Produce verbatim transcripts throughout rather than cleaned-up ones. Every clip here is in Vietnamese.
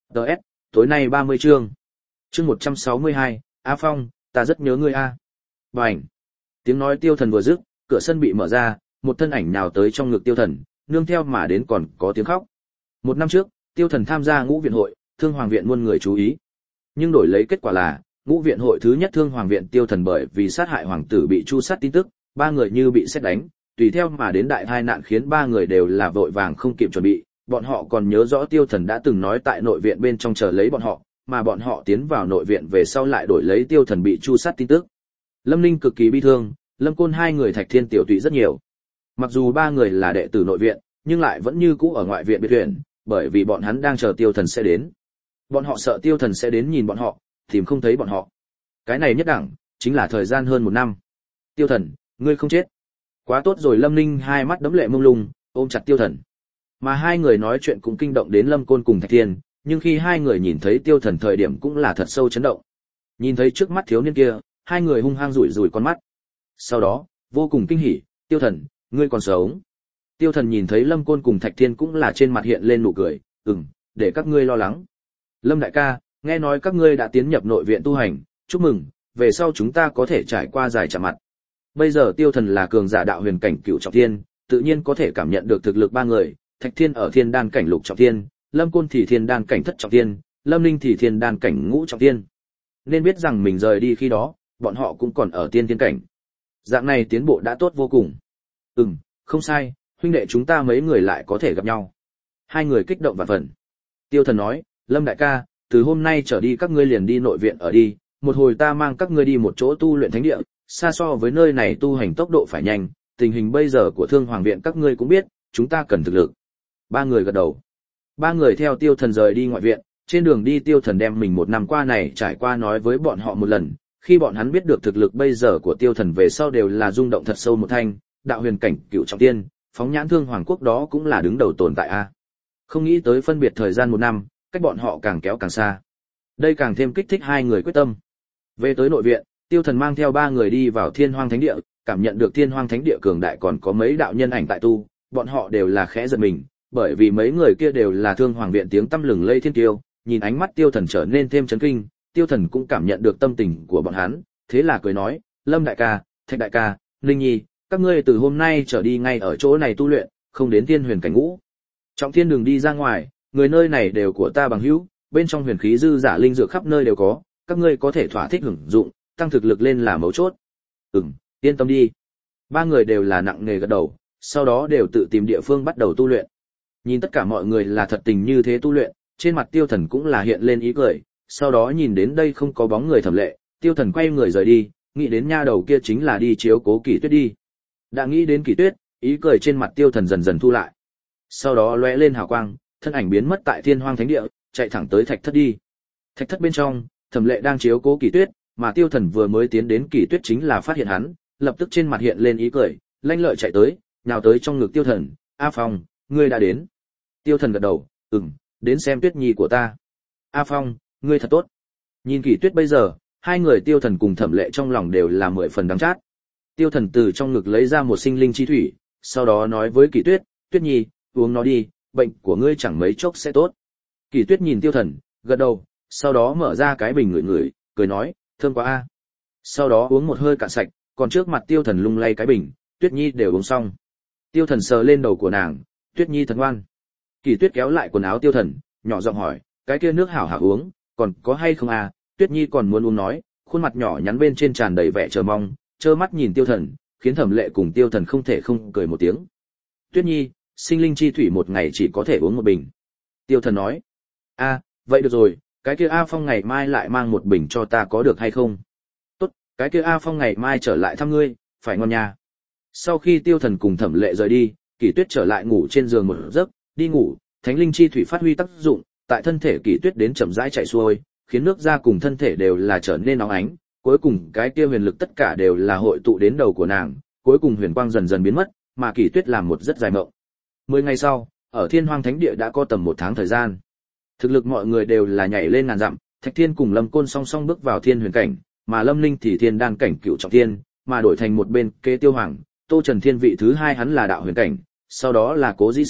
tê ét, tối nay ba mươi chương. Chương một trăm sáu mươi hai, A Phong, ta rất nhớ ngươi a. Bành. Tiếng nói Tiêu Thần vừa dứt, cửa sân bị mở ra, một thân ảnh nào tới trong ngực Tiêu Thần, nương theo mà đến còn có tiếng khóc. Một năm trước, Tiêu Thần tham gia Ngũ viện hội, Thương Hoàng viện muôn người chú ý. Nhưng đổi lấy kết quả là, Ngũ viện hội thứ nhất Thương Hoàng viện Tiêu Thần bởi vì sát hại hoàng tử bị chu sát tin tức, ba người như bị sét đánh, tùy theo mà đến đại tai nạn khiến ba người đều là vội vàng không kịp chuẩn bị. Bọn họ còn nhớ rõ Tiêu Thần đã từng nói tại nội viện bên trong chờ lấy bọn họ, mà bọn họ tiến vào nội viện về sau lại đổi lấy Tiêu Thần bị chu sát tin tức. Lâm Ninh cực kỳ bi thương, Lâm Côn hai người Thạch Thiên tiểu tụy rất nhiều. Mặc dù ba người là đệ tử nội viện, nhưng lại vẫn như cũ ở ngoại viện biệt viện, bởi vì bọn hắn đang chờ Tiêu Thần sẽ đến. Bọn họ sợ Tiêu Thần sẽ đến nhìn bọn họ, tìm không thấy bọn họ. Cái này nhất đẳng, chính là thời gian hơn một năm. Tiêu Thần, ngươi không chết. Quá tốt rồi. Lâm Ninh hai mắt đẫm lệ mông lung, ôm chặt Tiêu Thần. Mà hai người nói chuyện cũng kinh động đến Lâm Côn cùng Thạch Thiên, nhưng khi hai người nhìn thấy Tiêu Thần thời điểm cũng là thật sâu chấn động. Nhìn thấy trước mắt thiếu niên kia, hai người hung hăng rủi rủi con mắt. Sau đó, vô cùng kinh hỉ, Tiêu Thần, ngươi còn sống. Tiêu Thần nhìn thấy Lâm Côn cùng Thạch Thiên cũng là trên mặt hiện lên nụ cười, ừm, để các ngươi lo lắng. Lâm đại ca, nghe nói các ngươi đã tiến nhập nội viện tu hành, chúc mừng, về sau chúng ta có thể trải qua dài chạm mặt. Bây giờ Tiêu Thần là cường giả đạo huyền cảnh cửu trọng thiên, tự nhiên có thể cảm nhận được thực lực ba người, Thạch Thiên ở thiên đan cảnh lục trọng thiên, Lâm Côn thì thiên đan cảnh thất trọng thiên, Lâm Ninh thì thiên đan cảnh ngũ trọng thiên. Nên biết rằng mình rời đi khi đó, bọn họ cũng còn ở tiên thiên cảnh. Dạng này tiến bộ đã tốt vô cùng. Ừm, không sai, huynh đệ chúng ta mấy người lại có thể gặp nhau. Hai người kích động vạn phần. Tiêu Thần nói, Lâm đại ca, từ hôm nay trở đi các ngươi liền đi nội viện ở đi, một hồi ta mang các ngươi đi một chỗ tu luyện thánh địa, xa so với nơi này tu hành tốc độ phải nhanh, tình hình bây giờ của Thương Hoàng viện các ngươi cũng biết, chúng ta cần thực lực. Ba người gật đầu. Ba người theo Tiêu Thần rời đi ngoại viện, trên đường đi Tiêu Thần đem mình một năm qua này trải qua nói với bọn họ một lần, khi bọn hắn biết được thực lực bây giờ của Tiêu Thần về sau đều là rung động thật sâu một thanh, đạo huyền cảnh cửu trọng thiên, phóng nhãn Thương Hoàng quốc đó cũng là đứng đầu tồn tại a. Không nghĩ tới phân biệt thời gian một năm, cách bọn họ càng kéo càng xa. Đây càng thêm kích thích hai người quyết tâm. Về tới nội viện, Tiêu Thần mang theo ba người đi vào Thiên Hoang Thánh Địa, cảm nhận được Thiên Hoang Thánh Địa cường đại còn có mấy đạo nhân ảnh tại tu, bọn họ đều là khẽ giật mình, bởi vì mấy người kia đều là Thương Hoàng viện tiếng tăm lừng lây thiên tiêu, nhìn ánh mắt Tiêu Thần trở nên thêm chấn kinh, Tiêu Thần cũng cảm nhận được tâm tình của bọn hắn, thế là cười nói, Lâm đại ca, Thạch đại ca, Ninh nhi, các ngươi từ hôm nay trở đi ngay ở chỗ này tu luyện, không đến Thiên Huyền cảnh ngũ trọng thiên đường đi ra ngoài, người nơi này đều của ta bằng hữu, bên trong huyền khí dư giả linh dược khắp nơi đều có, các ngươi có thể thỏa thích hưởng dụng, tăng thực lực lên là mấu chốt. Ừm, yên tâm đi. Ba người đều là nặng nề gật đầu, sau đó đều tự tìm địa phương bắt đầu tu luyện. Nhìn tất cả mọi người là thật tình như thế tu luyện, trên mặt Tiêu Thần cũng là hiện lên ý cười, sau đó nhìn đến đây không có bóng người Thẩm Lệ, Tiêu Thần quay người rời đi, nghĩ đến nha đầu kia chính là đi chiếu cố Kỳ Tuyết đi. Đã nghĩ đến Kỳ Tuyết, ý cười trên mặt Tiêu Thần dần dần thu lại. Sau đó lóe lên hào quang, thân ảnh biến mất tại Thiên Hoang Thánh Địa, chạy thẳng tới Thạch Thất đi. Thạch Thất bên trong, Thẩm Lệ đang chiếu cố Kỳ Tuyết, mà Tiêu Thần vừa mới tiến đến Kỳ Tuyết chính là phát hiện hắn, lập tức trên mặt hiện lên ý cười, lanh lợi chạy tới, nhào tới trong ngực Tiêu Thần, "A Phong, ngươi đã đến." Tiêu Thần gật đầu, "Ừm, đến xem Tuyết nhi của ta." "A Phong, ngươi thật tốt." Nhìn Kỳ Tuyết bây giờ, hai người Tiêu Thần cùng Thẩm Lệ trong lòng đều là mười phần đắng chát. Tiêu Thần từ trong ngực lấy ra một sinh linh chi thủy, sau đó nói với Kỳ Tuyết, "Tuyết nhi, uống nó đi, bệnh của ngươi chẳng mấy chốc sẽ tốt." Kỳ Tuyết nhìn Tiêu Thần, gật đầu, sau đó mở ra cái bình ngửi ngửi, cười nói, "Thơm quá a." Sau đó uống một hơi cạn sạch, còn trước mặt Tiêu Thần lung lay cái bình, Tuyết nhi đều uống xong. Tiêu Thần sờ lên đầu của nàng, "Tuyết nhi thật ngoan." Kỳ Tuyết kéo lại quần áo Tiêu Thần, nhỏ giọng hỏi, "Cái kia nước hảo hảo uống, còn có hay không à?" Tuyết nhi còn muốn uống nói, khuôn mặt nhỏ nhắn bên trên tràn đầy vẻ chờ mong, trơ mắt nhìn Tiêu Thần, khiến Thẩm Lệ cùng Tiêu Thần không thể không cười một tiếng. "Tuyết nhi, sinh linh chi thủy một ngày chỉ có thể uống một bình." Tiêu Thần nói. "A, vậy được rồi, cái kia A Phong ngày mai lại mang một bình cho ta có được hay không?" "Tốt, cái kia A Phong ngày mai trở lại thăm ngươi, phải ngon nha." Sau khi Tiêu Thần cùng Thẩm Lệ rời đi, Kỳ Tuyết trở lại ngủ trên giường một giấc, đi ngủ, thánh linh chi thủy phát huy tác dụng, tại thân thể Kỳ Tuyết đến chậm rãi chảy xuôi, khiến nước da cùng thân thể đều là trở nên nóng ánh, cuối cùng cái kia huyền lực tất cả đều là hội tụ đến đầu của nàng, cuối cùng huyền quang dần dần biến mất, mà Kỳ Tuyết làm một rất dài mộng. Mười ngày sau, ở Thiên Hoang Thánh Địa đã có tầm một tháng thời gian. Thực lực mọi người đều là nhảy lên ngàn dặm, Thạch Thiên cùng Lâm Côn song song bước vào Thiên Huyền cảnh, mà Lâm Ninh thì Thiên Đan cảnh cửu trọng thiên, mà đổi thành một bên kế Tiêu Hoàng, Tô Trần Thiên vị thứ hai hắn là đạo huyền cảnh, sau đó là Cố Dĩ Sâm,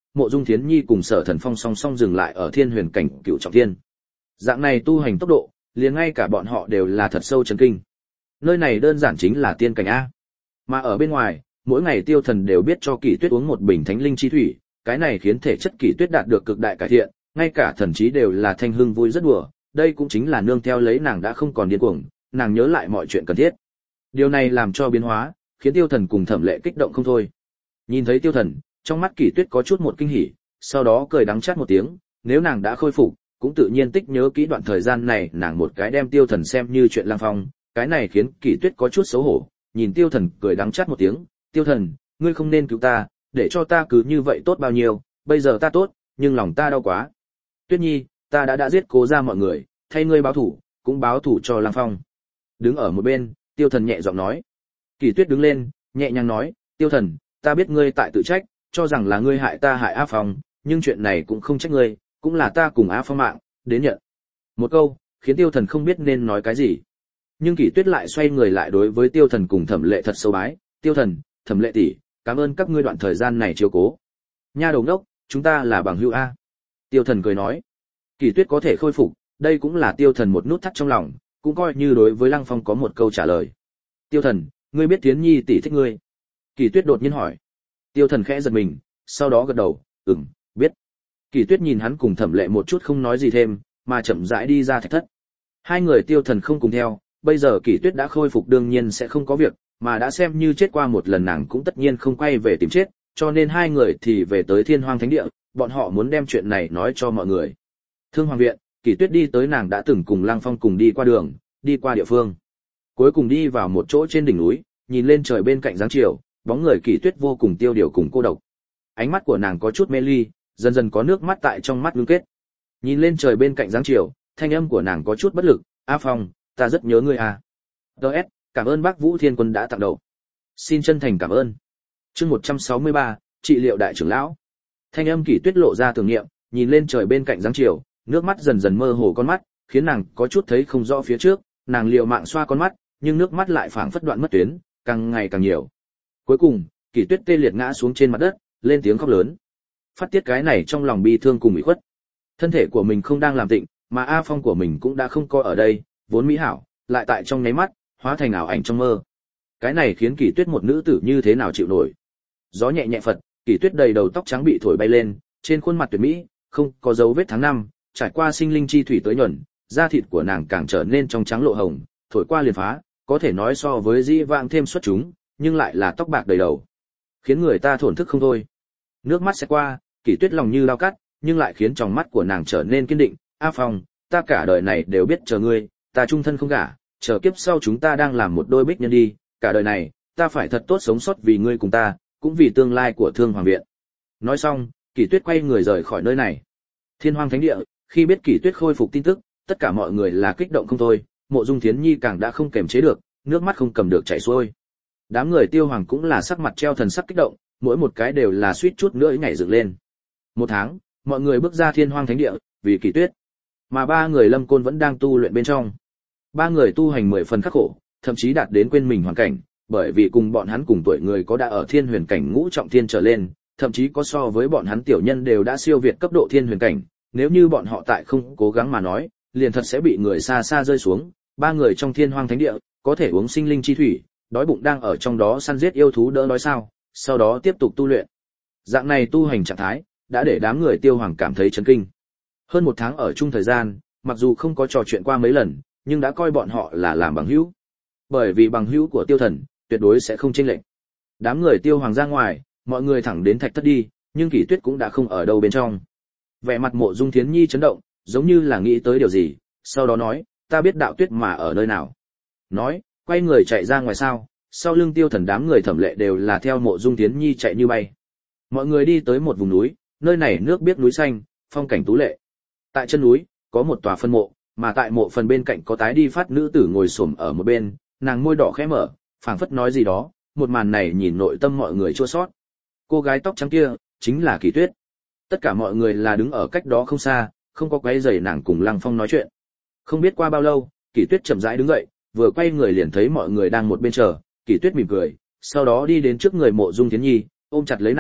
Mộ Dung Thiến Nhi cùng Sở Thần Phong song song dừng lại ở Thiên Huyền cảnh cựu trọng thiên. Dạng này tu hành tốc độ, liền ngay cả bọn họ đều là thật sâu chấn kinh. Nơi này đơn giản chính là tiên cảnh a. Mà ở bên ngoài, mỗi ngày Tiêu Thần đều biết cho Kỷ Tuyết uống một bình thánh linh chi thủy, cái này khiến thể chất Kỷ Tuyết đạt được cực đại cải thiện, ngay cả thần trí đều là thanh hưng vui rất đùa, đây cũng chính là nương theo lấy nàng đã không còn điên cuồng, nàng nhớ lại mọi chuyện cần thiết. Điều này làm cho biến hóa, khiến Tiêu Thần cùng Thẩm Lệ kích động không thôi. Nhìn thấy Tiêu Thần, trong mắt Kỷ Tuyết có chút một kinh hỉ, sau đó cười đắng chát một tiếng, nếu nàng đã khôi phục, cũng tự nhiên tích nhớ kỹ đoạn thời gian này nàng một cái đem Tiêu Thần xem như chuyện lang phong, cái này khiến Kỷ Tuyết có chút xấu hổ, nhìn Tiêu Thần cười đắng chát một tiếng, "Tiêu Thần, ngươi không nên cứu ta, để cho ta cứ như vậy tốt bao nhiêu, bây giờ ta tốt, nhưng lòng ta đau quá. Tuyết Nhi, ta đã đã giết Cố gia mọi người, thay ngươi báo thủ, cũng báo thủ cho Lang Phong." Đứng ở một bên, Tiêu Thần nhẹ giọng nói. Kỷ Tuyết đứng lên, nhẹ nhàng nói, "Tiêu Thần, ta biết ngươi tại tự trách, cho rằng là ngươi hại ta hại A Phong, nhưng chuyện này cũng không trách ngươi, cũng là ta cùng A Phong mạng, đến nhận." Một câu, khiến Tiêu Thần không biết nên nói cái gì. Nhưng Kỷ Tuyết lại xoay người lại đối với Tiêu Thần cùng Thẩm Lệ thật sâu bái, "Tiêu Thần, Thẩm Lệ tỷ, cảm ơn các ngươi đoạn thời gian này chiếu cố. Nha đầu đốc, chúng ta là bằng hữu a." Tiêu Thần cười nói. Kỷ Tuyết có thể khôi phục, đây cũng là Tiêu Thần một nút thắt trong lòng, cũng coi như đối với Lăng Phong có một câu trả lời. "Tiêu Thần, ngươi biết Thiến Nhi tỷ thích ngươi?" Kỷ Tuyết đột nhiên hỏi. Tiêu Thần khẽ giật mình, sau đó gật đầu, "Ừm, biết." Kỷ Tuyết nhìn hắn cùng Thẩm Lệ một chút không nói gì thêm, mà chậm rãi đi ra thạch thất. Hai người Tiêu Thần không cùng theo, bây giờ Kỷ Tuyết đã khôi phục đương nhiên sẽ không có việc, mà đã xem như chết qua một lần nàng cũng tất nhiên không quay về tìm chết, cho nên hai người thì về tới Thiên Hoang Thánh Địa, bọn họ muốn đem chuyện này nói cho mọi người. Thương Hoàng viện, Kỷ Tuyết đi tới nàng đã từng cùng Lăng Phong cùng đi qua đường, đi qua địa phương. Cuối cùng đi vào một chỗ trên đỉnh núi, nhìn lên trời bên cạnh dáng chiều, bóng người Kỷ Tuyết vô cùng tiêu điều cùng cô độc. Ánh mắt của nàng có chút mê ly, dần dần có nước mắt tại trong mắt ngưng kết. Nhìn lên trời bên cạnh dáng chiều, thanh âm của nàng có chút bất lực, "A Phong, ta rất nhớ ngươi à." đê ét, cảm ơn bác Vũ Thiên Quân đã tặng đầu. Xin chân thành cảm ơn. Chương một trăm sáu mươi ba, trị liệu đại trưởng lão. Thanh âm Kỷ Tuyết lộ ra tưởng niệm, nhìn lên trời bên cạnh dáng chiều, nước mắt dần dần mơ hồ con mắt, khiến nàng có chút thấy không rõ phía trước, nàng liều mạng xoa con mắt, nhưng nước mắt lại phảng phất đoạn mất tuyến, càng ngày càng nhiều. Cuối cùng, Kỷ Tuyết tê liệt ngã xuống trên mặt đất, lên tiếng khóc lớn. Phát tiết cái này trong lòng bi thương cùng ủy khuất. Thân thể của mình không đang làm tịnh, mà A Phong của mình cũng đã không coi ở đây, vốn mỹ hảo, lại tại trong nháy mắt hóa thành ảo ảnh trong mơ. Cái này khiến Kỷ Tuyết một nữ tử như thế nào chịu nổi. Gió nhẹ nhẹ phật, Kỷ Tuyết đầy đầu tóc trắng bị thổi bay lên, trên khuôn mặt tuyệt mỹ, không có dấu vết tháng năm, trải qua sinh linh chi thủy tới nhuần, da thịt của nàng càng trở nên trong trắng lộ hồng, thổi qua liền phá, có thể nói so với dĩ vãng thêm xuất chúng, nhưng lại là tóc bạc đầy đầu, khiến người ta thổn thức không thôi. Nước mắt sẽ qua, Kỷ Tuyết lòng như dao cắt, nhưng lại khiến tròng mắt của nàng trở nên kiên định. "A Phong, ta cả đời này đều biết chờ ngươi, ta trung thân không gả, chờ kiếp sau chúng ta đang làm một đôi bích nhân đi, cả đời này, ta phải thật tốt sống sót vì ngươi cùng ta, cũng vì tương lai của Thương Hoàng viện." Nói xong, Kỷ Tuyết quay người rời khỏi nơi này. Thiên Hoang Thánh Địa, khi biết Kỷ Tuyết khôi phục tin tức, tất cả mọi người là kích động không thôi, Mộ Dung Thiến Nhi càng đã không kềm chế được, nước mắt không cầm được chảy xuôi. Đám người Tiêu Hoàng cũng là sắc mặt treo thần sắc kích động, mỗi một cái đều là suýt chút nữa nhảy dựng lên. Một tháng, mọi người bước ra Thiên Hoang Thánh Địa, vì Kỷ Tuyết. Mà ba người Lâm Côn vẫn đang tu luyện bên trong. Ba người tu hành mười phần khắc khổ, thậm chí đạt đến quên mình hoàn cảnh, bởi vì cùng bọn hắn cùng tuổi người có đã ở Thiên Huyền cảnh ngũ trọng thiên trở lên, thậm chí có so với bọn hắn tiểu nhân đều đã siêu việt cấp độ Thiên Huyền cảnh, nếu như bọn họ tại không cố gắng mà nói, liền thật sẽ bị người xa xa rơi xuống. Ba người trong Thiên Hoang Thánh Địa, có thể uống sinh linh chi thủy, đói bụng đang ở trong đó săn giết yêu thú đỡ đói sao, sau đó tiếp tục tu luyện. Dạng này tu hành trạng thái, đã để đám người Tiêu Hoàng cảm thấy chấn kinh. Hơn một tháng ở chung thời gian, mặc dù không có trò chuyện qua mấy lần, nhưng đã coi bọn họ là làm bằng hữu. Bởi vì bằng hữu của Tiêu Thần, tuyệt đối sẽ không chênh lệch. Đám người Tiêu Hoàng ra ngoài, mọi người thẳng đến thạch thất đi, nhưng Kỷ Tuyết cũng đã không ở đâu bên trong. Vẻ mặt Mộ Dung Thiến Nhi chấn động, giống như là nghĩ tới điều gì, sau đó nói, "Ta biết Đạo Tuyết mà ở nơi nào." Nói, quay người chạy ra ngoài sao, sau lưng Tiêu Thần đám người Thẩm Lệ đều là theo Mộ Dung Thiến Nhi chạy như bay. Mọi người đi tới một vùng núi, nơi này nước biếc núi xanh, phong cảnh tú lệ. Tại chân núi, có một tòa phân mộ, mà tại mộ phần bên cạnh có tái đi phát nữ tử ngồi xổm ở một bên, nàng môi đỏ khẽ mở, phảng phất nói gì đó, một màn này nhìn nội tâm mọi người chua xót. Cô gái tóc trắng kia, chính là Kỷ Tuyết. Tất cả mọi người là đứng ở cách đó không xa, không có quấy rầy nàng cùng Lăng Phong nói chuyện. Không biết qua bao lâu, Kỷ Tuyết chậm rãi đứng dậy, vừa quay người liền thấy mọi người đang một bên chờ, Kỷ Tuyết mỉm cười, sau đó đi đến trước người Mộ Dung Thiến Nhi, ôm chặt lấy nàng,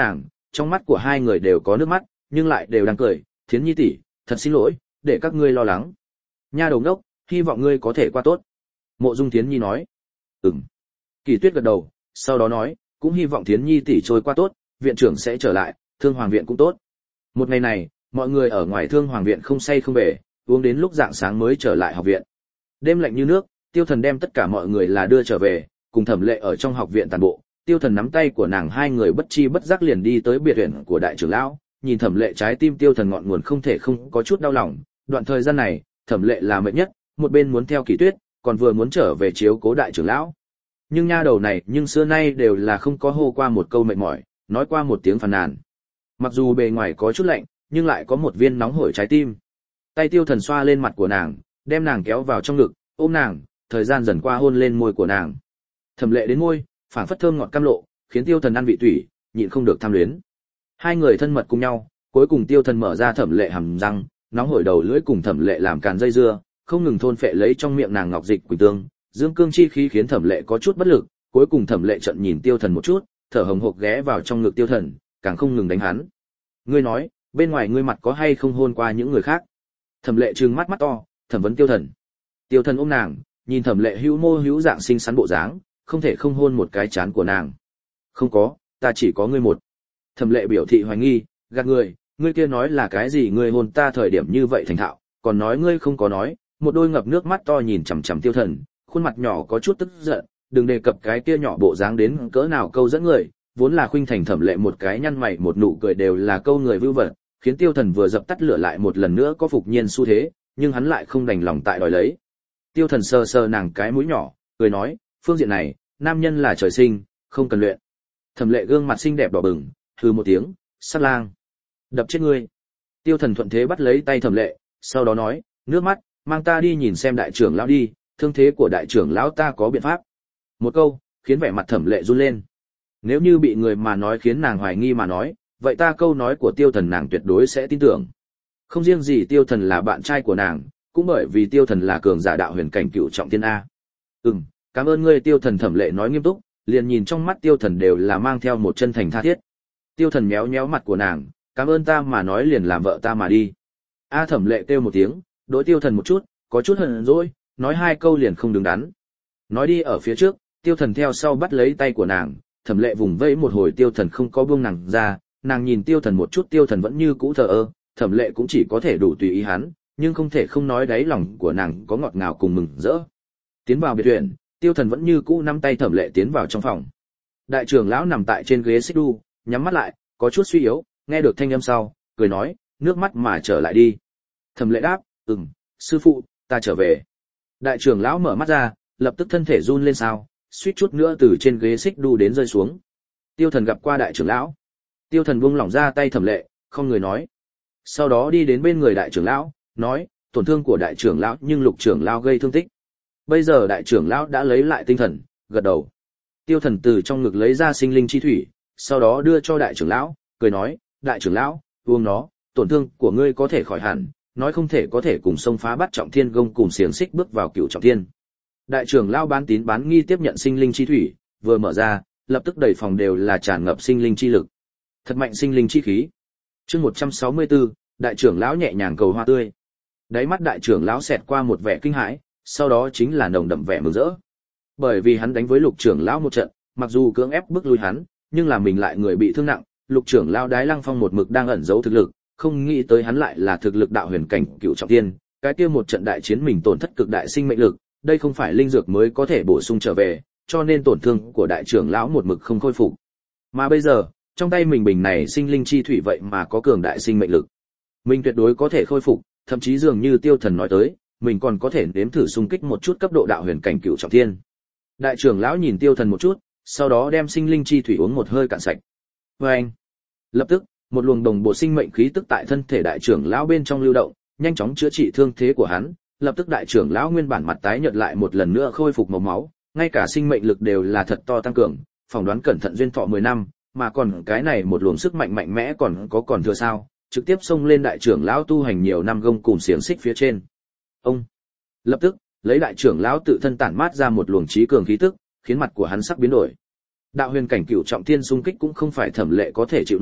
trong mắt của hai người đều có nước mắt, nhưng lại đều đang cười. Thiến Nhi tỷ, thật xin lỗi, để các ngươi lo lắng. Nha đầu đốc, hy vọng ngươi có thể qua tốt. Mộ Dung Thiến Nhi nói. Ừm. Kỳ Tuyết gật đầu, sau đó nói, cũng hy vọng Thiến Nhi tỷ trôi qua tốt, viện trưởng sẽ trở lại, Thương Hoàng viện cũng tốt. Một ngày này, mọi người ở ngoài Thương Hoàng viện không say không về, uống đến lúc rạng sáng mới trở lại học viện. Đêm lạnh như nước, Tiêu Thần đem tất cả mọi người là đưa trở về, cùng Thẩm Lệ ở trong học viện tàn bộ. Tiêu Thần nắm tay của nàng, hai người bất chi bất giác liền đi tới biệt viện của đại trưởng lão, nhìn Thẩm Lệ trái tim Tiêu Thần ngọn nguồn không thể không có chút đau lòng. Đoạn thời gian này, Thẩm Lệ là mệt nhất, một bên muốn theo Kỳ Tuyết, còn vừa muốn trở về chiếu cố đại trưởng lão. Nhưng nha đầu này, nhưng xưa nay đều là không có hô qua một câu mệt mỏi, nói qua một tiếng phàn nàn. Mặc dù bề ngoài có chút lạnh, nhưng lại có một viên nóng hổi trái tim. Tay Tiêu Thần xoa lên mặt của nàng, đem nàng kéo vào trong ngực, ôm nàng, thời gian dần qua hôn lên môi của nàng. Thẩm Lệ đến môi, phảng phất thơm ngọt cam lộ, khiến Tiêu Thần ăn vị tủy, nhịn không được tham luyến. Hai người thân mật cùng nhau, cuối cùng Tiêu Thần mở ra Thẩm Lệ hàm răng, nóng hổi đầu lưỡi cùng Thẩm Lệ làm càn dây dưa, không ngừng thôn phệ lấy trong miệng nàng ngọc dịch quỳnh tương, dương cương chi khí khiến Thẩm Lệ có chút bất lực, cuối cùng Thẩm Lệ trợn nhìn Tiêu Thần một chút, thở hồng hộc ghé vào trong ngực Tiêu Thần, càng không ngừng đánh hắn. Ngươi nói, bên ngoài ngươi mặt có hay không hôn qua những người khác? Thẩm Lệ trừng mắt mắt to, thẩm vấn Tiêu Thần. Tiêu Thần ôm nàng, nhìn Thẩm Lệ hữu mô hữu dạng xinh xắn bộ dáng, không thể không hôn một cái trán của nàng. Không có, ta chỉ có ngươi một. Thẩm Lệ biểu thị hoài nghi, gạt người, ngươi kia nói là cái gì? Ngươi hôn ta thời điểm như vậy thành thạo, còn nói ngươi không có nói. Một đôi ngập nước mắt to nhìn chằm chằm Tiêu Thần, khuôn mặt nhỏ có chút tức giận, đừng đề cập cái kia nhỏ bộ dáng đến cỡ nào câu dẫn người, vốn là khuynh thành Thẩm Lệ một cái nhăn mày một nụ cười đều là câu người vưu vật, khiến Tiêu Thần vừa dập tắt lửa lại một lần nữa có phục nhiên xu thế, nhưng hắn lại không đành lòng tại đòi lấy. Tiêu Thần sờ sờ nàng cái mũi nhỏ, cười nói, phương diện này, nam nhân là trời sinh, không cần luyện. Thẩm Lệ gương mặt xinh đẹp đỏ bừng, hừ một tiếng, sát lang, đập chết ngươi. Tiêu Thần thuận thế bắt lấy tay Thẩm Lệ, sau đó nói, nước mắt, mang ta đi nhìn xem đại trưởng lão đi, thương thế của đại trưởng lão ta có biện pháp. Một câu, khiến vẻ mặt Thẩm Lệ run lên. Nếu như bị người mà nói khiến nàng hoài nghi mà nói, vậy ta câu nói của Tiêu Thần nàng tuyệt đối sẽ tin tưởng. Không riêng gì Tiêu Thần là bạn trai của nàng, cũng bởi vì Tiêu Thần là cường giả đạo huyền cảnh cựu trọng thiên a. Ừm, cảm ơn ngươi. Tiêu Thần Thẩm Lệ nói nghiêm túc, liền nhìn trong mắt Tiêu Thần đều là mang theo một chân thành tha thiết. Tiêu Thần méo méo mặt của nàng, cảm ơn ta mà nói liền làm vợ ta mà đi. A Thẩm Lệ kêu một tiếng, đối Tiêu Thần một chút, có chút hờn dỗi, nói hai câu liền không đứng đắn. Nói đi ở phía trước, Tiêu Thần theo sau bắt lấy tay của nàng, Thẩm Lệ vùng vẫy một hồi Tiêu Thần không có buông nàng ra, nàng nhìn Tiêu Thần một chút, Tiêu Thần vẫn như cũ thờ ơ, Thẩm Lệ cũng chỉ có thể đủ tùy ý hắn, nhưng không thể không nói đáy lòng của nàng có ngọt ngào cùng mừng rỡ. Tiến vào biệt viện, Tiêu Thần vẫn như cũ nắm tay Thẩm Lệ tiến vào trong phòng. Đại trưởng lão nằm tại trên ghế xích đu, nhắm mắt lại, có chút suy yếu, nghe được thanh âm sau, cười nói, nước mắt mà trở lại đi. Thẩm Lệ đáp, ừm, sư phụ, ta trở về. Đại trưởng lão mở mắt ra, lập tức thân thể run lên sao, suýt chút nữa từ trên ghế xích đu đến rơi xuống. Tiêu Thần gặp qua đại trưởng lão. Tiêu Thần buông lỏng ra tay Thẩm Lệ, không người nói. Sau đó đi đến bên người đại trưởng lão, nói, tổn thương của đại trưởng lão nhưng Lục trưởng lão gây thương tích. Bây giờ đại trưởng lão đã lấy lại tinh thần, gật đầu. Tiêu Thần từ trong ngực lấy ra sinh linh chi thủy, sau đó đưa cho đại trưởng lão, cười nói, đại trưởng lão, uống nó, tổn thương của ngươi có thể khỏi hẳn, nói không thể có thể cùng xông phá bắt trọng thiên gông cùng xiềng xích bước vào cửu trọng thiên. Đại trưởng lão bán tín bán nghi tiếp nhận sinh linh chi thủy, vừa mở ra, lập tức đầy phòng đều là tràn ngập sinh linh chi lực. Thật mạnh sinh linh chi khí. Chương một trăm sáu mươi tư, đại trưởng lão nhẹ nhàng cầu hoa tươi. Đáy mắt đại trưởng lão xẹt qua một vẻ kinh hãi, sau đó chính là nồng đậm vẻ mừng rỡ. Bởi vì hắn đánh với Lục trưởng lão một trận, mặc dù cưỡng ép bức lui hắn, nhưng là mình lại người bị thương nặng, Lục trưởng lão Đái Lăng Phong một mực đang ẩn giấu thực lực, không nghĩ tới hắn lại là thực lực đạo huyền cảnh cửu trọng thiên, cái kia một trận đại chiến mình tổn thất cực đại sinh mệnh lực, đây không phải linh dược mới có thể bổ sung trở về, cho nên tổn thương của đại trưởng lão một mực không khôi phục. Mà bây giờ, trong tay mình bình này sinh linh chi thủy vậy mà có cường đại sinh mệnh lực. Mình tuyệt đối có thể khôi phục, thậm chí dường như Tiêu Thần nói tới, mình còn có thể nếm thử xung kích một chút cấp độ đạo huyền cảnh cửu trọng thiên. Đại trưởng lão nhìn Tiêu Thần một chút, sau đó đem sinh linh chi thủy uống một hơi cạn sạch. Oeng! Lập tức, một luồng đồng bộ sinh mệnh khí tức tại thân thể đại trưởng lão bên trong lưu động, nhanh chóng chữa trị thương thế của hắn. Lập tức đại trưởng lão nguyên bản mặt tái nhợt lại một lần nữa khôi phục màu máu, ngay cả sinh mệnh lực đều là thật to tăng cường, phỏng đoán cẩn thận duyên thọ mười năm, mà còn cái này một luồng sức mạnh mạnh mẽ còn có còn thừa sao, trực tiếp xông lên đại trưởng lão tu hành nhiều năm gông cùm xiềng xích phía trên. Ông lập tức lấy đại trưởng lão tự thân tản mát ra một luồng trí cường khí tức, khiến mặt của hắn sắc biến đổi. Đạo huyền cảnh cửu trọng thiên xung kích cũng không phải Thẩm Lệ có thể chịu nổi,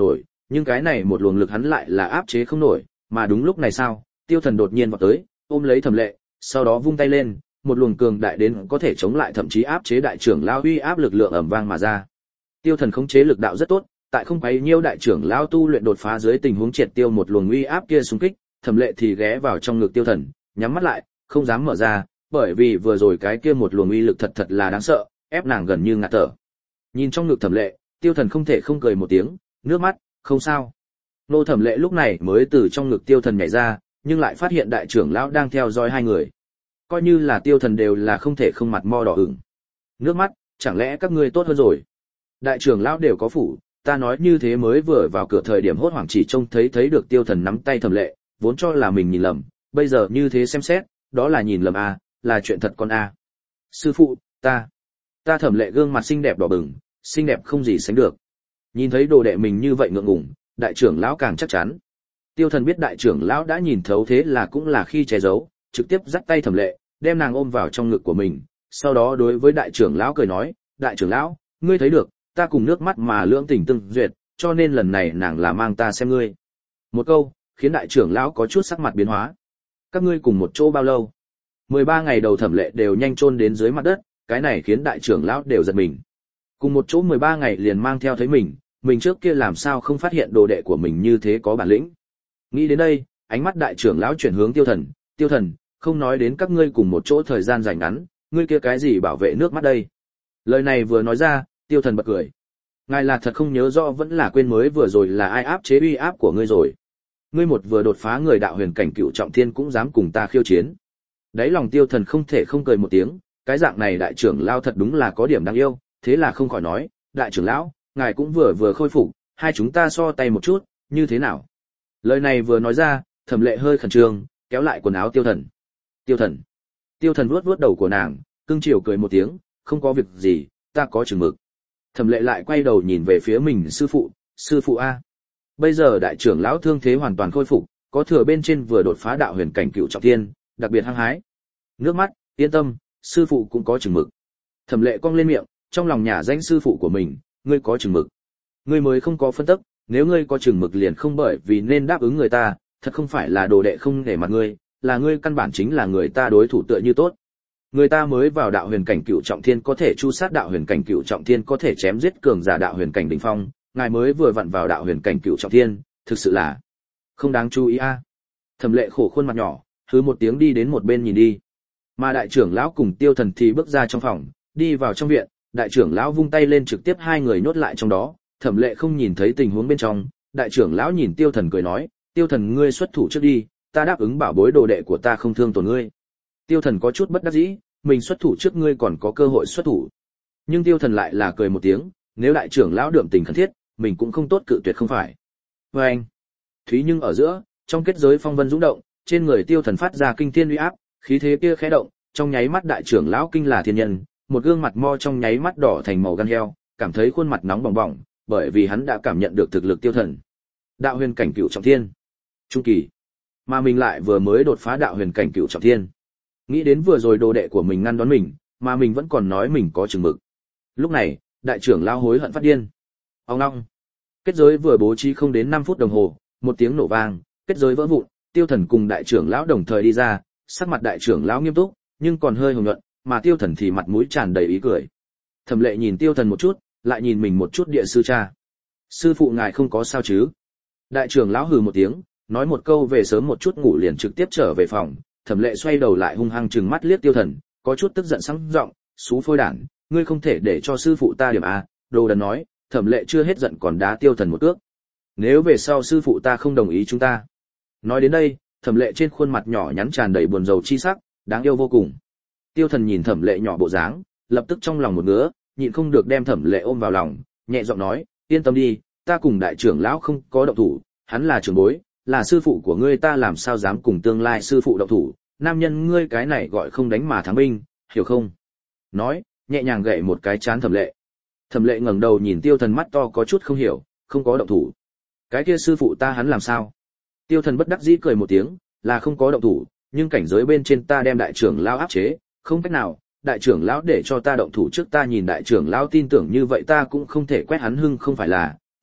nhưng cái này một luồng lực hắn lại là áp chế không nổi, mà đúng lúc này sao, Tiêu Thần đột nhiên vọt tới, ôm lấy Thẩm Lệ, sau đó vung tay lên, một luồng cường đại đến có thể chống lại thậm chí áp chế đại trưởng lão uy áp lực lượng ầm vang mà ra. Tiêu Thần khống chế lực đạo rất tốt, tại không quấy nhiêu đại trưởng lão tu luyện đột phá dưới tình huống triệt tiêu một luồng uy áp kia xung kích, Thẩm Lệ thì ghé vào trong ngực Tiêu Thần, nhắm mắt lại, không dám mở ra, bởi vì vừa rồi cái kia một luồng uy lực thật thật là đáng sợ, ép nàng gần như ngạt thở. Nhìn trong ngực Thẩm Lệ, Tiêu Thần không thể không cười một tiếng, nước mắt, không sao. Nô Thẩm Lệ lúc này mới từ trong ngực Tiêu Thần nhảy ra, nhưng lại phát hiện đại trưởng lão đang theo dõi hai người. Coi như là Tiêu Thần đều là không thể không mặt mo đỏ ửng. Nước mắt, chẳng lẽ các ngươi tốt hơn rồi? Đại trưởng lão đều có phủ, ta nói như thế mới vừa vào cửa thời điểm hốt hoảng chỉ trông thấy thấy được Tiêu Thần nắm tay Thẩm Lệ, vốn cho là mình nhìn lầm, bây giờ như thế xem xét, đó là nhìn lầm a, là chuyện thật con a. Sư phụ, ta, ta Thẩm Lệ gương mặt xinh đẹp đỏ bừng, xinh đẹp không gì sánh được. Nhìn thấy đồ đệ mình như vậy ngượng ngùng, đại trưởng lão càng chắc chắn. Tiêu Thần biết đại trưởng lão đã nhìn thấu thế là cũng là khi che giấu, trực tiếp dắt tay Thẩm Lệ, đem nàng ôm vào trong ngực của mình, sau đó đối với đại trưởng lão cười nói, đại trưởng lão, ngươi thấy được, ta cùng nước mắt mà lưỡng tình tương duyệt, cho nên lần này nàng là mang ta xem ngươi. Một câu, khiến đại trưởng lão có chút sắc mặt biến hóa. Các ngươi cùng một chỗ bao lâu? mười ba ngày đầu Thẩm Lệ đều nhanh chôn đến dưới mặt đất, cái này khiến đại trưởng lão đều giật mình. Cùng một chỗ mười ba ngày liền mang theo thấy mình, mình trước kia làm sao không phát hiện đồ đệ của mình như thế có bản lĩnh. Nghĩ đến đây, ánh mắt đại trưởng lão chuyển hướng Tiêu Thần, Tiêu Thần, không nói đến các ngươi cùng một chỗ thời gian dài ngắn, ngươi kia cái gì bảo vệ nước mắt đây? Lời này vừa nói ra, Tiêu Thần bật cười. Ngài là thật không nhớ rõ vẫn là quên mới vừa rồi là ai áp chế uy áp của ngươi rồi. Ngươi một vừa đột phá người đạo huyền cảnh cựu trọng thiên cũng dám cùng ta khiêu chiến. Đấy lòng Tiêu Thần không thể không cười một tiếng, cái dạng này đại trưởng lão thật đúng là có điểm đáng yêu, thế là không khỏi nói, đại trưởng lão, ngài cũng vừa vừa khôi phục, hai chúng ta so tay một chút, như thế nào? Lời này vừa nói ra, Thẩm Lệ hơi khẩn trương, kéo lại quần áo Tiêu Thần. Tiêu Thần. Tiêu Thần vuốt vuốt đầu của nàng, cưng chiều cười một tiếng, không có việc gì, ta có chừng mực. Thẩm Lệ lại quay đầu nhìn về phía mình sư phụ, sư phụ a. Bây giờ đại trưởng lão thương thế hoàn toàn khôi phục, có thừa bên trên vừa đột phá đạo huyền cảnh cựu trọng thiên, đặc biệt hăng hái. Nước mắt, yên tâm, sư phụ cũng có chừng mực. Thẩm Lệ cong lên miệng, trong lòng nhả danh sư phụ của mình, ngươi có chừng mực. Ngươi mới không có phân tức, nếu ngươi có chừng mực liền không bởi vì nên đáp ứng người ta, thật không phải là đồ đệ không để mặt ngươi, là ngươi căn bản chính là người ta đối thủ tựa như tốt. Người ta mới vào đạo huyền cảnh cựu trọng thiên có thể chu sát đạo huyền cảnh cựu trọng thiên có thể chém giết cường giả đạo huyền cảnh đỉnh phong, ngài mới vừa vặn vào đạo huyền cảnh cựu trọng thiên, thực sự là không đáng chú ý a. À. Thẩm Lệ khổ khuôn mặt nhỏ, hứ một tiếng đi đến một bên nhìn đi. Mà đại trưởng lão cùng Tiêu Thần thì bước ra trong phòng, đi vào trong viện, đại trưởng lão vung tay lên trực tiếp hai người nhốt lại trong đó, Thẩm Lệ không nhìn thấy tình huống bên trong, đại trưởng lão nhìn Tiêu Thần cười nói, Tiêu Thần ngươi xuất thủ trước đi, ta đáp ứng bảo bối đồ đệ của ta không thương tổn ngươi. Tiêu Thần có chút bất đắc dĩ, mình xuất thủ trước ngươi còn có cơ hội xuất thủ. Nhưng Tiêu Thần lại là cười một tiếng, nếu đại trưởng lão đượm tình khẩn thiết, mình cũng không tốt cự tuyệt không phải. Và anh, Thúy nhưng ở giữa, trong kết giới phong vân dũng động, trên người Tiêu Thần phát ra kinh thiên uy áp, khí thế kia khẽ động, trong nháy mắt đại trưởng lão kinh là thiên nhân, một gương mặt mo trong nháy mắt đỏ thành màu gan heo, cảm thấy khuôn mặt nóng bỏng bỏng, bởi vì hắn đã cảm nhận được thực lực Tiêu Thần. Đạo huyền cảnh cửu trọng thiên, trung kỳ, mà mình lại vừa mới đột phá đạo huyền cảnh cửu trọng thiên. Nghĩ đến vừa rồi đồ đệ của mình ngăn đón mình, mà mình vẫn còn nói mình có chừng mực. Lúc này, đại trưởng lão hối hận phát điên. Ông long. Kết giới vừa bố trí không đến năm phút đồng hồ, một tiếng nổ vang, kết giới vỡ vụn, Tiêu Thần cùng đại trưởng lão đồng thời đi ra, sắc mặt đại trưởng lão nghiêm túc, nhưng còn hơi hồng nhuận, mà Tiêu Thần thì mặt mũi tràn đầy ý cười. Thẩm Lệ nhìn Tiêu Thần một chút, lại nhìn mình một chút địa sư cha. Sư phụ ngài không có sao chứ? Đại trưởng lão hừ một tiếng, nói một câu về sớm một chút ngủ liền trực tiếp trở về phòng. Thẩm Lệ xoay đầu lại hung hăng trừng mắt liếc Tiêu Thần, có chút tức giận sẵn giọng, xú phôi đản, ngươi không thể để cho sư phụ ta điểm a. Đồ đần nói, Thẩm Lệ chưa hết giận còn đá Tiêu Thần một cước. Nếu về sau sư phụ ta không đồng ý chúng ta. Nói đến đây, Thẩm Lệ trên khuôn mặt nhỏ nhắn tràn đầy buồn rầu chi sắc, đáng yêu vô cùng. Tiêu Thần nhìn Thẩm Lệ nhỏ bộ dáng, lập tức trong lòng một ngứa, nhịn không được đem Thẩm Lệ ôm vào lòng, nhẹ giọng nói, yên tâm đi, ta cùng đại trưởng lão không có động thủ, hắn là trưởng bối, là sư phụ của ngươi, ta làm sao dám cùng tương lai sư phụ động thủ, nam nhân ngươi cái này gọi không đánh mà thắng binh, hiểu không? Nói, nhẹ nhàng gậy một cái chán Thẩm Lệ. Thẩm Lệ ngẩng đầu nhìn Tiêu Thần mắt to có chút không hiểu, không có động thủ. Cái kia sư phụ ta hắn làm sao? Tiêu Thần bất đắc dĩ cười một tiếng, là không có động thủ, nhưng cảnh giới bên trên ta đem đại trưởng lão áp chế, không cách nào, đại trưởng lão để cho ta động thủ trước, ta nhìn đại trưởng lão tin tưởng như vậy ta cũng không thể quét hắn hưng, không phải là,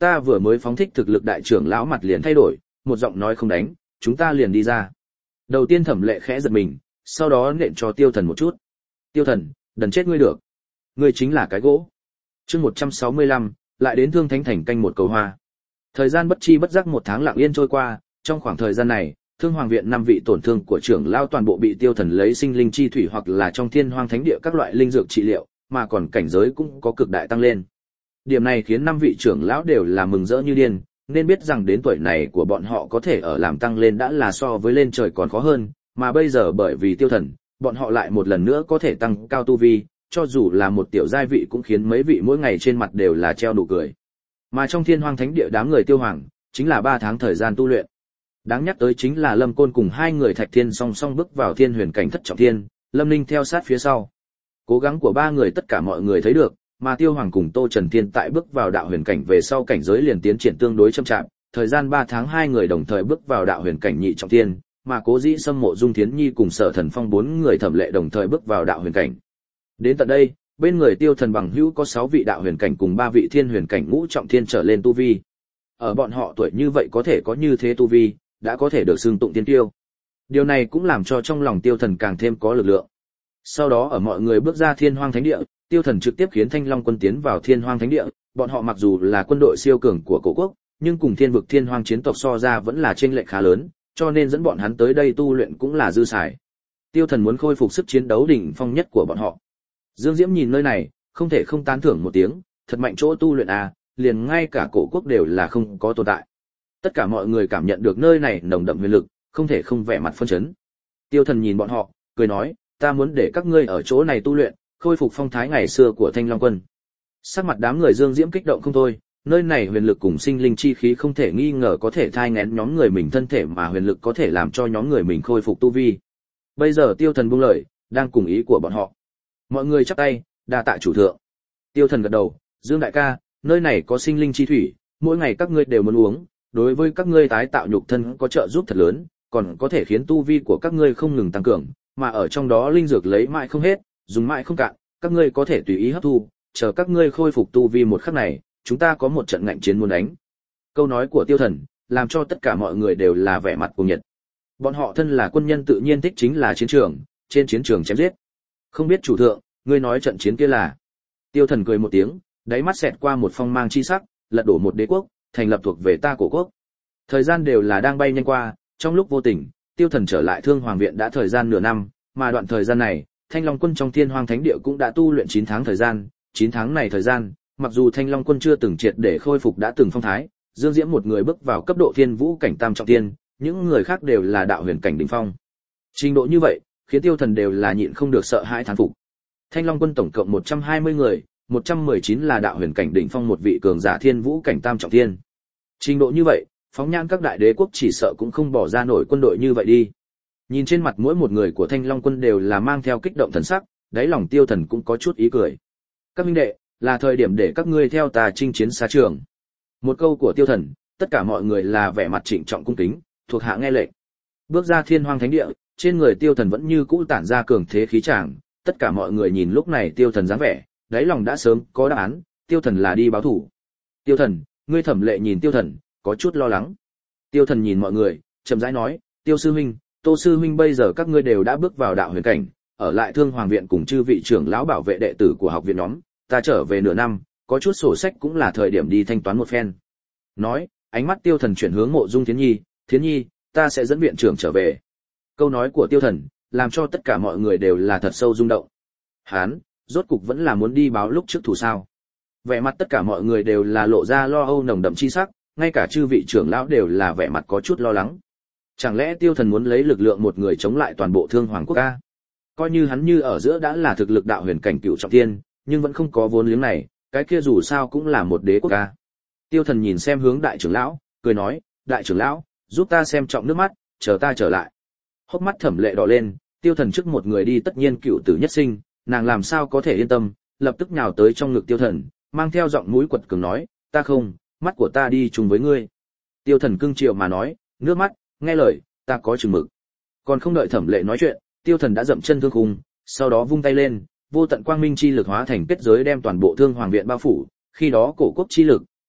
ta vừa mới phóng thích thực lực đại trưởng lão mặt liền thay đổi, một giọng nói không đánh, chúng ta liền đi ra. Đầu tiên Thẩm Lệ khẽ giật mình, sau đó nện cho Tiêu Thần một chút. Tiêu Thần, đần chết ngươi được. Ngươi chính là cái gỗ. Chương một trăm sáu mươi lăm, lại đến Thương Thánh Thành canh một cầu hoa. Thời gian bất chi bất giác một tháng lặng yên trôi qua, trong khoảng thời gian này, Thương Hoàng viện năm vị tổn thương của trưởng lão toàn bộ bị Tiêu Thần lấy sinh linh chi thủy hoặc là trong Thiên Hoang Thánh địa các loại linh dược trị liệu, mà còn cảnh giới cũng có cực đại tăng lên. Điểm này khiến năm vị trưởng lão đều là mừng rỡ như điên, nên biết rằng đến tuổi này của bọn họ có thể ở làm tăng lên đã là so với lên trời còn khó hơn, mà bây giờ bởi vì Tiêu Thần, bọn họ lại một lần nữa có thể tăng cao tu vi, cho dù là một tiểu giai vị cũng khiến mấy vị mỗi ngày trên mặt đều là treo nụ cười. Mà trong Thiên Hoang Thánh địa đám người Tiêu Hoàng, chính là ba tháng thời gian tu luyện. Đáng nhắc tới chính là Lâm Côn cùng hai người Thạch Thiên song song bước vào Thiên Huyền cảnh thất trọng thiên, Lâm Ninh theo sát phía sau. Cố gắng của ba người tất cả mọi người thấy được, mà Tiêu Hoàng cùng Tô Trần Thiên tại bước vào đạo huyền cảnh về sau cảnh giới liền tiến triển tương đối chậm chạp, thời gian ba tháng hai người đồng thời bước vào đạo huyền cảnh nhị trọng thiên, mà Cố Dĩ Sâm, Mộ Dung Thiến Nhi cùng Sở Thần Phong bốn người Thẩm Lệ đồng thời bước vào đạo huyền cảnh. Đến tận đây, bên người Tiêu Thần bằng hữu có sáu vị đạo huyền cảnh cùng ba vị thiên huyền cảnh ngũ trọng thiên trở lên tu vi. Ở bọn họ tuổi như vậy có thể có như thế tu vi, đã có thể được xưng tụng tiên tiêu. Điều này cũng làm cho trong lòng Tiêu Thần càng thêm có lực lượng. Sau đó ở mọi người bước ra Thiên Hoang Thánh địa, Tiêu Thần trực tiếp khiến Thanh Long quân tiến vào Thiên Hoang Thánh địa, bọn họ mặc dù là quân đội siêu cường của cổ quốc, nhưng cùng Thiên vực Thiên Hoang chiến tộc so ra vẫn là chênh lệch khá lớn, cho nên dẫn bọn hắn tới đây tu luyện cũng là dư xài. Tiêu Thần muốn khôi phục sức chiến đấu đỉnh phong nhất của bọn họ. Dương Diễm nhìn nơi này, không thể không tán thưởng một tiếng, thật mạnh chỗ tu luyện à, liền ngay cả cổ quốc đều là không có tồn tại. Tất cả mọi người cảm nhận được nơi này nồng đậm huyền lực, không thể không vẻ mặt phân chấn. Tiêu Thần nhìn bọn họ, cười nói, ta muốn để các ngươi ở chỗ này tu luyện, khôi phục phong thái ngày xưa của Thanh Long quân. Sắc mặt đám người Dương Diễm kích động không thôi, nơi này huyền lực cùng sinh linh chi khí không thể nghi ngờ có thể thai nghén nhóm người mình thân thể, mà huyền lực có thể làm cho nhóm người mình khôi phục tu vi. Bây giờ Tiêu Thần buông lời, đang cùng ý của bọn họ. Mọi người chắp tay, đa tạ chủ thượng. Tiêu Thần gật đầu, Dương đại ca, nơi này có sinh linh chi thủy, mỗi ngày các ngươi đều muốn uống, đối với các ngươi tái tạo nhục thân có trợ giúp thật lớn, còn có thể khiến tu vi của các ngươi không ngừng tăng cường, mà ở trong đó linh dược lấy mãi không hết, dùng mãi không cạn, các ngươi có thể tùy ý hấp thu, chờ các ngươi khôi phục tu vi một khắc này, chúng ta có một trận ngạnh chiến muốn đánh. Câu nói của Tiêu Thần làm cho tất cả mọi người đều là vẻ mặt cuồng nhiệt. Bọn họ thân là quân nhân tự nhiên thích chính là chiến trường, trên chiến trường chém giết. Không biết chủ thượng, ngươi nói trận chiến kia là? Tiêu Thần cười một tiếng, đáy mắt xẹt qua một phong mang chi sắc, lật đổ một đế quốc, thành lập thuộc về ta cổ quốc. Thời gian đều là đang bay nhanh qua, trong lúc vô tình, Tiêu Thần trở lại Thương Hoàng viện đã thời gian nửa năm, mà đoạn thời gian này, Thanh Long quân trong Thiên Hoang Thánh địa cũng đã tu luyện chín tháng thời gian, chín tháng này thời gian, mặc dù Thanh Long quân chưa từng triệt để khôi phục đã từng phong thái, Dương Diễm một người bước vào cấp độ Thiên Vũ cảnh tam trọng thiên, những người khác đều là đạo huyền cảnh đỉnh phong. Trình độ như vậy, khiến Tiêu Thần đều là nhịn không được sợ hãi thán phục. Thanh Long quân tổng cộng một trăm hai mươi người, một trăm mười chín là đạo huyền cảnh đỉnh phong, một vị cường giả Thiên Vũ cảnh tam trọng thiên. Trình độ như vậy, phóng nhãn các đại đế quốc chỉ sợ cũng không bỏ ra nổi quân đội như vậy đi. Nhìn trên mặt mỗi một người của Thanh Long quân đều là mang theo kích động thần sắc, đáy lòng Tiêu Thần cũng có chút ý cười. Các huynh đệ, là thời điểm để các ngươi theo ta chinh chiến xa trường. Một câu của Tiêu Thần, tất cả mọi người là vẻ mặt trịnh trọng cung kính, thuộc hạ nghe lệnh. Bước ra Thiên Hoang Thánh địa, trên người Tiêu Thần vẫn như cũ tản ra cường thế khí tràng, tất cả mọi người nhìn lúc này Tiêu Thần dáng vẻ, đáy lòng đã sớm có đáp án, Tiêu Thần là đi báo thủ. Tiêu Thần, ngươi Thẩm Lệ nhìn Tiêu Thần, có chút lo lắng. Tiêu Thần nhìn mọi người, chậm rãi nói, Tiêu sư huynh, Tô sư huynh, bây giờ các ngươi đều đã bước vào đạo huyền cảnh, ở lại Thương Hoàng viện cùng chư vị trưởng lão bảo vệ đệ tử của học viện nhóm, ta trở về nửa năm, có chút sổ sách cũng là thời điểm đi thanh toán một phen. Nói, ánh mắt Tiêu Thần chuyển hướng Mộ Dung Thiến Nhi, Thiến Nhi, ta sẽ dẫn viện trưởng trở về. Câu nói của Tiêu Thần làm cho tất cả mọi người đều là thật sâu rung động. Hán, rốt cục vẫn là muốn đi báo lúc trước thủ sao? Vẻ mặt tất cả mọi người đều là lộ ra lo âu nồng đậm chi sắc, ngay cả chư vị trưởng lão đều là vẻ mặt có chút lo lắng. Chẳng lẽ Tiêu Thần muốn lấy lực lượng một người chống lại toàn bộ Thương Hoàng quốc a? Coi như hắn như ở giữa đã là thực lực đạo huyền cảnh cửu trọng thiên, nhưng vẫn không có vốn liếng này, cái kia dù sao cũng là một đế quốc a. Tiêu Thần nhìn xem hướng đại trưởng lão, cười nói, đại trưởng lão, giúp ta xem trọng nước mắt, chờ ta trở lại. Hốc mắt Thẩm Lệ đỏ lên, Tiêu Thần trước một người đi tất nhiên cựu tử nhất sinh, nàng làm sao có thể yên tâm, lập tức nhào tới trong ngực Tiêu Thần, mang theo giọng mũi quật cường nói, ta không, mắt của ta đi chung với ngươi. Tiêu Thần cưng chiều mà nói, nước mắt, nghe lời, ta có chừng mực. Còn không đợi Thẩm Lệ nói chuyện, Tiêu Thần đã dậm chân thương khung, sau đó vung tay lên, vô tận quang minh chi lực hóa thành kết giới đem toàn bộ Thương Hoàng viện bao phủ, khi đó cổ quốc chi lực,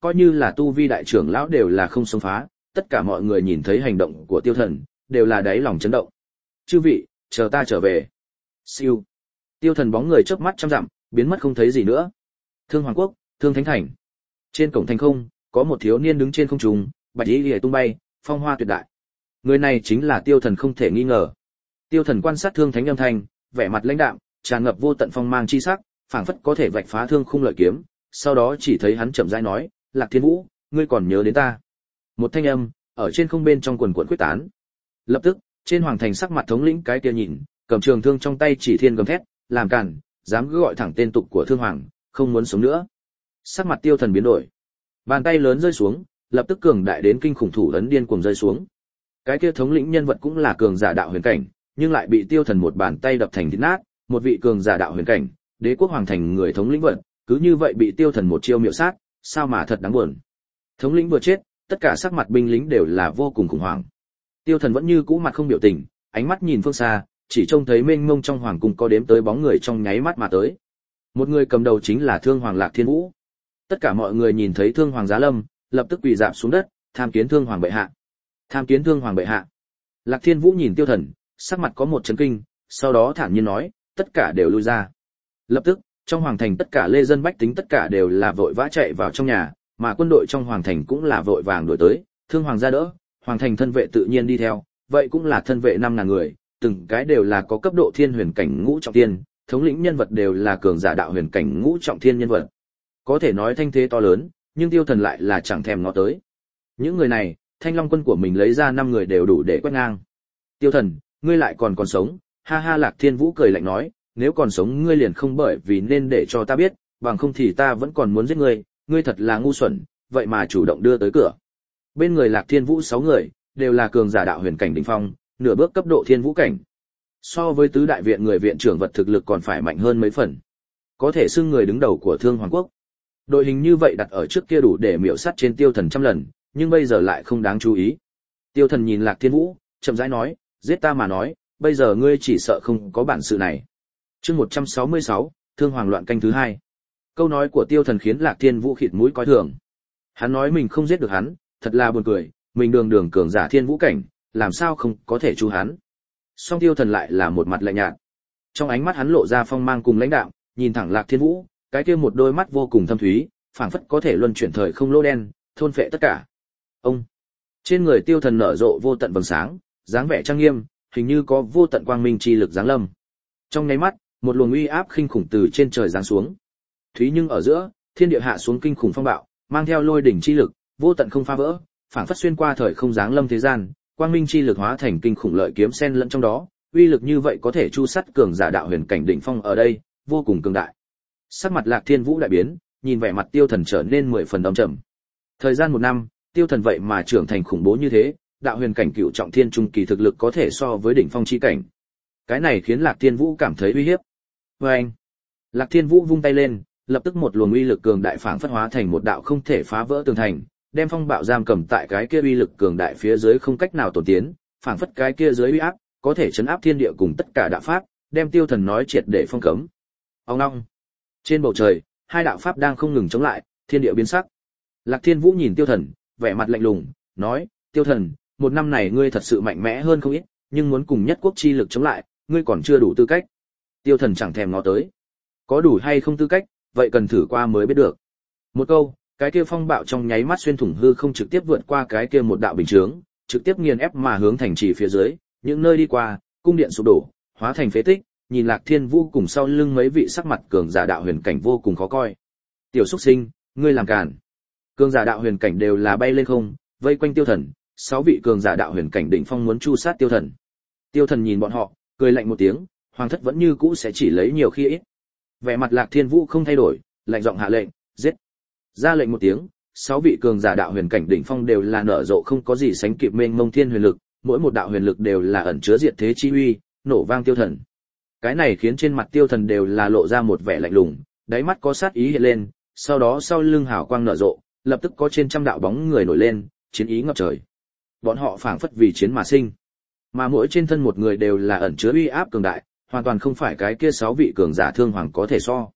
coi như là tu vi đại trưởng lão đều là không xông phá, tất cả mọi người nhìn thấy hành động của tiêu thần, đều là đáy lòng chấn động. Chư vị, chờ ta trở về. Siêu. Tiêu thần bóng người chớp mắt trăm dặm, biến mất không thấy gì nữa. Thương Hoàng Quốc, Thương Thánh Thành. Trên cổng thành không, có một thiếu niên đứng trên không trung, bạch y liễu tung bay, phong hoa tuyệt đại. Người này chính là Tiêu thần không thể nghi ngờ. Tiêu thần quan sát Thương Thánh âm thanh, vẻ mặt lãnh đạm, tràn ngập vô tận phong mang chi sắc, phảng phất có thể vạch phá thương khung lợi kiếm. Sau đó chỉ thấy hắn chậm rãi nói, Lạc Thiên Vũ, ngươi còn nhớ đến ta? Một thanh âm ở trên không bên trong quần quần quyết tán. Lập tức, trên hoàng thành sắc mặt thống lĩnh cái kia nhìn, cầm trường thương trong tay chỉ thiên gầm thét, làm cản, dám cứ gọi thẳng tên tục của thương hoàng, không muốn sống nữa. Sắc mặt Tiêu thần biến đổi, bàn tay lớn rơi xuống, lập tức cường đại đến kinh khủng thủ ấn điên cuồng rơi xuống. Cái kia thống lĩnh nhân vật cũng là cường giả đạo huyền cảnh, nhưng lại bị Tiêu thần một bàn tay đập thành thít nát, một vị cường giả đạo huyền cảnh, đế quốc hoàng thành người thống lĩnh vật, cứ như vậy bị Tiêu thần một chiêu miệu sát, sao mà thật đáng buồn. Thống lĩnh vừa chết, tất cả sắc mặt binh lính đều là vô cùng khủng hoảng. Tiêu thần vẫn như cũ mặt không biểu tình, ánh mắt nhìn phương xa, chỉ trông thấy mênh mông trong hoàng cung có đếm tới bóng người trong nháy mắt mà tới. Một người cầm đầu chính là Thương Hoàng Lạc Thiên Vũ. Tất cả mọi người nhìn thấy Thương Hoàng giá lâm, lập tức quỳ rạp xuống đất, tham kiến Thương Hoàng bệ hạ. Tham kiến Thương Hoàng bệ hạ. Lạc Thiên Vũ nhìn Tiêu thần, sắc mặt có một chấn kinh, sau đó thản nhiên nói, tất cả đều lui ra. Lập tức, trong hoàng thành tất cả lê dân bách tính tất cả đều là vội vã chạy vào trong nhà, mà quân đội trong hoàng thành cũng là vội vàng đuổi tới, Thương Hoàng ra đỡ, hoàng thành thân vệ tự nhiên đi theo, vậy cũng là thân vệ năm ngàn người, từng cái đều là có cấp độ thiên huyền cảnh ngũ trọng thiên, thống lĩnh nhân vật đều là cường giả đạo huyền cảnh ngũ trọng thiên nhân vật. Có thể nói thanh thế to lớn, nhưng Tiêu thần lại là chẳng thèm ngó tới. Những người này, Thanh Long quân của mình lấy ra năm người đều đủ để quét ngang. Tiêu thần, ngươi lại còn còn sống? Ha ha, Lạc Thiên Vũ cười lạnh nói, nếu còn sống ngươi liền không bởi vì nên để cho ta biết, bằng không thì ta vẫn còn muốn giết ngươi, ngươi thật là ngu xuẩn, vậy mà chủ động đưa tới cửa. Bên người Lạc Thiên Vũ sáu người, đều là cường giả đạo huyền cảnh đỉnh phong, nửa bước cấp độ thiên vũ cảnh. So với tứ đại viện người viện trưởng vật thực lực còn phải mạnh hơn mấy phần. Có thể xưng người đứng đầu của Thương Hoàng Quốc. Đội hình như vậy đặt ở trước kia đủ để miểu sát trên Tiêu thần trăm lần, nhưng bây giờ lại không đáng chú ý. Tiêu thần nhìn Lạc Thiên Vũ, chậm rãi nói, giết ta mà nói, bây giờ ngươi chỉ sợ không có bản sự này. Chương một trăm sáu mươi sáu, Thương Hoàng loạn canh thứ hai. Câu nói của Tiêu thần khiến Lạc Thiên Vũ khịt mũi coi thường. Hắn nói mình không giết được hắn, thật là buồn cười, mình đường đường cường giả thiên vũ cảnh, làm sao không có thể chu hắn. Song Tiêu thần lại là một mặt lạnh nhạt. Trong ánh mắt hắn lộ ra phong mang cùng lãnh đạm, nhìn thẳng Lạc Thiên Vũ, cái kia một đôi mắt vô cùng thâm thúy, phảng phất có thể luân chuyển thời không lô đen, thôn phệ tất cả. Ông. Trên người Tiêu thần nở rộ vô tận vầng sáng, dáng vẻ trang nghiêm, hình như có vô tận quang minh chi lực giáng lâm. Trong nháy mắt, một luồng uy áp kinh khủng từ trên trời giáng xuống. Thúy nhưng ở giữa, thiên địa hạ xuống kinh khủng phong bạo, mang theo lôi đỉnh chi lực, vô tận không phá vỡ, phảng phất xuyên qua thời không giáng lâm thế gian, quang minh chi lực hóa thành kinh khủng lợi kiếm xen lẫn trong đó, uy lực như vậy có thể chu sắt cường giả đạo huyền cảnh đỉnh phong ở đây, vô cùng cường đại. Sắc mặt Lạc Thiên Vũ đại biến, nhìn vẻ mặt Tiêu thần trở nên mười phần đăm trầm. Thời gian một năm, Tiêu thần vậy mà trưởng thành khủng bố như thế, đạo huyền cảnh cựu trọng thiên trung kỳ thực lực có thể so với đỉnh phong chi cảnh. Cái này khiến Lạc Thiên Vũ cảm thấy uy hiếp. Và anh, Lạc Thiên Vũ vung tay lên, lập tức một luồng uy lực cường đại phảng phất hóa thành một đạo không thể phá vỡ tường thành, đem phong bạo giam cầm tại cái kia uy lực cường đại phía dưới không cách nào tổn tiến, phảng phất cái kia dưới uy áp có thể chấn áp thiên địa cùng tất cả đạo pháp, đem Tiêu thần nói triệt để phong cấm. Ông long, trên bầu trời, hai đạo pháp đang không ngừng chống lại, thiên địa biến sắc. Lạc Thiên Vũ nhìn Tiêu thần, vẻ mặt lạnh lùng, nói: Tiêu thần, một năm này ngươi thật sự mạnh mẽ hơn không ít, nhưng muốn cùng nhất quốc chi lực chống lại, ngươi còn chưa đủ tư cách. Tiêu thần chẳng thèm ngó tới, có đủ hay không tư cách, vậy cần thử qua mới biết được. Một câu, cái kia phong bạo trong nháy mắt xuyên thủng hư không trực tiếp vượt qua cái kia một đạo bình chướng, trực tiếp nghiền ép mà hướng thành trì phía dưới, những nơi đi qua, cung điện sụp đổ, hóa thành phế tích. Nhìn Lạc Thiên Vũ cùng sau lưng mấy vị sắc mặt cường giả đạo huyền cảnh vô cùng khó coi. Tiểu xuất sinh, ngươi làm cản. Cường giả đạo huyền cảnh đều là bay lên không, vây quanh Tiêu thần, sáu vị cường giả đạo huyền cảnh đỉnh phong muốn chu sát Tiêu thần. Tiêu thần nhìn bọn họ, cười lạnh một tiếng, hoàng thất vẫn như cũ sẽ chỉ lấy nhiều khi ít. Vẻ mặt Lạc Thiên Vũ không thay đổi, lạnh giọng hạ lệnh, giết. Ra lệnh một tiếng, sáu vị cường giả đạo huyền cảnh đỉnh phong đều là nở rộ không có gì sánh kịp mênh mông thiên huyền lực, mỗi một đạo huyền lực đều là ẩn chứa diệt thế chi uy, nổ vang Tiêu thần. Cái này khiến trên mặt Tiêu thần đều là lộ ra một vẻ lạnh lùng, đáy mắt có sát ý hiện lên, sau đó sau lưng hào quang nở rộ, lập tức có trên trăm đạo bóng người nổi lên, chiến ý ngập trời. Bọn họ phảng phất vì chiến mà sinh, mà mỗi trên thân một người đều là ẩn chứa uy áp cường đại, hoàn toàn không phải cái kia sáu vị cường giả thương hoàng có thể so.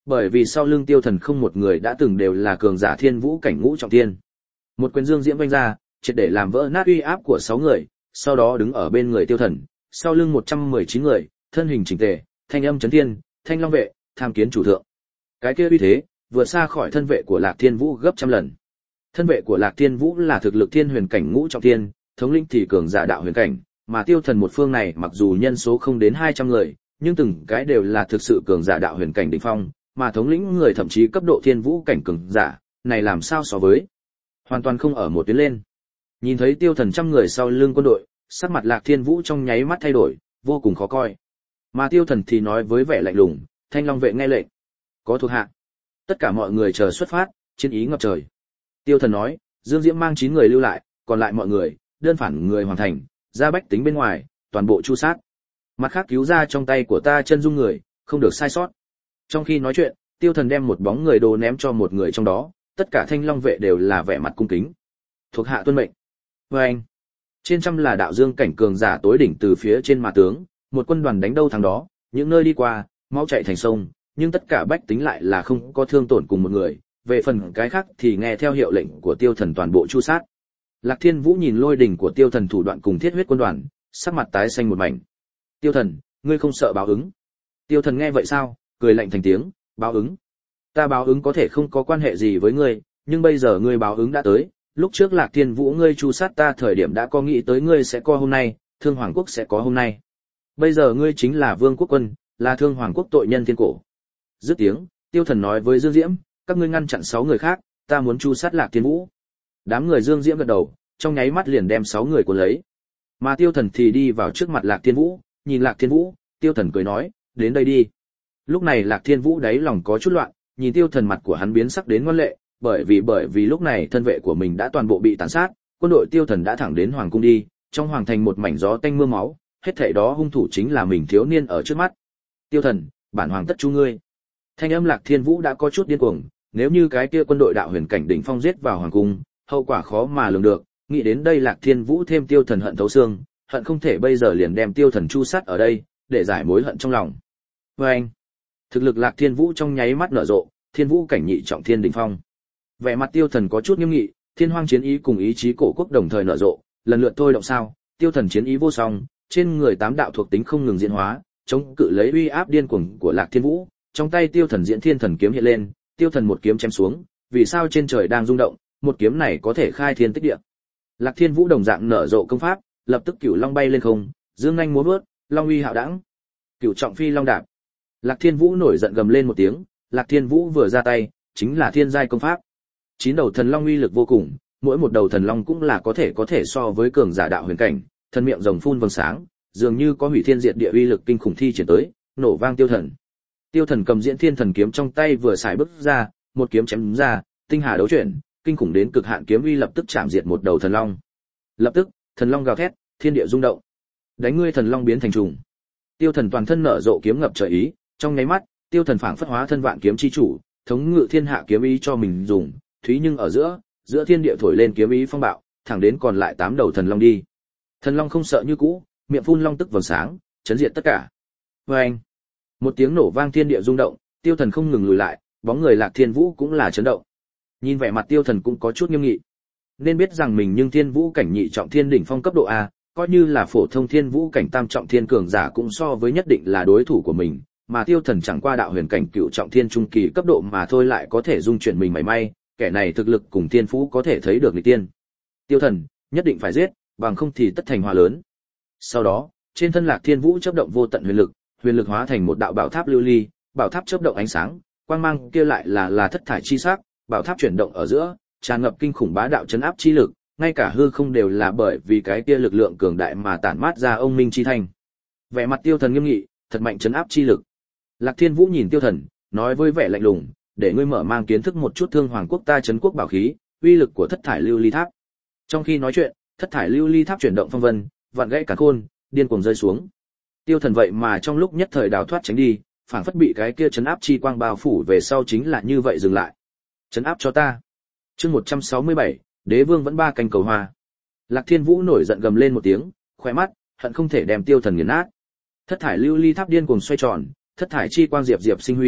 Bởi vì sau lưng Tiêu Thần không một người đã từng đều là cường giả thiên vũ cảnh ngũ trọng thiên. Một quyền dương diễm vung ra, triệt để làm vỡ nát uy áp của sáu người, sau đó đứng ở bên người Tiêu Thần, sau lưng một trăm mười chín người, thân hình chỉnh tề, thanh âm chấn thiên, Thanh Long vệ, tham kiến chủ thượng. Cái kia uy thế, vượt xa khỏi thân vệ của Lạc Thiên Vũ gấp trăm lần. Thân vệ của Lạc Thiên Vũ là thực lực thiên huyền cảnh ngũ trọng thiên, thống lĩnh thì cường giả đạo huyền cảnh, mà Tiêu Thần một phương này mặc dù nhân số không đến hai trăm người, nhưng từng cái đều là thực sự cường giả đạo huyền cảnh đỉnh phong, mà thống lĩnh người thậm chí cấp độ thiên vũ cảnh cường giả, này làm sao so với? Hoàn toàn không ở một tuyến lên. Nhìn thấy Tiêu Thần trăm người sau lưng quân đội, sắc mặt Lạc Thiên Vũ trong nháy mắt thay đổi, vô cùng khó coi. Mà Tiêu Thần thì nói với vẻ lạnh lùng, Thanh Long vệ nghe lệnh, có thuộc hạ. Tất cả mọi người chờ xuất phát, chiến ý ngập trời. Tiêu Thần nói, Dương Diễm mang chín người lưu lại, còn lại mọi người, đơn phản người hoàn thành, ra bách tính bên ngoài, toàn bộ chu sát. Mặt khác cứu ra trong tay của ta chân dung người, không được sai sót. Trong khi nói chuyện, Tiêu Thần đem một bóng người đồ ném cho một người trong đó, tất cả Thanh Long vệ đều là vẻ mặt cung kính. Thuộc hạ tuân mệnh. Và anh, trên trăm là đạo dương cảnh cường giả tối đỉnh từ phía trên mà tướng, một quân đoàn đánh đâu thắng đó, những nơi đi qua, máu chảy thành sông, nhưng tất cả bách tính lại là không có thương tổn cùng một người, về phần cái khác thì nghe theo hiệu lệnh của Tiêu Thần toàn bộ chu sát. Lạc Thiên Vũ nhìn lôi đỉnh của Tiêu Thần thủ đoạn cùng thiết huyết quân đoàn, sắc mặt tái xanh một mảnh. Tiêu Thần, ngươi không sợ báo ứng? Tiêu Thần nghe vậy sao, cười lạnh thành tiếng, báo ứng? Ta báo ứng có thể không có quan hệ gì với ngươi, nhưng bây giờ ngươi báo ứng đã tới, lúc trước Lạc Thiên Vũ ngươi chu sát ta thời điểm đã có nghĩ tới ngươi sẽ có hôm nay, Thương Hoàng quốc sẽ có hôm nay. Bây giờ ngươi chính là Vương quốc quân, là Thương Hoàng quốc tội nhân thiên cổ. Dứt tiếng, Tiêu Thần nói với Dương Diễm, các ngươi ngăn chặn sáu người khác, ta muốn chu sát Lạc Thiên Vũ. Đám người Dương Diễm gật đầu, trong nháy mắt liền đem sáu người cuốn lấy. Mà Tiêu Thần thì đi vào trước mặt Lạc Thiên Vũ, nhìn Lạc Thiên Vũ, Tiêu Thần cười nói, đến đây đi. Lúc này Lạc Thiên Vũ đáy lòng có chút loạn, nhìn Tiêu Thần mặt của hắn biến sắc đến ngoan lệ, bởi vì bởi vì lúc này thân vệ của mình đã toàn bộ bị tàn sát, quân đội Tiêu Thần đã thẳng đến hoàng cung đi, trong hoàng thành một mảnh gió tanh mưa máu, hết thảy đó hung thủ chính là mình thiếu niên ở trước mắt. Tiêu Thần, bản hoàng tất chu ngươi. Thanh âm Lạc Thiên Vũ đã có chút điên cuồng, nếu như cái kia quân đội đạo huyền cảnh đỉnh phong giết vào hoàng cung, hậu quả khó mà lường được, nghĩ đến đây Lạc Thiên Vũ thêm Tiêu Thần hận thấu xương, hận không thể bây giờ liền đem Tiêu Thần chu sát ở đây, để giải mối hận trong lòng. Và anh, thực lực Lạc Thiên Vũ trong nháy mắt nở rộ, thiên vũ cảnh nhị trọng thiên đỉnh phong. Vẻ mặt Tiêu Thần có chút nghiêm nghị, thiên hoang chiến ý cùng ý chí cổ quốc đồng thời nở rộ, lần lượt thôi động sao, Tiêu Thần chiến ý vô song, trên người tám đạo thuộc tính không ngừng diễn hóa, chống cự lấy uy áp điên cuồng của Lạc Thiên Vũ, trong tay Tiêu Thần diễn thiên thần kiếm hiện lên, Tiêu Thần một kiếm chém xuống, vì sao trên trời đang rung động, một kiếm này có thể khai thiên tích địa. Lạc Thiên Vũ đồng dạng nở rộ công pháp, lập tức cửu long bay lên không, dương nhanh múa vớt, long uy hạo đãng. Cửu trọng phi long đạp. Lạc Thiên Vũ nổi giận gầm lên một tiếng, Lạc Thiên Vũ vừa ra tay, chính là thiên giai công pháp. Chín đầu thần long uy lực vô cùng, mỗi một đầu thần long cũng là có thể có thể so với cường giả đạo huyền cảnh, thân miệng rồng phun vầng sáng, dường như có hủy thiên diệt địa uy lực kinh khủng thi triển tới, nổ vang Tiêu Thần. Tiêu Thần cầm diễn thiên thần kiếm trong tay vừa xài bước ra, một kiếm chém ra, tinh hà đấu chuyển, kinh khủng đến cực hạn kiếm uy lập tức chạm diệt một đầu thần long. Lập tức, thần long gào thét, thiên địa rung động. Đánh ngươi thần long biến thành trùng. Tiêu Thần toàn thân nở rộ kiếm ngập trời ý, trong nháy mắt, Tiêu Thần phảng phất hóa thân vạn kiếm chi chủ, thống ngự thiên hạ kiếm ý cho mình dùng, thúy nhưng ở giữa, giữa thiên địa thổi lên kiếm ý phong bạo, thẳng đến còn lại tám đầu thần long đi. Thần long không sợ như cũ, miệng phun long tức vầng sáng, chấn diệt tất cả. Oeng! Một tiếng nổ vang thiên địa rung động, Tiêu Thần không ngừng lùi lại, bóng người Lạc Thiên Vũ cũng là chấn động. Nhìn vẻ mặt Tiêu Thần cũng có chút nghiêm nghị. Nên biết rằng mình nhưng thiên vũ cảnh nhị trọng thiên đỉnh phong cấp độ A, coi như là phổ thông thiên vũ cảnh tam trọng thiên cường giả cũng so với nhất định là đối thủ của mình, mà Tiêu Thần chẳng qua đạo huyền cảnh cửu trọng thiên trung kỳ cấp độ mà thôi lại có thể dung chuyển mình mảy may, kẻ này thực lực cùng thiên phú có thể thấy được nghịch tiên. Tiêu Thần, nhất định phải giết, bằng không thì tất thành hòa lớn. Sau đó, trên thân Lạc Thiên Vũ chớp động vô tận huyền lực, huyền lực hóa thành một đạo bảo tháp lưu ly, bảo tháp chớp động ánh sáng, quang mang kia lại là là thất thải chi sắc, bảo tháp chuyển động ở giữa, tràn ngập kinh khủng bá đạo chấn áp chi lực, ngay cả hư không đều là bởi vì cái kia lực lượng cường đại mà tản mát ra ông minh chi thành. Vẻ mặt Tiêu Thần nghiêm nghị, thật mạnh chấn áp chi lực. Lạc Thiên Vũ nhìn Tiêu Thần, nói với vẻ lạnh lùng, để ngươi mở mang kiến thức một chút Thương Hoàng quốc ta trấn quốc bảo khí, uy lực của thất thải lưu ly tháp. Trong khi nói chuyện, thất thải lưu ly tháp chuyển động phong vân, vạn gãy cả khôn, điên cuồng rơi xuống. Tiêu Thần vậy mà trong lúc nhất thời đào thoát tránh đi, phảng phất bị cái kia chấn áp chi quang bao phủ về sau chính là như vậy dừng lại. Chấn áp cho ta. Chương một trăm sáu mươi bảy, Đế Vương vẫn ba canh cầu hoa. Lạc Thiên Vũ nổi giận gầm lên một tiếng, khóe mắt hận không thể đem Tiêu Thần nghiền nát. Thất thải lưu ly tháp điên cuồng xoay tròn, thất thải chi quang diệp diệp sinh huy,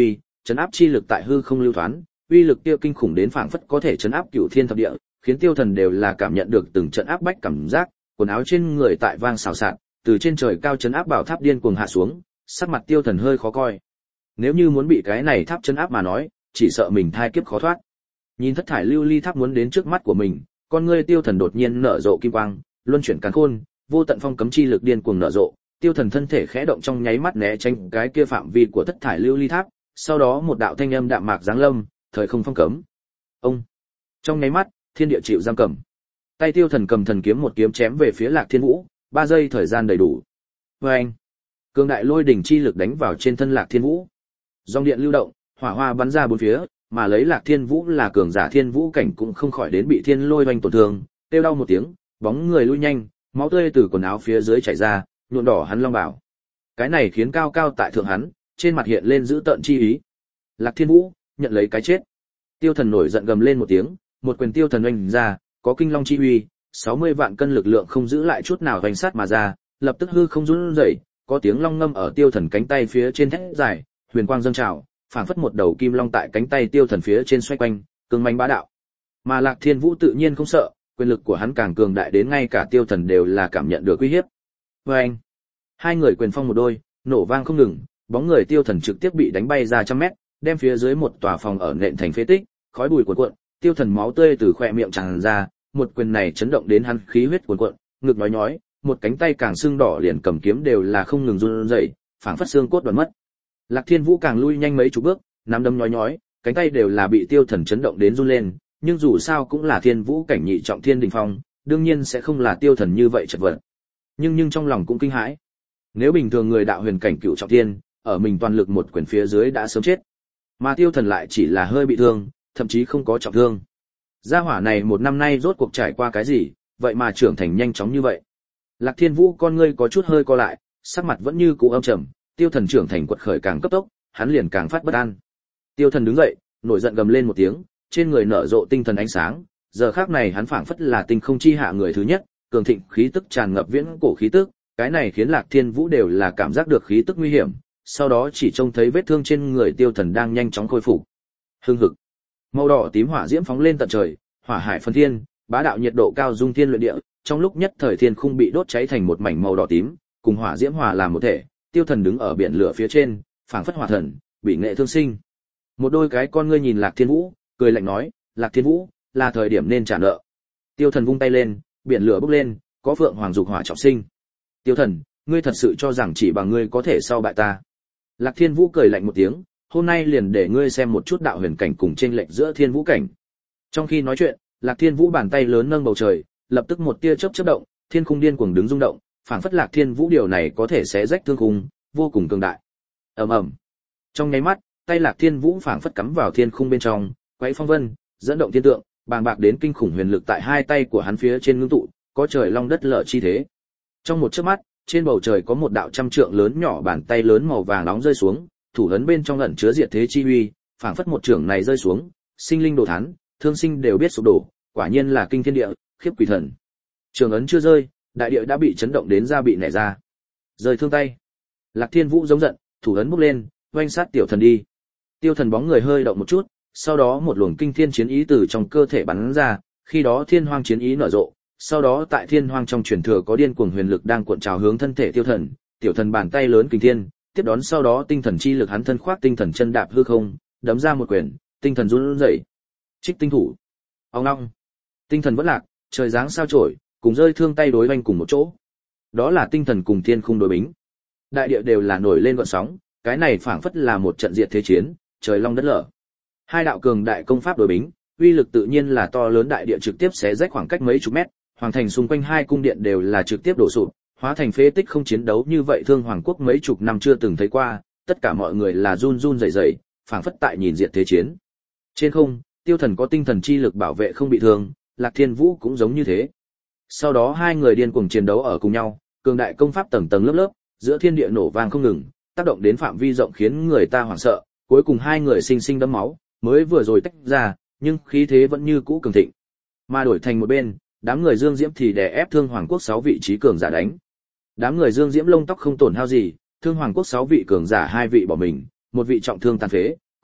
chấn áp chi lực tại hư không lưu thoán, uy lực kia kinh khủng đến phảng phất có thể chấn áp cửu thiên thập địa, khiến tiêu thần đều là cảm nhận được từng trận áp bách cảm giác, quần áo trên người tại vang xào xạc, từ trên trời cao chấn áp bảo tháp điên cuồng hạ xuống, sắc mặt tiêu thần hơi khó coi. Nếu như muốn bị cái này tháp chấn áp mà nói, chỉ sợ mình thai kiếp khó thoát. Nhìn thất thải lưu ly tháp muốn đến trước mắt của mình, con ngươi tiêu thần đột nhiên nở rộ kim quang, luân chuyển càn khôn, vô tận phong cấm chi lực điên cuồng nở rộ, tiêu thần thân thể khẽ động trong nháy mắt né tránh cái kia phạm vi của thất thải lưu ly tháp, sau đó một đạo thanh âm đạm mạc giáng lâm, thời không phong cấm. Ông. Trong nháy mắt, thiên địa chịu giam cầm. Tay tiêu thần cầm thần kiếm một kiếm chém về phía Lạc Thiên Vũ, ba giây thời gian đầy đủ. Oeng. Cường đại lôi đỉnh chi lực đánh vào trên thân Lạc Thiên Vũ. Dòng điện lưu động, hỏa hoa bắn ra bốn phía, mà lấy Lạc Thiên Vũ là cường giả thiên vũ cảnh cũng không khỏi đến bị thiên lôi oanh tổn thương, kêu đau một tiếng, bóng người lui nhanh, máu tươi từ quần áo phía dưới chảy ra, nhuộm đỏ hắn long bào. Cái này khiến cao cao tại thượng hắn, trên mặt hiện lên dữ tợn chi ý. Lạc Thiên Vũ, nhận lấy cái chết. Tiêu thần nổi giận gầm lên một tiếng, một quyền tiêu thần oanh ra, có kinh long chi uy, sáu mươi vạn cân lực lượng không giữ lại chút nào hoành sát mà ra, lập tức hư không run rẩy, có tiếng long ngâm ở tiêu thần cánh tay phía trên thét dài, huyền quang dâng trào, phảng phất một đầu kim long tại cánh tay tiêu thần phía trên xoay quanh, cường mãnh bá đạo. Mà Lạc Thiên Vũ tự nhiên không sợ, quyền lực của hắn càng cường đại đến ngay cả tiêu thần đều là cảm nhận được uy hiếp. Oeng! Hai người quyền phong một đôi, nổ vang không ngừng, bóng người tiêu thần trực tiếp bị đánh bay ra trăm mét, đem phía dưới một tòa phòng ở nện thành phế tích, khói bụi cuồn cuộn, tiêu thần máu tươi từ khóe miệng tràn ra, một quyền này chấn động đến hắn khí huyết cuồn cuộn, ngực nhói nhói, một cánh tay càng sưng đỏ liền cầm kiếm đều là không ngừng run rẩy, phảng phất xương cốt đoạn mất. Lạc Thiên Vũ càng lui nhanh mấy chục bước, nắm đấm nhói nhói, cánh tay đều là bị tiêu thần chấn động đến run lên, nhưng dù sao cũng là thiên vũ cảnh nhị trọng thiên đỉnh phong, đương nhiên sẽ không là tiêu thần như vậy chật vật. Nhưng nhưng trong lòng cũng kinh hãi. Nếu bình thường người đạo huyền cảnh cựu trọng thiên, ở mình toàn lực một quyền phía dưới đã sớm chết. Mà tiêu thần lại chỉ là hơi bị thương, thậm chí không có trọng thương. Gia hỏa này một năm nay rốt cuộc trải qua cái gì, vậy mà trưởng thành nhanh chóng như vậy. Lạc Thiên Vũ con ngươi có chút hơi co lại, sắc mặt vẫn như cũ âm trầm, tiêu thần trưởng thành quật khởi càng cấp tốc, hắn liền càng phát bất an. Tiêu thần đứng dậy, nổi giận gầm lên một tiếng, trên người nở rộ tinh thần ánh sáng, giờ khắc này hắn phảng phất là tinh không chi hạ người thứ nhất, cường thịnh khí tức tràn ngập viễn cổ khí tức, cái này khiến Lạc Thiên Vũ đều là cảm giác được khí tức nguy hiểm, sau đó chỉ trông thấy vết thương trên người tiêu thần đang nhanh chóng khôi phục. Hưng hực, màu đỏ tím hỏa diễm phóng lên tận trời, hỏa hải phân thiên, bá đạo nhiệt độ cao dung thiên luyện địa, trong lúc nhất thời thiên khung bị đốt cháy thành một mảnh màu đỏ tím, cùng hỏa diễm hòa làm một thể, tiêu thần đứng ở biển lửa phía trên, phảng phất hỏa thần, bị nghệ thương sinh. Một đôi cái con ngươi nhìn Lạc Thiên Vũ, cười lạnh nói, Lạc Thiên Vũ, là thời điểm nên trả nợ. Tiêu thần vung tay lên, biển lửa bốc lên, có phượng hoàng dục hỏa trọng sinh. Tiêu thần, ngươi thật sự cho rằng chỉ bằng ngươi có thể sau bại ta? Lạc Thiên Vũ cười lạnh một tiếng, hôm nay liền để ngươi xem một chút đạo huyền cảnh cùng chênh lệch giữa thiên vũ cảnh. Trong khi nói chuyện, Lạc Thiên Vũ bàn tay lớn nâng bầu trời, lập tức một tia chớp chớp động, thiên khung điên cuồng đứng rung động, phảng phất Lạc Thiên Vũ điều này có thể xé rách thương khung, vô cùng cường đại. Ầm ầm. Trong nháy mắt, tay Lạc Thiên Vũ phảng phất cắm vào thiên khung bên trong, quấy phong vân, dẫn động thiên tượng, bàng bạc đến kinh khủng huyền lực tại hai tay của hắn phía trên ngưng tụ, có trời long đất lở chi thế. Trong một chớp mắt, trên bầu trời có một đạo trăm trượng lớn nhỏ bàn tay lớn màu vàng nóng rơi xuống, thủ ấn bên trong ẩn chứa diệt thế chi uy, phảng phất một trưởng này rơi xuống, sinh linh đồ thán, thương sinh đều biết sụp đổ, quả nhiên là kinh thiên địa, khiếp quỷ thần. Trường ấn chưa rơi, đại địa đã bị chấn động đến da bị nẻ ra. Rơi thương tay. Lạc Thiên Vũ giống giận, thủ ấn bốc lên, oanh sát tiểu thần đi. Tiêu thần bóng người hơi động một chút, sau đó một luồng kinh thiên chiến ý từ trong cơ thể bắn ra, khi đó thiên hoang chiến ý nở rộ, sau đó tại thiên hoang trong truyền thừa có điên cuồng huyền lực đang cuộn trào hướng thân thể tiêu thần, tiểu thần bàn tay lớn kinh thiên, tiếp đón sau đó tinh thần chi lực hắn thân khoác tinh thần chân đạp hư không, đấm ra một quyền, tinh thần run rẩy. Trích tinh thủ. Ong ong. Tinh thần vẫn lạc, trời giáng sao chổi, cùng rơi thương tay đối oanh cùng một chỗ. Đó là tinh thần cùng thiên khung đối bính. Đại địa đều là nổi lên gợn sóng, cái này phảng phất là một trận diệt thế chiến, trời long đất lở. Hai đạo cường đại công pháp đối bính, uy lực tự nhiên là to lớn, đại địa trực tiếp xé rách khoảng cách mấy chục mét, hoàng thành xung quanh hai cung điện đều là trực tiếp đổ sụp, hóa thành phế tích. Không chiến đấu như vậy Thương Hoàng quốc mấy chục năm chưa từng thấy qua, tất cả mọi người là run run rẩy rẩy, phảng phất tại nhìn diệt thế chiến. Trên không, Tiêu Thần có tinh thần chi lực bảo vệ không bị thương, Lạc Thiên Vũ cũng giống như thế. Sau đó hai người điên cuồng chiến đấu ở cùng nhau, cường đại công pháp tầng tầng lớp lớp, giữa thiên địa nổ vang không ngừng, tác động đến phạm vi rộng khiến người ta hoảng sợ, cuối cùng hai người sinh sinh đẫm máu, mới vừa rồi tách ra, nhưng khí thế vẫn như cũ cường thịnh. Mà đổi thành một bên, đám người Dương Diễm thì đè ép Thương Hoàng quốc sáu vị trí cường giả đánh. Đám người Dương Diễm lông tóc không tổn hao gì, Thương Hoàng quốc sáu vị cường giả hai vị bỏ mình, một vị trọng thương tàn phế,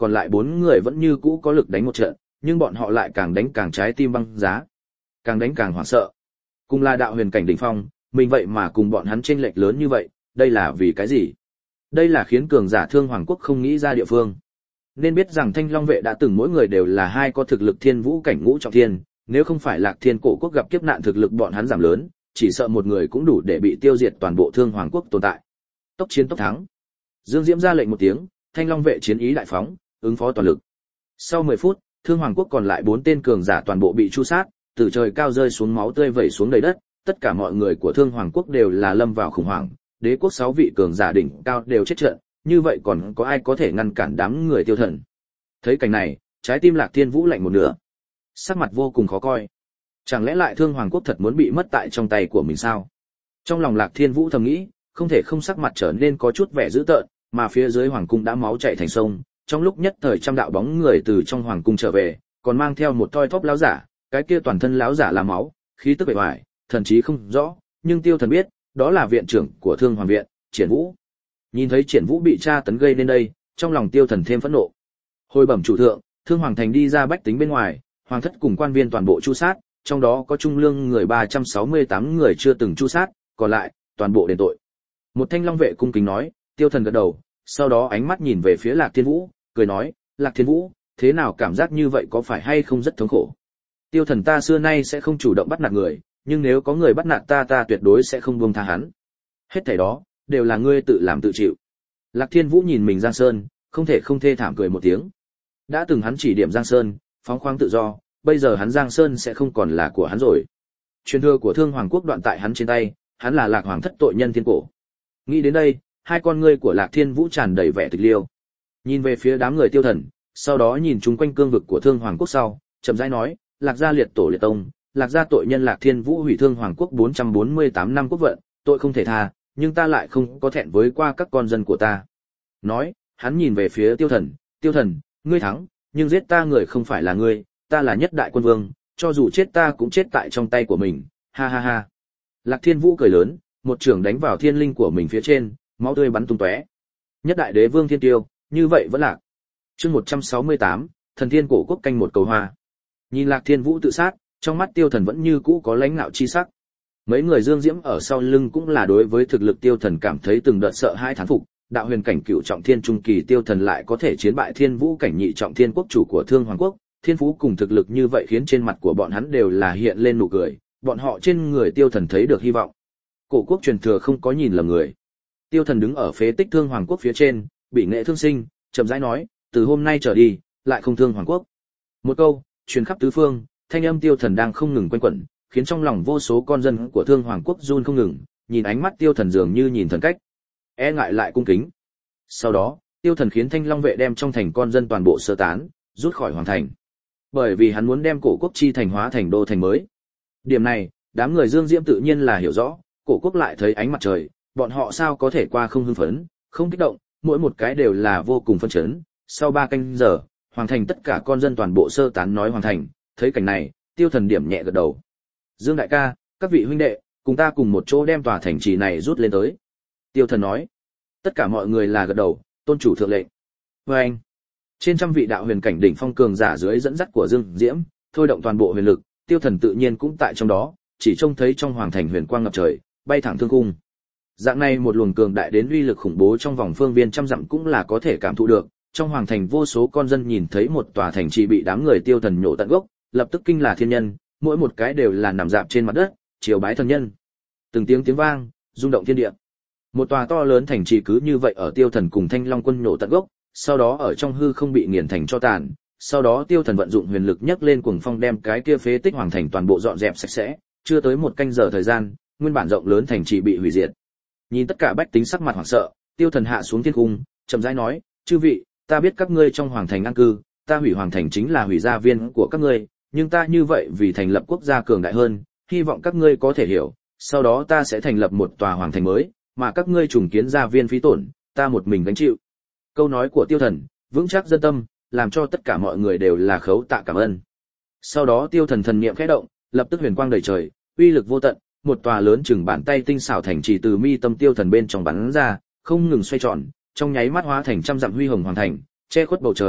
còn lại bốn người vẫn như cũ có lực đánh một trận, nhưng bọn họ lại càng đánh càng trái tim băng giá, càng đánh càng hoảng sợ. Cùng là đạo huyền cảnh đỉnh phong, mình vậy mà cùng bọn hắn chênh lệch lớn như vậy, đây là vì cái gì? Đây là khiến cường giả Thương Hoàng quốc không nghĩ ra địa phương. Nên biết rằng Thanh Long vệ đã từng mỗi người đều là hai có thực lực thiên vũ cảnh ngũ trọng thiên, nếu không phải Lạc Thiên cổ quốc gặp kiếp nạn thực lực bọn hắn giảm lớn, chỉ sợ một người cũng đủ để bị tiêu diệt toàn bộ Thương Hoàng quốc tồn tại. Tốc chiến tốc thắng. Dương Diễm ra lệnh một tiếng, Thanh Long vệ chiến ý đại phóng, ứng phó toàn lực. Sau mười phút, Thương Hoàng quốc còn lại bốn tên cường giả toàn bộ bị tru sát, từ trời cao rơi xuống máu tươi vẩy xuống đầy đất, tất cả mọi người của Thương Hoàng quốc đều là lâm vào khủng hoảng, đế quốc sáu vị cường giả đỉnh cao đều chết trận, như vậy còn có ai có thể ngăn cản đám người Tiêu Thần? Thấy cảnh này, trái tim Lạc Thiên Vũ lạnh một nửa, sắc mặt vô cùng khó coi. Chẳng lẽ lại Thương Hoàng quốc thật muốn bị mất tại trong tay của mình sao? Trong lòng Lạc Thiên Vũ thầm nghĩ, không thể không sắc mặt trở nên có chút vẻ dữ tợn, mà phía dưới hoàng cung đã máu chảy thành sông, trong lúc nhất thời trăm đạo bóng người từ trong hoàng cung trở về, còn mang theo một toi thóp lão giả, cái kia toàn thân lão giả là máu, khí tức bề ngoài, thần trí không rõ, nhưng Tiêu Thần biết, đó là viện trưởng của Thương Hoàng viện, Triển Vũ. Nhìn thấy Triển Vũ bị tra tấn gây nên đây, trong lòng Tiêu Thần thêm phẫn nộ. Hồi bẩm chủ thượng, Thương Hoàng thành đi ra bách tính bên ngoài, hoàng thất cùng quan viên toàn bộ tru sát, trong đó có trung lương người ba trăm sáu mươi tám người chưa từng tru sát, còn lại toàn bộ đền tội. Một Thanh Long vệ cung kính nói. Tiêu Thần gật đầu, sau đó ánh mắt nhìn về phía Lạc Thiên Vũ, cười nói, Lạc Thiên Vũ, thế nào cảm giác như vậy có phải hay không rất thống khổ? Tiêu Thần ta xưa nay sẽ không chủ động bắt nạt người, nhưng nếu có người bắt nạt ta ta tuyệt đối sẽ không buông tha hắn. Hết thảy đó, đều là ngươi tự làm tự chịu. Lạc Thiên Vũ nhìn mình Giang Sơn, không thể không thê thảm cười một tiếng. Đã từng hắn chỉ điểm Giang Sơn, phóng khoáng tự do, bây giờ hắn Giang Sơn sẽ không còn là của hắn rồi. Truyền thừa của Thương Hoàng quốc đoạn tại hắn trên tay, hắn là Lạc Hoàng thất tội nhân thiên cổ. Nghĩ đến đây, hai con ngươi của Lạc Thiên Vũ tràn đầy vẻ tịch liêu. Nhìn về phía đám người Tiêu Thần, sau đó nhìn chúng quanh cương vực của Thương Hoàng quốc sau, chậm rãi nói, Lạc gia liệt tổ liệt tông, Lạc gia tội nhân Lạc Thiên Vũ hủy Thương Hoàng quốc bốn trăm bốn mươi tám năm quốc vận, tội không thể tha, nhưng ta lại không có thẹn với qua các con dân của ta. Nói, hắn nhìn về phía Tiêu Thần, Tiêu Thần, ngươi thắng, nhưng giết ta người không phải là ngươi, ta là nhất đại quân vương, cho dù chết ta cũng chết tại trong tay của mình, ha ha ha. Lạc Thiên Vũ cười lớn, một trường đánh vào thiên linh của mình phía trên, máu tươi bắn tung tóe. Nhất đại đế vương thiên tiêu, như vậy vẫn lạc. Chương một trăm sáu mươi tám, thần thiên cổ quốc canh một cầu hoa. Nhìn Lạc Thiên Vũ tự sát, trong mắt Tiêu Thần vẫn như cũ có lãnh nạo chi sắc. Mấy người Dương Diễm ở sau lưng cũng là đối với thực lực Tiêu Thần cảm thấy từng đợt sợ hãi thán phục, đạo huyền cảnh cựu trọng thiên trung kỳ Tiêu Thần lại có thể chiến bại Thiên Vũ cảnh nhị trọng thiên quốc chủ của Thương Hoàng quốc, thiên phú cùng thực lực như vậy khiến trên mặt của bọn hắn đều là hiện lên nụ cười, bọn họ trên người Tiêu Thần thấy được hy vọng. Cổ quốc truyền thừa không có nhìn lầm người. Tiêu Thần đứng ở phế tích Thương Hoàng quốc phía trên, bị nghệ thương sinh, chậm rãi nói, từ hôm nay trở đi, lại không Thương Hoàng quốc. Một câu, truyền khắp tứ phương, thanh âm Tiêu Thần đang không ngừng quanh quẩn, khiến trong lòng vô số con dân của Thương Hoàng quốc run không ngừng, nhìn ánh mắt Tiêu Thần dường như nhìn thần cách, e ngại lại cung kính. Sau đó, Tiêu Thần khiến Thanh Long vệ đem trong thành con dân toàn bộ sơ tán, rút khỏi hoàng thành. Bởi vì hắn muốn đem cổ quốc chi thành hóa thành đô thành mới. Điểm này, đám người Dương Diễm tự nhiên là hiểu rõ, cổ quốc lại thấy ánh mặt trời, bọn họ sao có thể qua không hưng phấn, không kích động, mỗi một cái đều là vô cùng phấn chấn. Sau ba canh giờ, hoàng thành tất cả con dân toàn bộ sơ tán nói hoàng thành, thấy cảnh này, Tiêu Thần điểm nhẹ gật đầu. Dương đại ca, các vị huynh đệ, cùng ta cùng một chỗ đem tòa thành trì này rút lên tới. Tiêu Thần nói. Tất cả mọi người là gật đầu, tôn chủ thượng lệnh. Và anh, trên trăm vị đạo huyền cảnh đỉnh phong cường giả dưới dẫn dắt của Dương Diễm, thôi động toàn bộ huyền lực, Tiêu Thần tự nhiên cũng tại trong đó, chỉ trông thấy trong hoàng thành huyền quang ngập trời, bay thẳng thương cung. Dạng này một luồng cường đại đến uy lực khủng bố trong vòng phương viên trăm dặm cũng là có thể cảm thụ được. Trong hoàng thành vô số con dân nhìn thấy một tòa thành trì bị đám người Tiêu Thần nhổ tận gốc, lập tức kinh là thiên nhân, mỗi một cái đều là nằm dạp trên mặt đất, triều bái thần nhân. Từng tiếng tiếng vang, rung động thiên địa. Một tòa to lớn thành trì cứ như vậy ở Tiêu Thần cùng Thanh Long quân nhổ tận gốc, sau đó ở trong hư không bị nghiền thành cho tàn. Sau đó Tiêu Thần vận dụng huyền lực nhấc lên cuồng phong đem cái kia phế tích hoàng thành toàn bộ dọn dẹp sạch sẽ, chưa tới một canh giờ thời gian, nguyên bản rộng lớn thành trì bị hủy diệt. Nhìn tất cả bách tính sắc mặt hoảng sợ, Tiêu Thần hạ xuống thiên cung, chậm rãi nói, chư vị, ta biết các ngươi trong hoàng thành an cư, ta hủy hoàng thành chính là hủy gia viên của các ngươi, nhưng ta như vậy vì thành lập quốc gia cường đại hơn, hy vọng các ngươi có thể hiểu, sau đó ta sẽ thành lập một tòa hoàng thành mới, mà các ngươi trùng kiến gia viên phí tổn, ta một mình gánh chịu. Câu nói của Tiêu Thần, vững chắc dân tâm, làm cho tất cả mọi người đều là khấu tạ cảm ơn. Sau đó Tiêu Thần thần niệm khẽ động, lập tức huyền quang đầy trời, uy lực vô tận, một tòa lớn chừng bàn tay tinh xảo thành trì từ mi tâm Tiêu Thần bên trong bắn ra, không ngừng xoay tròn, trong nháy mắt hóa thành trăm dặm huy hồng hoàng thành, che khuất bầu trời,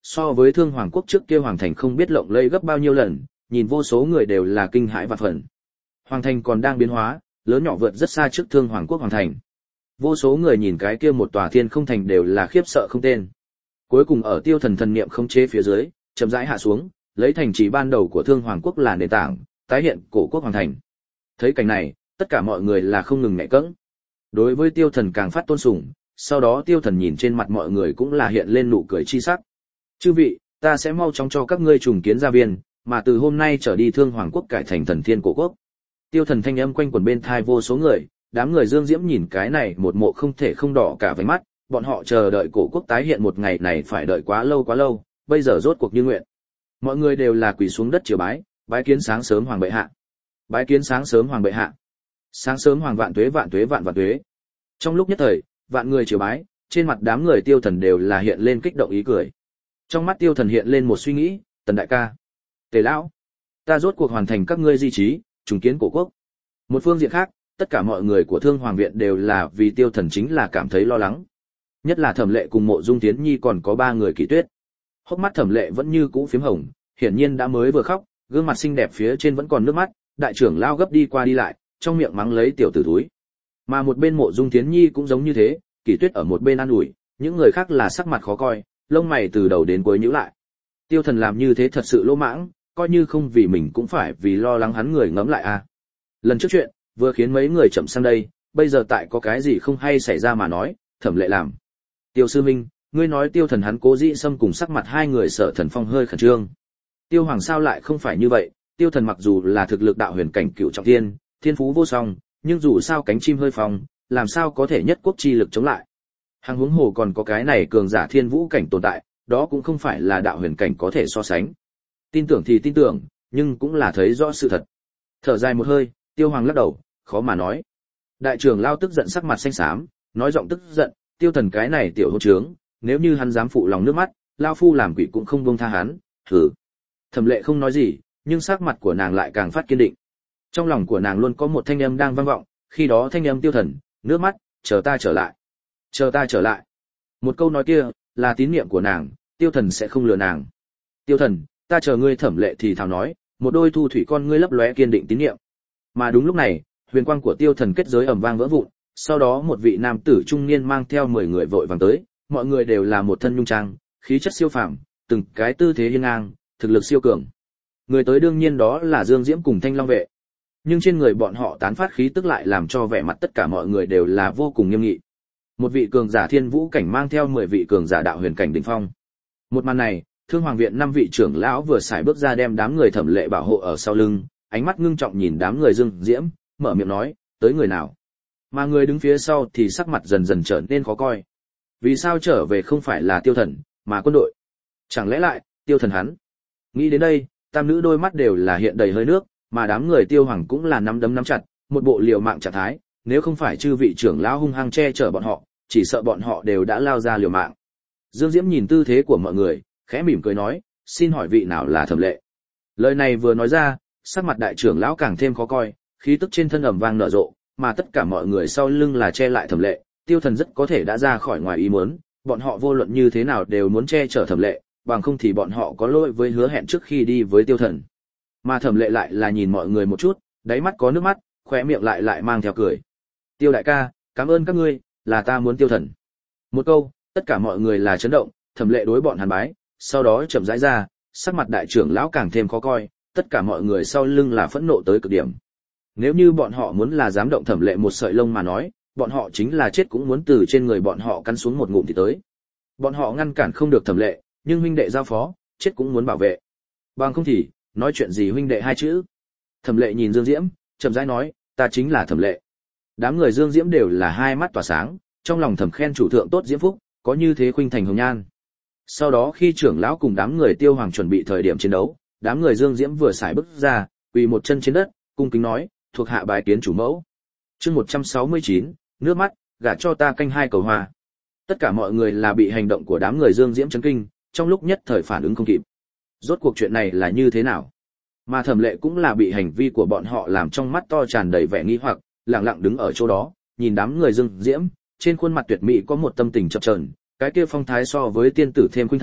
so với Thương Hoàng quốc trước kia hoàng thành không biết lộng lẫy gấp bao nhiêu lần, nhìn vô số người đều là kinh hãi và phẫn. Hoàng thành còn đang biến hóa, lớn nhỏ vượt rất xa trước Thương Hoàng quốc hoàng thành. Vô số người nhìn cái kia một tòa thiên không thành đều là khiếp sợ không tên. Cuối cùng ở Tiêu Thần thần niệm khống chế phía dưới, chậm rãi hạ xuống, lấy thành trì ban đầu của Thương Hoàng quốc là nền tảng, tái hiện cổ quốc hoàng thành. Thấy cảnh này, tất cả mọi người là không ngừng nhẹ cẫng. Đối với Tiêu Thần càng phát tôn sùng, sau đó Tiêu Thần nhìn trên mặt mọi người cũng là hiện lên nụ cười chi sắc. Chư vị, ta sẽ mau chóng cho các ngươi trùng kiến gia viên, mà từ hôm nay trở đi Thương Hoàng quốc cải thành thần thiên cổ quốc. Tiêu Thần thanh âm quanh quẩn bên tai vô số người, đám người Dương Diễm nhìn cái này một mộ không thể không đỏ cả váy mắt, bọn họ chờ đợi cổ quốc tái hiện một ngày này phải đợi quá lâu quá lâu, bây giờ rốt cuộc như nguyện. Mọi người đều là quỳ xuống đất triều bái, bái kiến sáng sớm hoàng bệ hạ. Bái kiến sáng sớm hoàng bệ hạ. Sáng sớm hoàng vạn tuế vạn tuế vạn vạn tuế. Trong lúc nhất thời, vạn người triều bái, trên mặt đám người Tiêu Thần đều là hiện lên kích động ý cười. Trong mắt Tiêu Thần hiện lên một suy nghĩ, Tần đại ca, Tề lão, ta rốt cuộc hoàn thành các ngươi di chí, trùng kiến cổ quốc. Một phương diện khác, tất cả mọi người của Thương Hoàng viện đều là vì Tiêu Thần chính là cảm thấy lo lắng. Nhất là Thẩm Lệ cùng Mộ Dung Tiến Nhi còn có ba người Kỳ Tuyết. Hốc mắt Thẩm Lệ vẫn như cũ phím hồng, hiển nhiên đã mới vừa khóc, gương mặt xinh đẹp phía trên vẫn còn nước mắt, đại trưởng lao gấp đi qua đi lại, trong miệng mắng lấy tiểu tử thúi. Mà một bên Mộ Dung Tiến Nhi cũng giống như thế, Kỳ Tuyết ở một bên an ủi, những người khác là sắc mặt khó coi, lông mày từ đầu đến cuối nhíu lại. Tiêu Thần làm như thế thật sự lỗ mãng, coi như không vì mình cũng phải vì lo lắng hắn người ngẫm lại a. À. Lần trước chuyện, vừa khiến mấy người chậm sang đây, bây giờ tại có cái gì không hay xảy ra mà nói, Thẩm Lệ làm. Tiêu sư minh, ngươi nói Tiêu Thần hắn Cố Dĩ Sâm cùng sắc mặt hai người Sở Thần Phong hơi khẩn trương. Tiêu Hoàng sao lại không phải như vậy, Tiêu Thần mặc dù là thực lực đạo huyền cảnh cửu trọng thiên, thiên phú vô song, nhưng dù sao cánh chim hơi phồng, làm sao có thể nhất quốc chi lực chống lại. Hàng huống hồ còn có cái này cường giả thiên vũ cảnh tồn tại, đó cũng không phải là đạo huyền cảnh có thể so sánh. Tin tưởng thì tin tưởng, nhưng cũng là thấy rõ sự thật. Thở dài một hơi, Tiêu Hoàng lắc đầu, khó mà nói. Đại trưởng lao tức giận sắc mặt xanh xám, nói giọng tức giận, Tiêu Thần cái này tiểu hỗn trướng, nếu như hắn dám phụ lòng nước mắt, lao phu làm quỷ cũng không buông tha hắn. Hừ. Thẩm Lệ không nói gì, nhưng sắc mặt của nàng lại càng phát kiên định. Trong lòng của nàng luôn có một thanh âm đang vang vọng, khi đó thanh âm Tiêu Thần, nước mắt, chờ ta trở lại. Chờ ta trở lại. Một câu nói kia, là tín niệm của nàng, Tiêu Thần sẽ không lừa nàng. Tiêu Thần, ta chờ ngươi. Thẩm Lệ thì thào nói, một đôi thu thủy con ngươi lấp lóe kiên định tín niệm. Mà đúng lúc này, huyền quang của Tiêu Thần kết giới ầm vang vỡ vụn, sau đó một vị nam tử trung niên mang theo mười người vội vàng tới, mọi người đều là một thân nhung trang, khí chất siêu phàm, từng cái tư thế hiên ngang, thực lực siêu cường. Người tới đương nhiên đó là Dương Diễm cùng Thanh Long vệ. Nhưng trên người bọn họ tán phát khí tức lại làm cho vẻ mặt tất cả mọi người đều là vô cùng nghiêm nghị. Một vị cường giả thiên vũ cảnh mang theo mười vị cường giả đạo huyền cảnh đỉnh phong. Một màn này, Thương Hoàng viện năm vị trưởng lão vừa xài bước ra đem đám người Thẩm Lệ bảo hộ ở sau lưng, ánh mắt ngưng trọng nhìn đám người Dương Diễm, mở miệng nói, tới người nào? Mà người đứng phía sau thì sắc mặt dần dần trở nên khó coi. Vì sao trở về không phải là Tiêu Thần, mà quân đội? Chẳng lẽ lại, Tiêu Thần hắn? Nghĩ đến đây, tam nữ đôi mắt đều là hiện đầy hơi nước, mà đám người Tiêu Hoàng cũng là nắm đấm nắm chặt, một bộ liều mạng trạng thái, nếu không phải chư vị trưởng lão hung hăng che chở bọn họ, chỉ sợ bọn họ đều đã lao ra liều mạng. Dương Diễm nhìn tư thế của mọi người, khẽ mỉm cười nói, xin hỏi vị nào là Thẩm Lệ? Lời này vừa nói ra, sắc mặt đại trưởng lão càng thêm khó coi, khí tức trên thân ầm vang nở rộ, mà tất cả mọi người sau lưng là che lại Thẩm Lệ, Tiêu Thần rất có thể đã ra khỏi ngoài ý muốn, bọn họ vô luận như thế nào đều muốn che chở Thẩm Lệ, bằng không thì bọn họ có lỗi với hứa hẹn trước khi đi với Tiêu Thần. Mà Thẩm Lệ lại là nhìn mọi người một chút, đáy mắt có nước mắt, khóe miệng lại lại mang theo cười. Tiêu đại ca, cảm ơn các ngươi, là ta muốn Tiêu Thần. Một câu, tất cả mọi người là chấn động, Thẩm Lệ đối bọn hàn bái, sau đó chậm rãi ra, sắc mặt đại trưởng lão càng thêm khó coi, tất cả mọi người sau lưng là phẫn nộ tới cực điểm. Nếu như bọn họ muốn là dám động Thẩm Lệ một sợi lông mà nói, bọn họ chính là chết cũng muốn từ trên người bọn họ cắn xuống một ngụm thì tới. Bọn họ ngăn cản không được Thẩm Lệ, nhưng huynh đệ giao phó, chết cũng muốn bảo vệ. Bằng không thì, nói chuyện gì huynh đệ hai chữ. Thẩm Lệ nhìn Dương Diễm, chậm rãi nói, ta chính là Thẩm Lệ. Đám người Dương Diễm đều là hai mắt tỏa sáng, trong lòng thầm khen chủ thượng tốt diễm phúc, có như thế khuynh thành hồng nhan. Sau đó khi trưởng lão cùng đám người Tiêu Hoàng chuẩn bị thời điểm chiến đấu, đám người Dương Diễm vừa xài bước ra, quỳ một chân trên đất, cung kính nói, thuộc hạ bái kiến chủ mẫu. Chương một trăm sáu mươi chín, nước mắt, gả cho ta canh hai cầu hòa. Tất cả mọi người là bị hành động của đám người Dương Diễm chấn kinh, trong lúc nhất thời phản ứng không kịp. Rốt cuộc chuyện này là như thế nào? Mà Thẩm Lệ cũng là bị hành vi của bọn họ làm trong mắt to tràn đầy vẻ nghi hoặc, lặng lặng đứng ở chỗ đó, nhìn đám người Dương Diễm, trên khuôn mặt tuyệt mỹ có một tâm tình chập chờn, cái kia phong thái so với tiên tử thêm khuynh thành,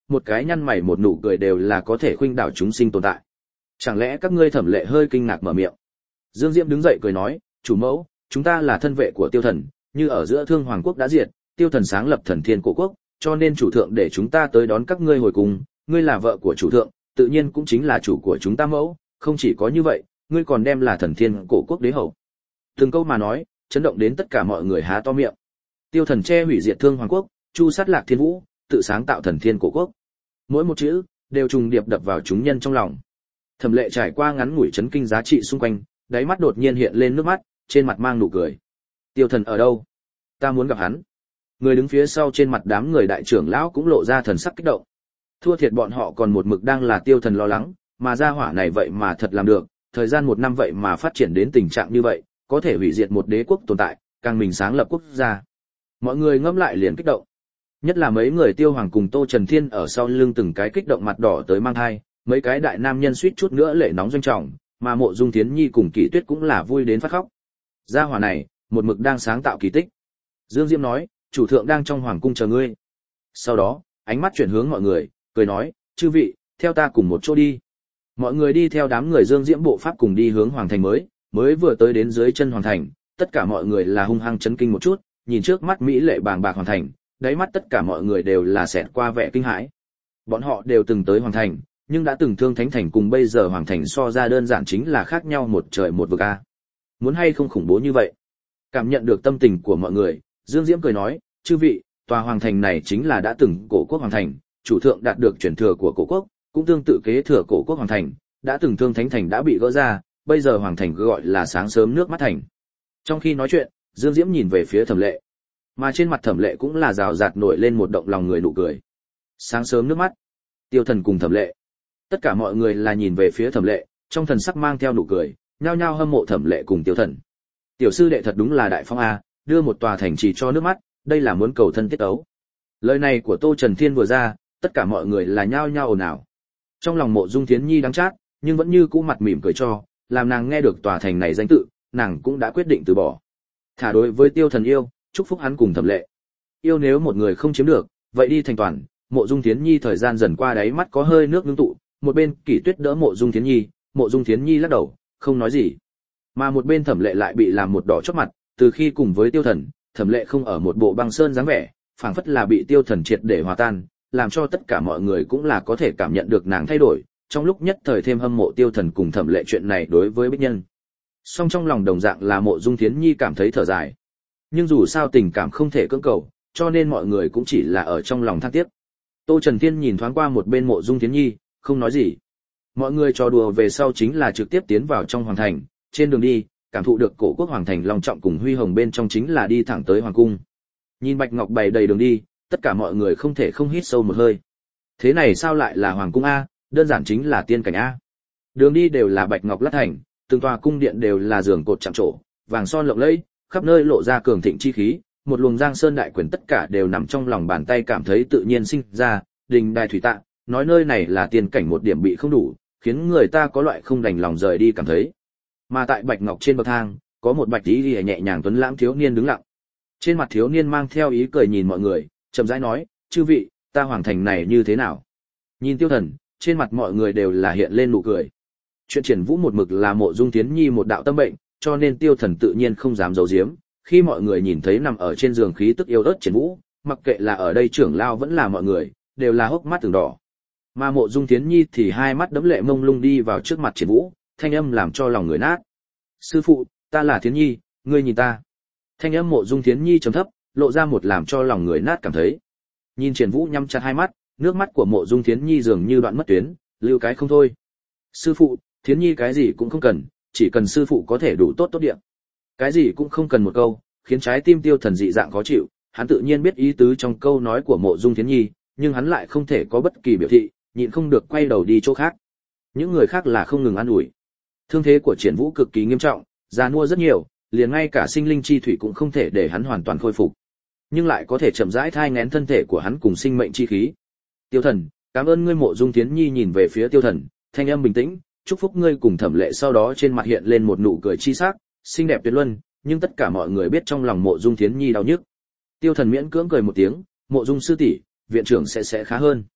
một cái nhăn mày một nụ cười đều là có thể khuynh đảo chúng sinh tồn tại. Chẳng lẽ các ngươi Thẩm Lệ hơi kinh ngạc mở miệng. Dương Diễm đứng dậy cười nói, chủ mẫu, chúng ta là thân vệ của Tiêu Thần, như ở giữa Thương Hoàng quốc đã diệt, Tiêu Thần sáng lập Thần Thiên Cổ quốc, cho nên chủ thượng để chúng ta tới đón các ngươi hồi cùng, ngươi là vợ của chủ thượng, tự nhiên cũng chính là chủ của chúng ta mẫu, không chỉ có như vậy, ngươi còn đem là Thần Thiên Cổ quốc đế hậu. Từng câu mà nói, chấn động đến tất cả mọi người há to miệng. Tiêu Thần che hủy diệt Thương Hoàng quốc, chu sát Lạc Thiên Vũ, tự sáng tạo Thần Thiên Cổ quốc. Mỗi một chữ đều trùng điệp đập vào chúng nhân trong lòng. Thẩm Lệ trải qua ngắn ngủi chấn kinh giá trị xung quanh, đáy mắt đột nhiên hiện lên nước mắt, trên mặt mang nụ cười. Tiêu Thần ở đâu? Ta muốn gặp hắn. Người đứng phía sau trên mặt đám người đại trưởng lão cũng lộ ra thần sắc kích động. Thua thiệt bọn họ còn một mực đang là Tiêu Thần lo lắng, mà gia hỏa này vậy mà thật làm được, thời gian một năm vậy mà phát triển đến tình trạng như vậy, có thể hủy diệt một đế quốc tồn tại, càng mình sáng lập quốc gia. Mọi người ngẫm lại liền kích động. Nhất là mấy người Tiêu Hoàng cùng Tô Trần Thiên ở sau lưng từng cái kích động mặt đỏ tới mang hai, mấy cái đại nam nhân suýt chút nữa lệ nóng doanh trọng, mà Mộ Dung Thiến Nhi cùng Kỷ Tuyết cũng là vui đến phát khóc. Gia hỏa này, một mực đang sáng tạo kỳ tích. Dương Diễm nói, chủ thượng đang trong hoàng cung chờ ngươi. Sau đó, ánh mắt chuyển hướng mọi người, cười nói, chư vị, theo ta cùng một chỗ đi. Mọi người đi theo đám người Dương Diễm bộ pháp cùng đi hướng hoàng thành mới, mới vừa tới đến dưới chân hoàng thành, tất cả mọi người là hung hăng chấn kinh một chút, nhìn trước mắt mỹ lệ bàng bạc hoàng thành, đáy mắt tất cả mọi người đều là xẹt qua vẻ kinh hãi. Bọn họ đều từng tới hoàng thành, nhưng đã từng Thương Thánh thành cùng bây giờ hoàng thành so ra đơn giản chính là khác nhau một trời một vực a. Muốn hay không khủng bố như vậy? Cảm nhận được tâm tình của mọi người, Dương Diễm cười nói, chư vị, tòa hoàng thành này chính là đã từng cổ quốc hoàng thành, chủ thượng đạt được truyền thừa của cổ quốc, cũng tương tự kế thừa cổ quốc hoàng thành, đã từng Thương Thánh thành đã bị gỡ ra, bây giờ hoàng thành gọi là sáng sớm nước mắt thành. Trong khi nói chuyện, Dương Diễm nhìn về phía Thẩm Lệ, mà trên mặt Thẩm Lệ cũng là rào rạt nổi lên một động lòng người nụ cười. Sáng sớm nước mắt, Tiêu Thần cùng Thẩm Lệ, tất cả mọi người là nhìn về phía Thẩm Lệ, trong thần sắc mang theo nụ cười, nhao nhao hâm mộ Thẩm Lệ cùng Tiêu Thần. Tiểu sư đệ thật đúng là đại phong a, đưa một tòa thành trì cho nước mắt, đây là muốn cầu thân tiết ấu. Lời này của Tô Trần Thiên vừa ra, tất cả mọi người là nhao nhao ồn ào. Trong lòng Mộ Dung Thiến Nhi đắng chát, nhưng vẫn như cũ mặt mỉm cười cho, làm nàng nghe được tòa thành này danh tự, nàng cũng đã quyết định từ bỏ. Thả đối với Tiêu Thần yêu, chúc phúc hắn cùng Thẩm Lệ. Yêu nếu một người không chiếm được, vậy đi thành toàn. Mộ Dung Thiến Nhi thời gian dần qua đáy mắt có hơi nước ngưng tụ, một bên Kỷ Tuyết đỡ Mộ Dung Thiến Nhi, Mộ Dung Thiến Nhi lắc đầu, không nói gì. Mà một bên Thẩm Lệ lại bị làm một đỏ chót mặt, từ khi cùng với Tiêu Thần, Thẩm Lệ không ở một bộ băng sơn dáng vẻ, phảng phất là bị Tiêu Thần triệt để hòa tan, làm cho tất cả mọi người cũng là có thể cảm nhận được nàng thay đổi, trong lúc nhất thời thêm hâm mộ Tiêu Thần cùng Thẩm Lệ chuyện này đối với Bích Nhân. Song trong lòng đồng dạng là Mộ Dung Thiến Nhi cảm thấy thở dài. Nhưng dù sao tình cảm không thể cưỡng cầu, cho nên mọi người cũng chỉ là ở trong lòng than tiếc. Tô Trần Thiên nhìn thoáng qua một bên Mộ Dung Thiến Nhi, không nói gì. Mọi người trò đùa về sau chính là trực tiếp tiến vào trong hoàng thành, trên đường đi, cảm thụ được cổ quốc hoàng thành long trọng cùng huy hồng bên trong chính là đi thẳng tới hoàng cung. Nhìn bạch ngọc bày đầy đường đi, tất cả mọi người không thể không hít sâu một hơi. Thế này sao lại là hoàng cung a, đơn giản chính là tiên cảnh a. Đường đi đều là bạch ngọc lát thành, từng tòa cung điện đều là giường cột chạm trổ, vàng son lộng lẫy, khắp nơi lộ ra cường thịnh chi khí, một luồng giang sơn đại quyền tất cả đều nằm trong lòng bàn tay cảm thấy tự nhiên sinh ra, đình đài thủy tạ, nói nơi này là tiên cảnh một điểm bị không đủ, khiến người ta có loại không đành lòng rời đi cảm thấy. Mà tại bạch ngọc trên bậc thang, có một bạch y liễu nhẹ nhàng tuấn lãng thiếu niên đứng lặng. Trên mặt thiếu niên mang theo ý cười nhìn mọi người, chậm rãi nói, chư vị, ta hoàng thành này như thế nào? Nhìn Tiêu Thần, trên mặt mọi người đều là hiện lên nụ cười. Chuyện Triển Vũ một mực là Mộ Dung Thiến Nhi một đạo tâm bệnh, cho nên Tiêu Thần tự nhiên không dám giấu giếm. Khi mọi người nhìn thấy nằm ở trên giường khí tức yêu ớt Triển Vũ, mặc kệ là ở đây trưởng lao vẫn là mọi người, đều là hốc mắt từng đỏ. Mà Mộ Dung Thiến Nhi thì hai mắt đẫm lệ mông lung đi vào trước mặt Triển Vũ, thanh âm làm cho lòng người nát. Sư phụ, ta là Thiến Nhi, ngươi nhìn ta. Thanh âm Mộ Dung Thiến Nhi trầm thấp, lộ ra một làm cho lòng người nát cảm thấy. Nhìn Triển Vũ nhắm chặt hai mắt, nước mắt của Mộ Dung Thiến Nhi dường như đoạn mất tuyến, lưu cái không thôi. Sư phụ, Thiến Nhi cái gì cũng không cần, chỉ cần sư phụ có thể đủ tốt tốt địa. Cái gì cũng không cần một câu, khiến trái tim Tiêu Thần dị dạng khó chịu, hắn tự nhiên biết ý tứ trong câu nói của Mộ Dung Thiến Nhi, nhưng hắn lại không thể có bất kỳ biểu thị, nhịn không được quay đầu đi chỗ khác. Những người khác là không ngừng an ủi. Thương thế của Triển Vũ cực kỳ nghiêm trọng, già nua rất nhiều, liền ngay cả sinh linh chi thủy cũng không thể để hắn hoàn toàn khôi phục, nhưng lại có thể chậm rãi thai nghén thân thể của hắn cùng sinh mệnh chi khí. Tiêu Thần, cảm ơn ngươi. Mộ Dung Thiến Nhi nhìn về phía Tiêu Thần, thanh âm bình tĩnh, chúc phúc ngươi cùng Thẩm Lệ. Sau đó trên mặt hiện lên một nụ cười chi sắc, xinh đẹp tuyệt luân, nhưng tất cả mọi người biết trong lòng Mộ Dung Thiến Nhi đau nhức. Tiêu Thần miễn cưỡng cười một tiếng, Mộ Dung sư tỷ, viện trưởng sẽ sẽ khá hơn.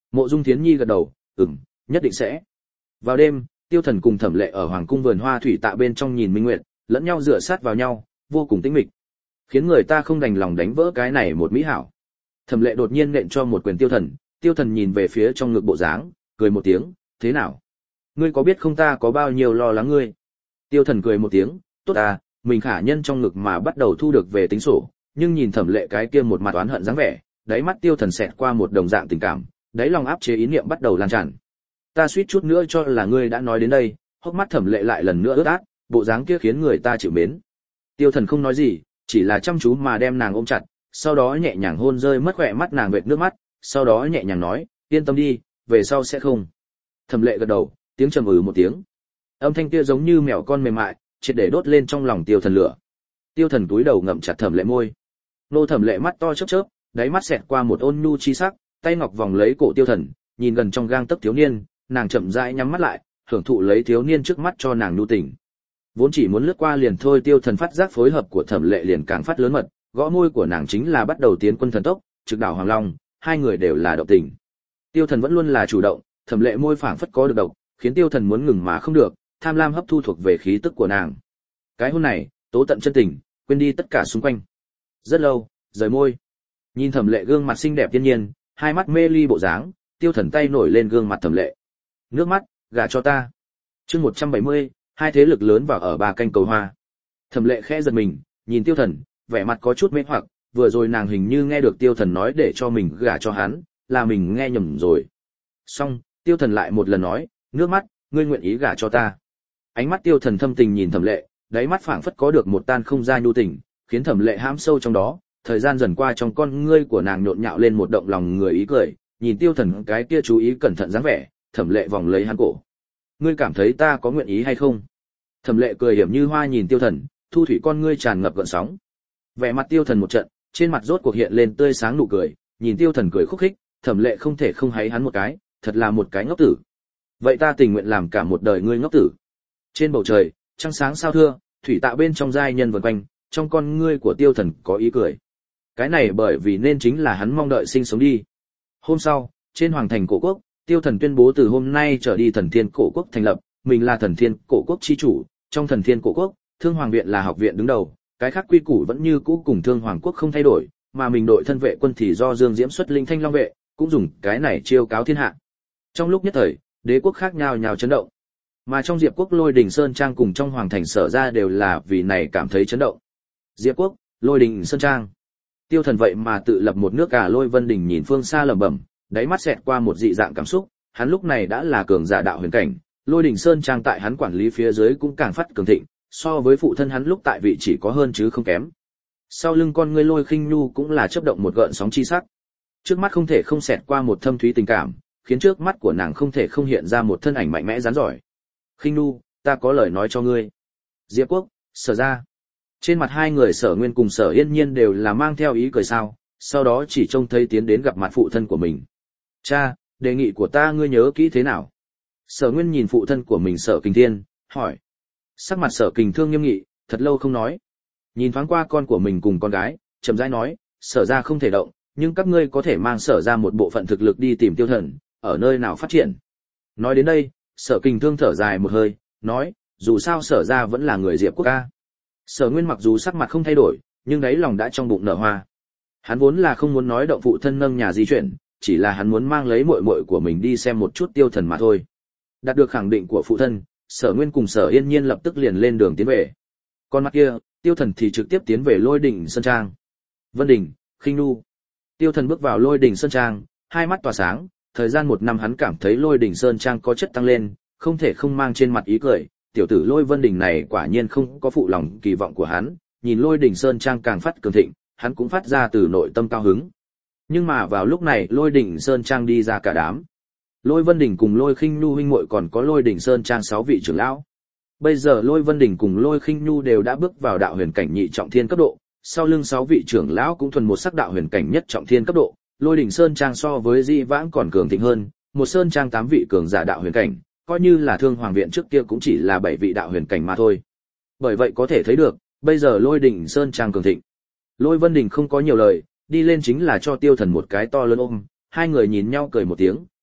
Mộ Dung Thiến Nhi gật đầu, ừm, nhất định sẽ. Vào đêm, Tiêu Thần cùng Thẩm Lệ ở hoàng cung vườn hoa thủy tạ bên trong nhìn minh nguyệt, lẫn nhau dựa sát vào nhau, vô cùng tĩnh mịch, khiến người ta không đành lòng đánh vỡ cái này một mỹ hảo. Thẩm Lệ đột nhiên nện cho một quyền Tiêu Thần, Tiêu Thần nhìn về phía trong ngực bộ dáng, cười một tiếng, thế nào? Ngươi có biết không ta có bao nhiêu lo lắng ngươi? Tiêu Thần cười một tiếng, tốt à, mình khả nhân trong ngực mà bắt đầu thu được về tính sổ, nhưng nhìn Thẩm Lệ cái kia một mặt oán hận dáng vẻ, đáy mắt Tiêu Thần xẹt qua một đồng dạng tình cảm, đáy lòng áp chế ý niệm bắt đầu lan tràn. Ta suýt chút nữa cho là ngươi đã nói đến đây, hốc mắt Thẩm Lệ lại lần nữa ướt át, bộ dáng kia khiến người ta chịu mến. Tiêu Thần không nói gì, chỉ là chăm chú mà đem nàng ôm chặt, sau đó nhẹ nhàng hôn rơi mất khỏe mắt nàng vệt nước mắt, sau đó nhẹ nhàng nói, yên tâm đi, về sau sẽ không. Thẩm Lệ gật đầu, tiếng trầm ừ một tiếng. Âm thanh kia giống như mèo con mềm mại, triệt để đốt lên trong lòng Tiêu Thần lửa. Tiêu Thần cúi đầu ngậm chặt Thẩm Lệ môi. Nô Thẩm Lệ mắt to chớp chớp, đáy mắt xẹt qua một ôn nhu chi sắc, tay ngọc vòng lấy cổ Tiêu Thần, nhìn gần trong gang tấc thiếu niên, nàng chậm rãi nhắm mắt lại, hưởng thụ lấy thiếu niên trước mắt cho nàng nhu tình. Vốn chỉ muốn lướt qua liền thôi, Tiêu Thần phát giác phối hợp của Thẩm Lệ liền càng phát lớn mật, gõ môi của nàng chính là bắt đầu tiến quân thần tốc, trực đảo Hoàng Long, hai người đều là động tình. Tiêu Thần vẫn luôn là chủ động, Thẩm Lệ môi phảng phất có được độc, khiến Tiêu Thần muốn ngừng mà không được, tham lam hấp thu thuộc về khí tức của nàng. Cái hôn này, tố tận chân tình, quên đi tất cả xung quanh. Rất lâu, rời môi. Nhìn Thẩm Lệ gương mặt xinh đẹp thiên nhiên, hai mắt mê ly bộ dáng, Tiêu Thần tay nổi lên gương mặt Thẩm Lệ. Nước mắt, gả cho ta. Chương một trăm bảy mươi, hai thế lực lớn vào ở ba canh cầu hoa. Thẩm Lệ khẽ giật mình, nhìn Tiêu Thần, vẻ mặt có chút mê hoặc, vừa rồi nàng hình như nghe được Tiêu Thần nói để cho mình gả cho hắn, là mình nghe nhầm rồi. Xong, Tiêu Thần lại một lần nói, nước mắt, ngươi nguyện ý gả cho ta. Ánh mắt Tiêu Thần thâm tình nhìn Thẩm Lệ, đáy mắt phảng phất có được một tan không ra nhu tình, khiến Thẩm Lệ hãm sâu trong đó. Thời gian dần qua, trong con ngươi của nàng nhộn nhạo lên một động lòng người ý cười, nhìn Tiêu Thần cái kia chú ý cẩn thận dáng vẻ, Thẩm Lệ vòng lấy hắn cổ. Ngươi cảm thấy ta có nguyện ý hay không? Thẩm Lệ cười hiểm như hoa nhìn Tiêu Thần, thu thủy con ngươi tràn ngập gợn sóng. Vẻ mặt Tiêu Thần một trận, trên mặt rốt cuộc hiện lên tươi sáng nụ cười, nhìn Tiêu Thần cười khúc khích, Thẩm Lệ không thể không háy hắn một cái, thật là một cái ngốc tử. Vậy ta tình nguyện làm cả một đời ngươi ngốc tử. Trên bầu trời, trăng sáng sao thưa, thủy tạ bên trong giai nhân vần quanh, trong con ngươi của Tiêu Thần có ý cười. Cái này bởi vì nên chính là hắn mong đợi sinh sống đi. Hôm sau, trên hoàng thành cổ quốc, Tiêu Thần tuyên bố từ hôm nay trở đi Thần Thiên cổ quốc thành lập, mình là Thần Thiên cổ quốc chi chủ, trong Thần Thiên cổ quốc, Thương Hoàng viện là học viện đứng đầu, cái khác quy củ vẫn như cũ cùng Thương Hoàng quốc không thay đổi, mà mình đội thân vệ quân thì do Dương Diễm xuất linh Thanh Long vệ, cũng dùng cái này chiêu cáo thiên hạ. Trong lúc nhất thời, đế quốc khác nhau nhào chấn động. Mà trong Diệp quốc Lôi Đình Sơn Trang cùng trong hoàng thành Sở ra đều là vì này cảm thấy chấn động. Diệp quốc, Lôi Đình Sơn Trang. Tiêu Thần vậy mà tự lập một nước cả. Lôi Vân Đình nhìn phương xa lẩm bẩm, đáy mắt xẹt qua một dị dạng cảm xúc, hắn lúc này đã là cường giả đạo huyền cảnh, Lôi Đình Sơn Trang tại hắn quản lý phía dưới cũng càng phát cường thịnh, so với phụ thân hắn lúc tại vị chỉ có hơn chứ không kém. Sau lưng con ngươi Lôi Khinh Nhu cũng là chớp động một gợn sóng chi sắc. Trước mắt không thể không xẹt qua một thâm thúy tình cảm, khiến trước mắt của nàng không thể không hiện ra một thân ảnh mạnh mẽ rắn giỏi. Khinh Nhu, ta có lời nói cho ngươi. Diệp quốc, Sở ra. Trên mặt hai người Sở Nguyên cùng Sở Yên Nhiên đều là mang theo ý cười sao, sau đó chỉ trông thấy tiến đến gặp mặt phụ thân của mình. Cha, đề nghị của ta ngươi nhớ kỹ thế nào? Sở Nguyên nhìn phụ thân của mình Sở Kình Thiên, hỏi. Sắc mặt Sở Kình Thương nghiêm nghị, thật lâu không nói. Nhìn thoáng qua con của mình cùng con gái, chậm rãi nói, Sở ra không thể động, nhưng các ngươi có thể mang Sở ra một bộ phận thực lực đi tìm Tiêu Thần, ở nơi nào phát triển. Nói đến đây, Sở Kình Thương thở dài một hơi, nói, dù sao Sở ra vẫn là người Diệp quốc ca. Sở Nguyên mặc dù sắc mặt không thay đổi, nhưng đáy lòng đã trong bụng nở hoa. Hắn vốn là không muốn nói động phụ thân nâng nhà di chuyển, chỉ là hắn muốn mang lấy muội muội của mình đi xem một chút Tiêu Thần mà thôi. Đạt được khẳng định của phụ thân, Sở Nguyên cùng Sở Yên Nhiên lập tức liền lên đường tiến về. Con mắt kia, Tiêu Thần thì trực tiếp tiến về Lôi Đình Sơn Trang. Vân Đình, Khinh Nhu. Tiêu Thần bước vào Lôi Đình Sơn Trang, hai mắt tỏa sáng, thời gian một năm hắn cảm thấy Lôi Đình Sơn Trang có chất tăng lên, không thể không mang trên mặt ý cười. Tiểu tử Lôi Vân Đình này quả nhiên không có phụ lòng kỳ vọng của hắn, nhìn Lôi Đình Sơn Trang càng phát cường thịnh, hắn cũng phát ra từ nội tâm cao hứng. Nhưng mà vào lúc này Lôi Đình Sơn Trang đi ra cả đám. Lôi Vân Đình cùng Lôi Khinh Nhu huynh muội còn có Lôi Đình Sơn Trang sáu vị trưởng lão. Bây giờ Lôi Vân Đình cùng Lôi Khinh Nhu đều đã bước vào đạo huyền cảnh nhị trọng thiên cấp độ, sau lưng sáu vị trưởng lão cũng thuần một sắc đạo huyền cảnh nhất trọng thiên cấp độ. Lôi Đình Sơn Trang so với Di Vãng còn cường thịnh hơn, một sơn trang tám vị cường giả đạo huyền cảnh, coi như là Thương Hoàng viện trước kia cũng chỉ là bảy vị đạo huyền cảnh mà thôi. Bởi vậy có thể thấy được, bây giờ Lôi Đình Sơn Trang cường thịnh. Lôi Vân Đình không có nhiều lời, đi lên chính là cho Tiêu Thần một cái to lớn ôm, hai người nhìn nhau cười một tiếng,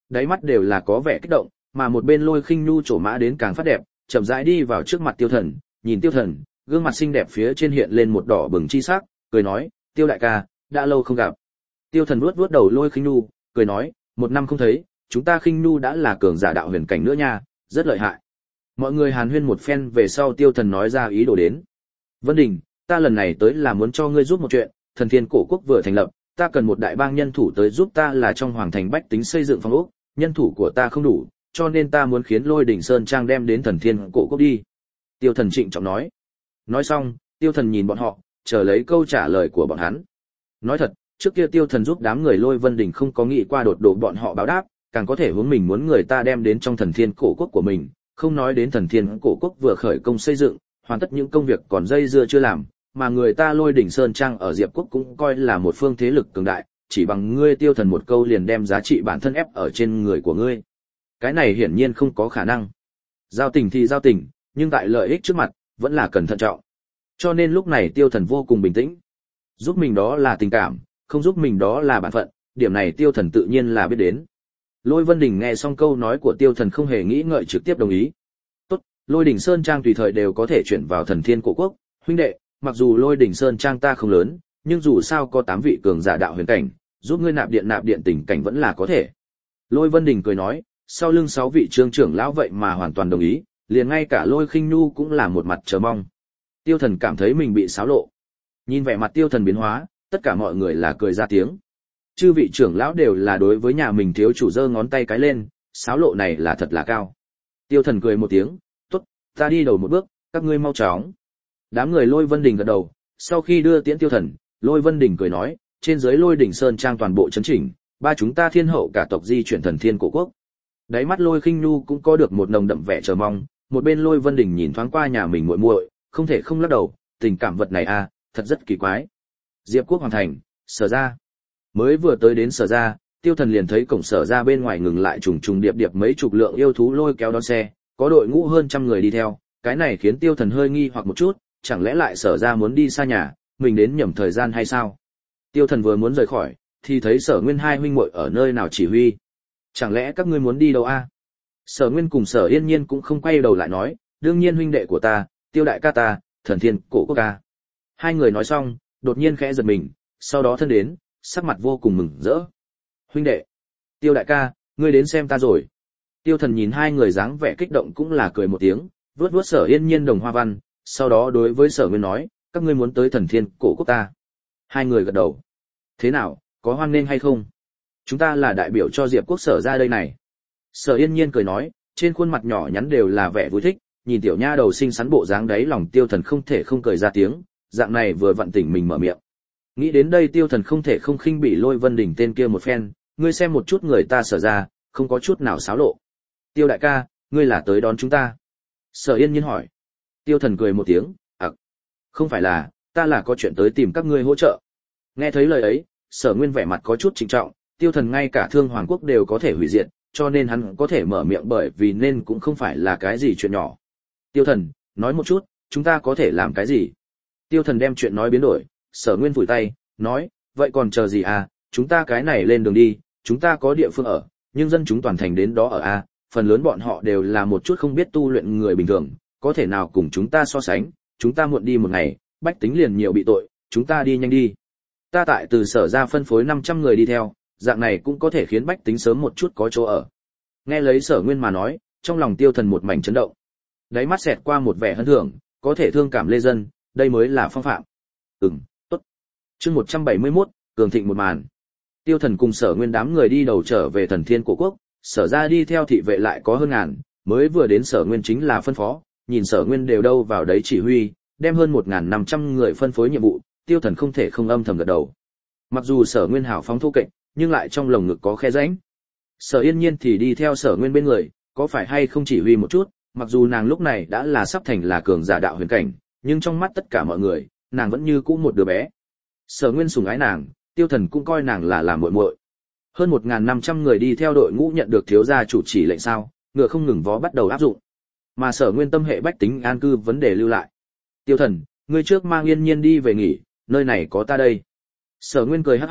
đáy mắt đều là có vẻ kích động, mà một bên Lôi Khinh Nhu trổ mã đến càng phát đẹp, chậm rãi đi vào trước mặt Tiêu Thần, nhìn Tiêu Thần, gương mặt xinh đẹp phía trên hiện lên một đỏ bừng chi sắc, cười nói, "Tiêu đại ca, đã lâu không gặp." Tiêu Thần vuốt vuốt đầu Lôi Khinh Nhu, cười nói, "Một năm không thấy, chúng ta Khinh Nhu đã là cường giả đạo huyền cảnh nữa nha, rất lợi hại." Mọi người hàn huyên một phen về sau, Tiêu Thần nói ra ý đồ đến. "Vân Đình, ta lần này tới là muốn cho ngươi giúp một chuyện, Thần Thiên Cổ Quốc vừa thành lập, ta cần một đại bang nhân thủ tới giúp ta là trong hoàng thành bách tính xây dựng phòng ốc, nhân thủ của ta không đủ, cho nên ta muốn khiến Lôi Đỉnh Sơn Trang đem đến Thần Thiên Cổ Quốc đi." Tiêu Thần trịnh trọng nói. Nói xong, Tiêu Thần nhìn bọn họ, chờ lấy câu trả lời của bọn hắn. Nói thật, trước kia Tiêu Thần giúp đám người Lôi Vân Đình không có nghĩ qua đột độ bọn họ báo đáp, càng có thể hướng mình muốn người ta đem đến trong Thần Thiên Cổ Quốc của mình, không nói đến Thần Thiên Cổ Quốc vừa khởi công xây dựng, hoàn tất những công việc còn dây dưa chưa làm, mà người ta Lôi Đỉnh Sơn Trang ở Diệp Quốc cũng coi là một phương thế lực cường đại, chỉ bằng ngươi Tiêu Thần một câu liền đem giá trị bản thân ép ở trên người của ngươi. Cái này hiển nhiên không có khả năng. Giao tình thì giao tình, nhưng tại lợi ích trước mặt, vẫn là cần thận trọng. Cho nên lúc này Tiêu Thần vô cùng bình tĩnh. Giúp mình đó là tình cảm, không giúp mình đó là bản phận, điểm này Tiêu Thần tự nhiên là biết đến. Lôi Vân Đình nghe xong câu nói của Tiêu Thần không hề nghĩ ngợi trực tiếp đồng ý. "Tốt, Lôi Đỉnh Sơn Trang tùy thời đều có thể chuyển vào Thần Thiên Cổ Quốc, huynh đệ, mặc dù Lôi Đỉnh Sơn Trang ta không lớn, nhưng dù sao có tám vị cường giả đạo huyền cảnh, giúp ngươi nạp điện nạp điện tình cảnh vẫn là có thể." Lôi Vân Đình cười nói, sau lưng sáu vị trương trưởng lão vậy mà hoàn toàn đồng ý, liền ngay cả Lôi Khinh Nhu cũng là một mặt chờ mong. Tiêu Thần cảm thấy mình bị xáo lộ. Nhìn vẻ mặt Tiêu Thần biến hóa, tất cả mọi người là cười ra tiếng. Chư vị trưởng lão đều là đối với nhà mình thiếu chủ giơ ngón tay cái lên, xáo lộ này là thật là cao. Tiêu Thần cười một tiếng, "Tốt, ta đi đầu một bước, các ngươi mau chóng." Đám người Lôi Vân Đình gật đầu, sau khi đưa tiễn Tiêu Thần, Lôi Vân Đình cười nói, "Trên dưới Lôi Đỉnh Sơn Trang toàn bộ chấn chỉnh, ba chúng ta thiên hậu cả tộc di chuyển Thần Thiên Cổ Quốc." Đáy mắt Lôi Khinh Nhu cũng có được một nồng đậm vẻ chờ mong, một bên Lôi Vân Đình nhìn thoáng qua nhà mình muội muội, không thể không lắc đầu, tình cảm vật này à, thật rất kỳ quái. Diệp Quốc hoàn thành, Sở ra. Mới vừa tới đến Sở ra, Tiêu Thần liền thấy cổng Sở ra bên ngoài ngừng lại trùng trùng điệp điệp mấy chục lượng yêu thú lôi kéo đón xe, có đội ngũ hơn trăm người đi theo, cái này khiến Tiêu Thần hơi nghi hoặc một chút, chẳng lẽ lại Sở ra muốn đi xa nhà, mình đến nhầm thời gian hay sao? Tiêu Thần vừa muốn rời khỏi, thì thấy Sở Nguyên hai huynh muội ở nơi nào chỉ huy. Chẳng lẽ các ngươi muốn đi đâu a? À? Sở Nguyên cùng Sở Yên Nhiên cũng không quay đầu lại nói, đương nhiên huynh đệ của ta, Tiêu đại ca ta, Thần Thiên Cổ Quốc ca. Hai người nói xong, đột nhiên khẽ giật mình, sau đó thân đến, sắc mặt vô cùng mừng rỡ. Huynh đệ, Tiêu đại ca, ngươi đến xem ta rồi. Tiêu Thần nhìn hai người dáng vẻ kích động cũng là cười một tiếng, vuốt vuốt Sở Yên Nhiên đồng hoa văn, sau đó đối với Sở Nguyên nói, các ngươi muốn tới Thần Thiên Cổ Quốc ta. Hai người gật đầu. Thế nào, có hoan nghênh hay không? Chúng ta là đại biểu cho Diệp Quốc Sở ra đây này. Sở Yên Nhiên cười nói, trên khuôn mặt nhỏ nhắn đều là vẻ vui thích, nhìn tiểu nha đầu xinh xắn bộ dáng đấy, lòng Tiêu Thần không thể không cười ra tiếng, dạng này vừa vặn tỉnh mình mở miệng. Nghĩ đến đây Tiêu Thần không thể không khinh bỉ Lôi Vân Đình tên kia một phen, ngươi xem một chút người ta Sở ra, không có chút nào xáo lộ. Tiêu đại ca, ngươi là tới đón chúng ta? Sở Yên Nhiên hỏi. Tiêu Thần cười một tiếng, ặc, à, không phải là, ta là có chuyện tới tìm các ngươi hỗ trợ. Nghe thấy lời ấy, Sở Nguyên vẻ mặt có chút trịnh trọng, Tiêu Thần ngay cả Thương Hoàng Quốc đều có thể hủy diệt, cho nên hắn có thể mở miệng bởi vì nên cũng không phải là cái gì chuyện nhỏ. Tiêu Thần, nói một chút, chúng ta có thể làm cái gì? Tiêu Thần đem chuyện nói biến đổi, Sở Nguyên vùi tay, nói, vậy còn chờ gì à, chúng ta cái này lên đường đi, chúng ta có địa phương ở, nhưng dân chúng toàn thành đến đó ở a, phần lớn bọn họ đều là một chút không biết tu luyện người bình thường, có thể nào cùng chúng ta so sánh, chúng ta muộn đi một ngày, bách tính liền nhiều bị tội, chúng ta đi nhanh đi. Ta tại từ Sở ra phân phối năm trăm người đi theo, dạng này cũng có thể khiến bách tính sớm một chút có chỗ ở. Nghe lấy Sở Nguyên mà nói, trong lòng Tiêu Thần một mảnh chấn động. Đáy mắt xẹt qua một vẻ hân thưởng, có thể thương cảm lê dân, đây mới là phong phạm. Ừm, tốt. Chương một trăm bảy mươi mốt, cường thịnh một màn. Tiêu Thần cùng Sở Nguyên đám người đi đầu trở về Thần Thiên Cổ Quốc, Sở ra đi theo thị vệ lại có hơn ngàn, mới vừa đến Sở Nguyên chính là phân phó, nhìn Sở Nguyên đều đâu vào đấy chỉ huy, đem hơn một nghìn năm trăm người phân phối nhiệm vụ, Tiêu Thần không thể không âm thầm gật đầu. Mặc dù Sở Nguyên hảo phóng thô kệch, nhưng lại trong lồng ngực có khe rãnh. Sở Yên Nhiên thì đi theo Sở Nguyên bên người, có phải hay không chỉ huy một chút, mặc dù nàng lúc này đã là sắp thành là cường giả đạo huyền cảnh, nhưng trong mắt tất cả mọi người, nàng vẫn như cũ một đứa bé. Sở Nguyên sủng ái nàng, Tiêu Thần cũng coi nàng là làm muội muội. Hơn một nghìn năm trăm người đi theo đội ngũ nhận được thiếu gia chủ chỉ lệnh sao, ngựa không ngừng vó bắt đầu áp dụng. Mà Sở Nguyên tâm hệ bách tính an cư vấn đề lưu lại. Tiêu Thần, ngươi trước mang Yên Nhiên đi về nghỉ, nơi này có ta đây. Sở Nguyên cười hắc hắc,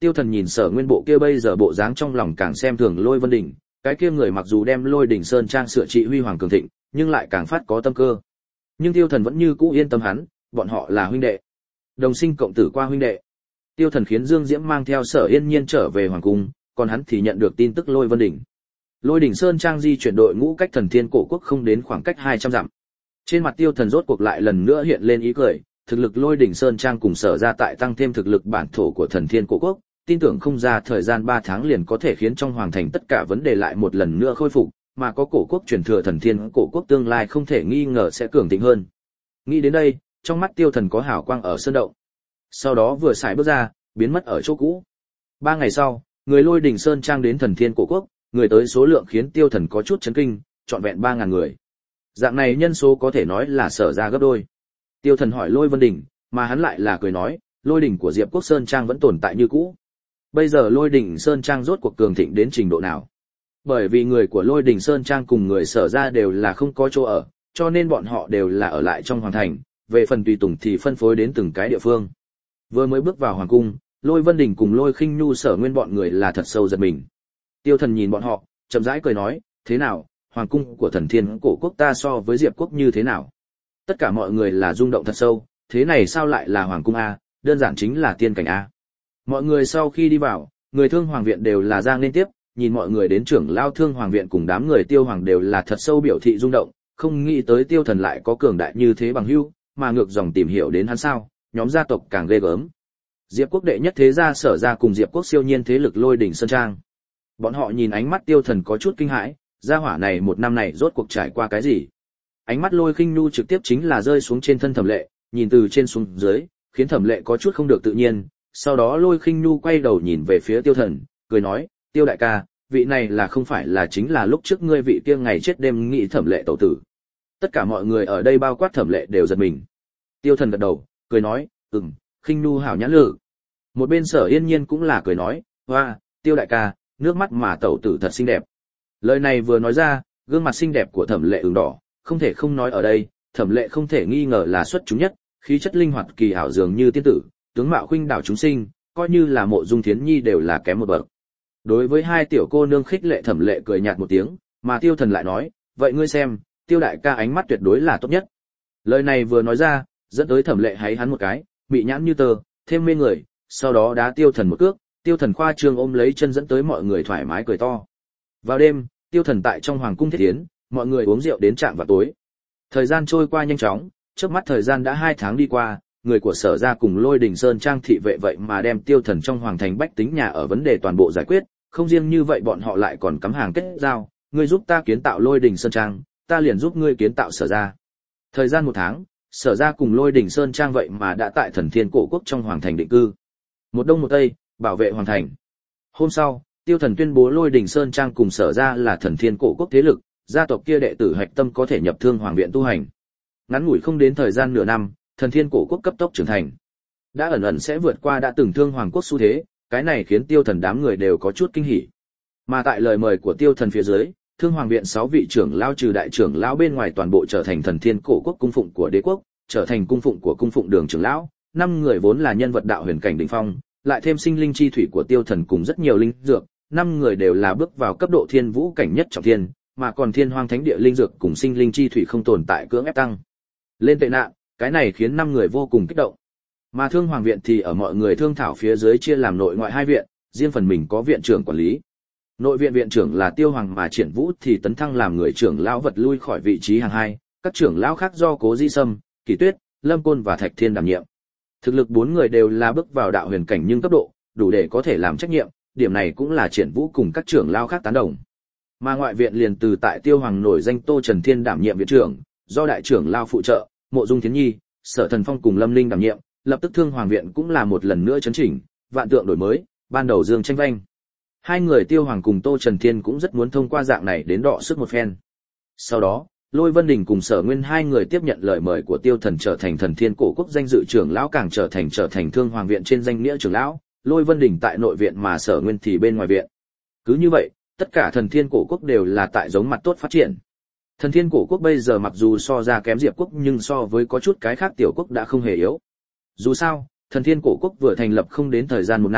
Tiêu Thần nhìn Sở Nguyên bộ kia bây giờ bộ dáng trong lòng càng xem thường Lôi Vân Đình, cái kia người mặc dù đem Lôi Đỉnh Sơn Trang sửa trị huy hoàng cường thịnh, nhưng lại càng phát có tâm cơ. Nhưng Tiêu Thần vẫn như cũ yên tâm hắn, bọn họ là huynh đệ, đồng sinh cộng tử qua huynh đệ. Tiêu Thần khiến Dương Diễm mang theo Sở Yên Nhiên trở về hoàng cung, còn hắn thì nhận được tin tức Lôi Vân Đình. Lôi Đỉnh Sơn Trang di chuyển đội ngũ cách Thần Thiên Cổ Quốc không đến khoảng cách hai trăm dặm. Trên mặt Tiêu Thần rốt cuộc lại lần nữa hiện lên ý cười, thực lực Lôi Đỉnh Sơn Trang cùng Sở ra tại tăng thêm thực lực bản thổ của Thần Thiên Cổ Quốc, tin tưởng không ra thời gian ba tháng liền có thể khiến trong hoàng thành tất cả vấn đề lại một lần nữa khôi phục, mà có cổ quốc truyền thừa Thần Thiên Cổ Quốc tương lai không thể nghi ngờ sẽ cường thịnh hơn. Nghĩ đến đây, trong mắt Tiêu Thần có hào quang ở sơn động. Sau đó vừa xài bước ra, biến mất ở chỗ cũ. Ba ngày sau, người Lôi Đỉnh Sơn Trang đến Thần Thiên Cổ Quốc, người tới số lượng khiến Tiêu Thần có chút chấn kinh, trọn vẹn ba ngàn người. Dạng này nhân số có thể nói là Sở ra gấp đôi. Tiêu Thần hỏi Lôi Vân Đình, mà hắn lại là cười nói, Lôi đỉnh của Diệp Quốc Sơn Trang vẫn tồn tại như cũ. Bây giờ Lôi đỉnh Sơn Trang rốt cuộc cường thịnh đến trình độ nào? Bởi vì người của Lôi đỉnh Sơn Trang cùng người Sở ra đều là không có chỗ ở, cho nên bọn họ đều là ở lại trong hoàng thành, về phần tùy tùng thì phân phối đến từng cái địa phương. Vừa mới bước vào hoàng cung, Lôi Vân Đình cùng Lôi Khinh Nhu Sở Nguyên bọn người là thật sâu giật mình. Tiêu Thần nhìn bọn họ, chậm rãi cười nói, thế nào, hoàng cung của Thần Thiên Cổ Quốc ta so với Diệp Quốc như thế nào? Tất cả mọi người là rung động thật sâu, thế này sao lại là hoàng cung a, đơn giản chính là tiên cảnh a. Mọi người sau khi đi vào, người Thương Hoàng viện đều là ra nên tiếp, nhìn mọi người đến trưởng lao Thương Hoàng viện cùng đám người Tiêu Hoàng đều là thật sâu biểu thị rung động, không nghĩ tới Tiêu Thần lại có cường đại như thế bằng hữu, mà ngược dòng tìm hiểu đến hắn sao, nhóm gia tộc càng ghê gớm. Diệp Quốc đệ nhất thế gia Sở ra cùng Diệp Quốc siêu nhiên thế lực Lôi đỉnh Sơn Trang. Bọn họ nhìn ánh mắt Tiêu Thần có chút kinh hãi, gia hỏa này một năm này rốt cuộc trải qua cái gì? Ánh mắt Lôi Khinh Nhu trực tiếp chính là rơi xuống trên thân Thẩm Lệ, nhìn từ trên xuống dưới, khiến Thẩm Lệ có chút không được tự nhiên, sau đó Lôi Khinh Nhu quay đầu nhìn về phía Tiêu Thần, cười nói, "Tiêu đại ca, vị này là không phải là chính là lúc trước ngươi vị kia ngày chết đêm nghĩ Thẩm Lệ tẩu tử?" Tất cả mọi người ở đây bao quát Thẩm Lệ đều giật mình. Tiêu Thần gật đầu, cười nói, "Ừm, Khinh Nhu hảo nhãn lực." Một bên Sở Yên Nhiên cũng là cười nói, "Hoa, Tiêu đại ca, nước mắt mà tẩu tử thật xinh đẹp." Lời này vừa nói ra, gương mặt xinh đẹp của Thẩm Lệ ửng đỏ, không thể không nói ở đây, Thẩm Lệ không thể nghi ngờ là xuất chúng nhất, khí chất linh hoạt kỳ ảo dường như tiên tử, tướng mạo khuynh đảo chúng sinh, coi như là Mộ Dung Thiến Nhi đều là kém một bậc. Đối với hai tiểu cô nương khích lệ, Thẩm Lệ cười nhạt một tiếng, mà Tiêu Thần lại nói, "Vậy ngươi xem, Tiêu đại ca ánh mắt tuyệt đối là tốt nhất." Lời này vừa nói ra, dẫn tới Thẩm Lệ háy hắn một cái, bị nhãn như tơ, thêm mê người, sau đó đá Tiêu Thần một cước, Tiêu Thần khoa trương ôm lấy chân dẫn tới mọi người thoải mái cười to. Vào đêm, Tiêu Thần tại trong hoàng cung thiết tiến, mọi người uống rượu đến trạm vào tối. Thời gian trôi qua nhanh chóng, trước mắt thời gian đã hai tháng đi qua, người của Sở ra cùng Lôi đỉnh Sơn Trang thị vệ vậy mà đem Tiêu Thần trong hoàng thành bách tính nhà ở vấn đề toàn bộ giải quyết, không riêng như vậy bọn họ lại còn cắm hàng kết giao, ngươi giúp ta kiến tạo Lôi đỉnh Sơn Trang, ta liền giúp ngươi kiến tạo Sở ra. Thời gian một tháng, Sở ra cùng Lôi đỉnh Sơn Trang vậy mà đã tại Thần Thiên Cổ Quốc trong hoàng thành định cư. Một đông một tây, bảo vệ hoàng thành. Hôm sau, Tiêu Thần tuyên bố Lôi đỉnh Sơn Trang cùng Sở ra là Thần Thiên Cổ Quốc thế lực, gia tộc kia đệ tử hạch tâm có thể nhập Thương Hoàng viện tu hành. Ngắn ngủi không đến thời gian nửa năm, Thần Thiên Cổ Quốc cấp tốc trưởng thành, đã ẩn ẩn sẽ vượt qua đã từng Thương Hoàng quốc xu thế, cái này khiến Tiêu Thần đám người đều có chút kinh hỉ. Mà tại lời mời của Tiêu Thần phía dưới, Thương Hoàng viện sáu vị trưởng lão trừ đại trưởng lão bên ngoài toàn bộ trở thành Thần Thiên Cổ Quốc cung phụng của đế quốc, trở thành cung phụng của cung phụng Đường trưởng lão, năm người vốn là nhân vật đạo huyền cảnh đỉnh phong, lại thêm sinh linh chi thủy của Tiêu Thần cùng rất nhiều linh dược, năm người đều là bước vào cấp độ thiên vũ cảnh nhất trọng thiên, mà còn Thiên Hoang Thánh địa linh dược cùng sinh linh chi thủy không tồn tại cưỡng ép tăng lên tệ nạn, cái này khiến năm người vô cùng kích động. Mà Thương Hoàng viện thì ở mọi người thương thảo phía dưới chia làm nội ngoại hai viện, riêng phần mình có viện trưởng quản lý. Nội viện viện trưởng là Tiêu Hoàng, mà Triển Vũ thì tấn thăng làm người trưởng lão vật lui khỏi vị trí hàng hai, các trưởng lão khác do Cố Di Sâm, Kỳ Tuyết, Lâm Côn và Thạch Thiên đảm nhiệm. Thực lực bốn người đều là bước vào đạo huyền cảnh nhưng cấp độ, đủ để có thể làm trách nhiệm, điểm này cũng là Triển Vũ cùng các trưởng lão khác tán đồng. Mà ngoại viện liền từ tại Tiêu Hoàng nổi danh Tô Trần Thiên đảm nhiệm viện trưởng, do đại trưởng lão phụ trợ, Mộ Dung Thiến Nhi, Sở Thần Phong cùng Lâm Linh đảm nhiệm, lập tức Thương Hoàng viện cũng là một lần nữa chấn chỉnh, vạn tượng đổi mới, ban đầu dương tranh vanh. Hai người Tiêu Hoàng cùng Tô Trần Thiên cũng rất muốn thông qua dạng này đến đọ sức một phen. Sau đó, Lôi Vân Đình cùng Sở Nguyên hai người tiếp nhận lời mời của Tiêu Thần trở thành Thần Thiên Cổ Quốc danh dự trưởng lão, càng trở thành trở thành Thương Hoàng viện trên danh nghĩa trưởng lão, Lôi Vân Đình tại nội viện mà Sở Nguyên thì bên ngoài viện. Cứ như vậy, tất cả Thần Thiên Cổ Quốc đều là tại giống mặt tốt phát triển. Thần Thiên Cổ Quốc bây giờ mặc dù so ra kém Diệp Quốc nhưng so với có chút cái khác tiểu quốc đã không hề yếu. Dù sao, Thần Thiên Cổ Quốc vừa thành lập không đến thời gian một năm,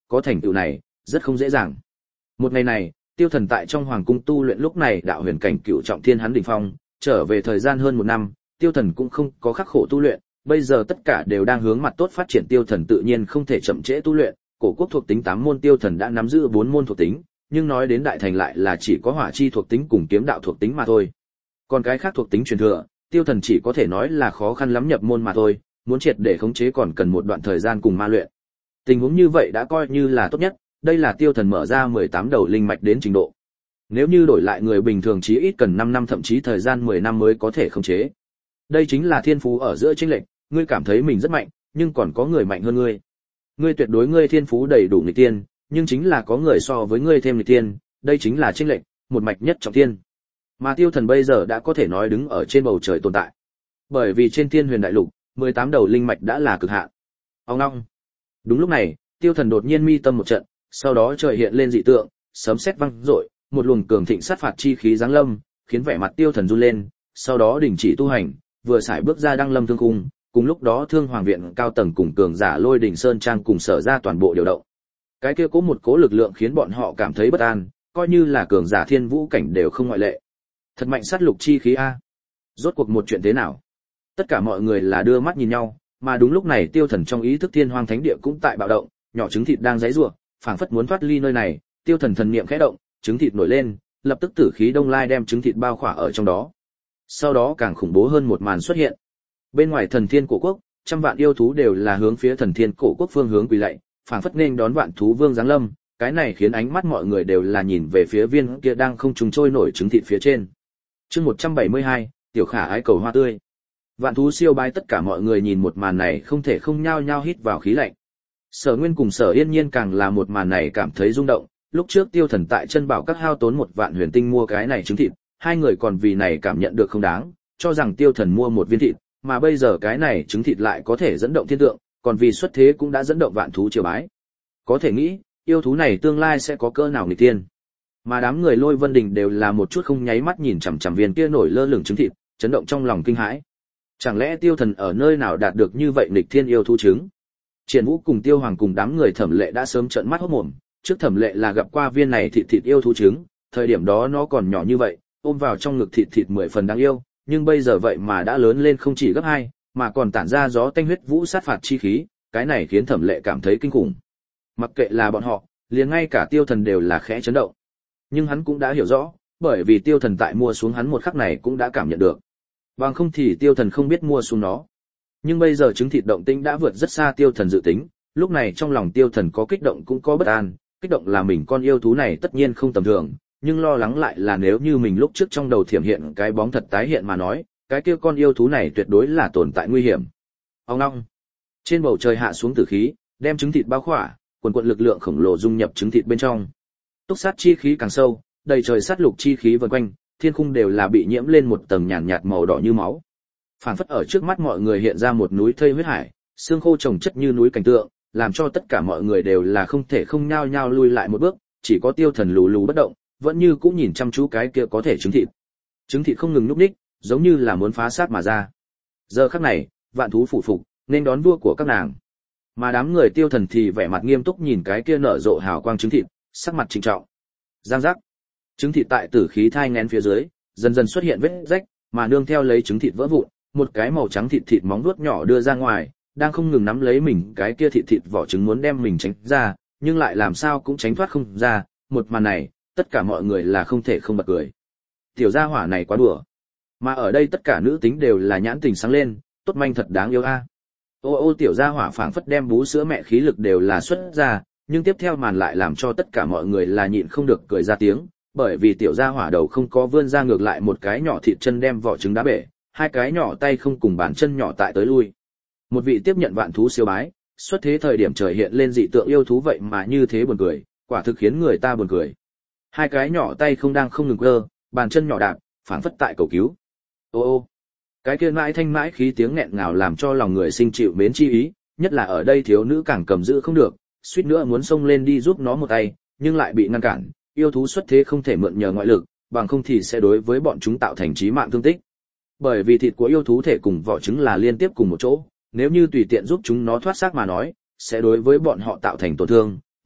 có thành tựu này, rất không dễ dàng. Một ngày này, Tiêu Thần tại trong hoàng cung tu luyện, lúc này đạo huyền cảnh cửu trọng thiên hắn đỉnh phong, trở về thời gian hơn một năm, Tiêu Thần cũng không có khắc khổ tu luyện, bây giờ tất cả đều đang hướng mặt tốt phát triển. Tiêu Thần tự nhiên không thể chậm trễ tu luyện, cổ quốc thuộc tính tám môn Tiêu Thần đã nắm giữ bốn môn thuộc tính, nhưng nói đến đại thành lại là chỉ có hỏa chi thuộc tính cùng kiếm đạo thuộc tính mà thôi. Còn cái khác thuộc tính truyền thừa, Tiêu Thần chỉ có thể nói là khó khăn lắm nhập môn mà thôi, muốn triệt để khống chế còn cần một đoạn thời gian cùng ma luyện. Tình huống như vậy đã coi như là tốt nhất, đây là Tiêu Thần mở ra mười tám đầu linh mạch đến trình độ. Nếu như đổi lại người bình thường chí ít cần năm năm thậm chí thời gian mười năm mới có thể khống chế. Đây chính là thiên phú ở giữa chênh lệch, ngươi cảm thấy mình rất mạnh, nhưng còn có người mạnh hơn ngươi. Ngươi tuyệt đối ngươi thiên phú đầy đủ nghịch tiên, nhưng chính là có người so với ngươi thêm nghịch tiên, đây chính là chênh lệch, một mạch nhất trọng thiên. Mà Tiêu Thần bây giờ đã có thể nói đứng ở trên bầu trời tồn tại. Bởi vì trên Thiên Huyền Đại Lục, mười tám đầu linh mạch đã là cực hạn. Ông ngoong. Đúng lúc này, Tiêu Thần đột nhiên mi tâm một trận, sau đó trời hiện lên dị tượng, sấm sét vang rội, một luồng cường thịnh sát phạt chi khí giáng lâm, khiến vẻ mặt Tiêu Thần run lên, sau đó đình chỉ tu hành, vừa sải bước ra Đăng Lâm Thương Cung, cùng lúc đó Thương Hoàng viện cao tầng cùng cường giả Lôi Đỉnh Sơn Trang cùng sở ra toàn bộ điều động. Cái kia có một cố lực lượng khiến bọn họ cảm thấy bất an, coi như là cường giả thiên vũ cảnh đều không ngoại lệ. Thật mạnh sát lục chi khí a. Rốt cuộc một chuyện thế nào? Tất cả mọi người là đưa mắt nhìn nhau, mà đúng lúc này Tiêu Thần trong ý thức Thiên Hoang Thánh Địa cũng tại bạo động, nhỏ trứng thịt đang giãy giụa, phảng phất muốn thoát ly nơi này. Tiêu Thần thần niệm khẽ động, trứng thịt nổi lên, lập tức tử khí đông lai đem trứng thịt bao khỏa ở trong đó. Sau đó càng khủng bố hơn một màn xuất hiện. Bên ngoài Thần Thiên Cổ Quốc, trăm vạn yêu thú đều là hướng phía Thần Thiên Cổ Quốc phương hướng quỳ lạy, phảng phất nên đón vạn thú vương giáng lâm. Cái này khiến ánh mắt mọi người đều là nhìn về phía viên kia đang không trùng trôi nổi trứng thịt phía trên. Chương một trăm bảy mươi hai, tiểu khả ái cầu hoa tươi. Vạn thú siêu bái, tất cả mọi người nhìn một màn này không thể không nhao nhao hít vào khí lạnh. Sở Nguyên cùng Sở Yên Nhiên càng là một màn này cảm thấy rung động, lúc trước Tiêu Thần tại chân bảo các hao tốn một vạn huyền tinh mua cái này trứng thịt, hai người còn vì này cảm nhận được không đáng, cho rằng Tiêu Thần mua một viên thịt, mà bây giờ cái này trứng thịt lại có thể dẫn động thiên tượng, còn vì xuất thế cũng đã dẫn động vạn thú triều bái. Có thể nghĩ, yêu thú này tương lai sẽ có cỡ nào nghịch tiên. Mà đám người Lôi Vân Đình đều là một chút không nháy mắt nhìn chằm chằm viên kia nổi lơ lửng trứng thịt, chấn động trong lòng kinh hãi. Chẳng lẽ Tiêu Thần ở nơi nào đạt được như vậy nghịch thiên yêu thú trứng? Triển Vũ cùng Tiêu Hoàng cùng đám người Thẩm Lệ đã sớm trợn mắt hốt mồm, trước Thẩm Lệ là gặp qua viên này thịt thịt yêu thú trứng, thời điểm đó nó còn nhỏ như vậy, ôm vào trong ngực thịt thịt mười phần đáng yêu, nhưng bây giờ vậy mà đã lớn lên không chỉ gấp hai, mà còn tản ra gió tanh huyết vũ sát phạt chi khí, cái này khiến Thẩm Lệ cảm thấy kinh khủng. Mặc kệ là bọn họ, liền ngay cả Tiêu Thần đều là khẽ chấn động. Nhưng hắn cũng đã hiểu rõ, bởi vì Tiêu Thần tại mua xuống hắn một khắc này cũng đã cảm nhận được. Bằng không thì Tiêu Thần không biết mua xuống nó. Nhưng bây giờ trứng thịt động tĩnh đã vượt rất xa Tiêu Thần dự tính, lúc này trong lòng Tiêu Thần có kích động cũng có bất an, kích động là mình con yêu thú này tất nhiên không tầm thường, nhưng lo lắng lại là nếu như mình lúc trước trong đầu thiểm hiện cái bóng thật tái hiện mà nói, cái kia con yêu thú này tuyệt đối là tồn tại nguy hiểm. Ông ngoong. Trên bầu trời hạ xuống tử khí, đem trứng thịt bao khỏa, quần quần lực lượng khổng lồ dung nhập trứng thịt bên trong. Túc sát chi khí càng sâu, đầy trời sát lục chi khí vần quanh, thiên khung đều là bị nhiễm lên một tầng nhàn nhạt màu đỏ như máu. Phảng phất ở trước mắt mọi người hiện ra một núi thây huyết hải, xương khô chồng chất như núi cảnh tượng, làm cho tất cả mọi người đều là không thể không nhao nhao lui lại một bước, chỉ có Tiêu Thần lù lù bất động, vẫn như cũng nhìn chăm chú cái kia có thể trứng thịt. Trứng thịt không ngừng nhúc nhích, giống như là muốn phá sát mà ra. Giờ khắc này, vạn thú phủ phục, nên đón vua của các nàng. Mà đám người Tiêu Thần thì vẻ mặt nghiêm túc nhìn cái kia nở rộ hào quang trứng thịt, sắc mặt trịnh trọng. Giang giác. Trứng thịt tại tử khí thai nghén phía dưới, dần dần xuất hiện vết rách, mà nương theo lấy trứng thịt vỡ vụn, một cái màu trắng thịt thịt móng vuốt nhỏ đưa ra ngoài, đang không ngừng nắm lấy mình cái kia thịt thịt vỏ trứng muốn đem mình tránh ra, nhưng lại làm sao cũng tránh thoát không ra, một màn này, tất cả mọi người là không thể không bật cười. Tiểu gia hỏa này quá đùa. Mà ở đây tất cả nữ tính đều là nhãn tình sáng lên, tốt manh thật đáng yêu a. Ô ô tiểu gia hỏa phảng phất đem bú sữa mẹ khí lực đều là xuất ra, nhưng tiếp theo màn lại làm cho tất cả mọi người là nhịn không được cười ra tiếng, bởi vì tiểu gia hỏa đầu không có vươn ra ngược lại một cái nhỏ thịt chân đem vỏ trứng đá bể, hai cái nhỏ tay không cùng bàn chân nhỏ tại tới lui. Một vị tiếp nhận vạn thú siêu bái, xuất thế thời điểm trời hiện lên dị tượng yêu thú vậy mà như thế buồn cười, quả thực khiến người ta buồn cười. Hai cái nhỏ tay không đang không ngừng cơ, bàn chân nhỏ đạp, phảng phất tại cầu cứu. Ô ô, cái kia mãi thanh mãi khí tiếng nghẹn ngào làm cho lòng người sinh chịu mến chi ý, nhất là ở đây thiếu nữ càng cầm giữ không được, suýt nữa muốn xông lên đi giúp nó một tay, nhưng lại bị ngăn cản. Yêu thú xuất thế không thể mượn nhờ ngoại lực, bằng không thì sẽ đối với bọn chúng tạo thành chí mạng thương tích. Bởi vì thịt của yêu thú thể cùng vỏ trứng là liên tiếp cùng một chỗ, nếu như tùy tiện giúp chúng nó thoát xác mà nói, sẽ đối với bọn họ tạo thành tổn thương,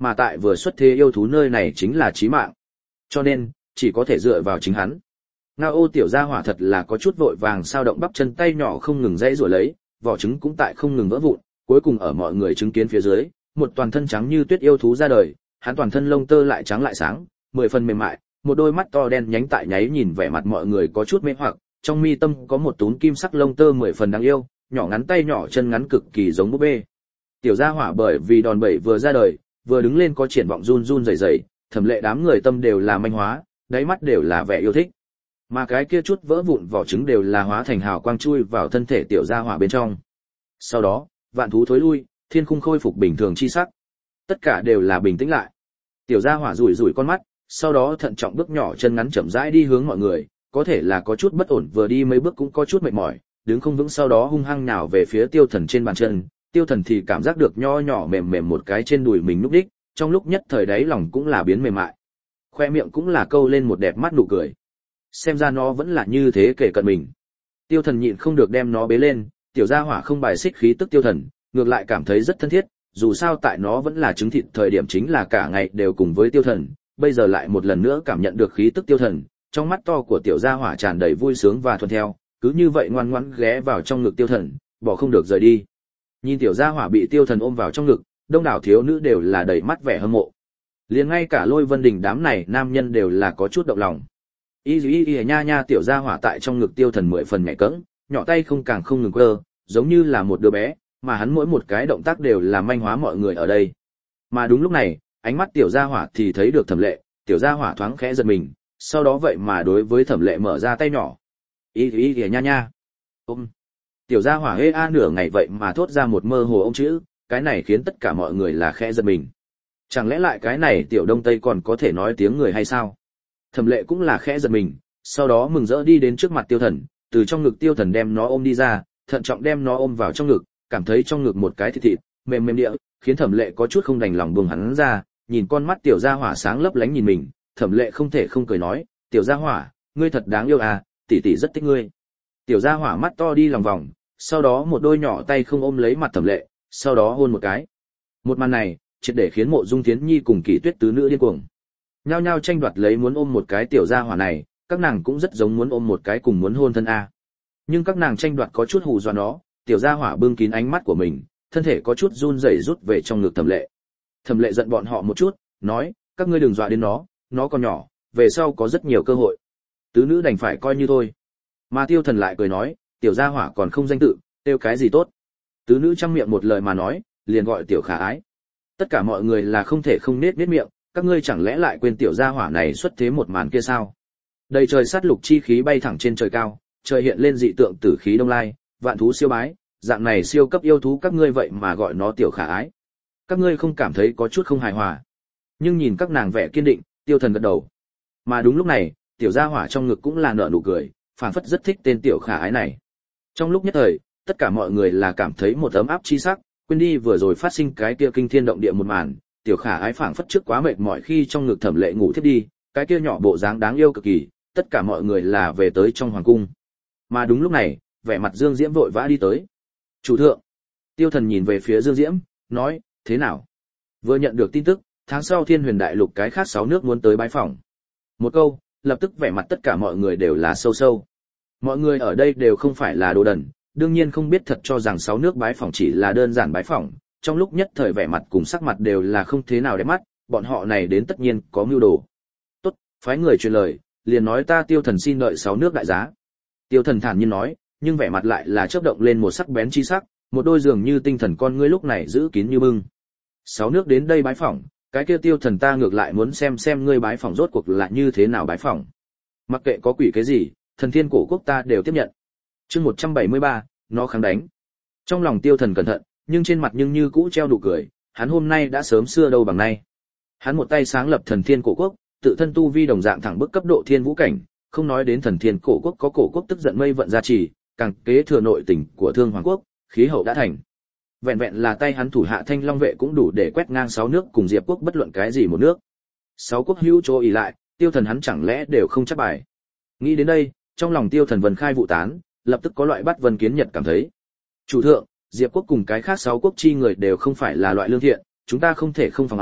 mà tại vừa xuất thế yêu thú nơi này chính là chí mạng. Cho nên, chỉ có thể dựa vào chính hắn. Ngao Ô tiểu gia hỏa thật là có chút vội vàng sao động bắp chân tay nhỏ không ngừng dãy rủa lấy, vỏ trứng cũng tại không ngừng vỡ vụn, cuối cùng ở mọi người chứng kiến phía dưới, một toàn thân trắng như tuyết yêu thú ra đời, hắn toàn thân lông tơ lại trắng lại sáng, mười phần mềm mại, một đôi mắt to đen nhánh tại nháy nhìn vẻ mặt mọi người có chút mê hoặc, trong mi tâm có một túm kim sắc lông tơ mười phần đáng yêu, nhỏ ngắn tay nhỏ chân ngắn cực kỳ giống búp bê. Tiểu gia hỏa bởi vì đòn bẩy vừa ra đời, vừa đứng lên có triển vọng run run rẩy rẩy, Thẩm Lệ đám người tâm đều là manh hóa, đáy mắt đều là vẻ yêu thích. Mà cái kia chút vỡ vụn vỏ trứng đều là hóa thành hào quang chui vào thân thể tiểu gia hỏa bên trong. Sau đó, vạn thú thối lui, thiên khung khôi phục bình thường chi sắc. Tất cả đều là bình tĩnh lại. Tiểu gia hỏa rủi rủi con mắt, sau đó thận trọng bước nhỏ chân ngắn chậm rãi đi hướng mọi người, có thể là có chút bất ổn, vừa đi mấy bước cũng có chút mệt mỏi, đứng không vững, sau đó hung hăng nhào về phía Tiêu Thần trên bàn chân. Tiêu Thần thì cảm giác được nho nhỏ mềm mềm một cái trên đùi mình lúc đích, trong lúc nhất thời đáy lòng cũng là biến mềm mại. Khoe miệng cũng là câu lên một đẹp mắt nụ cười. Xem ra nó vẫn là như thế kể cận mình. Tiêu Thần nhịn không được đem nó bế lên, tiểu gia hỏa không bài xích khí tức Tiêu Thần, ngược lại cảm thấy rất thân thiết, dù sao tại nó vẫn là trứng thịt thời điểm chính là cả ngày đều cùng với Tiêu Thần, bây giờ lại một lần nữa cảm nhận được khí tức Tiêu Thần, trong mắt to của tiểu gia hỏa tràn đầy vui sướng và thuận theo, cứ như vậy ngoan ngoãn ghé vào trong ngực Tiêu Thần, bỏ không được rời đi. Nhìn tiểu gia hỏa bị Tiêu Thần ôm vào trong ngực, đông đảo thiếu nữ đều là đầy mắt vẻ hâm mộ. Liền ngay cả Lôi Vân Đình đám này nam nhân đều là có chút động lòng. Y y y nha nha tiểu gia hỏa tại trong ngực Tiêu Thần mười phần nhẹ cẫng, nhỏ tay không càng không ngừng quơ, giống như là một đứa bé, mà hắn mỗi một cái động tác đều là manh hóa mọi người ở đây. Mà đúng lúc này, ánh mắt tiểu gia hỏa thì thấy được Thẩm Lệ, tiểu gia hỏa thoáng khẽ giật mình, sau đó vậy mà đối với Thẩm Lệ mở ra tay nhỏ. Y y y nha nha. Ôm. Tiểu gia hỏa hê a nửa ngày vậy mà thốt ra một mơ hồ ông chữ, cái này khiến tất cả mọi người là khẽ giật mình. Chẳng lẽ lại cái này tiểu Đông Tây còn có thể nói tiếng người hay sao? Thẩm Lệ cũng là khẽ giật mình, sau đó mừng rỡ đi đến trước mặt Tiêu Thần, từ trong ngực Tiêu Thần đem nó ôm đi ra, thận trọng đem nó ôm vào trong ngực, cảm thấy trong ngực một cái thịt thịt, mềm mềm địa, khiến Thẩm Lệ có chút không đành lòng buông hắn ra, nhìn con mắt tiểu gia hỏa sáng lấp lánh nhìn mình, Thẩm Lệ không thể không cười nói, "Tiểu gia hỏa, ngươi thật đáng yêu à, tỷ tỷ rất thích ngươi." Tiểu gia hỏa mắt to đi lòng vòng, sau đó một đôi nhỏ tay không ôm lấy mặt Thẩm Lệ, sau đó hôn một cái. Một màn này, triệt để khiến Mộ Dung Thiến Nhi cùng Kỷ Tuyết tứ nữ điên cuồng. Nhao nhao tranh đoạt lấy muốn ôm một cái tiểu gia hỏa này, các nàng cũng rất giống muốn ôm một cái cùng muốn hôn thân a. Nhưng các nàng tranh đoạt có chút hù dọa nó, tiểu gia hỏa bưng kín ánh mắt của mình, thân thể có chút run rẩy rút về trong ngực Thẩm Lệ. Thẩm Lệ giận bọn họ một chút, nói, các ngươi đừng dọa đến nó, nó còn nhỏ, về sau có rất nhiều cơ hội. Tứ nữ đành phải coi như thôi. Mà Tiêu Thần lại cười nói, tiểu gia hỏa còn không danh tự, tiêu cái gì tốt. Tứ nữ trăm miệng một lời mà nói, liền gọi tiểu khả ái. Tất cả mọi người là không thể không nết nết miệng, các ngươi chẳng lẽ lại quên tiểu gia hỏa này xuất thế một màn kia sao? Đầy trời sát lục chi khí bay thẳng trên trời cao, trời hiện lên dị tượng tử khí đông lai, vạn thú siêu bái, dạng này siêu cấp yêu thú các ngươi vậy mà gọi nó tiểu khả ái. Các ngươi không cảm thấy có chút không hài hòa? Nhưng nhìn các nàng vẻ kiên định, Tiêu Thần gật đầu. Mà đúng lúc này, tiểu gia hỏa trong ngực cũng là nở nụ cười, phảng phất rất thích tên tiểu khả ái này. Trong lúc nhất thời, tất cả mọi người là cảm thấy một ấm áp chi sắc, quên đi vừa rồi phát sinh cái kia kinh thiên động địa một màn, tiểu khả ái phảng phất trước quá mệt mỏi khi trong ngực Thẩm Lệ ngủ thiếp đi, cái kia nhỏ bộ dáng đáng yêu cực kỳ, tất cả mọi người là về tới trong hoàng cung. Mà đúng lúc này, vẻ mặt Dương Diễm vội vã đi tới. "Chủ thượng." Tiêu Thần nhìn về phía Dương Diễm, nói, "Thế nào?" Vừa nhận được tin tức, tháng sau Thiên Huyền Đại Lục cái khác sáu nước muốn tới bái phỏng. Một câu, lập tức vẻ mặt tất cả mọi người đều là sâu sâu. Mọi người ở đây đều không phải là đồ đần, đương nhiên không biết thật cho rằng sáu nước bái phỏng chỉ là đơn giản bái phỏng, trong lúc nhất thời vẻ mặt cùng sắc mặt đều là không thế nào đẹp mắt, bọn họ này đến tất nhiên có mưu đồ. "Tốt, phái người truyền lời, liền nói ta Tiêu Thần xin đợi sáu nước đại giá." Tiêu Thần thản nhiên nói, nhưng vẻ mặt lại là chớp động lên một sắc bén chi sắc, một đôi dường như tinh thần con ngươi lúc này giữ kín như bưng. "Sáu nước đến đây bái phỏng, cái kia Tiêu Thần ta ngược lại muốn xem xem ngươi bái phỏng rốt cuộc là như thế nào bái phỏng. Mặc kệ có quỷ cái gì, Thần Thiên Cổ Quốc ta đều tiếp nhận." Chương một trăm bảy mươi ba, nó kháng đánh. Trong lòng Tiêu Thần cẩn thận, nhưng trên mặt nhưng như cũ treo nụ cười, hắn hôm nay đã sớm xưa đâu bằng nay. Hắn một tay sáng lập Thần Thiên Cổ Quốc, tự thân tu vi đồng dạng thẳng bức cấp độ thiên vũ cảnh, không nói đến Thần Thiên Cổ Quốc có cổ quốc tức giận mây vận gia trì, càng kế thừa nội tình của Thương Hoàng Quốc, khí hậu đã thành. Vẹn vẹn là tay hắn thủ hạ Thanh Long vệ cũng đủ để quét ngang sáu nước cùng Diệp quốc bất luận cái gì một nước. Sáu quốc hữu chỗ ỷ lại, Tiêu Thần hắn chẳng lẽ đều không chắc bài. Nghĩ đến đây, trong lòng Tiêu Thần vần khai vụ tán, lập tức có loại bắt vân kiến nhật cảm thấy. "Chủ thượng, Diệp quốc cùng cái khác sáu quốc chi người đều không phải là loại lương thiện, chúng ta không thể không phòng a,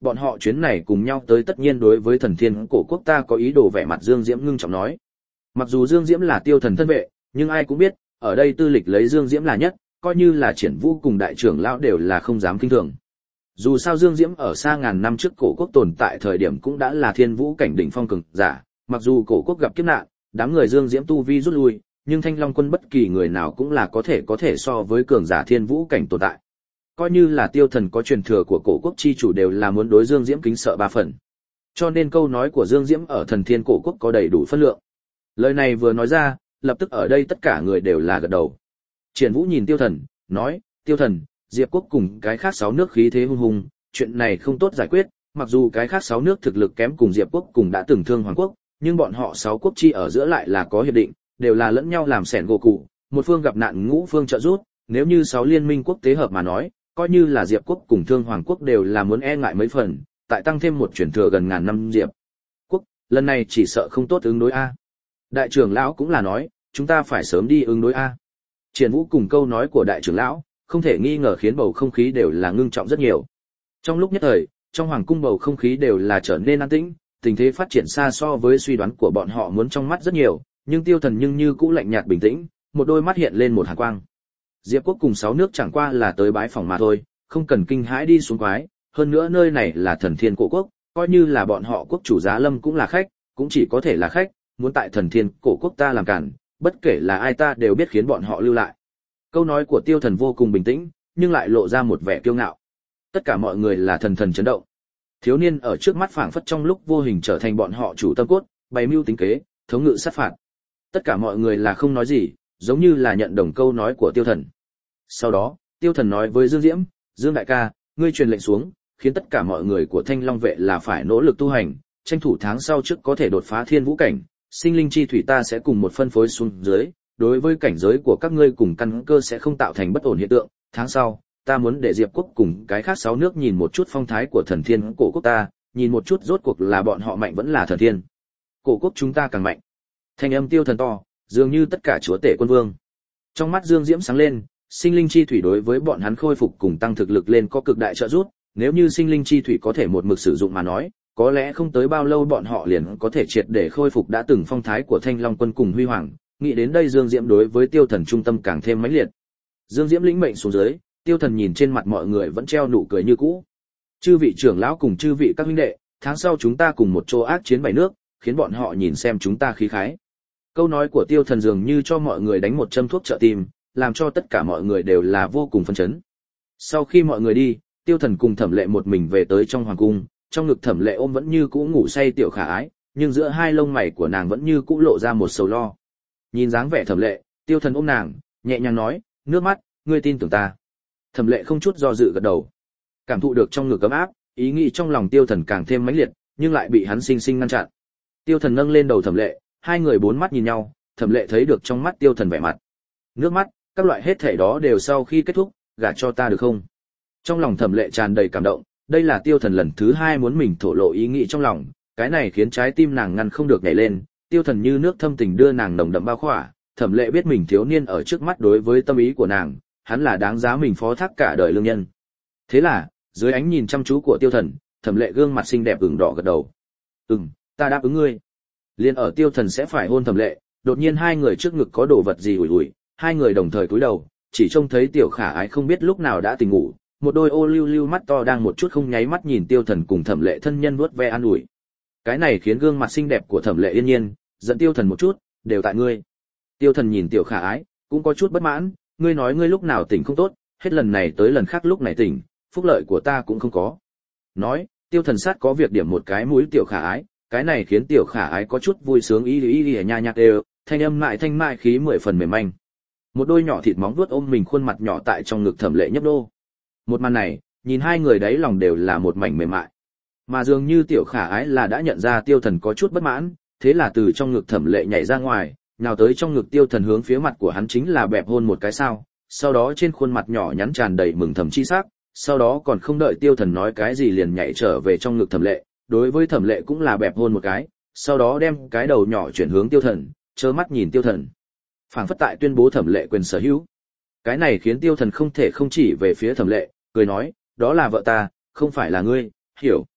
bọn họ chuyến này cùng nhau tới tất nhiên đối với thần thiên cổ quốc ta có ý đồ. Vẻ mặt Dương Diễm ngưng trọng nói. Mặc dù Dương Diễm là Tiêu Thần thân vệ, nhưng ai cũng biết, ở đây tư lịch lấy Dương Diễm là nhất, coi như là Triển Vũ cùng đại trưởng lão đều là không dám kinh thường. Dù sao Dương Diễm ở xa ngàn năm trước cổ quốc tồn tại thời điểm cũng đã là thiên vũ cảnh đỉnh phong cường giả, mặc dù cổ quốc gặp kiếp nạn, đám người Dương Diễm tu vi rút lui, nhưng Thanh Long quân bất kỳ người nào cũng là có thể có thể so với cường giả thiên vũ cảnh tồn tại. Coi như là Tiêu Thần có truyền thừa của cổ quốc chi chủ đều là muốn đối Dương Diễm kính sợ ba phần. Cho nên câu nói của Dương Diễm ở thần thiên cổ quốc có đầy đủ phân lượng. Lời này vừa nói ra, lập tức ở đây tất cả người đều là gật đầu. Triển Vũ nhìn Tiêu Thần, nói, Tiêu Thần, Diệp quốc cùng cái khác sáu nước khí thế hung hùng, chuyện này không tốt giải quyết, mặc dù cái khác sáu nước thực lực kém cùng Diệp quốc cùng đã từng thương Hoàng quốc, nhưng bọn họ sáu quốc chi ở giữa lại là có hiệp định, đều là lẫn nhau làm sẻn gỗ cụ, một phương gặp nạn ngũ phương trợ giúp, nếu như sáu liên minh quốc tế hợp mà nói, coi như là Diệp quốc cùng Thương Hoàng quốc đều là muốn e ngại mấy phần, tại tăng thêm một chuyển thừa gần ngàn năm Diệp quốc, lần này chỉ sợ không tốt ứng đối a. Đại trưởng lão cũng là nói, chúng ta phải sớm đi ứng đối a. Triển Vũ cùng câu nói của đại trưởng lão, không thể nghi ngờ khiến bầu không khí đều là ngưng trọng rất nhiều. Trong lúc nhất thời, trong hoàng cung bầu không khí đều là trở nên an tĩnh, tình thế phát triển xa so với suy đoán của bọn họ muốn trong mắt rất nhiều, nhưng Tiêu Thần nhưng như cũ lạnh nhạt bình tĩnh, một đôi mắt hiện lên một hàn quang. Diệp quốc cùng sáu nước chẳng qua là tới bái phỏng mà thôi, không cần kinh hãi đi xuống quái, hơn nữa nơi này là thần thiên cổ quốc, coi như là bọn họ quốc chủ Giá Lâm cũng là khách, cũng chỉ có thể là khách, muốn tại thần thiên cổ quốc ta làm cản, bất kể là ai ta đều biết khiến bọn họ lưu lại. Câu nói của Tiêu Thần vô cùng bình tĩnh, nhưng lại lộ ra một vẻ kiêu ngạo. Tất cả mọi người là thần thần chấn động. Thiếu niên ở trước mắt phảng phất trong lúc vô hình trở thành bọn họ chủ tâm cốt, bày mưu tính kế, thống ngự sát phạt. Tất cả mọi người là không nói gì, giống như là nhận đồng câu nói của Tiêu Thần. Sau đó, Tiêu Thần nói với Dương Diễm, Dương đại ca, ngươi truyền lệnh xuống, khiến tất cả mọi người của Thanh Long vệ là phải nỗ lực tu hành, tranh thủ tháng sau trước có thể đột phá thiên vũ cảnh, sinh linh chi thủy ta sẽ cùng một phân phối xuống dưới, đối với cảnh giới của các ngươi cùng căn cơ sẽ không tạo thành bất ổn hiện tượng, tháng sau, ta muốn để Diệp quốc cùng cái khác sáu nước nhìn một chút phong thái của thần thiên cổ quốc ta, nhìn một chút rốt cuộc là bọn họ mạnh vẫn là thần thiên cổ quốc chúng ta càng mạnh. Thanh âm Tiêu Thần to, dường như tất cả chúa tể quân vương. Trong mắt Dương Diễm sáng lên, sinh linh chi thủy đối với bọn hắn khôi phục cùng tăng thực lực lên có cực đại trợ giúp, nếu như sinh linh chi thủy có thể một mực sử dụng mà nói, có lẽ không tới bao lâu bọn họ liền có thể triệt để khôi phục đã từng phong thái của Thanh Long quân cùng huy hoàng. Nghĩ đến đây Dương Diễm đối với Tiêu Thần trung tâm càng thêm mãnh liệt. Dương Diễm lĩnh mệnh xuống dưới, Tiêu Thần nhìn trên mặt mọi người vẫn treo nụ cười như cũ. Chư vị trưởng lão cùng chư vị các huynh đệ, tháng sau chúng ta cùng một chỗ ác chiến bảy nước, khiến bọn họ nhìn xem chúng ta khí khái. Câu nói của Tiêu Thần dường như cho mọi người đánh một châm thuốc trợ tim, làm cho tất cả mọi người đều là vô cùng phấn chấn. Sau khi mọi người đi, Tiêu Thần cùng Thẩm Lệ một mình về tới trong hoàng cung, trong ngực Thẩm Lệ ôm vẫn như cũ ngủ say tiểu khả ái, nhưng giữa hai lông mày của nàng vẫn như cũ lộ ra một sầu lo. Nhìn dáng vẻ Thẩm Lệ, Tiêu Thần ôm nàng, nhẹ nhàng nói, nước mắt, ngươi tin tưởng ta. Thẩm Lệ không chút do dự gật đầu. Cảm thụ được trong ngực ấm áp, ý nghĩ trong lòng Tiêu Thần càng thêm mãnh liệt, nhưng lại bị hắn sinh sinh ngăn chặn. Tiêu Thần nâng lên đầu Thẩm Lệ, hai người bốn mắt nhìn nhau, Thẩm Lệ thấy được trong mắt Tiêu Thần vẻ mặt nước mắt, các loại hết thảy đó đều sau khi kết thúc, gả cho ta được không? Trong lòng Thẩm Lệ tràn đầy cảm động, đây là Tiêu Thần lần thứ hai muốn mình thổ lộ ý nghĩ trong lòng, cái này khiến trái tim nàng ngăn không được nhảy lên. Tiêu Thần như nước thâm tình đưa nàng nồng đậm bao khỏa, Thẩm Lệ biết mình thiếu niên ở trước mắt đối với tâm ý của nàng, hắn là đáng giá mình phó thác cả đời lương nhân. Thế là, dưới ánh nhìn chăm chú của Tiêu Thần, Thẩm Lệ gương mặt xinh đẹp ửng đỏ gật đầu. "Ừm, ta đáp ứng ngươi." Liên ở Tiêu Thần sẽ phải hôn Thẩm Lệ, đột nhiên hai người trước ngực có đồ vật gì ủi ủi, hai người đồng thời cúi đầu, chỉ trông thấy tiểu khả ái không biết lúc nào đã tỉnh ngủ, một đôi ô lưu lưu mắt to đang một chút không nháy mắt nhìn Tiêu Thần cùng Thẩm Lệ thân nhân vuốt ve an ủi. Cái này khiến gương mặt xinh đẹp của Thẩm Lệ yên nhiên, giận Tiêu Thần một chút, đều tại ngươi. Tiêu Thần nhìn tiểu khả ái, cũng có chút bất mãn, ngươi nói ngươi lúc nào tỉnh không tốt, hết lần này tới lần khác lúc này tỉnh, phúc lợi của ta cũng không có. Nói, Tiêu Thần sát có việc điểm một cái mũi tiểu khả ái, cái này khiến tiểu khả ái có chút vui sướng y y y nha nhạc đều, thanh âm mại thanh mại khí mười phần mềm manh. Một đôi nhỏ thịt móng vuốt ôm mình khuôn mặt nhỏ tại trong ngực Thẩm Lệ nhấp đô. Một màn này, nhìn hai người đấy lòng đều là một mảnh mềm mại. Mà dường như tiểu khả ái là đã nhận ra Tiêu Thần có chút bất mãn, thế là từ trong ngực Thẩm Lệ nhảy ra ngoài, nào tới trong ngực Tiêu Thần hướng phía mặt của hắn chính là bẹp hôn một cái sao, sau đó trên khuôn mặt nhỏ nhắn tràn đầy mừng thầm chi sắc, sau đó còn không đợi Tiêu Thần nói cái gì liền nhảy trở về trong ngực Thẩm Lệ, đối với Thẩm Lệ cũng là bẹp hôn một cái, sau đó đem cái đầu nhỏ chuyển hướng Tiêu Thần, trơ mắt nhìn Tiêu Thần, phảng phất tại tuyên bố Thẩm Lệ quyền sở hữu. Cái này khiến Tiêu Thần không thể không chỉ về phía Thẩm Lệ, cười nói, đó là vợ ta, không phải là ngươi, hiểu.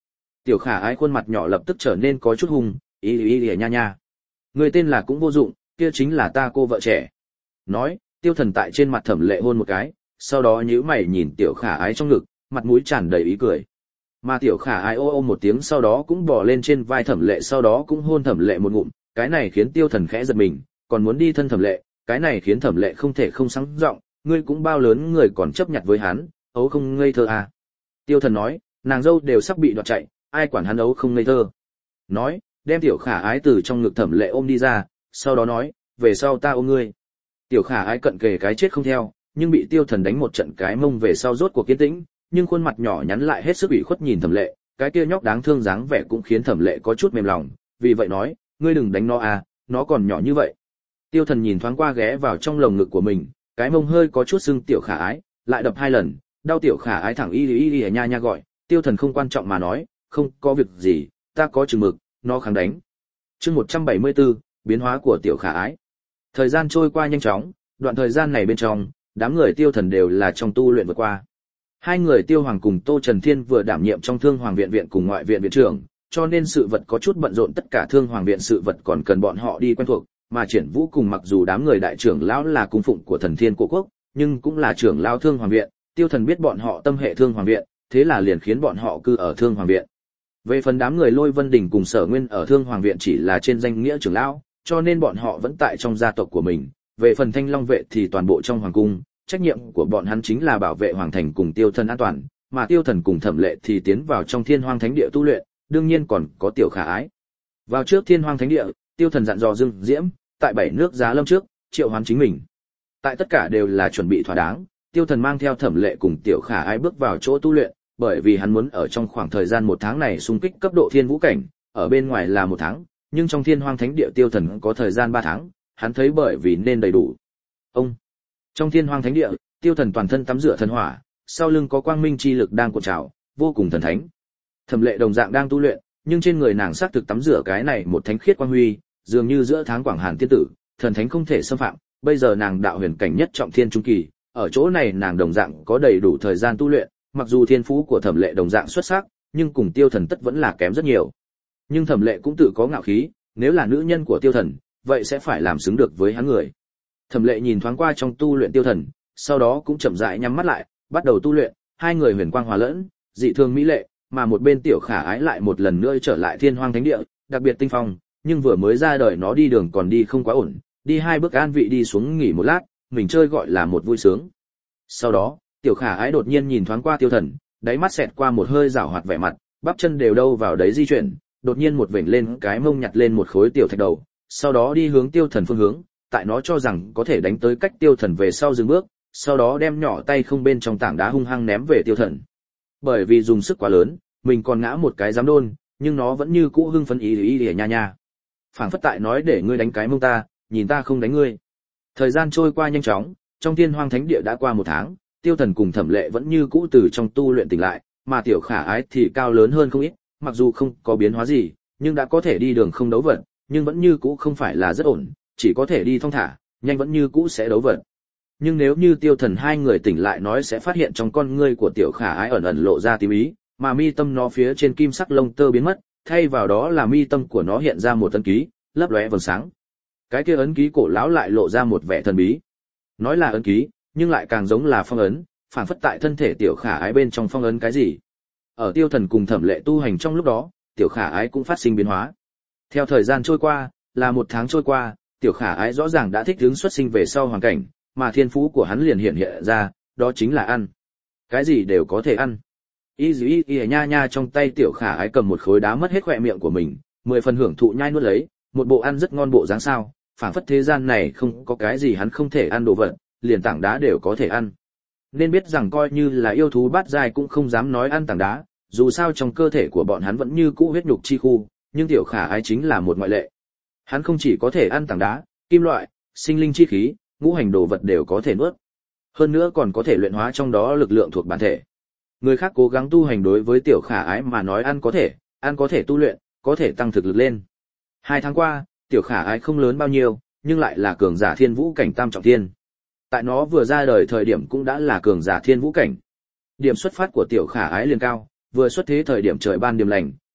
Tiểu Khả Ái khuôn mặt nhỏ lập tức trở nên có chút hung, ý ý ý nha nha. Người tên là cũng vô dụng, kia chính là ta cô vợ trẻ. Nói, Tiêu Thần tại trên mặt Thẩm Lệ hôn một cái, sau đó nhíu mày nhìn Tiểu Khả Ái trong ngực, mặt mũi tràn đầy ý cười. Mà Tiểu Khả Ái ô ô một tiếng sau đó cũng bò lên trên vai Thẩm Lệ, sau đó cũng hôn Thẩm Lệ một ngụm, cái này khiến Tiêu Thần khẽ giật mình, còn muốn đi thân Thẩm Lệ, cái này khiến Thẩm Lệ không thể không sáng giọng, ngươi cũng bao lớn người còn chấp nhặt với hắn, ấu không ngây thơ à. Tiêu Thần nói, nàng dâu đều sắp bị đoạt chạy, ai quản hắn ấu không ngây thơ. Nói, đem Tiểu Khả Ái từ trong ngực Thẩm Lệ ôm đi ra, sau đó nói, về sau ta ôm ngươi. Tiểu Khả Ái cận kề cái chết không theo, nhưng bị Tiêu Thần đánh một trận cái mông về sau rốt cuộc kiên tĩnh, nhưng khuôn mặt nhỏ nhắn lại hết sức ủy khuất nhìn Thẩm Lệ, cái kia nhóc đáng thương dáng vẻ cũng khiến Thẩm Lệ có chút mềm lòng, vì vậy nói, ngươi đừng đánh nó à, nó còn nhỏ như vậy. Tiêu Thần nhìn thoáng qua ghé vào trong lồng ngực của mình, cái mông hơi có chút sưng Tiểu Khả Ái, lại đập hai lần, đau Tiểu Khả Ái thẳng y y y nha nha gọi, Tiêu Thần không quan trọng mà nói, không có việc gì, ta có chừng mực, nó kháng đánh. Chương một trăm bảy mươi tư, biến hóa của Tiểu Khả Ái. Thời gian trôi qua nhanh chóng, đoạn thời gian này bên trong, đám người Tiêu Thần đều là trong tu luyện vượt qua. Hai người Tiêu Hoàng cùng Tô Trần Thiên vừa đảm nhiệm trong Thương Hoàng viện viện cùng ngoại viện viện trưởng, cho nên sự vật có chút bận rộn, tất cả Thương Hoàng viện sự vật còn cần bọn họ đi quen thuộc, mà Triển Vũ cùng mặc dù đám người đại trưởng lão là cung phụng của Thần Thiên Cổ Quốc, nhưng cũng là trưởng lão Thương Hoàng viện, Tiêu Thần biết bọn họ tâm hệ Thương Hoàng viện, thế là liền khiến bọn họ cư ở Thương Hoàng viện. Về phần đám người Lôi Vân Đình cùng Sở Nguyên ở Thương Hoàng viện chỉ là trên danh nghĩa trưởng lão, cho nên bọn họ vẫn tại trong gia tộc của mình. Về phần Thanh Long vệ thì toàn bộ trong hoàng cung, trách nhiệm của bọn hắn chính là bảo vệ hoàng thành cùng Tiêu Thần an toàn, mà Tiêu Thần cùng Thẩm Lệ thì tiến vào trong Thiên Hoang Thánh địa tu luyện, đương nhiên còn có Tiểu Khả Ái. Vào trước Thiên Hoang Thánh địa, Tiêu Thần dặn dò Dương Diễm, tại bảy nước giá lâm trước, triệu hoán chính mình. Tại tất cả đều là chuẩn bị thỏa đáng, Tiêu Thần mang theo Thẩm Lệ cùng Tiểu Khả Ái bước vào chỗ tu luyện, bởi vì hắn muốn ở trong khoảng thời gian một tháng này xung kích cấp độ Thiên Vũ cảnh, ở bên ngoài là một tháng, nhưng trong Thiên Hoang Thánh địa Tiêu Thần có thời gian ba tháng, hắn thấy bởi vì nên đầy đủ. Ông trong Thiên Hoang Thánh địa, Tiêu Thần toàn thân tắm rửa thần hỏa, sau lưng có quang minh chi lực đang cuộn trào, vô cùng thần thánh. Thẩm Lệ đồng dạng đang tu luyện, nhưng trên người nàng xác thực tắm rửa cái này một thánh khiết quang huy, dường như giữa tháng quảng hàn tiên tử, thần thánh không thể xâm phạm. Bây giờ nàng đạo huyền cảnh nhất trọng thiên trung kỳ, ở chỗ này nàng đồng dạng có đầy đủ thời gian tu luyện, mặc dù thiên phú của Thẩm Lệ đồng dạng xuất sắc, nhưng cùng Tiêu Thần tất vẫn là kém rất nhiều. Nhưng Thẩm Lệ cũng tự có ngạo khí, nếu là nữ nhân của Tiêu Thần, vậy sẽ phải làm xứng được với hắn người. Thẩm Lệ nhìn thoáng qua trong tu luyện Tiêu Thần, sau đó cũng chậm rãi nhắm mắt lại, bắt đầu tu luyện, hai người huyền quang hòa lẫn, dị thường mỹ lệ, mà một bên Tiểu Khả Ái lại một lần nữa trở lại Thiên Hoang Thánh địa, đặc biệt tinh phong, nhưng vừa mới ra đời nó đi đường còn đi không quá ổn, đi hai bước an vị đi xuống nghỉ một lát, mình chơi gọi là một vui sướng. Sau đó, Tiểu Khả Ái đột nhiên nhìn thoáng qua Tiêu Thần, đáy mắt xẹt qua một hơi giảo hoạt vẻ mặt, bắp chân đều đâu vào đấy di chuyển, đột nhiên một vểnh lên cái mông nhặt lên một khối tiểu thạch đầu, sau đó đi hướng Tiêu Thần phương hướng, tại nó cho rằng có thể đánh tới cách Tiêu Thần về sau dừng bước, sau đó đem nhỏ tay không bên trong tảng đá hung hăng ném về Tiêu Thần. Bởi vì dùng sức quá lớn, mình còn ngã một cái giám đôn, nhưng nó vẫn như cũ hưng phấn ý ý ý nha nha. Phảng phất tại nói để ngươi đánh cái mông ta, nhìn ta không đánh ngươi. Thời gian trôi qua nhanh chóng, trong Thiên Hoang Thánh địa đã qua một tháng, Tiêu Thần cùng Thẩm Lệ vẫn như cũ từ trong tu luyện tỉnh lại, mà Tiểu Khả Ái thì cao lớn hơn không ít, mặc dù không có biến hóa gì, nhưng đã có thể đi đường không đấu vật, nhưng vẫn như cũ không phải là rất ổn, chỉ có thể đi thong thả, nhanh vẫn như cũ sẽ đấu vật. Nhưng nếu như Tiêu Thần hai người tỉnh lại nói sẽ phát hiện trong con ngươi của Tiểu Khả Ái ẩn ẩn lộ ra tím ý, mà mi tâm nó phía trên kim sắc lông tơ biến mất, thay vào đó là mi tâm của nó hiện ra một ấn ký, lấp lóe vầng sáng. Cái kia ấn ký cổ lão lại lộ ra một vẻ thần bí. Nói là ấn ký, nhưng lại càng giống là phong ấn, phản phất tại thân thể Tiểu Khả Ái bên trong phong ấn cái gì. Ở Tiêu Thần cùng Thẩm Lệ tu hành trong lúc đó, Tiểu Khả Ái cũng phát sinh biến hóa. Theo thời gian trôi qua, là một tháng trôi qua, Tiểu Khả Ái rõ ràng đã thích ứng xuất sinh về sau hoàn cảnh, mà thiên phú của hắn liền hiện hiện ra, đó chính là ăn. Cái gì đều có thể ăn. Y dĩ y nha nha trong tay Tiểu Khả Ái cầm một khối đá mất hết khỏe miệng của mình, mười phần hưởng thụ nhai nuốt lấy, một bộ ăn rất ngon bộ dáng sao, phảng phất thế gian này không có cái gì hắn không thể ăn đồ vật, liền tảng đá đều có thể ăn. Nên biết rằng coi như là yêu thú bát giai cũng không dám nói ăn tảng đá, dù sao trong cơ thể của bọn hắn vẫn như cũ huyết nhục chi khu, nhưng Tiểu Khả Ái chính là một ngoại lệ. Hắn không chỉ có thể ăn tảng đá, kim loại, sinh linh chi khí, ngũ hành đồ vật đều có thể nuốt. Hơn nữa còn có thể luyện hóa trong đó lực lượng thuộc bản thể. Người khác cố gắng tu hành đối với Tiểu Khả Ái mà nói ăn có thể, ăn có thể tu luyện, có thể tăng thực lực lên. Hai tháng qua, Tiểu Khả Ái không lớn bao nhiêu, nhưng lại là cường giả thiên vũ cảnh tam trọng thiên. Tại nó vừa ra đời thời điểm cũng đã là cường giả thiên vũ cảnh. Điểm xuất phát của Tiểu Khả Ái liền cao, vừa xuất thế thời điểm trời ban điểm lành,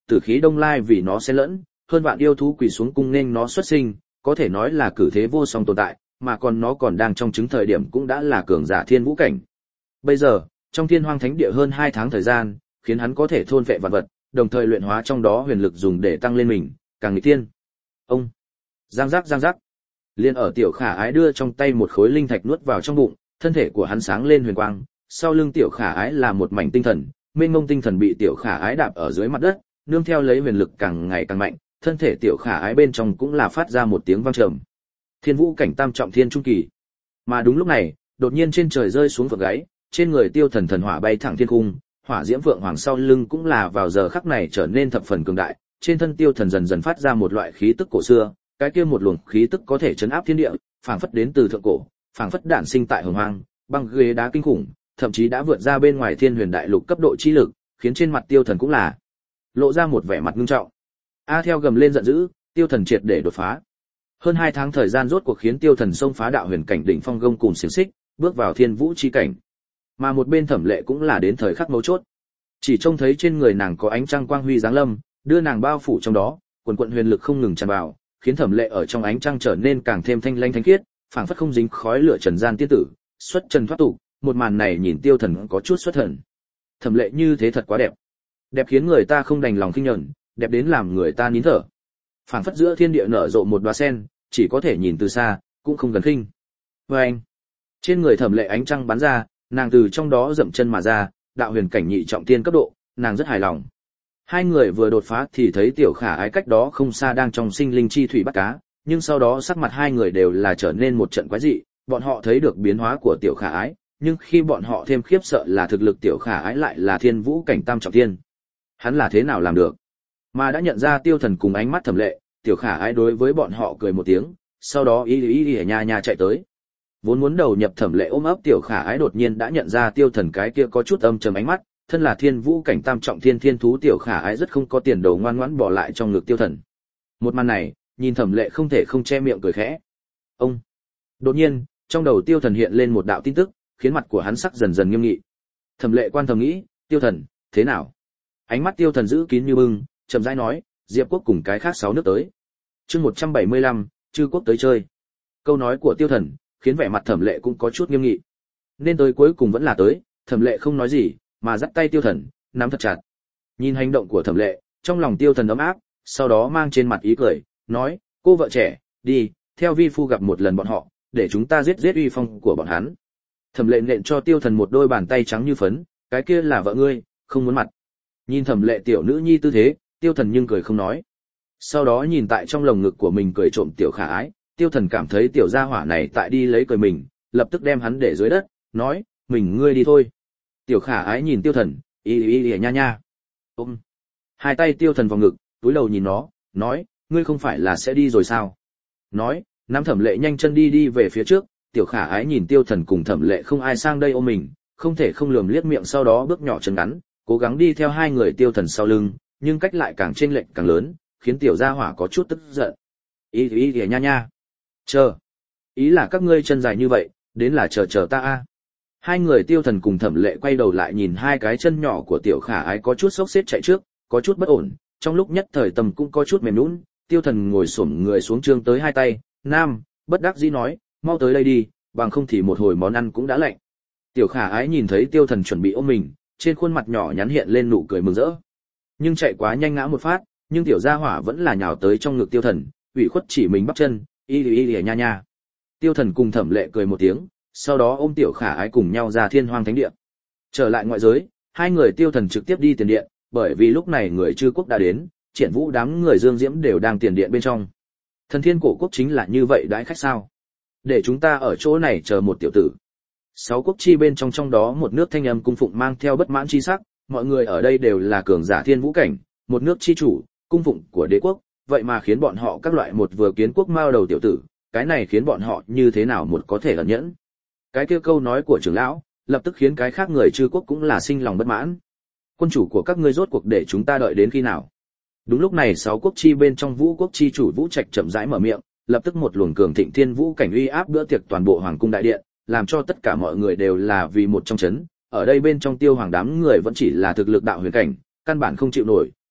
tử khí đông lai vì nó xen lẫn, hơn vạn yêu thú quỳ xuống cung nên nó xuất sinh, có thể nói là cử thế vô song tồn tại, mà còn nó còn đang trong chứng thời điểm cũng đã là cường giả thiên vũ cảnh. Bây giờ, trong Thiên Hoang Thánh Địa hơn hai tháng thời gian, khiến hắn có thể thôn phệ vạn vật, đồng thời luyện hóa trong đó huyền lực dùng để tăng lên mình, càng nghịch thiên. Ông giang giác giang giác, liền ở tiểu khả ái đưa trong tay một khối linh thạch nuốt vào trong bụng, thân thể của hắn sáng lên huyền quang, sau lưng tiểu khả ái là một mảnh tinh thần, mênh mông tinh thần bị tiểu khả ái đạp ở dưới mặt đất, nương theo lấy huyền lực càng ngày càng mạnh, thân thể tiểu khả ái bên trong cũng là phát ra một tiếng vang trầm. Thiên vũ cảnh tam trọng thiên trung kỳ. Mà đúng lúc này, đột nhiên trên trời rơi xuống vượt gáy, trên người tiêu thần thần hỏa bay thẳng thiên cung, hỏa diễm vượng hoàng sau lưng cũng là vào giờ khắc này trở nên thập phần cường đại, trên thân tiêu thần dần dần phát ra một loại khí tức cổ xưa, cái kia một luồng khí tức có thể chấn áp thiên địa, phảng phất đến từ thượng cổ, phảng phất đản sinh tại hồng hoang, băng ghế đá kinh khủng, thậm chí đã vượt ra bên ngoài thiên huyền đại lục cấp độ chi lực, khiến trên mặt tiêu thần cũng là lộ ra một vẻ mặt nghiêm trọng. A theo gầm lên giận dữ, tiêu thần triệt để đột phá. Hơn hai tháng thời gian rốt cuộc khiến tiêu thần xông phá đạo huyền cảnh đỉnh phong gông cùng xiển xích, bước vào thiên vũ chi cảnh. Mà một bên Thẩm Lệ cũng là đến thời khắc mấu chốt. Chỉ trông thấy trên người nàng có ánh trăng quang huy giáng lâm, đưa nàng bao phủ trong đó, quần quần huyền lực không ngừng tràn vào, khiến Thẩm Lệ ở trong ánh trăng trở nên càng thêm thanh lãnh thánh khiết, phảng phất không dính khói lửa trần gian tiên tử, xuất trần thoát tục. Một màn này nhìn tiêu thần có chút xuất thần. Thẩm Lệ như thế thật quá đẹp, đẹp khiến người ta không đành lòng khinh nhẫn, đẹp đến làm người ta nín thở. Phảng phất giữa thiên địa nở rộ một đóa sen, chỉ có thể nhìn từ xa, cũng không gần khinh. Và anh, trên người Thẩm Lệ ánh trăng bắn ra, nàng từ trong đó dậm chân mà ra, đạo huyền cảnh nhị trọng tiên cấp độ, nàng rất hài lòng. Hai người vừa đột phá thì thấy tiểu khả ái cách đó không xa đang trong sinh linh chi thủy bắt cá, nhưng sau đó sắc mặt hai người đều là trở nên một trận quái dị, bọn họ thấy được biến hóa của tiểu khả ái, nhưng khi bọn họ thêm khiếp sợ là thực lực tiểu khả ái lại là thiên vũ cảnh tam trọng thiên. Hắn là thế nào làm được? Mà đã nhận ra tiêu thần cùng ánh mắt Thẩm Lệ, tiểu khả ái đối với bọn họ cười một tiếng, sau đó y y y nha nha chạy tới. Vốn muốn đầu nhập Thẩm Lệ ôm ấp tiểu khả ái đột nhiên đã nhận ra tiêu thần cái kia có chút âm trầm ánh mắt, thân là thiên vũ cảnh tam trọng thiên thiên thú tiểu khả ái rất không có tiền đồ ngoan ngoãn bỏ lại trong ngực tiêu thần. Một màn này, nhìn Thẩm Lệ không thể không che miệng cười khẽ. Ông. Đột nhiên, trong đầu tiêu thần hiện lên một đạo tin tức, khiến mặt của hắn sắc dần dần nghiêm nghị. Thẩm Lệ quan thầm nghĩ, tiêu thần, thế nào? Ánh mắt tiêu thần giữ kín như bưng, chậm rãi nói, Diệp quốc cùng cái khác sáu nước tới. Chương một trăm bảy mươi lăm, Chư quốc tới chơi. Câu nói của tiêu thần khiến vẻ mặt Thẩm Lệ cũng có chút nghiêm nghị. Nên tới cuối cùng vẫn là tới, Thẩm Lệ không nói gì, mà dắt tay tiêu thần, nắm thật chặt. Nhìn hành động của Thẩm Lệ, trong lòng tiêu thần ấm áp, sau đó mang trên mặt ý cười, nói, cô vợ trẻ, đi, theo vi phu gặp một lần bọn họ, để chúng ta giết giết uy phong của bọn hắn. Thẩm Lệ nện cho tiêu thần một đôi bàn tay trắng như phấn, cái kia là vợ ngươi, không muốn mặt. Nhìn Thẩm Lệ tiểu nữ nhi tư thế, tiêu thần nhưng cười không nói. Sau đó nhìn tại trong lồng ngực của mình cười trộm tiểu khả ái, tiêu thần cảm thấy tiểu gia hỏa này tại đi lấy cười mình, lập tức đem hắn để dưới đất, nói, mình ngươi đi thôi. Tiểu khả ái nhìn tiêu thần, y y y nha nha. Ôm hai tay tiêu thần vào ngực, túi đầu nhìn nó, nói, ngươi không phải là sẽ đi rồi sao? Nói, nắm Thẩm Lệ nhanh chân đi đi về phía trước, tiểu khả ái nhìn tiêu thần cùng Thẩm Lệ không ai sang đây ôm mình, không thể không lườm liếc miệng, sau đó bước nhỏ chân ngắn, cố gắng đi theo hai người tiêu thần sau lưng, nhưng cách lại càng chênh lệch càng lớn, khiến tiểu gia hỏa có chút tức giận. Ý ý ý nha nha. Chờ. Ý là các ngươi chân dài như vậy, đến là chờ chờ ta a. Hai người tiêu thần cùng Thẩm Lệ quay đầu lại nhìn hai cái chân nhỏ của tiểu khả ái có chút sốc xếp chạy trước, có chút bất ổn, trong lúc nhất thời tâm cũng có chút mềm nhũn, tiêu thần ngồi xổm người xuống trương tới hai tay, nam, bất đắc dĩ nói, mau tới đây đi, bằng không thì một hồi món ăn cũng đã lạnh. Tiểu khả ái nhìn thấy tiêu thần chuẩn bị ôm mình, trên khuôn mặt nhỏ nhắn hiện lên nụ cười mừng rỡ. Nhưng chạy quá nhanh ngã một phát, nhưng tiểu gia hỏa vẫn là nhào tới trong ngực tiêu thần, ủy khuất chỉ mình bắp chân, y y y nha nha. Tiêu thần cùng Thẩm Lệ cười một tiếng, sau đó ôm tiểu khả ái cùng nhau ra Thiên Hoang Thánh Địa. Trở lại ngoại giới, hai người tiêu thần trực tiếp đi tiền điện, bởi vì lúc này người Chư quốc đã đến, Triển Vũ đám người Dương Diễm đều đang tiền điện bên trong. Thần Thiên Cổ quốc chính là như vậy đãi khách sao? Để chúng ta ở chỗ này chờ một tiểu tử. Sáu quốc chi bên trong trong đó một nước thanh âm cung phụng mang theo bất mãn chi sắc, mọi người ở đây đều là cường giả thiên vũ cảnh, một nước chi chủ, cung phụng của đế quốc, vậy mà khiến bọn họ các loại một vừa kiến quốc mao đầu tiểu tử, cái này khiến bọn họ như thế nào một có thể ẩn nhẫn. Cái kia câu nói của trưởng lão, lập tức khiến cái khác người Chư quốc cũng là sinh lòng bất mãn. Quân chủ của các ngươi rốt cuộc để chúng ta đợi đến khi nào? Đúng lúc này sáu quốc chi bên trong Vũ quốc chi chủ Vũ Trạch chậm rãi mở miệng, lập tức một luồng cường thịnh thiên vũ cảnh uy áp bữa tiệc toàn bộ hoàng cung đại điện, làm cho tất cả mọi người đều là vì một trong chấn. Ở đây bên trong Tiêu Hoàng đám người vẫn chỉ là thực lực đạo huyền cảnh, căn bản không chịu nổi,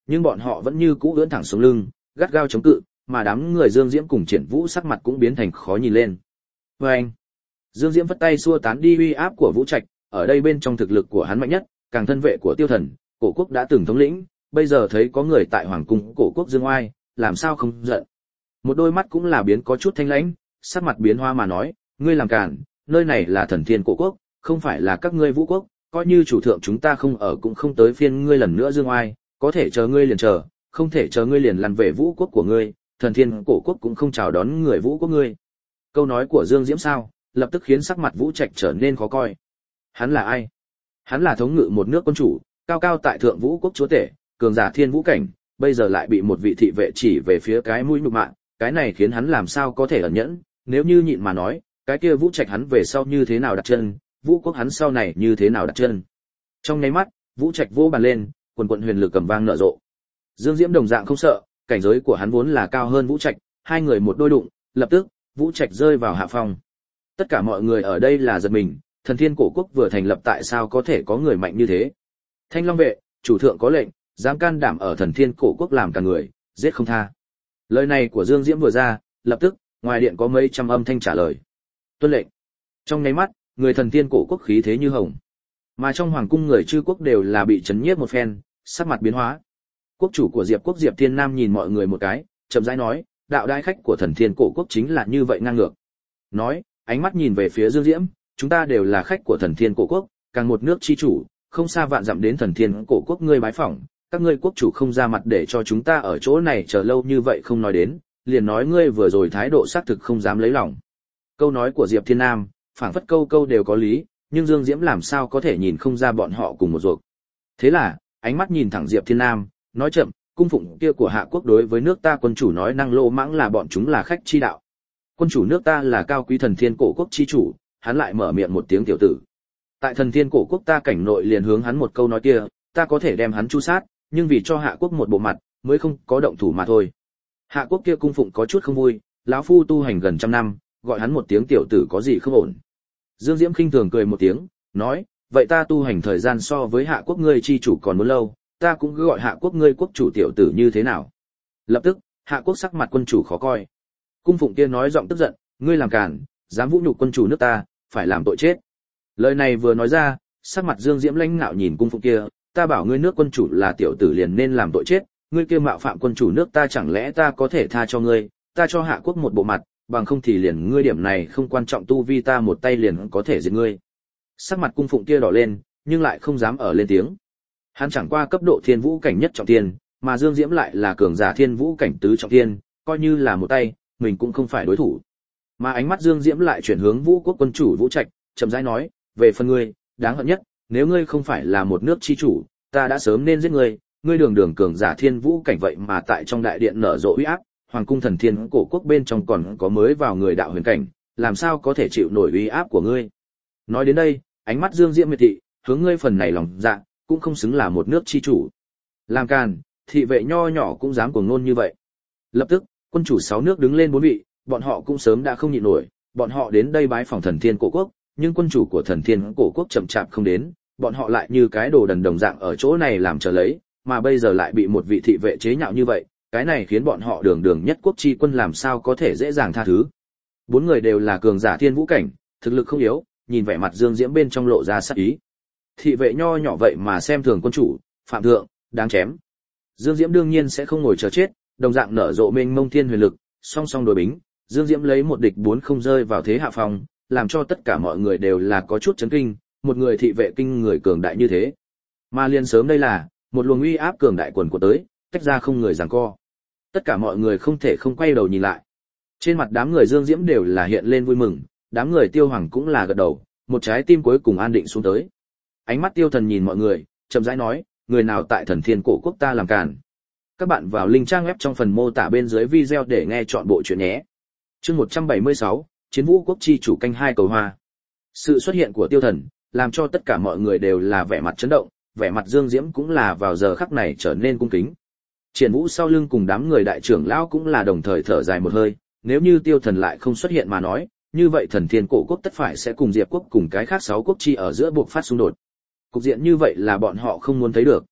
nhưng bọn họ vẫn như cũ ưỡn thẳng sống lưng, gắt gao chống cự, mà đám người Dương Diễm cùng Triển Vũ sắc mặt cũng biến thành khó nhìn lên. Và anh, Dương Diễm vất tay xua tán đi uy áp của Vũ Trạch, ở đây bên trong thực lực của hắn mạnh nhất, càng thân vệ của Tiêu Thần, Cổ Quốc đã từng thống lĩnh, bây giờ thấy có người tại hoàng cung Cổ Quốc dương oai, làm sao không giận. Một đôi mắt cũng là biến có chút thanh lãnh, sắc mặt biến hoa mà nói, ngươi làm cản, nơi này là Thần Thiên Cổ Quốc, không phải là các ngươi Vũ Quốc, coi như chủ thượng chúng ta không ở cũng không tới phiên ngươi lần nữa dương oai, có thể chờ ngươi liền chờ, không thể chờ ngươi liền lăn về Vũ Quốc của ngươi, Thần Thiên Cổ Quốc cũng không chào đón người Vũ Quốc ngươi. Câu nói của Dương Diễm sao, lập tức khiến sắc mặt Vũ Trạch trở nên khó coi. Hắn là ai? Hắn là thống ngự một nước quân chủ, cao cao tại thượng Vũ Quốc chúa tể, cường giả thiên vũ cảnh, bây giờ lại bị một vị thị vệ chỉ về phía cái mũi nhục mạ, cái này khiến hắn làm sao có thể ẩn nhẫn, nếu như nhịn mà nói, cái kia Vũ Trạch hắn về sau như thế nào đặt chân, Vũ Quốc hắn sau này như thế nào đặt chân. Trong nháy mắt, Vũ Trạch vỗ bàn lên, quần quần huyền lực cầm vang nở rộ. Dương Diễm đồng dạng không sợ, cảnh giới của hắn vốn là cao hơn Vũ Trạch, hai người một đôi đụng, lập tức, Vũ Trạch rơi vào hạ phong. Tất cả mọi người ở đây là giật mình, Thần Thiên Cổ Quốc vừa thành lập tại sao có thể có người mạnh như thế? Thanh Long vệ, chủ thượng có lệnh, dám can đảm ở Thần Thiên Cổ Quốc làm cả người, giết không tha. Lời này của Dương Diễm vừa ra, lập tức, ngoài điện có mấy trăm âm thanh trả lời. Tuân lệnh. Trong nháy mắt, người Thần Thiên Cổ Quốc khí thế như hồng. Mà trong hoàng cung người Chư Quốc đều là bị chấn nhiếp một phen, sắc mặt biến hóa. Quốc chủ của Diệp Quốc Diệp Thiên Nam nhìn mọi người một cái, chậm rãi nói, đạo đại khách của Thần Thiên Cổ Quốc chính là như vậy ngang ngược. Nói, ánh mắt nhìn về phía Dương Diễm, chúng ta đều là khách của Thần Thiên Cổ Quốc, càng một nước chi chủ, không xa vạn dặm đến Thần Thiên Cổ Quốc ngươi bái phỏng, các ngươi quốc chủ không ra mặt để cho chúng ta ở chỗ này chờ lâu như vậy không nói đến, liền nói ngươi vừa rồi thái độ xác thực không dám lấy lòng. Câu nói của Diệp Thiên Nam, phảng phất câu câu đều có lý, nhưng Dương Diễm làm sao có thể nhìn không ra bọn họ cùng một ruột. Thế là, ánh mắt nhìn thẳng Diệp Thiên Nam, nói chậm, cung phụng kia của Hạ Quốc đối với nước ta quân chủ nói năng lô mãng là bọn chúng là khách chi đạo. Quân chủ nước ta là cao quý Thần Thiên Cổ Quốc chi chủ, hắn lại mở miệng một tiếng tiểu tử. Tại Thần Thiên Cổ Quốc ta cảnh nội liền hướng hắn một câu nói kia, ta có thể đem hắn chu sát, nhưng vì cho Hạ Quốc một bộ mặt, mới không có động thủ mà thôi. Hạ Quốc kia cung phụng có chút không vui, lão phu tu hành gần trăm năm, gọi hắn một tiếng tiểu tử có gì không ổn. Dương Diễm khinh thường cười một tiếng, nói, vậy ta tu hành thời gian so với Hạ Quốc ngươi chi chủ còn muốn lâu, ta cũng cứ gọi Hạ Quốc ngươi quốc chủ tiểu tử như thế nào. Lập tức, Hạ Quốc sắc mặt quân chủ khó coi. Cung phụng kia nói giọng tức giận, ngươi làm cản, dám vũ nhục quân chủ nước ta, phải làm tội chết. Lời này vừa nói ra, sắc mặt Dương Diễm lãnh ngạo nhìn cung phụng kia, ta bảo ngươi nước quân chủ là tiểu tử liền nên làm tội chết, ngươi kia mạo phạm quân chủ nước ta chẳng lẽ ta có thể tha cho ngươi, ta cho Hạ Quốc một bộ mặt, bằng không thì liền ngươi điểm này không quan trọng tu vi ta một tay liền có thể giết ngươi. Sắc mặt cung phụng kia đỏ lên, nhưng lại không dám ở lên tiếng. Hắn chẳng qua cấp độ thiên vũ cảnh nhất trọng thiên, mà Dương Diễm lại là cường giả thiên vũ cảnh tứ trọng thiên, coi như là một tay, mình cũng không phải đối thủ. Mà ánh mắt Dương Diễm lại chuyển hướng Vũ Quốc quân chủ Vũ Trạch, chậm rãi nói, về phần ngươi, đáng hận nhất, nếu ngươi không phải là một nước chi chủ, ta đã sớm nên giết ngươi, ngươi đường đường cường giả thiên vũ cảnh vậy mà tại trong đại điện nở rộ uy áp, hoàng cung Thần Thiên Cổ Quốc bên trong còn có mới vào người đạo huyền cảnh, làm sao có thể chịu nổi uy áp của ngươi. Nói đến đây, ánh mắt Dương Diễm miệt thị, hướng ngươi phần này lòng dạ, cũng không xứng là một nước chi chủ. Làm càn, thị vệ nho nhỏ cũng dám cuồng ngôn như vậy. Lập tức, quân chủ sáu nước đứng lên bốn vị, bọn họ cũng sớm đã không nhịn nổi, bọn họ đến đây bái phỏng Thần Thiên Cổ Quốc, nhưng quân chủ của Thần Thiên Cổ Quốc chậm chạp không đến, bọn họ lại như cái đồ đần đồng dạng ở chỗ này làm chờ lấy, mà bây giờ lại bị một vị thị vệ chế nhạo như vậy, cái này khiến bọn họ đường đường nhất quốc chi quân làm sao có thể dễ dàng tha thứ. Bốn người đều là cường giả thiên vũ cảnh, thực lực không yếu, nhìn vẻ mặt Dương Diễm bên trong lộ ra sát ý. Thị vệ nho nhỏ vậy mà xem thường quân chủ, phạm thượng, đáng chém. Dương Diễm đương nhiên sẽ không ngồi chờ chết, đồng dạng nở rộ mênh mông thiên huyền lực, song song đối bính, Dương Diễm lấy một địch bốn không rơi vào thế hạ phong, làm cho tất cả mọi người đều là có chút chấn kinh, một người thị vệ kinh người cường đại như thế. Mà liền sớm đây là, một luồng uy áp cường đại quần của tới, tách ra không người giằng co. Tất cả mọi người không thể không quay đầu nhìn lại. Trên mặt đám người Dương Diễm đều là hiện lên vui mừng, đám người Tiêu Hoàng cũng là gật đầu, một trái tim cuối cùng an định xuống tới. Ánh mắt Tiêu Thần nhìn mọi người, chậm rãi nói, người nào tại Thần Thiên Cổ Quốc ta làm cản. Các bạn vào link trang web trong phần mô tả bên dưới video để nghe chọn bộ truyện nhé. Chương một trăm bảy mươi sáu, Chiến Vũ Quốc chi chủ canh hai cầu hoa. Sự xuất hiện của Tiêu Thần, làm cho tất cả mọi người đều là vẻ mặt chấn động, vẻ mặt Dương Diễm cũng là vào giờ khắc này trở nên cung kính. Triển Vũ sau lưng cùng đám người đại trưởng lão cũng là đồng thời thở dài một hơi, nếu như Tiêu Thần lại không xuất hiện mà nói, như vậy Thần Thiên Cổ Quốc tất phải sẽ cùng Diệp Quốc cùng cái khác sáu quốc chi ở giữa buộc phát xung đột. Cục diện như vậy là bọn họ không muốn thấy được.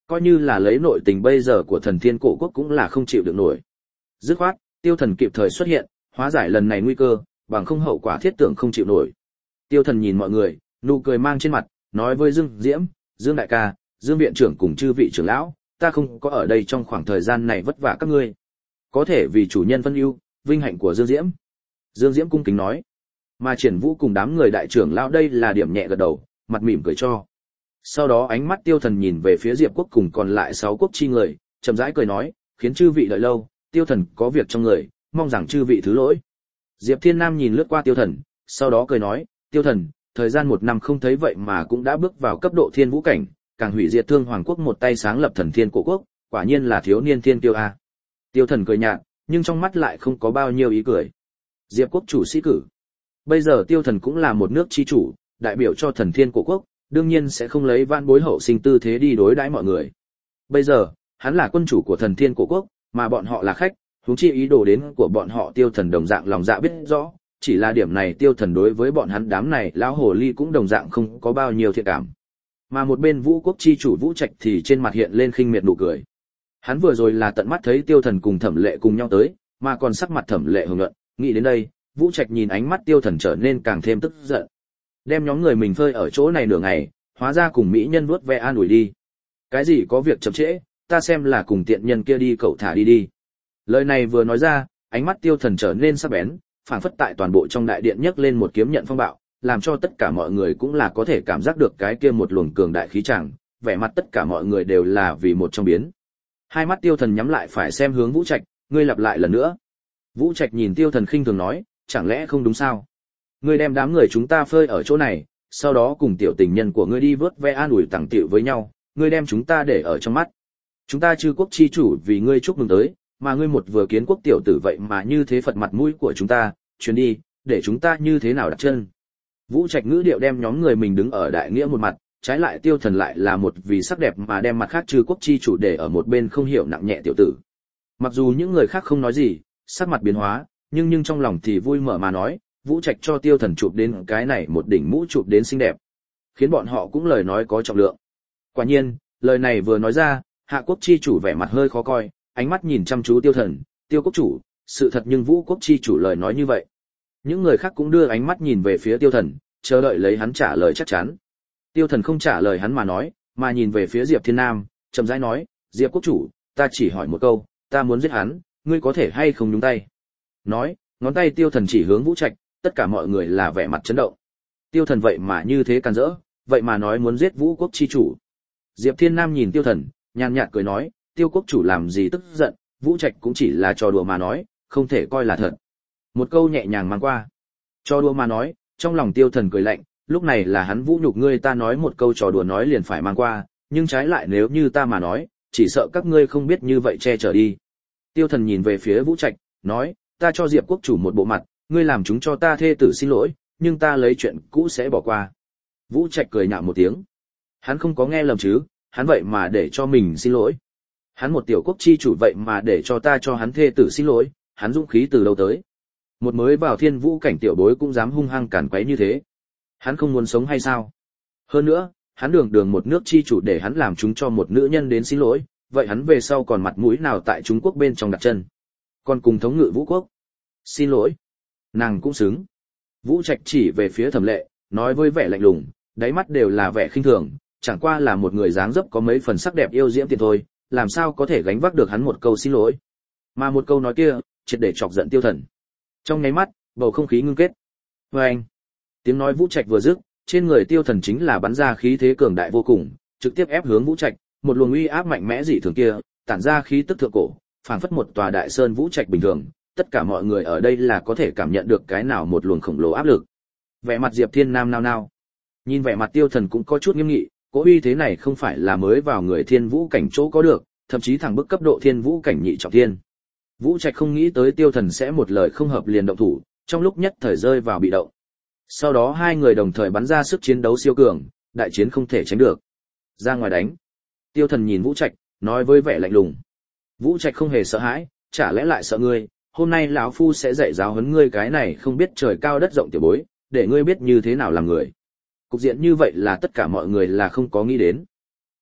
Coi như là lấy nội tình bây giờ của thần thiên cổ quốc cũng là không chịu được nổi. Dứt khoát, Tiêu Thần kịp thời xuất hiện, hóa giải lần này nguy cơ, bằng không hậu quả thiết tưởng không chịu nổi. Tiêu Thần nhìn mọi người, nụ cười mang trên mặt, nói với Dương Diễm, Dương đại ca, Dương viện trưởng cùng chư vị trưởng lão, ta không có ở đây trong khoảng thời gian này vất vả các ngươi. Có thể vì chủ nhân phân ưu, vinh hạnh của Dương Diễm. Dương Diễm cung kính nói. Mà Triển Vũ cùng đám người đại trưởng lão đây là điểm nhẹ gật đầu, mặt mỉm cười cho. Sau đó ánh mắt Tiêu Thần nhìn về phía Diệp Quốc cùng còn lại sáu quốc chi người, chậm rãi cười nói, khiến chư vị đợi lâu, Tiêu Thần có việc trong người, mong rằng chư vị thứ lỗi. Diệp Thiên Nam nhìn lướt qua Tiêu Thần, sau đó cười nói, Tiêu Thần, thời gian một năm không thấy vậy mà cũng đã bước vào cấp độ thiên vũ cảnh, càng hủy diệt Thương Hoàng quốc một tay sáng lập thần thiên cổ quốc, quả nhiên là thiếu niên thiên tiêu a. Tiêu Thần cười nhạt, nhưng trong mắt lại không có bao nhiêu ý cười. Diệp quốc chủ sĩ cử. Bây giờ Tiêu Thần cũng là một nước chi chủ, đại biểu cho thần thiên cổ quốc, đương nhiên sẽ không lấy vãn bối hậu sinh tư thế đi đối đãi mọi người. Bây giờ, hắn là quân chủ của thần thiên cổ quốc, mà bọn họ là khách, huống chi ý đồ đến của bọn họ Tiêu Thần đồng dạng lòng dạ biết rõ, chỉ là điểm này Tiêu Thần đối với bọn hắn đám này lão hồ ly cũng đồng dạng không có bao nhiêu thiện cảm. Mà một bên Vũ quốc chi chủ Vũ Trạch thì trên mặt hiện lên khinh miệt nụ cười. Hắn vừa rồi là tận mắt thấy Tiêu Thần cùng Thẩm Lệ cùng nhau tới, mà còn sắc mặt Thẩm Lệ hưởng luận, nghĩ đến đây, Vũ Trạch nhìn ánh mắt Tiêu Thần trở nên càng thêm tức giận. Đem nhóm người mình phơi ở chỗ này nửa ngày, hóa ra cùng mỹ nhân vuốt ve an ủi đi. Cái gì có việc chậm trễ, ta xem là cùng tiện nhân kia đi cậu thả đi đi. Lời này vừa nói ra, ánh mắt Tiêu Thần trở nên sắc bén, phảng phất tại toàn bộ trong đại điện nhấc lên một kiếm nhận phong bạo, làm cho tất cả mọi người cũng là có thể cảm giác được cái kia một luồng cường đại khí tràng, vẻ mặt tất cả mọi người đều là vì một trong biến. Hai mắt Tiêu Thần nhắm lại phải xem hướng Vũ Trạch, ngươi lặp lại lần nữa. Vũ Trạch nhìn Tiêu Thần khinh thường nói, chẳng lẽ không đúng sao? Ngươi đem đám người chúng ta phơi ở chỗ này, sau đó cùng tiểu tình nhân của ngươi đi vớt ve an ủi tặng tiệu với nhau, ngươi đem chúng ta để ở trong mắt. Chúng ta chư quốc chi chủ vì ngươi chúc mừng tới, mà ngươi một vừa kiến quốc tiểu tử vậy mà như thế phật mặt mũi của chúng ta, chuyến đi, để chúng ta như thế nào đặt chân. Vũ Trạch ngữ điệu đem nhóm người mình đứng ở đại nghĩa một mặt, trái lại Tiêu Thần lại là một vì sắc đẹp mà đem mặt khác chư quốc chi chủ để ở một bên không hiểu nặng nhẹ tiểu tử. Mặc dù những người khác không nói gì, sắc mặt biến hóa, nhưng nhưng trong lòng thì vui mở mà nói, Vũ Trạch cho Tiêu Thần chụp đến cái này một đỉnh mũ chụp đến xinh đẹp, khiến bọn họ cũng lời nói có trọng lượng. Quả nhiên, lời này vừa nói ra, Hạ quốc chi chủ vẻ mặt hơi khó coi, ánh mắt nhìn chăm chú Tiêu Thần, Tiêu quốc chủ, sự thật nhưng Vũ quốc chi chủ lời nói như vậy. Những người khác cũng đưa ánh mắt nhìn về phía Tiêu Thần, chờ đợi lấy hắn trả lời chắc chắn. Tiêu Thần không trả lời hắn mà nói, mà nhìn về phía Diệp Thiên Nam, chậm rãi nói, Diệp quốc chủ, ta chỉ hỏi một câu, ta muốn giết hắn, ngươi có thể hay không nhúng tay? Nói, ngón tay Tiêu Thần chỉ hướng Vũ Trạch, tất cả mọi người là vẻ mặt chấn động. Tiêu Thần vậy mà như thế càn rỡ, vậy mà nói muốn giết Vũ quốc chi chủ. Diệp Thiên Nam nhìn Tiêu Thần, nhàn nhạt cười nói, Tiêu quốc chủ làm gì tức giận, Vũ Trạch cũng chỉ là trò đùa mà nói, không thể coi là thật. Một câu nhẹ nhàng mang qua. Trò đùa mà nói, trong lòng Tiêu Thần cười lạnh, lúc này là hắn vũ nhục ngươi, ta nói một câu trò đùa nói liền phải mang qua, nhưng trái lại nếu như ta mà nói, chỉ sợ các ngươi không biết như vậy che chở đi. Tiêu Thần nhìn về phía Vũ Trạch, nói, ta cho Diệp quốc chủ một bộ mặt, ngươi làm chúng cho ta thê tử xin lỗi, nhưng ta lấy chuyện cũ sẽ bỏ qua. Vũ Trạch cười nhạo một tiếng. Hắn không có nghe lầm chứ, hắn vậy mà để cho mình xin lỗi. Hắn một tiểu quốc chi chủ vậy mà để cho ta cho hắn thê tử xin lỗi, hắn dũng khí từ đâu tới? Một mới vào thiên vũ cảnh tiểu bối cũng dám hung hăng cản quấy như thế. Hắn không muốn sống hay sao? Hơn nữa, hắn đường đường một nước chi chủ để hắn làm chúng cho một nữ nhân đến xin lỗi, vậy hắn về sau còn mặt mũi nào tại Trung Quốc bên trong đặt chân? Còn cùng thống ngự Vũ quốc. Xin lỗi. Nàng cũng xứng. Vũ Trạch chỉ về phía Thẩm Lệ, nói với vẻ lạnh lùng, đáy mắt đều là vẻ khinh thường, chẳng qua là một người dáng dấp có mấy phần sắc đẹp yêu diễm tiền thôi, làm sao có thể gánh vác được hắn một câu xin lỗi. Mà một câu nói kia, triệt để chọc giận Tiêu Thần. Trong nháy mắt, bầu không khí ngưng kết. Oeng! Tiếng nói Vũ Trạch vừa dứt, trên người Tiêu Thần chính là bắn ra khí thế cường đại vô cùng, trực tiếp ép hướng Vũ Trạch, một luồng uy áp mạnh mẽ dị thường kia, tản ra khí tức thượng cổ, phảng phất một tòa đại sơn Vũ Trạch bình thường, tất cả mọi người ở đây là có thể cảm nhận được cái nào một luồng khổng lồ áp lực. Vẻ mặt Diệp Thiên Nam nao nao. Nhìn vẻ mặt Tiêu Thần cũng có chút nghiêm nghị, cỗ uy thế này không phải là mới vào người thiên vũ cảnh chỗ có được, thậm chí thẳng bức cấp độ thiên vũ cảnh nhị trọng thiên. Vũ Trạch không nghĩ tới Tiêu Thần sẽ một lời không hợp liền động thủ, trong lúc nhất thời rơi vào bị động. Sau đó hai người đồng thời bắn ra sức chiến đấu siêu cường, đại chiến không thể tránh được. Ra ngoài đánh. Tiêu Thần nhìn Vũ Trạch, nói với vẻ lạnh lùng. Vũ Trạch không hề sợ hãi, chả lẽ lại sợ ngươi? Hôm nay lão phu sẽ dạy giáo huấn ngươi cái này không biết trời cao đất rộng tiểu bối, để ngươi biết như thế nào làm người. Cục diện như vậy là tất cả mọi người là không có nghĩ đến.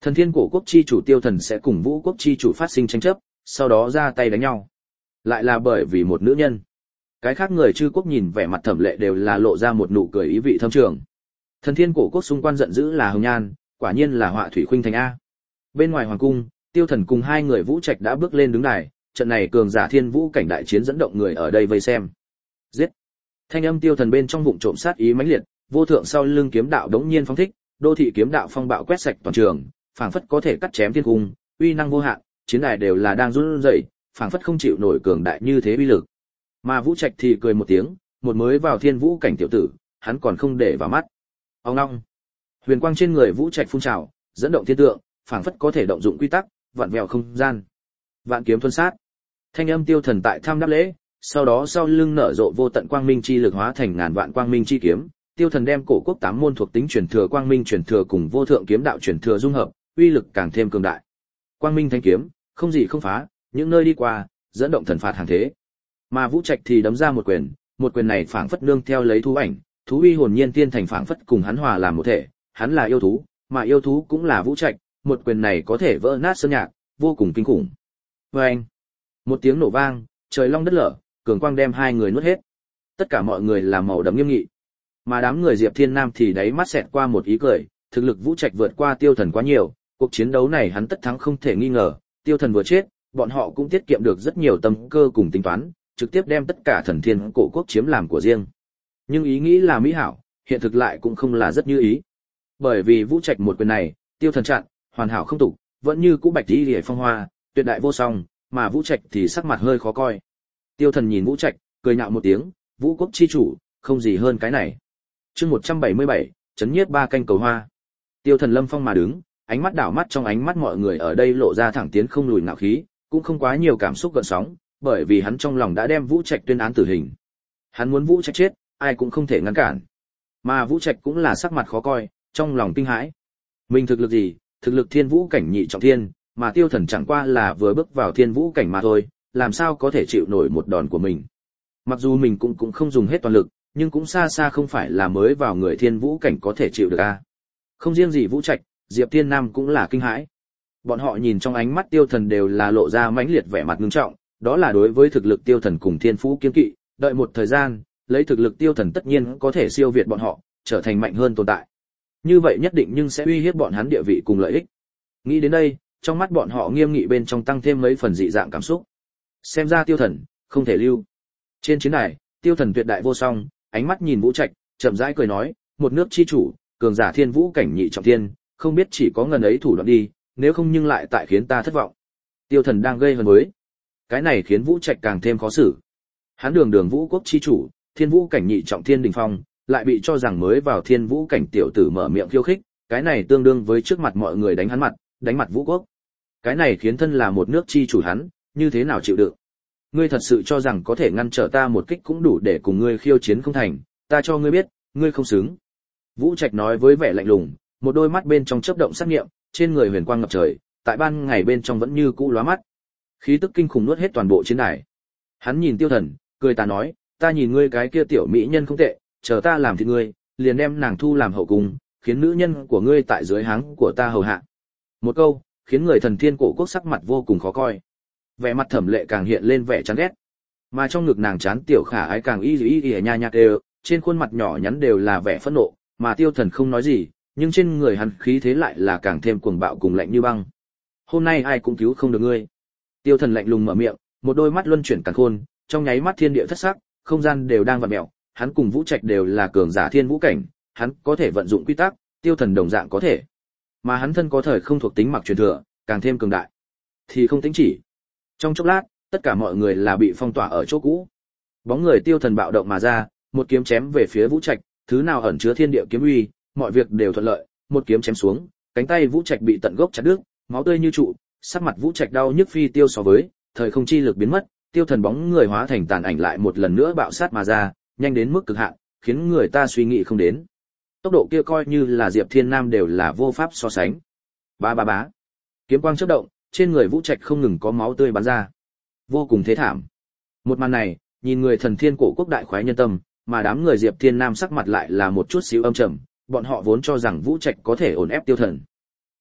Thần Thiên Cổ Quốc chi chủ Tiêu Thần sẽ cùng Vũ Quốc chi chủ phát sinh tranh chấp, sau đó ra tay đánh nhau. Lại là bởi vì một nữ nhân. Cái khác người Chư Quốc nhìn vẻ mặt Thẩm Lệ đều là lộ ra một nụ cười ý vị thâm trường. Thần Thiên Cổ Quốc xung quanh giận dữ là Hồng Nhan, quả nhiên là họa thủy khuynh thành a. Bên ngoài hoàng cung, Tiêu Thần cùng hai người Vũ Trạch đã bước lên đứng đài, trận này cường giả thiên vũ cảnh đại chiến dẫn động người ở đây vây xem. Giết! Thanh âm Tiêu Thần bên trong vụng trộm sát ý mãnh liệt, vô thượng sau lưng kiếm đạo đống nhiên phóng thích, đô thị kiếm đạo phong bạo quét sạch toàn trường, phảng phất có thể cắt chém thiên cung, uy năng vô hạn, chiến đài đều là đang run rẩy, phảng phất không chịu nổi cường đại như thế uy lực. Mà Vũ Trạch thì cười một tiếng, một mới vào thiên vũ cảnh tiểu tử, hắn còn không để vào mắt. Ông long, huyền quang trên người Vũ Trạch phun trào, dẫn động thiên tượng, phảng phất có thể động dụng quy tắc, vặn vẹo không gian. Vạn kiếm thuần sát. Thanh âm Tiêu Thần tại tham đáp lễ, sau đó sau lưng nở rộ vô tận quang minh chi lực hóa thành ngàn vạn quang minh chi kiếm, Tiêu Thần đem cổ quốc tám môn thuộc tính truyền thừa quang minh truyền thừa cùng vô thượng kiếm đạo truyền thừa dung hợp, uy lực càng thêm cường đại. Quang minh thanh kiếm, không gì không phá, những nơi đi qua, dẫn động thần phạt hàng thế. Mà Vũ Trạch thì đấm ra một quyền, một quyền này phảng phất nương theo lấy thú ảnh, thú uy hồn nhiên tiên thành phảng phất cùng hắn hòa làm một thể, hắn là yêu thú, mà yêu thú cũng là Vũ Trạch, một quyền này có thể vỡ nát sơn nhạc, vô cùng kinh khủng. Oeng! Một tiếng nổ vang, trời long đất lở, cường quang đem hai người nuốt hết. Tất cả mọi người là màu đậm nghiêm nghị. Mà đám người Diệp Thiên Nam thì đáy mắt xẹt qua một ý cười, thực lực Vũ Trạch vượt qua Tiêu Thần quá nhiều, cuộc chiến đấu này hắn tất thắng không thể nghi ngờ, Tiêu Thần vừa chết, bọn họ cũng tiết kiệm được rất nhiều tâm cơ cùng tính toán, trực tiếp đem tất cả Thần Thiên Cổ Quốc chiếm làm của riêng. Nhưng ý nghĩ là mỹ hảo, hiện thực lại cũng không là rất như ý. Bởi vì Vũ Trạch một quyền này, Tiêu Thần chặn, hoàn hảo không tục, vẫn như cũ bạch y liễu phong hoa, tuyệt đại vô song, mà Vũ Trạch thì sắc mặt hơi khó coi. Tiêu Thần nhìn Vũ Trạch, cười nhạo một tiếng, Vũ Quốc chi chủ, không gì hơn cái này. Chương một trăm bảy mươi bảy, chấn nhiếp ba canh cầu hoa. Tiêu Thần lâm phong mà đứng, ánh mắt đảo mắt trong ánh mắt mọi người ở đây lộ ra thẳng tiến không lùi ngạo khí, cũng không quá nhiều cảm xúc gợn sóng, bởi vì hắn trong lòng đã đem Vũ Trạch tuyên án tử hình. Hắn muốn Vũ Trạch chết, ai cũng không thể ngăn cản. Mà Vũ Trạch cũng là sắc mặt khó coi, trong lòng kinh hãi. Mình thực lực gì? Thực lực thiên vũ cảnh nhị trọng thiên, mà Tiêu Thần chẳng qua là vừa bước vào thiên vũ cảnh mà thôi, làm sao có thể chịu nổi một đòn của mình. Mặc dù mình cũng cũng không dùng hết toàn lực, nhưng cũng xa xa không phải là mới vào người thiên vũ cảnh có thể chịu được a. Không riêng gì Vũ Trạch, Diệp Thiên Nam cũng là kinh hãi. Bọn họ nhìn trong ánh mắt Tiêu Thần đều là lộ ra mãnh liệt vẻ mặt nghiêm trọng, đó là đối với thực lực Tiêu Thần cùng thiên phú kiên kỵ, đợi một thời gian, lấy thực lực Tiêu Thần tất nhiên có thể siêu việt bọn họ, trở thành mạnh hơn tồn tại. Như vậy nhất định nhưng sẽ uy hiếp bọn hắn địa vị cùng lợi ích. Nghĩ đến đây, trong mắt bọn họ nghiêm nghị bên trong tăng thêm mấy phần dị dạng cảm xúc. Xem ra Tiêu Thần không thể lưu. Trên chiến đài, Tiêu Thần tuyệt đại vô song, ánh mắt nhìn Vũ Trạch, chậm rãi cười nói, một nước chi chủ, cường giả thiên vũ cảnh nhị trọng thiên, không biết chỉ có ngần ấy thủ đoạn đi, nếu không nhưng lại tại khiến ta thất vọng. Tiêu Thần đang gây hấn với. Cái này khiến Vũ Trạch càng thêm khó xử. Hắn đường đường Vũ Quốc chi chủ, thiên vũ cảnh nhị trọng thiên đỉnh phong, lại bị cho rằng mới vào thiên vũ cảnh tiểu tử mở miệng khiêu khích, cái này tương đương với trước mặt mọi người đánh hắn mặt, đánh mặt Vũ Quốc. Cái này khiến thân là một nước chi chủ hắn, như thế nào chịu đựng? Ngươi thật sự cho rằng có thể ngăn trở ta một kích cũng đủ để cùng ngươi khiêu chiến không thành, ta cho ngươi biết, ngươi không xứng. Vũ Trạch nói với vẻ lạnh lùng, một đôi mắt bên trong chớp động sát nghiệm, trên người huyền quang ngập trời, tại ban ngày bên trong vẫn như cũ lóa mắt. Khí tức kinh khủng nuốt hết toàn bộ chiến đài. Hắn nhìn Tiêu Thần, cười ta nói, ta nhìn ngươi cái kia tiểu mỹ nhân không tệ, chờ ta làm thịt ngươi, liền đem nàng thu làm hậu cung, khiến nữ nhân của ngươi tại dưới háng của ta hầu hạ. Một câu, khiến người Thần Thiên Cổ Quốc sắc mặt vô cùng khó coi. Vẻ mặt Thẩm Lệ càng hiện lên vẻ chán ghét, mà trong ngực nàng chán tiểu khả ái càng y y y nha nha đều, trên khuôn mặt nhỏ nhắn đều là vẻ phẫn nộ, mà Tiêu Thần không nói gì, nhưng trên người hắn khí thế lại là càng thêm cuồng bạo cùng lạnh như băng. Hôm nay ai cũng cứu không được ngươi. Tiêu Thần lạnh lùng mở miệng, một đôi mắt luân chuyển càn khôn, trong nháy mắt thiên địa thất sắc, không gian đều đang vặn mèo, hắn cùng Vũ Trạch đều là cường giả thiên vũ cảnh, hắn có thể vận dụng quy tắc, Tiêu Thần đồng dạng có thể. Mà hắn thân có thời không thuộc tính mặc truyền thừa, càng thêm cường đại. Thì không tính chỉ. Trong chốc lát, tất cả mọi người là bị phong tỏa ở chỗ cũ. Bóng người Tiêu Thần bạo động mà ra, một kiếm chém về phía Vũ Trạch, thứ nào ẩn chứa thiên địa kiếm uy, mọi việc đều thuận lợi, một kiếm chém xuống, cánh tay Vũ Trạch bị tận gốc chặt đứt, máu tươi như trụ, sắc mặt Vũ Trạch đau nhức phi tiêu so với, thời không chi lực biến mất, Tiêu Thần bóng người hóa thành tàn ảnh lại một lần nữa bạo sát mà ra, nhanh đến mức cực hạn, khiến người ta suy nghĩ không đến. Tốc độ kia coi như là Diệp Thiên Nam đều là vô pháp so sánh. Ba ba bá. Kiếm quang chớp động, trên người Vũ Trạch không ngừng có máu tươi bắn ra. Vô cùng thế thảm. Một màn này, nhìn người Thần Thiên Cổ Quốc đại khoái nhân tâm, mà đám người Diệp Thiên Nam sắc mặt lại là một chút xíu âm trầm, bọn họ vốn cho rằng Vũ Trạch có thể ổn ép Tiêu Thần.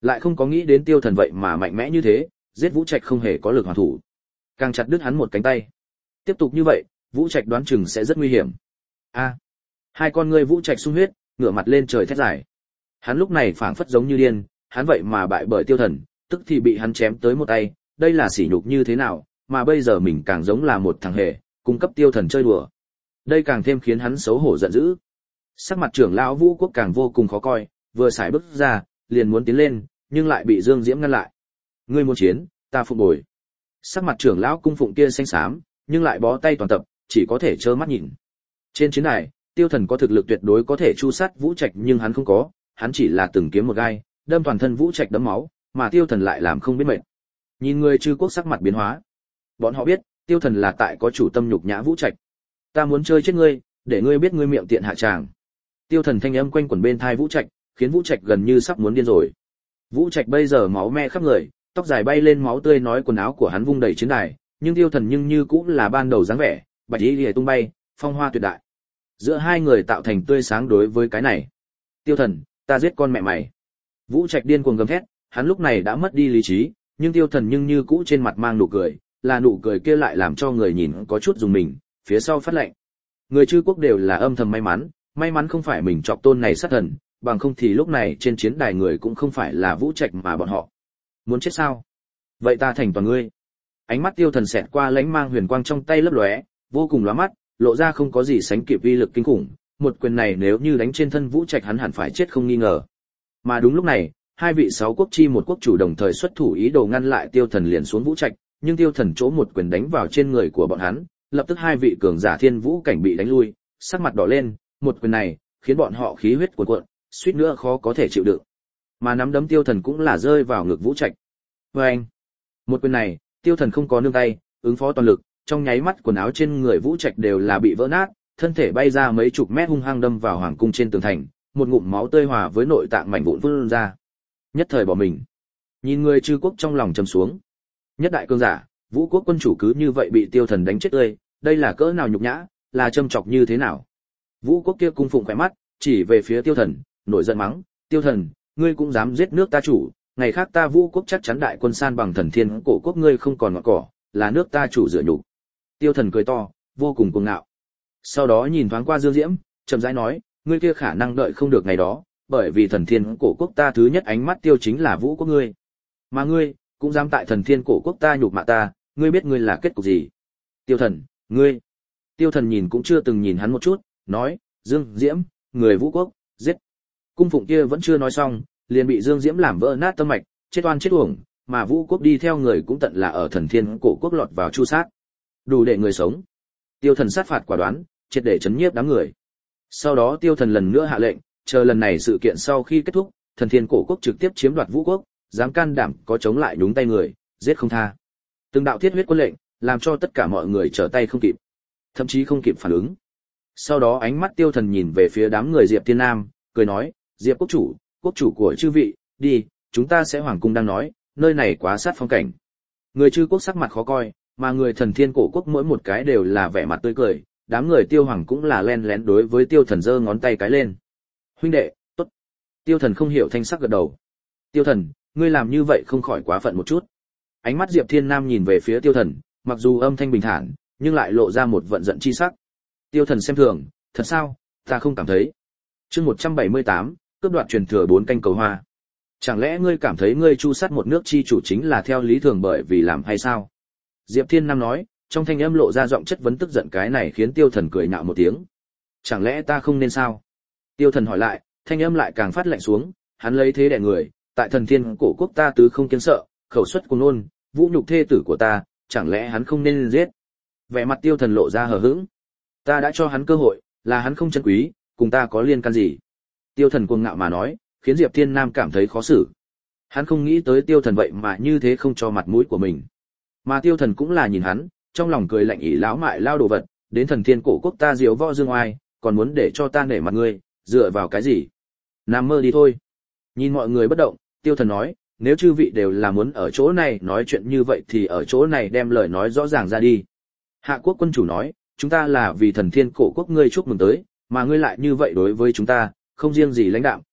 Lại không có nghĩ đến Tiêu Thần vậy mà mạnh mẽ như thế, giết Vũ Trạch không hề có lực hoàn thủ, càng chặt đứt hắn một cánh tay. Tiếp tục như vậy, Vũ Trạch đoán chừng sẽ rất nguy hiểm. A! Hai con ngươi Vũ Trạch sung huyết, ngửa mặt lên trời thét dài. Hắn lúc này phảng phất giống như điên, hắn vậy mà bại bởi Tiêu Thần, tức thì bị hắn chém tới một tay, đây là sỉ nhục như thế nào, mà bây giờ mình càng giống là một thằng hề, cung cấp Tiêu Thần chơi đùa. Đây càng thêm khiến hắn xấu hổ giận dữ. Sắc mặt trưởng lão Vũ Quốc càng vô cùng khó coi, vừa xài bước ra, liền muốn tiến lên, nhưng lại bị Dương Diễm ngăn lại. Ngươi muốn chiến, ta phục bồi. Sắc mặt trưởng lão cung phụng kia xanh xám, nhưng lại bó tay toàn tập, chỉ có thể trơ mắt nhìn. Trên chiến đài, Tiêu Thần có thực lực tuyệt đối có thể chu sát Vũ Trạch, nhưng hắn không có, hắn chỉ là từng kiếm một gai, đâm toàn thân Vũ Trạch đẫm máu, mà Tiêu Thần lại làm không biết mệt. Nhìn người Trư Quốc sắc mặt biến hóa, bọn họ biết, Tiêu Thần là tại có chủ tâm nhục nhã Vũ Trạch. Ta muốn chơi chết ngươi, để ngươi biết ngươi miệng tiện hạ tràng. Tiêu Thần thanh âm quanh quẩn bên tai Vũ Trạch, khiến Vũ Trạch gần như sắp muốn điên rồi. Vũ Trạch bây giờ máu me khắp người, tóc dài bay lên máu tươi, nói quần áo của hắn vung đầy chiến đài, nhưng Tiêu Thần nhưng như cũng là ban đầu dáng vẻ, bạch y liễu tung bay, phong hoa tuyệt đại. Giữa hai người tạo thành tươi sáng đối với cái này. Tiêu Thần, ta giết con mẹ mày. Vũ Trạch điên cuồng gầm thét, hắn lúc này đã mất đi lý trí, nhưng Tiêu Thần nhưng như cũ trên mặt mang nụ cười, là nụ cười kia lại làm cho người nhìn có chút dùng mình, phía sau phát lệnh. Người Trư Quốc đều là âm thầm may mắn, may mắn không phải mình chọc tôn này sát thần, bằng không thì lúc này trên chiến đài người cũng không phải là Vũ Trạch mà bọn họ. Muốn chết sao? Vậy ta thành toàn ngươi. Ánh mắt Tiêu Thần xẹt qua lánh mang huyền quang trong tay lấp lóe, vô cùng lóa mắt, lộ ra không có gì sánh kịp uy lực kinh khủng, một quyền này nếu như đánh trên thân Vũ Trạch hắn hẳn phải chết không nghi ngờ. Mà đúng lúc này, hai vị sáu quốc chi một quốc chủ đồng thời xuất thủ ý đồ ngăn lại Tiêu Thần liền xuống Vũ Trạch, nhưng Tiêu Thần chỗ một quyền đánh vào trên người của bọn hắn, lập tức hai vị cường giả thiên vũ cảnh bị đánh lui, sắc mặt đỏ lên, một quyền này khiến bọn họ khí huyết cuồn cuộn, suýt nữa khó có thể chịu đựng. Mà nắm đấm Tiêu Thần cũng là rơi vào ngực Vũ Trạch. Oeng! Một quyền này, Tiêu Thần không có nương tay, ứng phó toàn lực, trong nháy mắt quần áo trên người Vũ Trạch đều là bị vỡ nát, thân thể bay ra mấy chục mét hung hăng đâm vào hoàng cung trên tường thành, một ngụm máu tươi hòa với nội tạng mảnh vụn vươn ra. Nhất thời bỏ mình. Nhìn người Trư Quốc trong lòng trầm xuống. Nhất đại cương giả, Vũ Quốc quân chủ cứ như vậy bị Tiêu Thần đánh chết tươi, đây là cỡ nào nhục nhã, là châm chọc như thế nào? Vũ Quốc kia cung phụng khỏe mắt, chỉ về phía Tiêu Thần, nổi giận mắng, Tiêu Thần, ngươi cũng dám giết nước ta chủ, ngày khác ta Vũ Quốc chắc chắn đại quân san bằng Thần Thiên Cổ Quốc, ngươi không còn ngọt cỏ, là nước ta chủ dựa nhục. Tiêu Thần cười to, vô cùng cuồng ngạo. Sau đó nhìn thoáng qua Dương Diễm, chậm rãi nói, ngươi kia khả năng đợi không được ngày đó, bởi vì Thần Thiên Cổ Quốc ta thứ nhất ánh mắt tiêu chính là Vũ Quốc ngươi. Mà ngươi, cũng dám tại Thần Thiên Cổ Quốc ta nhục mạ ta, ngươi biết ngươi là kết cục gì? Tiêu Thần, ngươi. Tiêu Thần nhìn cũng chưa từng nhìn hắn một chút, nói, Dương Diễm, người Vũ Quốc, giết. Cung phụng kia vẫn chưa nói xong, liền bị Dương Diễm làm vỡ nát tâm mạch, chết oan chết uổng, mà Vũ Quốc đi theo người cũng tận là ở Thần Thiên Cổ Quốc lọt vào chu sát. Đủ để người sống. Tiêu Thần sát phạt quả đoán, triệt để chấn nhiếp đám người. Sau đó Tiêu Thần lần nữa hạ lệnh, chờ lần này sự kiện sau khi kết thúc, Thần Thiên Cổ Quốc trực tiếp chiếm đoạt Vũ Quốc, dám can đảm có chống lại nhúng tay người, giết không tha. Từng đạo thiết huyết quân lệnh, làm cho tất cả mọi người trở tay không kịp, thậm chí không kịp phản ứng. Sau đó ánh mắt Tiêu Thần nhìn về phía đám người Diệp Thiên Nam, cười nói, Diệp quốc chủ, quốc chủ của chư vị, đi, chúng ta sẽ hoàng cung đang nói, nơi này quá sát phong cảnh. Người Trư Quốc sắc mặt khó coi, mà người Thần Thiên Cổ Quốc mỗi một cái đều là vẻ mặt tươi cười, đám người Tiêu Hoàng cũng là len lén đối với Tiêu Thần giơ ngón tay cái lên. Huynh đệ, tốt. Tiêu Thần không hiểu thanh sắc gật đầu. Tiêu Thần, ngươi làm như vậy không khỏi quá phận một chút. Ánh mắt Diệp Thiên Nam nhìn về phía Tiêu Thần, mặc dù âm thanh bình thản, nhưng lại lộ ra một vận giận chi sắc. Tiêu Thần xem thường, thật sao, ta không cảm thấy. Chương một trăm bảy mươi tám, cướp đoạt truyền thừa bốn canh cầu hoa. Chẳng lẽ ngươi cảm thấy ngươi chu sát một nước chi chủ chính là theo lý thường bởi vì làm hay sao? Diệp Thiên Nam nói, trong thanh âm lộ ra giọng chất vấn tức giận, cái này khiến Tiêu Thần cười nhạo một tiếng. Chẳng lẽ ta không nên sao? Tiêu Thần hỏi lại, thanh âm lại càng phát lạnh xuống, hắn lấy thế đè người, tại Thần Thiên Cổ Quốc ta tứ không kiến sợ, khẩu xuất cuồng ngôn, vũ nhục thê tử của ta, chẳng lẽ hắn không nên giết? Vẻ mặt Tiêu Thần lộ ra hờ hững. Ta đã cho hắn cơ hội, là hắn không trân quý, cùng ta có liên can gì? Tiêu Thần cuồng ngạo mà nói, khiến Diệp Thiên Nam cảm thấy khó xử. Hắn không nghĩ tới Tiêu Thần vậy mà như thế không cho mặt mũi của mình. Mà Tiêu Thần cũng là nhìn hắn, trong lòng cười lạnh, ỷ lão mại lao đồ vật, đến Thần Thiên Cổ Quốc ta diếu võ dương oai, còn muốn để cho ta nể mặt ngươi, dựa vào cái gì? Nằm mơ đi thôi. Nhìn mọi người bất động, Tiêu Thần nói, nếu chư vị đều là muốn ở chỗ này nói chuyện như vậy thì ở chỗ này đem lời nói rõ ràng ra đi. Hạ Quốc quân chủ nói, chúng ta là vì Thần Thiên Cổ Quốc ngươi chúc mừng tới, mà ngươi lại như vậy đối với chúng ta, không riêng gì lãnh đạm,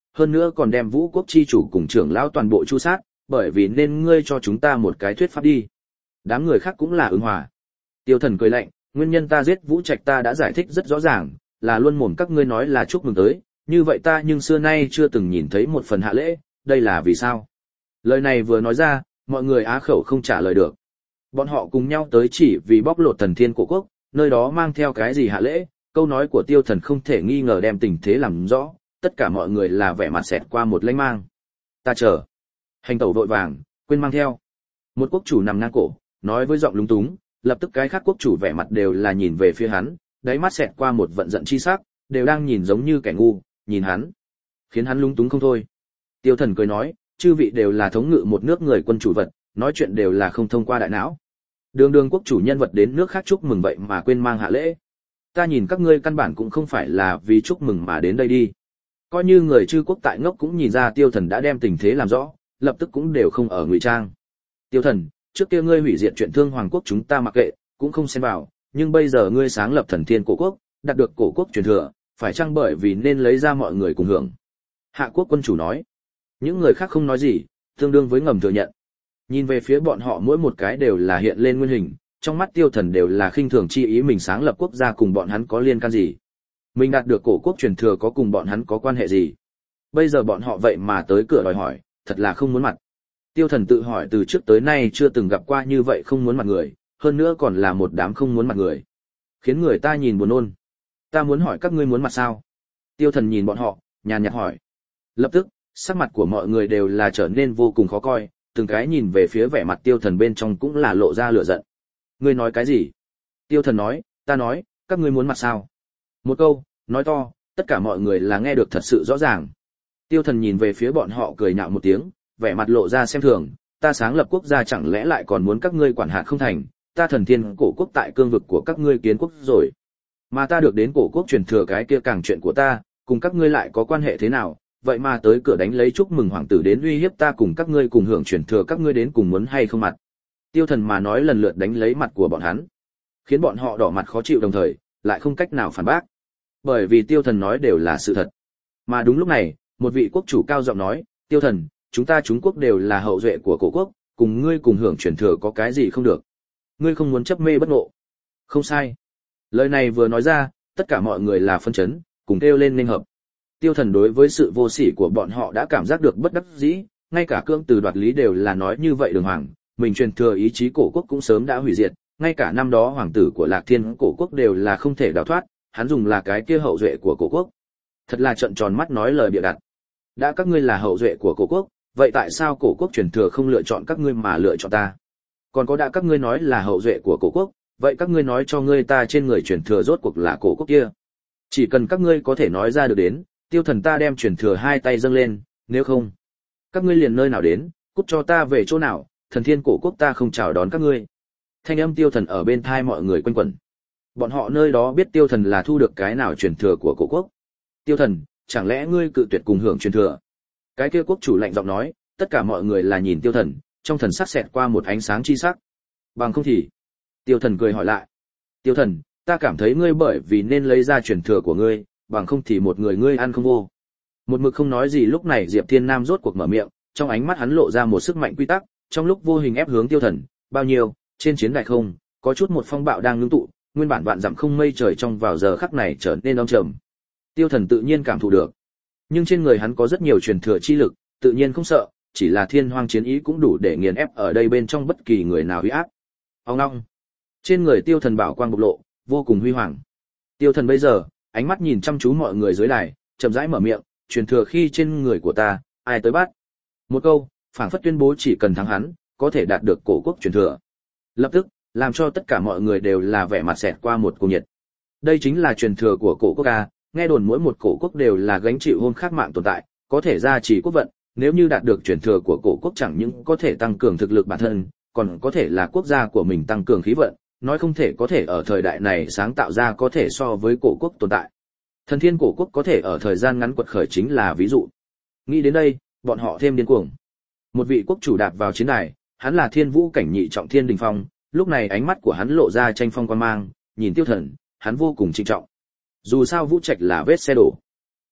hơn nữa còn đem Vũ quốc chi chủ cùng trưởng lão toàn bộ chu sát, bởi vì nên ngươi cho chúng ta một cái thuyết pháp đi. Đám người khác cũng là ứng hòa. Tiêu Thần cười lạnh, nguyên nhân ta giết Vũ Trạch ta đã giải thích rất rõ ràng, là luôn mồm các ngươi nói là chúc mừng tới, như vậy ta nhưng xưa nay chưa từng nhìn thấy một phần hạ lễ, đây là vì sao? Lời này vừa nói ra, mọi người á khẩu không trả lời được. Bọn họ cùng nhau tới chỉ vì bóc lột Thần Thiên Cổ Quốc, nơi đó mang theo cái gì hạ lễ, câu nói của Tiêu Thần không thể nghi ngờ đem tình thế làm rõ, tất cả mọi người là vẻ mặt xẹt qua một lanh mang. Ta chờ. Hành tẩu vội vàng, quên mang theo. Một quốc chủ nằm ngang cổ, nói với giọng lúng túng, lập tức cái khác quốc chủ vẻ mặt đều là nhìn về phía hắn, đáy mắt xẹt qua một vận giận chi sắc, đều đang nhìn giống như kẻ ngu, nhìn hắn, khiến hắn lúng túng không thôi. Tiêu Thần cười nói, chư vị đều là thống ngự một nước người quân chủ vật, nói chuyện đều là không thông qua đại não. Đường đường quốc chủ nhân vật đến nước khác chúc mừng vậy mà quên mang hạ lễ. Ta nhìn các ngươi căn bản cũng không phải là vì chúc mừng mà đến đây đi. Coi như người chư quốc tại ngốc cũng nhìn ra Tiêu Thần đã đem tình thế làm rõ, lập tức cũng đều không ở ngụy trang. Tiêu Thần, trước kia ngươi hủy diệt chuyện Thương Hoàng quốc chúng ta mặc kệ, cũng không xen vào, nhưng bây giờ ngươi sáng lập Thần Thiên Cổ Quốc, đạt được cổ quốc truyền thừa, phải chăng bởi vì nên lấy ra mọi người cùng hưởng? Hạ quốc quân chủ nói. Những người khác không nói gì, tương đương với ngầm thừa nhận. Nhìn về phía bọn họ mỗi một cái đều là hiện lên nguyên hình, trong mắt Tiêu Thần đều là khinh thường chi ý mình sáng lập quốc gia cùng bọn hắn có liên can gì. Mình đạt được cổ quốc truyền thừa có cùng bọn hắn có quan hệ gì. Bây giờ bọn họ vậy mà tới cửa đòi hỏi, thật là không muốn mặt. Tiêu Thần tự hỏi từ trước tới nay chưa từng gặp qua như vậy không muốn mặt người, hơn nữa còn là một đám không muốn mặt người. Khiến người ta nhìn buồn nôn. Ta muốn hỏi các ngươi muốn mặt sao? Tiêu Thần nhìn bọn họ, nhàn nhạt hỏi. Lập tức, sắc mặt của mọi người đều là trở nên vô cùng khó coi, từng cái nhìn về phía vẻ mặt Tiêu Thần bên trong cũng là lộ ra lửa giận. Ngươi nói cái gì? Tiêu Thần nói, ta nói, các ngươi muốn mặt sao? Một câu, nói to, tất cả mọi người là nghe được thật sự rõ ràng. Tiêu Thần nhìn về phía bọn họ cười nhạo một tiếng, vẻ mặt lộ ra xem thường, ta sáng lập quốc gia chẳng lẽ lại còn muốn các ngươi quản hạt không thành, ta Thần Thiên Cổ Quốc tại cương vực của các ngươi kiến quốc rồi. Mà ta được đến cổ quốc truyền thừa cái kia càng chuyện của ta, cùng các ngươi lại có quan hệ thế nào, vậy mà tới cửa đánh lấy chúc mừng hoàng tử đến uy hiếp ta cùng các ngươi cùng hưởng truyền thừa các ngươi đến cùng muốn hay không mặt. Tiêu Thần mà nói lần lượt đánh lấy mặt của bọn hắn, khiến bọn họ đỏ mặt khó chịu đồng thời, lại không cách nào phản bác. Bởi vì Tiêu Thần nói đều là sự thật. Mà đúng lúc này, một vị quốc chủ cao giọng nói, Tiêu Thần, chúng ta chúng quốc đều là hậu duệ của cổ quốc, cùng ngươi cùng hưởng truyền thừa có cái gì không được. Ngươi không muốn chấp mê bất ngộ. Không sai. Lời này vừa nói ra, tất cả mọi người là phân chấn, cùng kêu lên nên hợp. Tiêu Thần đối với sự vô sỉ của bọn họ đã cảm giác được bất đắc dĩ, ngay cả cương từ đoạt lý đều là nói như vậy đường hoàng, mình truyền thừa ý chí cổ quốc cũng sớm đã hủy diệt, ngay cả năm đó hoàng tử của Lạc Thiên cổ quốc đều là không thể đào thoát, hắn dùng là cái kia hậu duệ của cổ quốc. Thật là trợn tròn mắt nói lời bịa đặt. Đã các ngươi là hậu duệ của cổ quốc, vậy tại sao cổ quốc truyền thừa không lựa chọn các ngươi mà lựa chọn ta? Còn có đã các ngươi nói là hậu duệ của cổ quốc, vậy các ngươi nói cho ngươi ta trên người truyền thừa rốt cuộc là cổ quốc kia. Chỉ cần các ngươi có thể nói ra được đến, Tiêu Thần ta đem truyền thừa hai tay dâng lên, nếu không, các ngươi liền nơi nào đến, cút cho ta về chỗ nào, Thần Thiên Cổ Quốc ta không chào đón các ngươi. Thanh âm Tiêu Thần ở bên tai mọi người quanh quẩn. Bọn họ nơi đó biết Tiêu Thần là thu được cái nào truyền thừa của cổ quốc. Tiêu Thần, chẳng lẽ ngươi cự tuyệt cùng hưởng truyền thừa? Cái kia quốc chủ lạnh giọng nói, tất cả mọi người là nhìn Tiêu Thần, trong thần sắc xẹt qua một ánh sáng chi sắc. Bằng không thì, Tiêu Thần cười hỏi lại. Tiêu Thần, ta cảm thấy ngươi bởi vì nên lấy ra truyền thừa của ngươi, bằng không thì một người ngươi ăn không vô. Một mực không nói gì lúc này Diệp Thiên Nam rốt cuộc mở miệng, trong ánh mắt hắn lộ ra một sức mạnh quy tắc, trong lúc vô hình ép hướng Tiêu Thần, bao nhiêu, trên chiến đài không, có chút một phong bạo đang ngưng tụ, nguyên bản vạn dặm không mây trời trong vào giờ khắc này trở nên âm trầm. Tiêu Thần tự nhiên cảm thụ được, nhưng trên người hắn có rất nhiều truyền thừa chi lực, tự nhiên không sợ, chỉ là thiên hoang chiến ý cũng đủ để nghiền ép ở đây bên trong bất kỳ người nào uy áp. Ông long, trên người Tiêu Thần bảo quang bộc lộ, vô cùng huy hoàng. Tiêu Thần bây giờ, ánh mắt nhìn chăm chú mọi người dưới đài, chậm rãi mở miệng, truyền thừa khi trên người của ta, ai tới bắt? Một câu, phảng phất tuyên bố chỉ cần thắng hắn, có thể đạt được cổ quốc truyền thừa. Lập tức, làm cho tất cả mọi người đều là vẻ mặt xẹt qua một cuồng nhiệt. Đây chính là truyền thừa của cổ quốc a, nghe đồn mỗi một cổ quốc đều là gánh chịu hôn khác mạng tồn tại, có thể gia trì quốc vận, nếu như đạt được truyền thừa của cổ quốc chẳng những có thể tăng cường thực lực bản thân, còn có thể là quốc gia của mình tăng cường khí vận, nói không thể có thể ở thời đại này sáng tạo ra có thể so với cổ quốc tồn tại. Thần Thiên cổ quốc có thể ở thời gian ngắn quật khởi chính là ví dụ. Nghĩ đến đây, bọn họ thêm điên cuồng. Một vị quốc chủ đạp vào chiến đài, hắn là Thiên Vũ cảnh nhị trọng thiên đỉnh phong, lúc này ánh mắt của hắn lộ ra tranh phong quan mang, nhìn Tiêu Thần, hắn vô cùng trịnh trọng. Dù sao Vũ Trạch là vết xe đổ,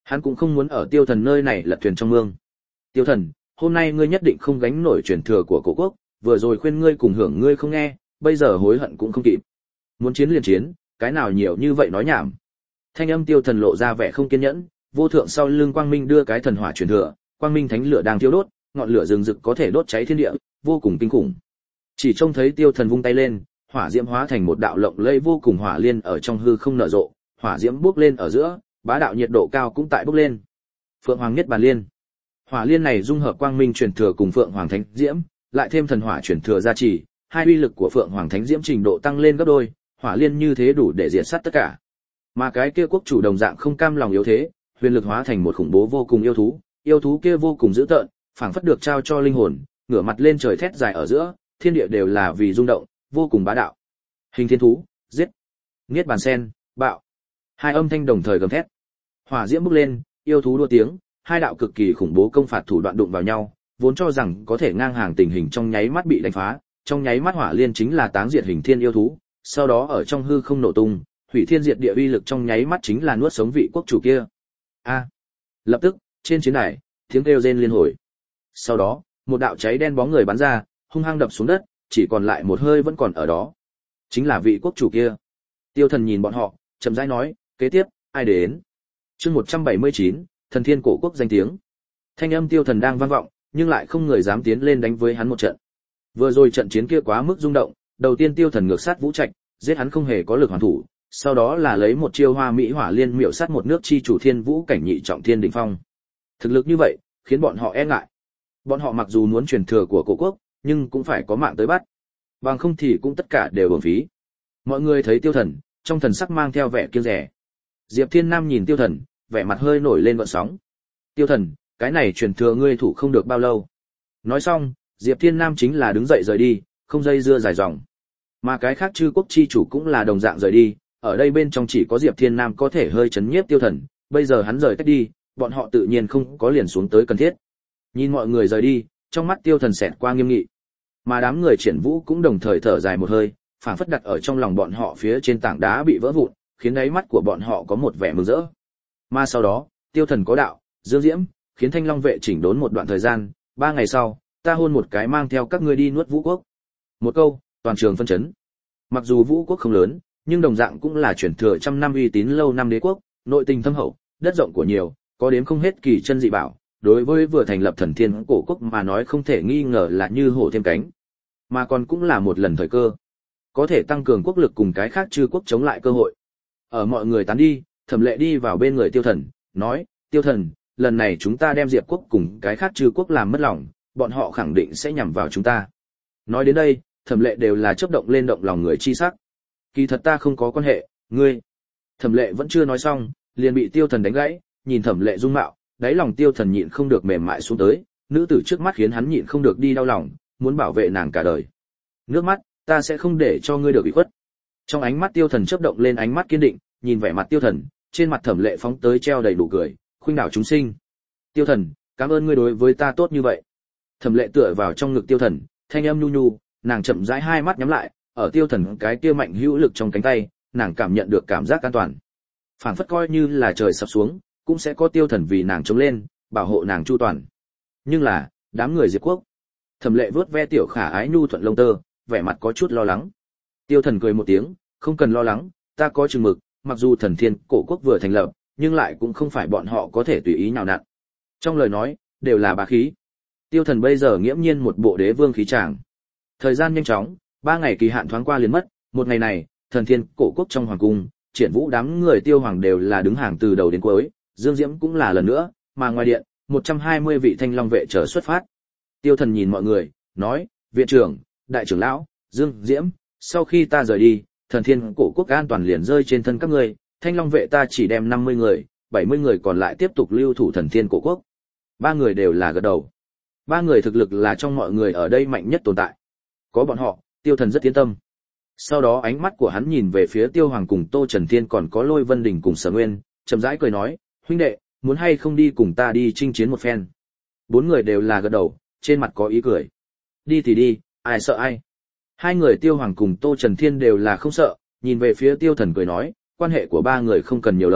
Hắn cũng không muốn ở Tiêu Thần nơi này lật thuyền trong mương. Tiêu Thần, hôm nay ngươi nhất định không gánh nổi truyền thừa của cổ quốc, vừa rồi khuyên ngươi cùng hưởng ngươi không nghe, bây giờ hối hận cũng không kịp. Muốn chiến liền chiến, cái nào nhiều như vậy nói nhảm. Thanh âm Tiêu Thần lộ ra vẻ không kiên nhẫn, vô thượng sau lưng Quang Minh đưa cái thần hỏa truyền thừa, Quang Minh thánh lửa đang thiêu đốt, ngọn lửa rừng rực có thể đốt cháy thiên địa, vô cùng kinh khủng. Chỉ trông thấy Tiêu Thần vung tay lên, hỏa diễm hóa thành một đạo lộng lẫy vô cùng hỏa liên ở trong hư không nở rộ, hỏa diễm bốc lên ở giữa, bá đạo nhiệt độ cao cũng tại bốc lên. Phượng Hoàng Niết Bàn Liên. Hỏa liên này dung hợp Quang Minh truyền thừa cùng Phượng Hoàng Thánh Diễm, lại thêm thần hỏa truyền thừa gia trì, hai uy lực của Phượng Hoàng Thánh Diễm trình độ tăng lên gấp đôi, hỏa liên như thế đủ để diệt sát tất cả. Mà cái kia quốc chủ đồng dạng không cam lòng yếu thế, huyền lực hóa thành một khủng bố vô cùng yêu thú, yêu thú kia vô cùng dữ tợn, phảng phất được trao cho linh hồn, ngửa mặt lên trời thét dài ở giữa, thiên địa đều là vì rung động, vô cùng bá đạo. Hình thiên thú, giết. Niết bàn sen, bạo. Hai âm thanh đồng thời gầm thét. Hỏa diễm bốc lên, yêu thú đua tiếng, hai đạo cực kỳ khủng bố công phạt thủ đoạn đụng vào nhau, vốn cho rằng có thể ngang hàng tình hình trong nháy mắt bị đánh phá, trong nháy mắt hỏa liên chính là táng diệt hình thiên yêu thú, sau đó ở trong hư không nổ tung, hủy thiên diệt địa uy lực trong nháy mắt chính là nuốt sống vị quốc chủ kia. A! Lập tức, trên chiến đài, tiếng kêu rên liên hồi. Sau đó, một đạo cháy đen bóng người bắn ra, hung hăng đập xuống đất, chỉ còn lại một hơi vẫn còn ở đó. Chính là vị quốc chủ kia. Tiêu Thần nhìn bọn họ, chậm rãi nói, kế tiếp, ai đến? Chương một trăm bảy mươi chín, Thần Thiên cổ quốc danh tiếng. Thanh âm Tiêu Thần đang vang vọng, nhưng lại không người dám tiến lên đánh với hắn một trận. Vừa rồi trận chiến kia quá mức rung động, đầu tiên Tiêu Thần ngược sát Vũ Trạch, giết hắn không hề có lực hoàn thủ, sau đó là lấy một chiêu Hoa Mỹ Hỏa Liên miểu sát một nước chi chủ Thiên Vũ cảnh nhị trọng thiên đỉnh phong. Thực lực như vậy, khiến bọn họ e ngại. Bọn họ mặc dù muốn truyền thừa của cổ quốc, nhưng cũng phải có mạng tới bắt. Bằng không thì cũng tất cả đều uổng phí. Mọi người thấy Tiêu Thần, trong thần sắc mang theo vẻ kiêng dè. Diệp Thiên Nam nhìn Tiêu Thần, vẻ mặt hơi nổi lên gợn sóng. Tiêu Thần, cái này truyền thừa ngươi thủ không được bao lâu. Nói xong, Diệp Thiên Nam chính là đứng dậy rời đi, không dây dưa dài dòng. Mà cái khác chư quốc chi chủ cũng là đồng dạng rời đi, ở đây bên trong chỉ có Diệp Thiên Nam có thể hơi chấn nhiếp Tiêu Thần, bây giờ hắn rời tách đi, bọn họ tự nhiên không có liền xuống tới cần thiết. Nhìn mọi người rời đi, trong mắt Tiêu Thần xẹt qua nghiêm nghị. Mà đám người Triển Vũ cũng đồng thời thở dài một hơi, phảng phất đặt ở trong lòng bọn họ phía trên tảng đá bị vỡ vụn, khiến đáy mắt của bọn họ có một vẻ mừng rỡ. Mà sau đó, Tiêu Thần có đạo, Dương Diễm, khiến Thanh Long vệ chỉnh đốn một đoạn thời gian, ba ngày sau, ta hôn một cái mang theo các ngươi đi nuốt Vũ quốc. Một câu, toàn trường phân chấn. Mặc dù Vũ quốc không lớn, nhưng đồng dạng cũng là truyền thừa trăm năm uy tín lâu năm đế quốc, nội tình thâm hậu, đất rộng của nhiều, có đếm không hết kỳ chân dị bảo, đối với vừa thành lập Thần Thiên cổ quốc mà nói không thể nghi ngờ là như hổ thêm cánh, mà còn cũng là một lần thời cơ, có thể tăng cường quốc lực cùng cái khác chư quốc chống lại cơ hội. Ở mọi người tán đi, Thẩm Lệ đi vào bên người Tiêu Thần, nói, Tiêu Thần, lần này chúng ta đem Diệp quốc cùng cái khác chư quốc làm mất lòng, bọn họ khẳng định sẽ nhằm vào chúng ta. Nói đến đây, Thẩm Lệ đều là chớp động lên động lòng người chi sắc. Kỳ thật ta không có quan hệ, ngươi. Thẩm Lệ vẫn chưa nói xong, liền bị Tiêu Thần đánh gãy, nhìn Thẩm Lệ dung mạo, đáy lòng Tiêu Thần nhịn không được mềm mại xuống tới, nữ tử trước mắt khiến hắn nhịn không được đi đau lòng, muốn bảo vệ nàng cả đời. Nước mắt, ta sẽ không để cho ngươi được bị khuất. Trong ánh mắt Tiêu Thần chớp động lên ánh mắt kiên định, nhìn vẻ mặt Tiêu Thần, trên mặt Thẩm Lệ phóng tới treo đầy nụ cười, khuynh đảo chúng sinh. Tiêu Thần, cảm ơn ngươi đối với ta tốt như vậy. Thẩm Lệ tựa vào trong ngực Tiêu Thần, thanh âm nhu nhu, nàng chậm rãi hai mắt nhắm lại, ở Tiêu Thần cái kia mạnh hữu lực trong cánh tay, nàng cảm nhận được cảm giác an toàn. Phảng phất coi như là trời sập xuống, cũng sẽ có Tiêu Thần vì nàng chống lên, bảo hộ nàng chu toàn. Nhưng là, đám người Diệp quốc. Thẩm Lệ vuốt ve tiểu khả ái nhu thuận lông tơ, vẻ mặt có chút lo lắng. Tiêu Thần cười một tiếng, không cần lo lắng, ta có chừng mực, mặc dù Thần Thiên cổ quốc vừa thành lập, nhưng lại cũng không phải bọn họ có thể tùy ý nhào nặn. Trong lời nói, đều là bá khí. Tiêu Thần bây giờ nghiễm nhiên một bộ đế vương khí tràng. Thời gian nhanh chóng, ba ngày kỳ hạn thoáng qua liền mất, một ngày này, Thần Thiên cổ quốc trong hoàng cung, Triển Vũ đám người Tiêu hoàng đều là đứng hàng từ đầu đến cuối, Dương Diễm cũng là lần nữa, mà ngoài điện, một trăm hai mươi vị Thanh Long vệ chờ xuất phát. Tiêu Thần nhìn mọi người, nói, viện trưởng, đại trưởng lão, Dương Diễm, sau khi ta rời đi, Thần Thiên cổ quốc an toàn liền rơi trên thân các ngươi, Thanh Long vệ ta chỉ đem năm mươi người, bảy mươi người còn lại tiếp tục lưu thủ Thần Thiên cổ quốc. Ba người đều là gật đầu. Ba người thực lực là trong mọi người ở đây mạnh nhất tồn tại. Có bọn họ, Tiêu Thần rất yên tâm. Sau đó ánh mắt của hắn nhìn về phía Tiêu Hoàng cùng Tô Trần Thiên còn có Lôi Vân Đình cùng Sở Nguyên, chậm rãi cười nói, huynh đệ, muốn hay không đi cùng ta đi chinh chiến một phen. Bốn người đều là gật đầu, trên mặt có ý cười. Đi thì đi, ai sợ ai. Hai người Tiêu Hoàng cùng Tô Trần Thiên đều là không sợ, nhìn về phía Tiêu Thần cười nói, quan hệ của ba người không cần nhiều lời,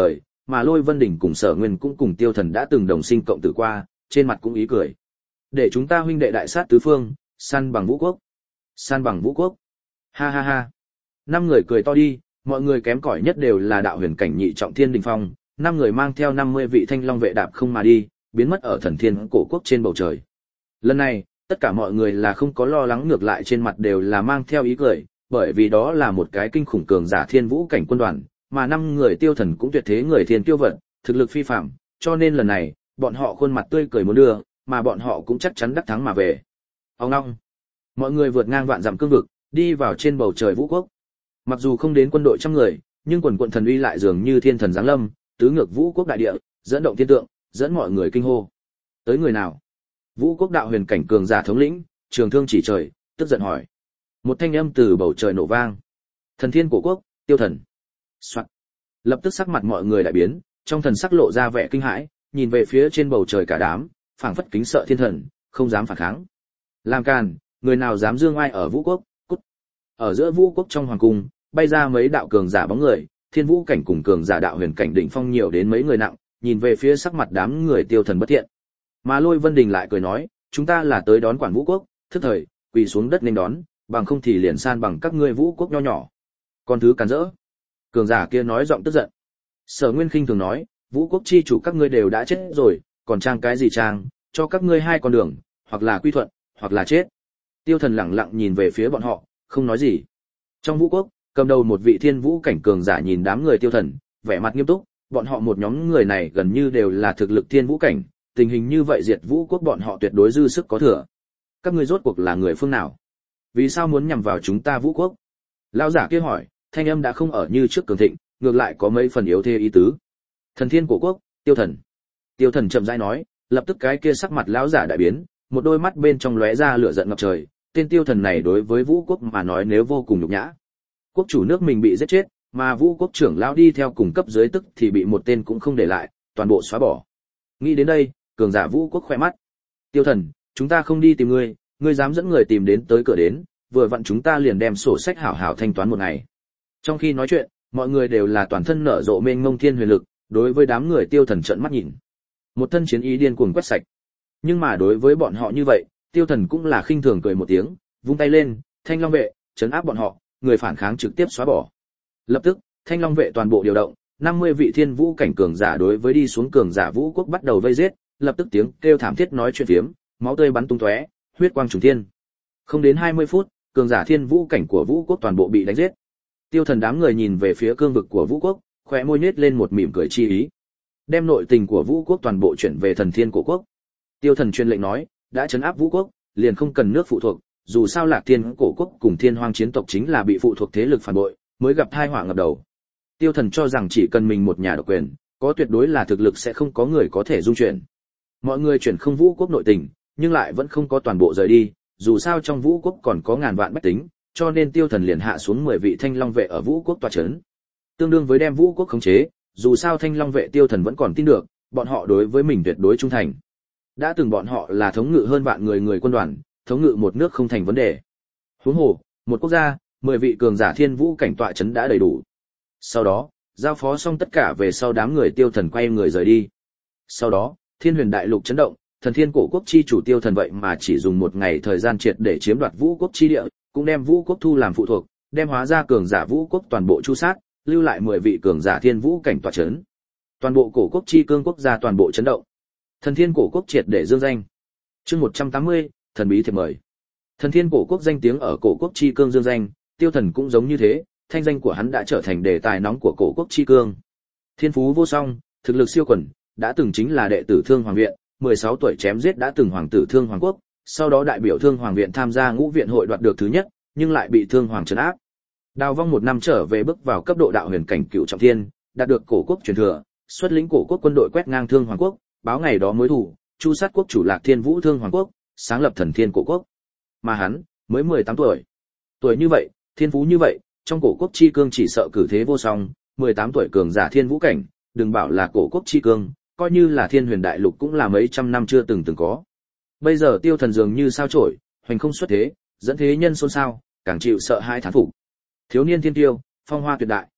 mà Lôi Vân Đình cùng Sở Nguyên cũng cùng Tiêu Thần đã từng đồng sinh cộng tử qua, trên mặt cũng ý cười. Để chúng ta huynh đệ đại sát tứ phương, săn bằng vũ quốc. Săn bằng vũ quốc. Ha ha ha. Năm người cười to đi, mọi người kém cỏi nhất đều là đạo huyền cảnh nhị trọng thiên đỉnh phong, năm người mang theo năm mươi vị thanh long vệ đạp không mà đi, biến mất ở thần thiên cổ quốc trên bầu trời. Lần này, tất cả mọi người là không có lo lắng, ngược lại trên mặt đều là mang theo ý cười, bởi vì đó là một cái kinh khủng cường giả thiên vũ cảnh quân đoàn, mà năm người Tiêu Thần cũng tuyệt thế người thiên tiêu vật, thực lực phi phàm, cho nên lần này, bọn họ khuôn mặt tươi cười muốn đưa, mà bọn họ cũng chắc chắn đắc thắng mà về. Ông long, mọi người vượt ngang vạn dặm cương vực, đi vào trên bầu trời vũ quốc. Mặc dù không đến quân đội trăm người, nhưng quần quận thần uy lại dường như thiên thần giáng lâm, tứ ngược vũ quốc đại địa, dẫn động thiên tượng, dẫn mọi người kinh hô. Tới người nào? Vũ quốc đạo huyền cảnh cường giả thống lĩnh, trường thương chỉ trời, tức giận hỏi. Một thanh âm từ bầu trời nổ vang. Thần thiên cổ quốc, Tiêu Thần. Soạn. Lập tức sắc mặt mọi người đại biến, trong thần sắc lộ ra vẻ kinh hãi, nhìn về phía trên bầu trời cả đám, phảng phất kính sợ thiên thần, không dám phản kháng. Làm càn, người nào dám dương oai ở vũ quốc? Cút. Ở giữa vũ quốc trong hoàng cung, bay ra mấy đạo cường giả bóng người, thiên vũ cảnh cùng cường giả đạo huyền cảnh đỉnh phong nhiều đến mấy người nặng, nhìn về phía sắc mặt đám người Tiêu Thần bất thiện. Mà Lôi Vân Đình lại cười nói, chúng ta là tới đón quản vũ quốc, thức thời, quỳ xuống đất nên đón, bằng không thì liền san bằng các ngươi vũ quốc nho nhỏ. Còn thứ cản rỡ. Cường giả kia nói giọng tức giận. Sở Nguyên khinh thường nói, vũ quốc chi chủ các ngươi đều đã chết rồi, còn trang cái gì trang, cho các ngươi hai con đường, hoặc là quy thuận, hoặc là chết. Tiêu Thần lẳng lặng nhìn về phía bọn họ, không nói gì. Trong vũ quốc, cầm đầu một vị thiên vũ cảnh cường giả nhìn đám người Tiêu Thần, vẻ mặt nghiêm túc, bọn họ một nhóm người này gần như đều là thực lực thiên vũ cảnh, tình hình như vậy diệt vũ quốc bọn họ tuyệt đối dư sức có thừa. Các ngươi rốt cuộc là người phương nào? Vì sao muốn nhằm vào chúng ta vũ quốc? Lão giả kia hỏi, thanh âm đã không ở như trước cường thịnh, ngược lại có mấy phần yếu thê ý tứ. Thần thiên cổ quốc, Tiêu Thần. Tiêu Thần chậm rãi nói, lập tức cái kia sắc mặt lão giả đại biến, một đôi mắt bên trong lóe ra lửa giận ngập trời, tên Tiêu Thần này đối với vũ quốc mà nói nếu vô cùng nhục nhã. Quốc chủ nước mình bị giết chết, mà vũ quốc trưởng lão đi theo cùng cấp dưới tức thì bị một tên cũng không để lại, toàn bộ xóa bỏ. Nghĩ đến đây, cường giả vũ quốc khỏe mắt. Tiêu Thần, chúng ta không đi tìm ngươi, ngươi dám dẫn người tìm đến tới cửa đến, vừa vặn chúng ta liền đem sổ sách hảo hảo thanh toán một ngày. Trong khi nói chuyện, mọi người đều là toàn thân nở rộ mênh mông thiên huyền lực, đối với đám người Tiêu Thần trợn mắt nhìn. Một thân chiến ý điên cuồng quét sạch. Nhưng mà đối với bọn họ như vậy, Tiêu Thần cũng là khinh thường cười một tiếng, vung tay lên, Thanh Long vệ, trấn áp bọn họ, người phản kháng trực tiếp xóa bỏ. Lập tức, Thanh Long vệ toàn bộ điều động, năm mươi vị thiên vũ cảnh cường giả đối với đi xuống cường giả vũ quốc bắt đầu vây giết, lập tức tiếng kêu thảm thiết nói chuyện phiếm, máu tươi bắn tung tóe, huyết quang trùng thiên. Không đến hai mươi phút, cường giả thiên vũ cảnh của vũ quốc toàn bộ bị đánh giết. Tiêu Thần đám người nhìn về phía cương vực của vũ quốc, khóe môi nhếch lên một mỉm cười chi ý. Đem nội tình của vũ quốc toàn bộ chuyển về thần thiên cổ quốc. Tiêu Thần truyền lệnh nói, đã trấn áp vũ quốc, liền không cần nước phụ thuộc, dù sao Lạc Thiên cổ quốc cùng Thiên Hoang chiến tộc chính là bị phụ thuộc thế lực phản bội, mới gặp tai họa ngập đầu. Tiêu Thần cho rằng chỉ cần mình một nhà độc quyền, có tuyệt đối là thực lực sẽ không có người có thể dung chuyển. Mọi người chuyển không vũ quốc nội tình, nhưng lại vẫn không có toàn bộ rời đi, dù sao trong vũ quốc còn có ngàn vạn bách tính, cho nên Tiêu Thần liền hạ xuống mười vị Thanh Long vệ ở vũ quốc tọa trấn. Tương đương với đem vũ quốc khống chế, dù sao Thanh Long vệ Tiêu Thần vẫn còn tin được, bọn họ đối với mình tuyệt đối trung thành. Đã từng bọn họ là thống ngự hơn vạn người người quân đoàn, thống ngự một nước không thành vấn đề. Huống hồ, một quốc gia, mười vị cường giả thiên vũ cảnh tọa trấn đã đầy đủ. Sau đó, giao phó xong tất cả về sau đám người Tiêu Thần quay người rời đi. Sau đó, Thiên Huyền đại lục chấn động, thần thiên cổ quốc chi chủ Tiêu Thần vậy mà chỉ dùng một ngày thời gian triệt để chiếm đoạt vũ quốc chi địa, cũng đem vũ quốc thu làm phụ thuộc, đem hóa ra cường giả vũ quốc toàn bộ chu sát, lưu lại mười vị cường giả thiên vũ cảnh tọa trấn. Toàn bộ cổ quốc chi cương quốc gia toàn bộ chấn động. Thần thiên cổ quốc triệt để dương danh. Chương một trăm tám mươi, thần bí thiệp mời. Thần thiên cổ quốc danh tiếng ở cổ quốc chi cương dương danh, Tiêu Thần cũng giống như thế, thanh danh của hắn đã trở thành đề tài nóng của cổ quốc chi cương. Thiên phú vô song, thực lực siêu quần, đã từng chính là đệ tử Thương Hoàng viện, mười sáu tuổi chém giết đã từng hoàng tử Thương Hoàng quốc, sau đó đại biểu Thương Hoàng viện tham gia Ngũ viện hội đoạt được thứ nhất, nhưng lại bị Thương Hoàng trấn áp. Đào vong một năm trở về bước vào cấp độ đạo huyền cảnh cửu trọng thiên, đạt được cổ quốc truyền thừa, xuất lĩnh cổ quốc quân đội quét ngang Thương Hoàng quốc, báo ngày đó mối thù, chu sát quốc chủ Lạc Thiên Vũ Thương Hoàng quốc, sáng lập thần thiên cổ quốc. Mà hắn, mới mười tám tuổi. Tuổi như vậy, thiên phú như vậy, trong cổ quốc chi cương chỉ sợ cử thế vô song, mười tám tuổi cường giả thiên vũ cảnh, đừng bảo là cổ quốc chi cương, coi như là Thiên Huyền đại lục cũng là mấy trăm năm chưa từng từng có. Bây giờ Tiêu Thần dường như sao chổi, hoành không xuất thế, dẫn thế nhân xôn xao, càng chịu sợ hai thán phục. Thiếu niên thiên tiêu, phong hoa tuyệt đại.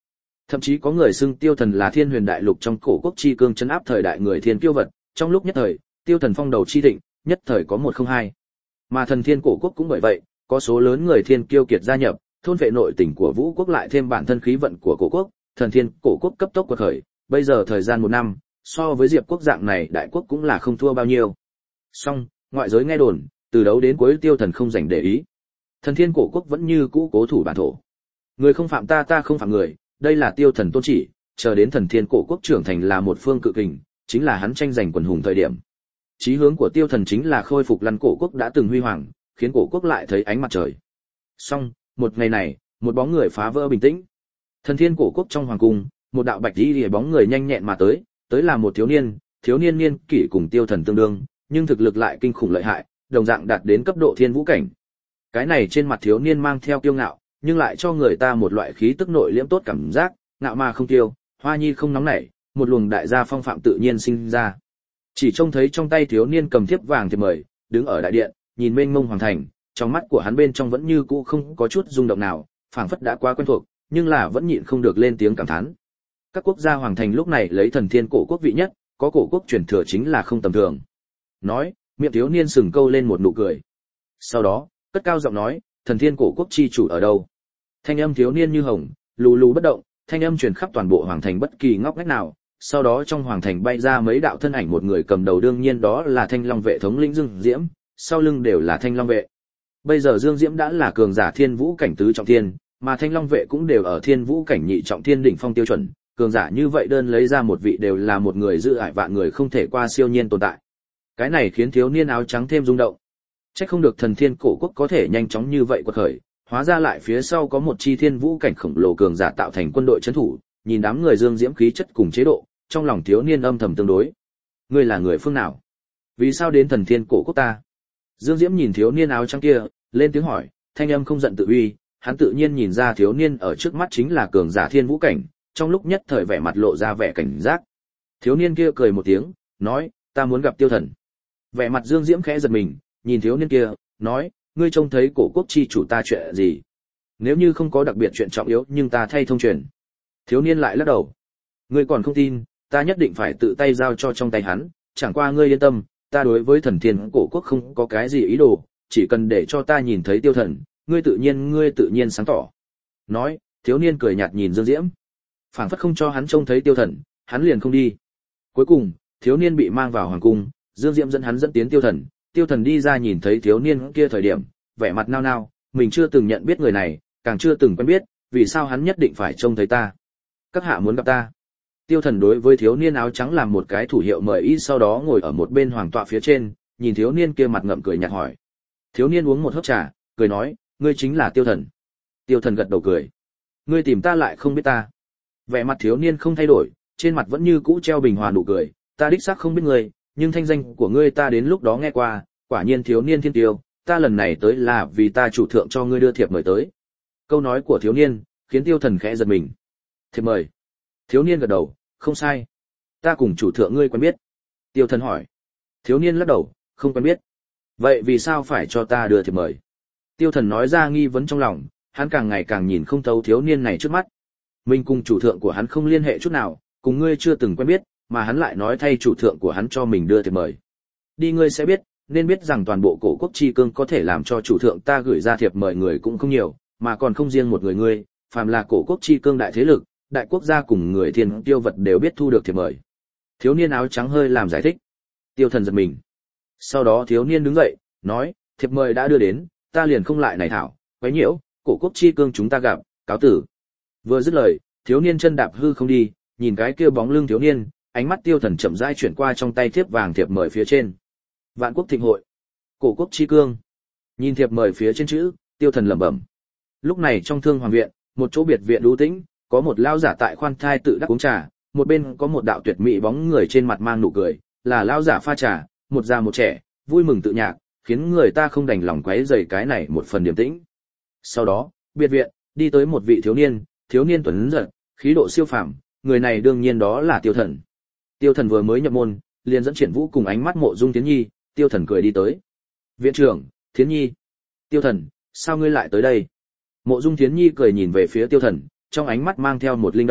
Thậm chí có người xưng Tiêu Thần là Thiên Huyền Đại Lục trong cổ quốc chi cương trấn áp thời đại người thiên kiêu vật, trong lúc nhất thời, Tiêu Thần phong đầu chi thịnh, nhất thời có một không hai. Mà Thần Thiên cổ quốc cũng bởi vậy, có số lớn người thiên kiêu kiệt gia nhập, thôn vệ nội tình của Vũ quốc lại thêm bản thân khí vận của cổ quốc, Thần Thiên cổ quốc cấp tốc quật khởi, bây giờ thời gian một năm, so với Diệp quốc dạng này đại quốc cũng là không thua bao nhiêu. Song, ngoại giới nghe đồn, từ đấu đến cuối Tiêu Thần không dành để ý. Thần Thiên cổ quốc vẫn như cũ cố thủ bản thổ. Người không phạm ta, ta không phạm người, đây là Tiêu Thần tôn chỉ, chờ đến Thần Thiên cổ quốc trưởng thành là một phương cự kình, chính là hắn tranh giành quần hùng thời điểm. Chí hướng của Tiêu Thần chính là khôi phục lăn cổ quốc đã từng huy hoàng, khiến cổ quốc lại thấy ánh mặt trời. Song, một ngày này, một bóng người phá vỡ bình tĩnh. Thần Thiên cổ quốc trong hoàng cung, một đạo bạch y liễu bóng người nhanh nhẹn mà tới, tới là một thiếu niên, thiếu niên niên kỷ cùng Tiêu Thần tương đương, nhưng thực lực lại kinh khủng lợi hại, đồng dạng đạt đến cấp độ thiên vũ cảnh. Cái này trên mặt thiếu niên mang theo kiêu ngạo, nhưng lại cho người ta một loại khí tức nội liễm tốt cảm giác, ngạo mà không tiêu, hoa nhi không nóng nảy, một luồng đại gia phong phạm tự nhiên sinh ra. Chỉ trông thấy trong tay thiếu niên cầm thiếp vàng thiệp mời, đứng ở đại điện, nhìn mênh mông hoàng thành, trong mắt của hắn bên trong vẫn như cũ không có chút rung động nào, phảng phất đã quá quen thuộc, nhưng là vẫn nhịn không được lên tiếng cảm thán. Các quốc gia hoàng thành lúc này lấy Thần Thiên cổ quốc vị nhất, có cổ quốc truyền thừa chính là không tầm thường. Nói, miệng thiếu niên sừng câu lên một nụ cười. Sau đó, cất cao giọng nói, Thần Thiên cổ quốc chi chủ ở đâu? Thanh âm thiếu niên như hồng, lù lù bất động, thanh âm truyền khắp toàn bộ hoàng thành bất kỳ ngóc ngách nào. Sau đó trong hoàng thành bay ra mấy đạo thân ảnh, một người cầm đầu đương nhiên đó là Thanh Long vệ thống lĩnh Dương Diễm, sau lưng đều là Thanh Long vệ. Bây giờ Dương Diễm đã là cường giả thiên vũ cảnh tứ trọng thiên, mà Thanh Long vệ cũng đều ở thiên vũ cảnh nhị trọng thiên đỉnh phong tiêu chuẩn, cường giả như vậy đơn lấy ra một vị đều là một người dự ải vạn người không thể qua siêu nhiên tồn tại. Cái này khiến thiếu niên áo trắng thêm rung động. Chắc không được Thần Thiên cổ quốc có thể nhanh chóng như vậy quật khởi, hóa ra lại phía sau có một chi thiên vũ cảnh khổng lồ cường giả tạo thành quân đội trấn thủ, nhìn đám người Dương Diễm khí chất cùng chế độ, trong lòng thiếu niên âm thầm tương đối. Ngươi là người phương nào? Vì sao đến Thần Thiên cổ quốc ta? Dương Diễm nhìn thiếu niên áo trắng kia, lên tiếng hỏi, thanh âm không giận tự uy, hắn tự nhiên nhìn ra thiếu niên ở trước mắt chính là cường giả thiên vũ cảnh, trong lúc nhất thời vẻ mặt lộ ra vẻ cảnh giác. Thiếu niên kia cười một tiếng, nói, ta muốn gặp Tiêu Thần. Vẻ mặt Dương Diễm khẽ giật mình, nhìn thiếu niên kia, nói, ngươi trông thấy cổ quốc chi chủ ta chuyện gì? Nếu như không có đặc biệt chuyện trọng yếu nhưng ta thay thông truyền. Thiếu niên lại lắc đầu. Ngươi còn không tin, ta nhất định phải tự tay giao cho trong tay hắn, chẳng qua ngươi yên tâm, ta đối với Thần Thiên cổ quốc không có cái gì ý đồ, chỉ cần để cho ta nhìn thấy Tiêu Thần, ngươi tự nhiên ngươi tự nhiên sáng tỏ. Nói, thiếu niên cười nhạt nhìn Dương Diễm. Phảng phất không cho hắn trông thấy Tiêu Thần, hắn liền không đi. Cuối cùng, thiếu niên bị mang vào hoàng cung, Dương Diễm dẫn hắn dẫn tiến Tiêu Thần, Tiêu Thần đi ra nhìn thấy thiếu niên kia thời điểm, vẻ mặt nao nao, mình chưa từng nhận biết người này, càng chưa từng quen biết, vì sao hắn nhất định phải trông thấy ta? Các hạ muốn gặp ta? Tiêu Thần đối với thiếu niên áo trắng làm một cái thủ hiệu mời ý, sau đó ngồi ở một bên hoàng tọa phía trên, nhìn thiếu niên kia mặt ngậm cười nhạt hỏi. Thiếu niên uống một hớp trà, cười nói, ngươi chính là Tiêu Thần. Tiêu Thần gật đầu cười. Ngươi tìm ta lại không biết ta. Vẻ mặt thiếu niên không thay đổi, trên mặt vẫn như cũ treo bình hòa nụ cười, ta đích xác không biết ngươi, nhưng thanh danh của ngươi ta đến lúc đó nghe qua, quả nhiên thiếu niên thiên tiêu, ta lần này tới là vì ta chủ thượng cho ngươi đưa thiệp mời tới. Câu nói của thiếu niên khiến Tiêu Thần khẽ giật mình. Thiệp mời? Thiếu niên gật đầu, không sai. Ta cùng chủ thượng ngươi quen biết. Tiêu Thần hỏi. Thiếu niên lắc đầu, không quen biết. Vậy vì sao phải cho ta đưa thiệp mời? Tiêu Thần nói ra nghi vấn trong lòng, hắn càng ngày càng nhìn không thấu thiếu niên này trước mắt. Mình cùng chủ thượng của hắn không liên hệ chút nào, cùng ngươi chưa từng quen biết, mà hắn lại nói thay chủ thượng của hắn cho mình đưa thiệp mời. Đi ngươi sẽ biết, nên biết rằng toàn bộ cổ quốc chi cương có thể làm cho chủ thượng ta gửi ra thiệp mời người cũng không nhiều, mà còn không riêng một người ngươi, phàm là cổ quốc chi cương đại thế lực, đại quốc gia cùng người thiên tiêu vật đều biết thu được thiệp mời. Thiếu niên áo trắng hơi làm giải thích. Tiêu Thần giật mình. Sau đó thiếu niên đứng dậy, nói, thiệp mời đã đưa đến, ta liền không lại này thảo, quấy nhiễu, cổ quốc chi cương chúng ta gặp, cáo tử. Vừa dứt lời, thiếu niên chân đạp hư không đi, nhìn cái kia bóng lưng thiếu niên, ánh mắt Tiêu Thần chậm rãi chuyển qua trong tay thiếp vàng thiệp mời phía trên. Vạn quốc thịnh hội, cổ quốc chi cương. Nhìn thiệp mời phía trên chữ, Tiêu Thần lẩm bẩm. Lúc này trong Thương Hoàng viện, một chỗ biệt viện đú tĩnh, có một lão giả tại khoan thai tự đắc uống trà, một bên có một đạo tuyệt mỹ bóng người trên mặt mang nụ cười, là lão giả pha trà, một già một trẻ, vui mừng tự nhạc, khiến người ta không đành lòng quấy rầy cái này một phần điềm tĩnh. Sau đó, biệt viện đi tới một vị thiếu niên, thiếu niên tuấn giật, khí độ siêu phàm, người này đương nhiên đó là Tiêu Thần. Tiêu Thần vừa mới nhập môn, liền dẫn Triển Vũ cùng ánh mắt Mộ Dung Thiến Nhi, Tiêu Thần cười đi tới. Viện trưởng, Thiến Nhi. Tiêu Thần, sao ngươi lại tới đây? Mộ Dung Thiến Nhi cười nhìn về phía Tiêu Thần, trong ánh mắt mang theo một linh động,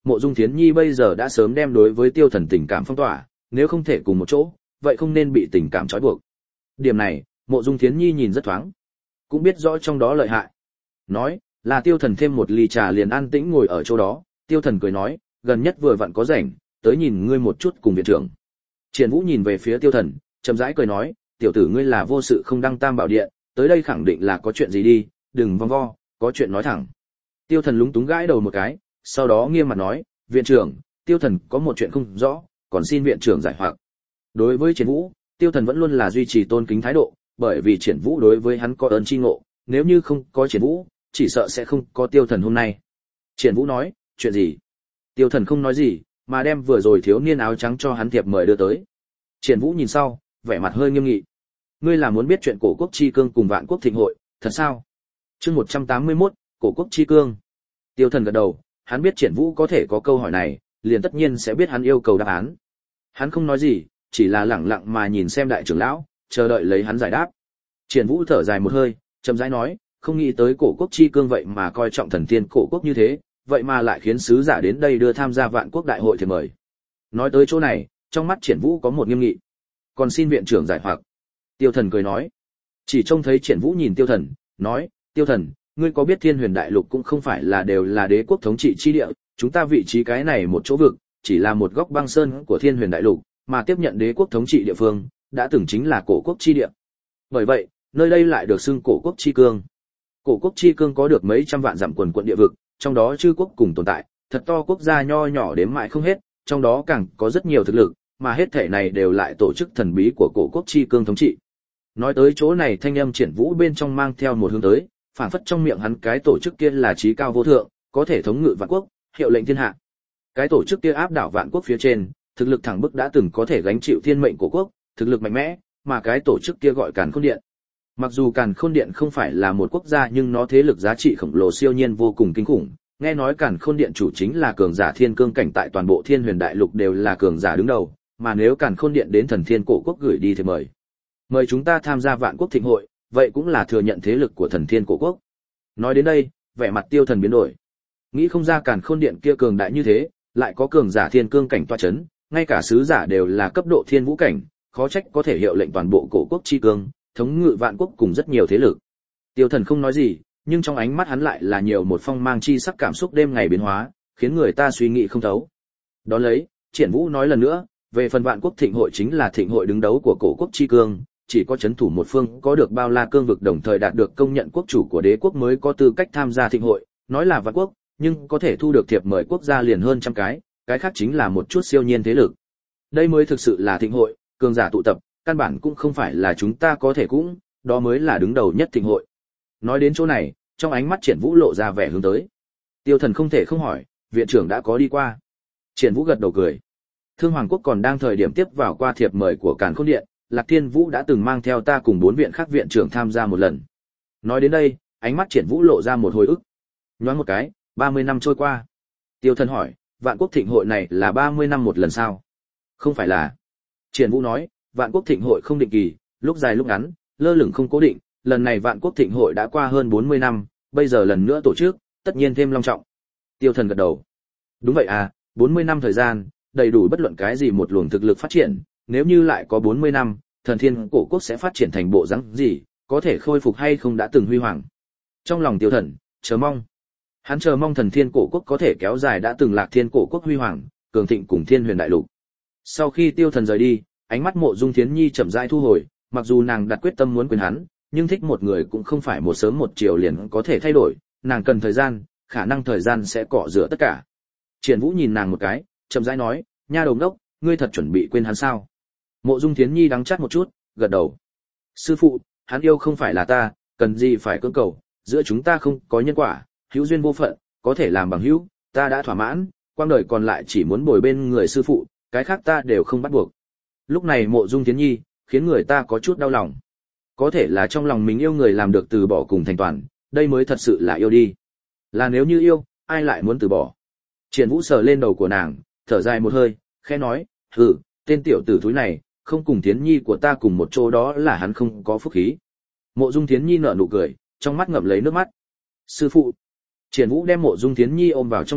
Mộ Dung Thiến Nhi bây giờ đã sớm đem đối với Tiêu Thần tình cảm phong tỏa, nếu không thể cùng một chỗ, vậy không nên bị tình cảm trói buộc. Điểm này, Mộ Dung Thiến Nhi nhìn rất thoáng, cũng biết rõ trong đó lợi hại. Nói, là Tiêu Thần thêm một ly trà liền an tĩnh ngồi ở chỗ đó, Tiêu Thần cười nói, gần nhất vừa vặn có rảnh, tới nhìn ngươi một chút cùng viện trưởng. Triển Vũ nhìn về phía Tiêu Thần, chậm rãi cười nói, tiểu tử ngươi là vô sự không đăng tam bảo điện, tới đây khẳng định là có chuyện gì đi, đừng vòng vo, có chuyện nói thẳng. Tiêu Thần lúng túng gãi đầu một cái, sau đó nghiêm mặt nói, viện trưởng, Tiêu Thần có một chuyện không rõ, còn xin viện trưởng giải hoặc. Đối với Triển Vũ, Tiêu Thần vẫn luôn là duy trì tôn kính thái độ, bởi vì Triển Vũ đối với hắn có ơn chi ngộ, nếu như không có Triển Vũ, chỉ sợ sẽ không có Tiêu Thần hôm nay. Triển Vũ nói, chuyện gì? Tiêu Thần không nói gì, mà đem vừa rồi thiếu niên áo trắng cho hắn thiệp mời đưa tới. Triển Vũ nhìn sau, vẻ mặt hơi nghiêm nghị. Ngươi là muốn biết chuyện cổ quốc chi cương cùng vạn quốc thịnh hội, thật sao? Chương một trăm tám mươi mốt, cổ quốc chi cương. Tiêu Thần gật đầu, hắn biết Triển Vũ có thể có câu hỏi này, liền tất nhiên sẽ biết hắn yêu cầu đáp án. Hắn không nói gì, chỉ là lẳng lặng mà nhìn xem đại trưởng lão, chờ đợi lấy hắn giải đáp. Triển Vũ thở dài một hơi, chậm rãi nói, không nghĩ tới cổ quốc chi cương vậy mà coi trọng thần tiên cổ quốc như thế, vậy mà lại khiến sứ giả đến đây đưa tham gia vạn quốc đại hội thì mời. Nói tới chỗ này, trong mắt Triển Vũ có một nghiêm nghị. Còn xin viện trưởng giải hoặc. Tiêu Thần cười nói. Chỉ trông thấy Triển Vũ nhìn Tiêu Thần, nói, Tiêu Thần, ngươi có biết Thiên Huyền Đại Lục cũng không phải là đều là đế quốc thống trị chi địa, chúng ta vị trí cái này một chỗ vực, chỉ là một góc băng sơn của Thiên Huyền Đại Lục, mà tiếp nhận đế quốc thống trị địa phương, đã từng chính là cổ quốc chi địa. Bởi vậy, nơi đây lại được xưng cổ quốc chi cương. Cổ quốc chi cương có được mấy trăm vạn dặm quần quận địa vực, trong đó chư quốc cùng tồn tại, thật to quốc gia nho nhỏ đếm mãi không hết, trong đó càng có rất nhiều thực lực, mà hết thể này đều lại tổ chức thần bí của cổ quốc chi cương thống trị. Nói tới chỗ này, thanh âm Triển Vũ bên trong mang theo một hướng tới, phản phất trong miệng hắn cái tổ chức kia là chí cao vô thượng, có thể thống ngự vạn quốc, hiệu lệnh thiên hạ. Cái tổ chức kia áp đảo vạn quốc phía trên, thực lực thẳng bức đã từng có thể gánh chịu thiên mệnh của quốc, thực lực mạnh mẽ, mà cái tổ chức kia gọi Càn Khôn Điện. Mặc dù Càn Khôn Điện không phải là một quốc gia nhưng nó thế lực giá trị khổng lồ siêu nhiên vô cùng kinh khủng. Nghe nói Càn Khôn Điện chủ chính là cường giả thiên cương cảnh, tại toàn bộ Thiên Huyền Đại Lục đều là cường giả đứng đầu, mà nếu Càn Khôn Điện đến thần thiên cổ quốc gửi đi thì mời. Mời chúng ta tham gia vạn quốc thịnh hội, vậy cũng là thừa nhận thế lực của thần thiên cổ quốc. Nói đến đây, vẻ mặt Tiêu Thần biến đổi. Nghĩ không ra Càn Khôn Điện kia cường đại như thế, lại có cường giả thiên cương cảnh tọa chấn, ngay cả sứ giả đều là cấp độ thiên vũ cảnh, khó trách có thể hiệu lệnh toàn bộ cổ quốc chi cương, thống ngự vạn quốc cùng rất nhiều thế lực. Tiêu Thần không nói gì, nhưng trong ánh mắt hắn lại là nhiều một phong mang chi sắc cảm xúc đêm ngày biến hóa, khiến người ta suy nghĩ không thấu. Đó lấy, Triển Vũ nói lần nữa, về phần vạn quốc thịnh hội chính là thịnh hội đứng đấu của cổ quốc chi cương, chỉ có chấn thủ một phương có được bao la cương vực đồng thời đạt được công nhận quốc chủ của đế quốc mới có tư cách tham gia thịnh hội, nói là vạn quốc, nhưng có thể thu được thiệp mời quốc gia liền hơn trăm cái, cái khác chính là một chút siêu nhiên thế lực. Đây mới thực sự là thịnh hội, cường giả tụ tập, căn bản cũng không phải là chúng ta có thể cũng, đó mới là đứng đầu nhất thịnh hội. Nói đến chỗ này, trong ánh mắt Triển Vũ lộ ra vẻ hướng tới. Tiêu Thần không thể không hỏi, viện trưởng đã có đi qua. Triển Vũ gật đầu cười. Thương Hoàng quốc còn đang thời điểm tiếp vào qua thiệp mời của Càn Khôn Điện, Lạc Thiên Vũ đã từng mang theo ta cùng bốn viện khác viện trưởng tham gia một lần. Nói đến đây, ánh mắt Triển Vũ lộ ra một hồi ức. Nhoáng một cái, ba mươi năm trôi qua. Tiêu Thần hỏi, vạn quốc thịnh hội này là ba mươi năm một lần sao? Không phải là. Triển Vũ nói, vạn quốc thịnh hội không định kỳ, lúc dài lúc ngắn, lơ lửng không cố định, lần này vạn quốc thịnh hội đã qua hơn bốn mươi năm, bây giờ lần nữa tổ chức, tất nhiên thêm long trọng. Tiêu Thần gật đầu. Đúng vậy à, bốn mươi năm thời gian, đầy đủ bất luận cái gì một luồng thực lực phát triển, nếu như lại có bốn mươi năm, thần thiên cổ quốc sẽ phát triển thành bộ dáng gì, có thể khôi phục hay không đã từng huy hoàng. Trong lòng Tiêu Thần, chờ mong. Hắn chờ mong thần thiên cổ quốc có thể kéo dài đã từng Lạc Thiên cổ quốc huy hoàng, cường thịnh cùng Thiên Huyền Đại Lục. Sau khi Tiêu Thần rời đi, ánh mắt Mộ Dung Thiến Nhi chậm rãi thu hồi, mặc dù nàng đặt quyết tâm muốn quyền hắn, nhưng thích một người cũng không phải một sớm một chiều liền có thể thay đổi, nàng cần thời gian, khả năng thời gian sẽ cọ rửa tất cả. Triển Vũ nhìn nàng một cái, chậm rãi nói, nha đầu ngốc, ngươi thật chuẩn bị quên hắn sao? Mộ Dung Thiến Nhi đắng chát một chút, gật đầu. Sư phụ, hắn yêu không phải là ta, cần gì phải cưỡng cầu, giữa chúng ta không có nhân quả, hữu duyên vô phận, có thể làm bằng hữu, ta đã thỏa mãn, quang đời còn lại chỉ muốn bồi bên người sư phụ, cái khác ta đều không bắt buộc. Lúc này Mộ Dung Thiến Nhi khiến người ta có chút đau lòng. Có thể là trong lòng mình yêu người làm được từ bỏ cùng thành toàn, đây mới thật sự là yêu đi. Là nếu như yêu, ai lại muốn từ bỏ? Triển Vũ sờ lên đầu của nàng, thở dài một hơi, khẽ nói, hừ, tên tiểu tử thúi này, không cùng Thiến Nhi của ta cùng một chỗ đó là hắn không có phúc khí. Mộ Dung Thiến Nhi nở nụ cười, trong mắt ngậm lấy nước mắt. Sư phụ. Triển Vũ đem Mộ Dung Thiến Nhi ôm vào trong ngực,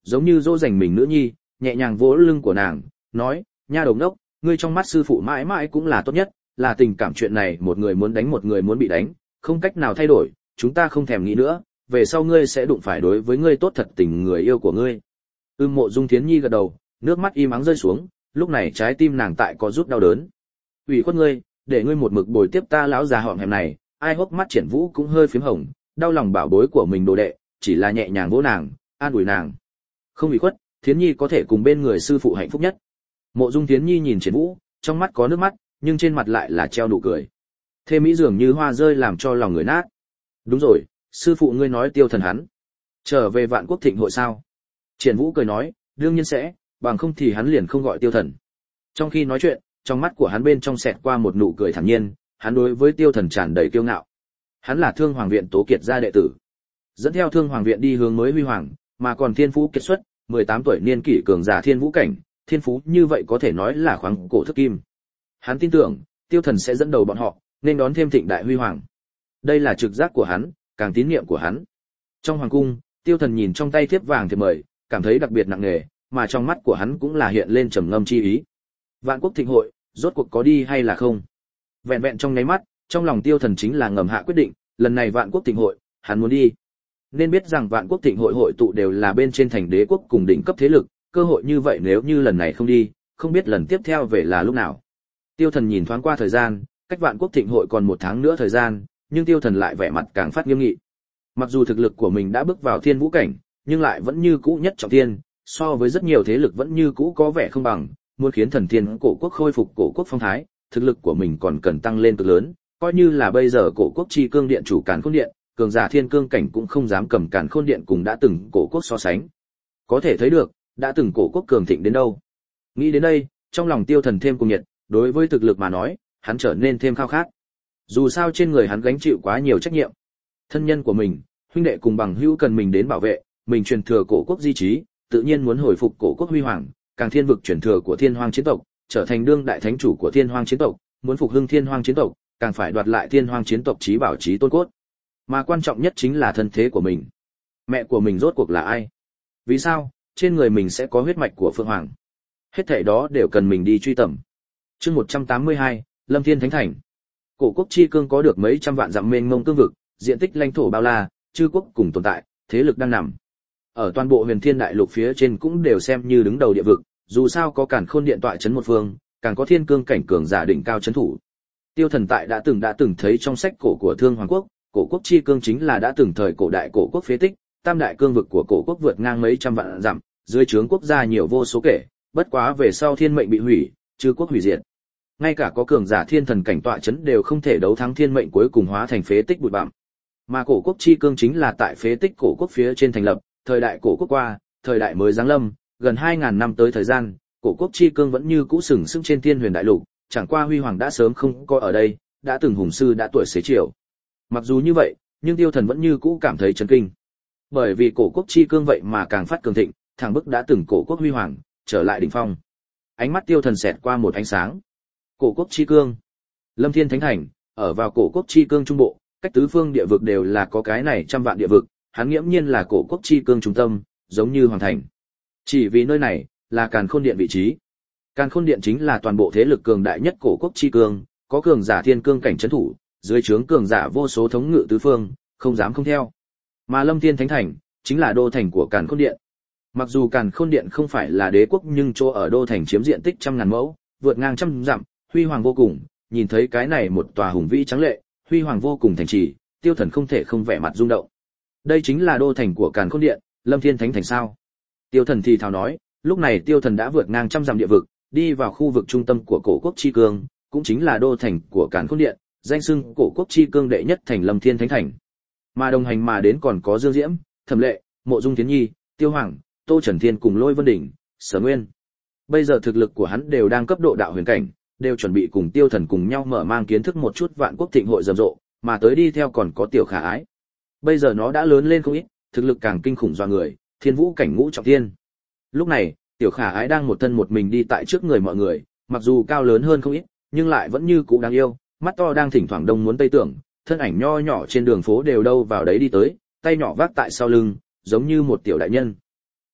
giống như dỗ dành mình nữ nhi, nhẹ nhàng vỗ lưng của nàng, nói, nha đầu ngốc, ngươi trong mắt sư phụ mãi mãi cũng là tốt nhất, là tình cảm chuyện này một người muốn đánh một người muốn bị đánh, không cách nào thay đổi, chúng ta không thèm nghĩ nữa, về sau ngươi sẽ đụng phải đối với ngươi tốt thật tình người yêu của ngươi. Ưm Mộ Dung Thiến Nhi gật đầu, nước mắt im ắng rơi xuống, lúc này trái tim nàng tại có rút đau đớn. Ủy khuất ngươi, để ngươi một mực bồi tiếp ta lão già họm hẹm này, ai hốc mắt Triển Vũ cũng hơi phím hồng, đau lòng bảo bối của mình đồ đệ, chỉ là nhẹ nhàng vỗ nàng, an ủi nàng. Không ủy khuất, Thiến Nhi có thể cùng bên người sư phụ hạnh phúc nhất. Mộ Dung Thiến Nhi nhìn Triển Vũ, trong mắt có nước mắt, nhưng trên mặt lại là treo nụ cười. Thê mỹ dường như hoa rơi làm cho lòng người nát. Đúng rồi, sư phụ ngươi nói Tiêu Thần hắn trở về Vạn Quốc Thịnh hội sao? Triển Vũ cười nói, đương nhiên sẽ, bằng không thì hắn liền không gọi Tiêu Thần. Trong khi nói chuyện, trong mắt của hắn bên trong xẹt qua một nụ cười thản nhiên, hắn đối với Tiêu Thần tràn đầy kiêu ngạo. Hắn là Thương Hoàng viện Tố Kiệt gia đệ tử, dẫn theo Thương Hoàng viện đi hướng mới huy hoàng, mà còn thiên phú kiệt xuất, mười tám tuổi niên kỷ cường giả thiên vũ cảnh, thiên phú như vậy có thể nói là khoáng cổ thức kim. Hắn tin tưởng, Tiêu Thần sẽ dẫn đầu bọn họ, nên đón thêm thịnh đại huy hoàng. Đây là trực giác của hắn, càng tín niệm của hắn. Trong hoàng cung, Tiêu Thần nhìn trong tay thiếp vàng thiệp mời, cảm thấy đặc biệt nặng nề, mà trong mắt của hắn cũng là hiện lên trầm ngâm chi ý. Vạn Quốc Thịnh hội, rốt cuộc có đi hay là không? Vẹn vẹn trong nháy mắt, trong lòng Tiêu Thần chính là ngầm hạ quyết định, lần này Vạn Quốc Thịnh hội, hắn muốn đi. Nên biết rằng Vạn Quốc Thịnh hội hội tụ đều là bên trên thành đế quốc cùng đỉnh cấp thế lực, cơ hội như vậy nếu như lần này không đi, không biết lần tiếp theo về là lúc nào. Tiêu Thần nhìn thoáng qua thời gian, cách Vạn Quốc Thịnh hội còn một tháng nữa thời gian, nhưng Tiêu Thần lại vẻ mặt càng phát nghiêm nghị. Mặc dù thực lực của mình đã bước vào thiên vũ cảnh, nhưng lại vẫn như cũ nhất trọng thiên, so với rất nhiều thế lực vẫn như cũ có vẻ không bằng, muốn khiến thần thiên cổ quốc khôi phục cổ quốc phong thái, thực lực của mình còn cần tăng lên cực lớn, coi như là bây giờ cổ quốc chi cương điện chủ Càn Khôn điện, cường giả thiên cương cảnh cũng không dám cầm Càn Khôn điện cùng đã từng cổ quốc so sánh. Có thể thấy được, đã từng cổ quốc cường thịnh đến đâu. Nghĩ đến đây, trong lòng Tiêu Thần thêm cuồng nhiệt, đối với thực lực mà nói, hắn trở nên thêm khao khát. Dù sao trên người hắn gánh chịu quá nhiều trách nhiệm. Thân nhân của mình, huynh đệ cùng bằng hữu cần mình đến bảo vệ, mình truyền thừa cổ quốc di trí, tự nhiên muốn hồi phục cổ quốc huy hoàng, càng thiên vực truyền thừa của Thiên Hoang chiến tộc, trở thành đương đại thánh chủ của Thiên Hoang chiến tộc, muốn phục hưng Thiên Hoang chiến tộc, càng phải đoạt lại Thiên Hoang chiến tộc chí bảo chí tôn cốt. Mà quan trọng nhất chính là thân thế của mình. Mẹ của mình rốt cuộc là ai? Vì sao trên người mình sẽ có huyết mạch của Phượng Hoàng? Hết thảy đó đều cần mình đi truy tầm. Chương một trăm tám mươi hai, Lâm Thiên Thánh Thành. Cổ quốc chi cương có được mấy trăm vạn dặm mênh mông cương vực, diện tích lãnh thổ bao la, chư quốc cùng tồn tại, thế lực đang nằm ở toàn bộ Huyền Thiên đại lục phía trên cũng đều xem như đứng đầu địa vực, dù sao có Càn Khôn điện tọa trấn một phương, càng có thiên cương cảnh cường giả đỉnh cao trấn thủ. Tiêu Thần tại đã từng đã từng thấy trong sách cổ của Thương Hoàng quốc, cổ quốc chi cương chính là đã từng thời cổ đại cổ quốc phế tích, tam đại cương vực của cổ quốc vượt ngang mấy trăm vạn dặm, dưới trướng quốc gia nhiều vô số kể, bất quá về sau thiên mệnh bị hủy, chư quốc hủy diệt. Ngay cả có cường giả thiên thần cảnh tọa chấn đều không thể đấu thắng thiên mệnh, cuối cùng hóa thành phế tích bụi bặm. Mà cổ quốc chi cương chính là tại phế tích cổ quốc phía trên thành lập, thời đại cổ quốc qua, thời đại mới giáng lâm, gần hai ngàn năm tới thời gian, cổ quốc chi cương vẫn như cũ sừng sững trên Thiên Huyền đại lục, chẳng qua huy hoàng đã sớm không có ở đây, đã từng hùng sư đã tuổi xế chiều. Mặc dù như vậy, nhưng Tiêu Thần vẫn như cũ cảm thấy chấn kinh. Bởi vì cổ quốc chi cương vậy mà càng phát cường thịnh, thẳng bức đã từng cổ quốc huy hoàng, trở lại đỉnh phong. Ánh mắt Tiêu Thần xẹt qua một ánh sáng. Cổ quốc chi cương, Lâm Thiên Thánh Thành, ở vào cổ quốc chi cương trung bộ, cách tứ phương địa vực đều là có cái này trăm vạn địa vực, hắn nghiễm nhiên là cổ quốc chi cương trung tâm, giống như hoàng thành. Chỉ vì nơi này là Càn Khôn điện vị trí. Càn Khôn điện chính là toàn bộ thế lực cường đại nhất cổ quốc chi cương, có cường giả thiên cương cảnh trấn thủ, dưới trướng cường giả vô số thống ngự tứ phương, không dám không theo. Mà Lâm Thiên Thánh Thành chính là đô thành của Càn Khôn điện. Mặc dù Càn Khôn điện không phải là đế quốc, nhưng chỗ ở đô thành chiếm diện tích trăm ngàn mẫu, vượt ngang trăm dặm, huy hoàng vô cùng. Nhìn thấy cái này một tòa hùng vĩ trắng lệ, huy hoàng vô cùng thành trì, Tiêu Thần không thể không vẻ mặt rung động. Đây chính là đô thành của Càn Khôn điện, Lâm Thiên Thánh Thành sao? Tiêu Thần thì thào nói, lúc này Tiêu Thần đã vượt ngang trăm dặm địa vực, đi vào khu vực trung tâm của cổ quốc chi cương, cũng chính là đô thành của Càn Khôn điện, danh xưng cổ quốc chi cương đệ nhất thành Lâm Thiên Thánh Thành. Mà đồng hành mà đến còn có Dương Diễm, Thẩm Lệ, Mộ Dung Thiến Nhi, Tiêu Hoàng, Tô Trần Thiên cùng Lôi Vân Đỉnh, Sở Nguyên. Bây giờ thực lực của hắn đều đang cấp độ đạo huyền cảnh, đều chuẩn bị cùng Tiêu Thần cùng nhau mở mang kiến thức một chút Vạn Quốc Thịnh hội rầm rộ, mà tới đi theo còn có Tiểu Khả Ái. Bây giờ nó đã lớn lên không ít, thực lực càng kinh khủng do người, thiên vũ cảnh ngũ trọng thiên. Lúc này, Tiểu Khả Ái đang một thân một mình đi tại trước người mọi người, mặc dù cao lớn hơn không ít, nhưng lại vẫn như cũ đáng yêu, mắt to đang thỉnh thoảng đông muốn tây tưởng, thân ảnh nho nhỏ trên đường phố đều đâu vào đấy đi tới, tay nhỏ vác tại sau lưng, giống như một tiểu đại nhân.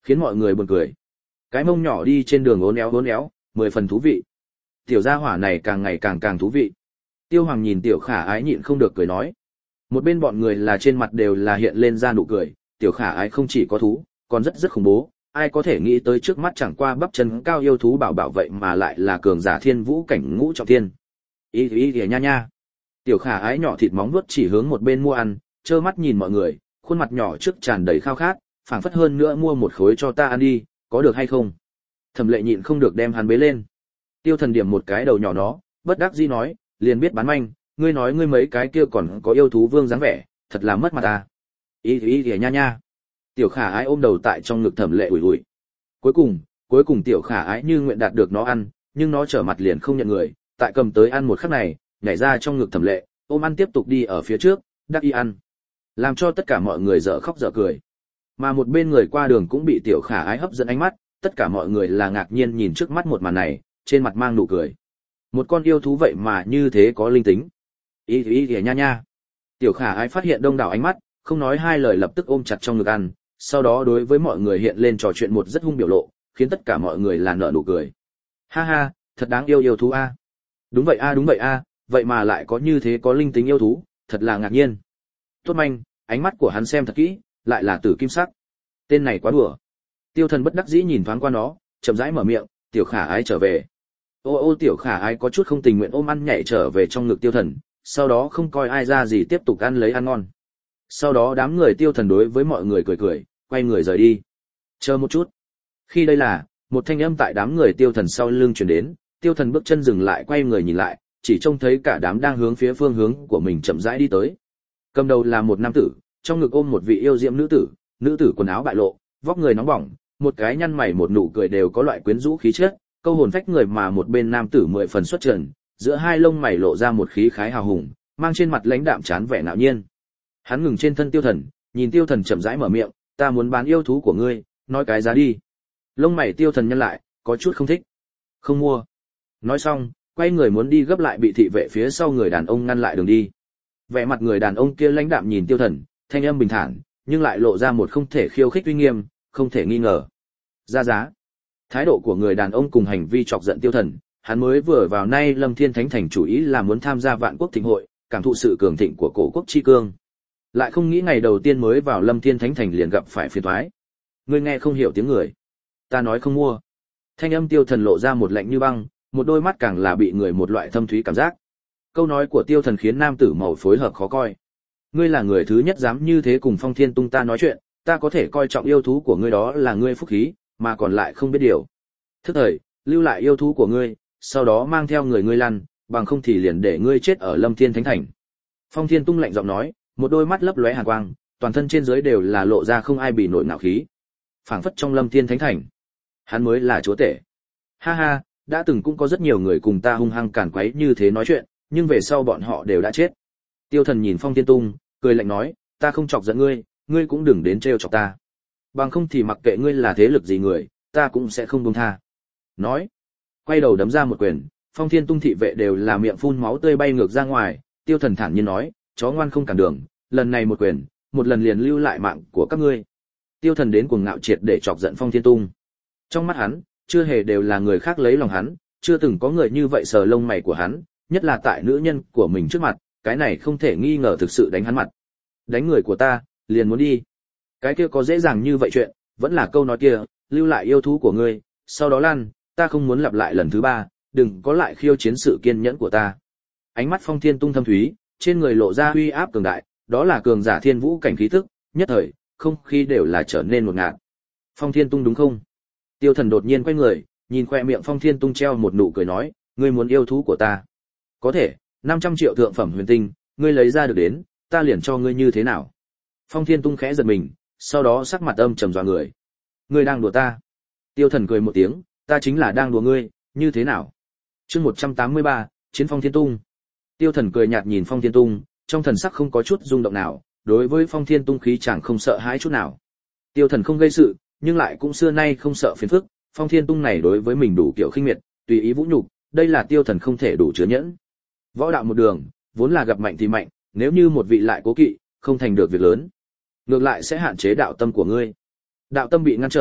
khiến mọi người buồn cười. Cái mông nhỏ đi trên đường uốn éo uốn éo, mười phần thú vị. Tiểu gia hỏa này càng ngày càng càng thú vị. Tiêu Hoàng nhìn Tiểu Khả Ái nhịn không được cười nói. Một bên bọn người là trên mặt đều là hiện lên ra nụ cười, Tiểu Khả Ái không chỉ có thú, còn rất rất khủng bố, ai có thể nghĩ tới trước mắt chẳng qua bắp chân cao yêu thú bảo bảo vậy mà lại là cường giả thiên vũ cảnh ngũ trọng thiên. Ý ý ý nha nha. Tiểu Khả Ái nhỏ thịt móng vuốt chỉ hướng một bên mua ăn, trơ mắt nhìn mọi người, khuôn mặt nhỏ trước tràn đầy khao khát, phảng phất hơn nữa mua một khối cho ta ăn đi, có được hay không? Thẩm Lệ nhịn không được đem hắn bế lên. Tiêu Thần điểm một cái đầu nhỏ nó, bất đắc dĩ nói, liền biết bán manh, ngươi nói ngươi mấy cái kia còn có yêu thú vương dáng vẻ, thật là mất mặt ta. Ý ý ý nha nha. Tiểu Khả Ái ôm đầu tại trong ngực Thẩm Lệ ủi ủi. Cuối cùng, cuối cùng Tiểu Khả Ái như nguyện đạt được nó ăn, nhưng nó trở mặt liền không nhận người, tại cầm tới ăn một khắc này, nhảy ra trong ngực Thẩm Lệ, ôm ăn tiếp tục đi ở phía trước, đắc ý ăn. Làm cho tất cả mọi người dở khóc dở cười. Mà một bên người qua đường cũng bị Tiểu Khả Ái hấp dẫn ánh mắt, tất cả mọi người là ngạc nhiên nhìn trước mắt một màn này, trên mặt mang nụ cười. Một con yêu thú vậy mà như thế có linh tính. Ý ý ý nha nha. Tiểu Khả Ái phát hiện đông đảo ánh mắt, không nói hai lời lập tức ôm chặt trong ngực ăn, sau đó đối với mọi người hiện lên trò chuyện một rất hung biểu lộ, khiến tất cả mọi người là nở nụ cười. Ha ha, thật đáng yêu yêu thú a. Đúng vậy a đúng vậy a, vậy mà lại có như thế có linh tính yêu thú, thật là ngạc nhiên. Tốt manh, ánh mắt của hắn xem thật kỹ, lại là tử kim sắc. Tên này quá đùa. Tiêu Thần bất đắc dĩ nhìn thoáng qua nó, chậm rãi mở miệng, Tiểu Khả Ái trở về. Ô ô Tiểu Khả Ái có chút không tình nguyện ôm ăn nhảy trở về trong ngực Tiêu Thần, sau đó không coi ai ra gì tiếp tục ăn lấy ăn ngon. Sau đó đám người Tiêu Thần đối với mọi người cười cười, quay người rời đi. Chờ một chút. Khi đây là, một thanh âm tại đám người Tiêu Thần sau lưng truyền đến, Tiêu Thần bước chân dừng lại quay người nhìn lại, chỉ trông thấy cả đám đang hướng phía phương hướng của mình chậm rãi đi tới. Cầm đầu là một nam tử, trong ngực ôm một vị yêu diễm nữ tử, nữ tử quần áo bại lộ, vóc người nóng bỏng, một cái nhăn mày một nụ cười đều có loại quyến rũ khí chất, câu hồn phách người, mà một bên nam tử mười phần xuất trần, giữa hai lông mày lộ ra một khí khái hào hùng, mang trên mặt lãnh đạm chán vẻ ngạo nhiên. Hắn ngừng trên thân Tiêu Thần, nhìn Tiêu Thần chậm rãi mở miệng, ta muốn bán yêu thú của ngươi, nói cái giá đi. Lông mày Tiêu Thần nhăn lại, có chút không thích. Không mua. Nói xong, quay người muốn đi gấp lại bị thị vệ phía sau người đàn ông ngăn lại đường đi. Vẻ mặt người đàn ông kia lãnh đạm nhìn Tiêu Thần, thanh âm bình thản, nhưng lại lộ ra một không thể khiêu khích uy nghiêm, không thể nghi ngờ. Ra giá. Thái độ của người đàn ông cùng hành vi chọc giận Tiêu Thần, hắn mới vừa vào nay Lâm Thiên Thánh Thành chủ ý là muốn tham gia Vạn Quốc Thịnh hội, cảm thụ sự cường thịnh của cổ quốc chi cương. Lại không nghĩ ngày đầu tiên mới vào Lâm Thiên Thánh Thành liền gặp phải phiền toái. Ngươi nghe không hiểu tiếng người. Ta nói không mua. Thanh âm Tiêu Thần lộ ra một lạnh như băng, một đôi mắt càng là bị người một loại thâm thúy cảm giác. Câu nói của Tiêu Thần khiến nam tử màu phối hợp khó coi. Ngươi là người thứ nhất dám như thế cùng Phong Thiên Tung ta nói chuyện, ta có thể coi trọng yêu thú của ngươi đó là ngươi phúc khí, mà còn lại không biết điều. Thức thời, lưu lại yêu thú của ngươi, sau đó mang theo người ngươi lăn, bằng không thì liền để ngươi chết ở Lâm Thiên Thánh Thành. Phong Thiên Tung lạnh giọng nói, một đôi mắt lấp lóe hàn quang, toàn thân trên dưới đều là lộ ra không ai bị nổi ngạo khí. Phảng phất trong Lâm Thiên Thánh Thành, hắn mới là chúa tể. Ha ha, đã từng cũng có rất nhiều người cùng ta hung hăng cản quấy như thế nói chuyện, nhưng về sau bọn họ đều đã chết. Tiêu Thần nhìn Phong Thiên Tung, cười lạnh nói, ta không chọc giận ngươi, ngươi cũng đừng đến trêu chọc ta. Bằng không thì mặc kệ ngươi là thế lực gì người, ta cũng sẽ không buông tha. Nói, quay đầu đấm ra một quyền, Phong Thiên Tung thị vệ đều là miệng phun máu tươi bay ngược ra ngoài. Tiêu Thần thản nhiên nói, chó ngoan không cản đường, lần này một quyền, một lần liền lưu lại mạng của các ngươi. Tiêu Thần đến cuồng ngạo triệt để chọc giận Phong Thiên Tung. Trong mắt hắn, chưa hề đều là người khác lấy lòng hắn, chưa từng có người như vậy sờ lông mày của hắn, nhất là tại nữ nhân của mình trước mặt, cái này không thể nghi ngờ thực sự đánh hắn mặt. Đánh người của ta, liền muốn đi. Cái kia có dễ dàng như vậy chuyện, vẫn là câu nói kia, lưu lại yêu thú của ngươi, sau đó lăn, ta không muốn lặp lại lần thứ ba, đừng có lại khiêu chiến sự kiên nhẫn của ta. Ánh mắt Phong Thiên Tung thâm thúy, trên người lộ ra uy áp cường đại, đó là cường giả thiên vũ cảnh khí tức, nhất thời, không khí đều là trở nên một ngạt. Phong Thiên Tung đúng không? Tiêu Thần đột nhiên quay người, nhìn khoe miệng Phong Thiên Tung treo một nụ cười nói, ngươi muốn yêu thú của ta? Có thể, năm trăm triệu thượng phẩm huyền tinh, ngươi lấy ra được đến, ta liền cho ngươi như thế nào? Phong Thiên Tung khẽ giật mình, sau đó sắc mặt âm trầm dọa người. Ngươi đang đùa ta? Tiêu Thần cười một tiếng, ta chính là đang đùa ngươi, như thế nào? Chương một trăm tám mươi ba, Chiến Phong Thiên Tung. Tiêu Thần cười nhạt nhìn Phong Thiên Tung, trong thần sắc không có chút rung động nào, đối với Phong Thiên Tung khí chẳng không sợ hãi chút nào. Tiêu Thần không gây sự, nhưng lại cũng xưa nay không sợ phiền phức, Phong Thiên Tung này đối với mình đủ kiểu khinh miệt, tùy ý vũ nhục, đây là Tiêu Thần không thể đủ chứa nhẫn. Võ đạo một đường, vốn là gặp mạnh thì mạnh, nếu như một vị lại cố kỵ, không thành được việc lớn, ngược lại sẽ hạn chế đạo tâm của ngươi. Đạo tâm bị ngăn trở,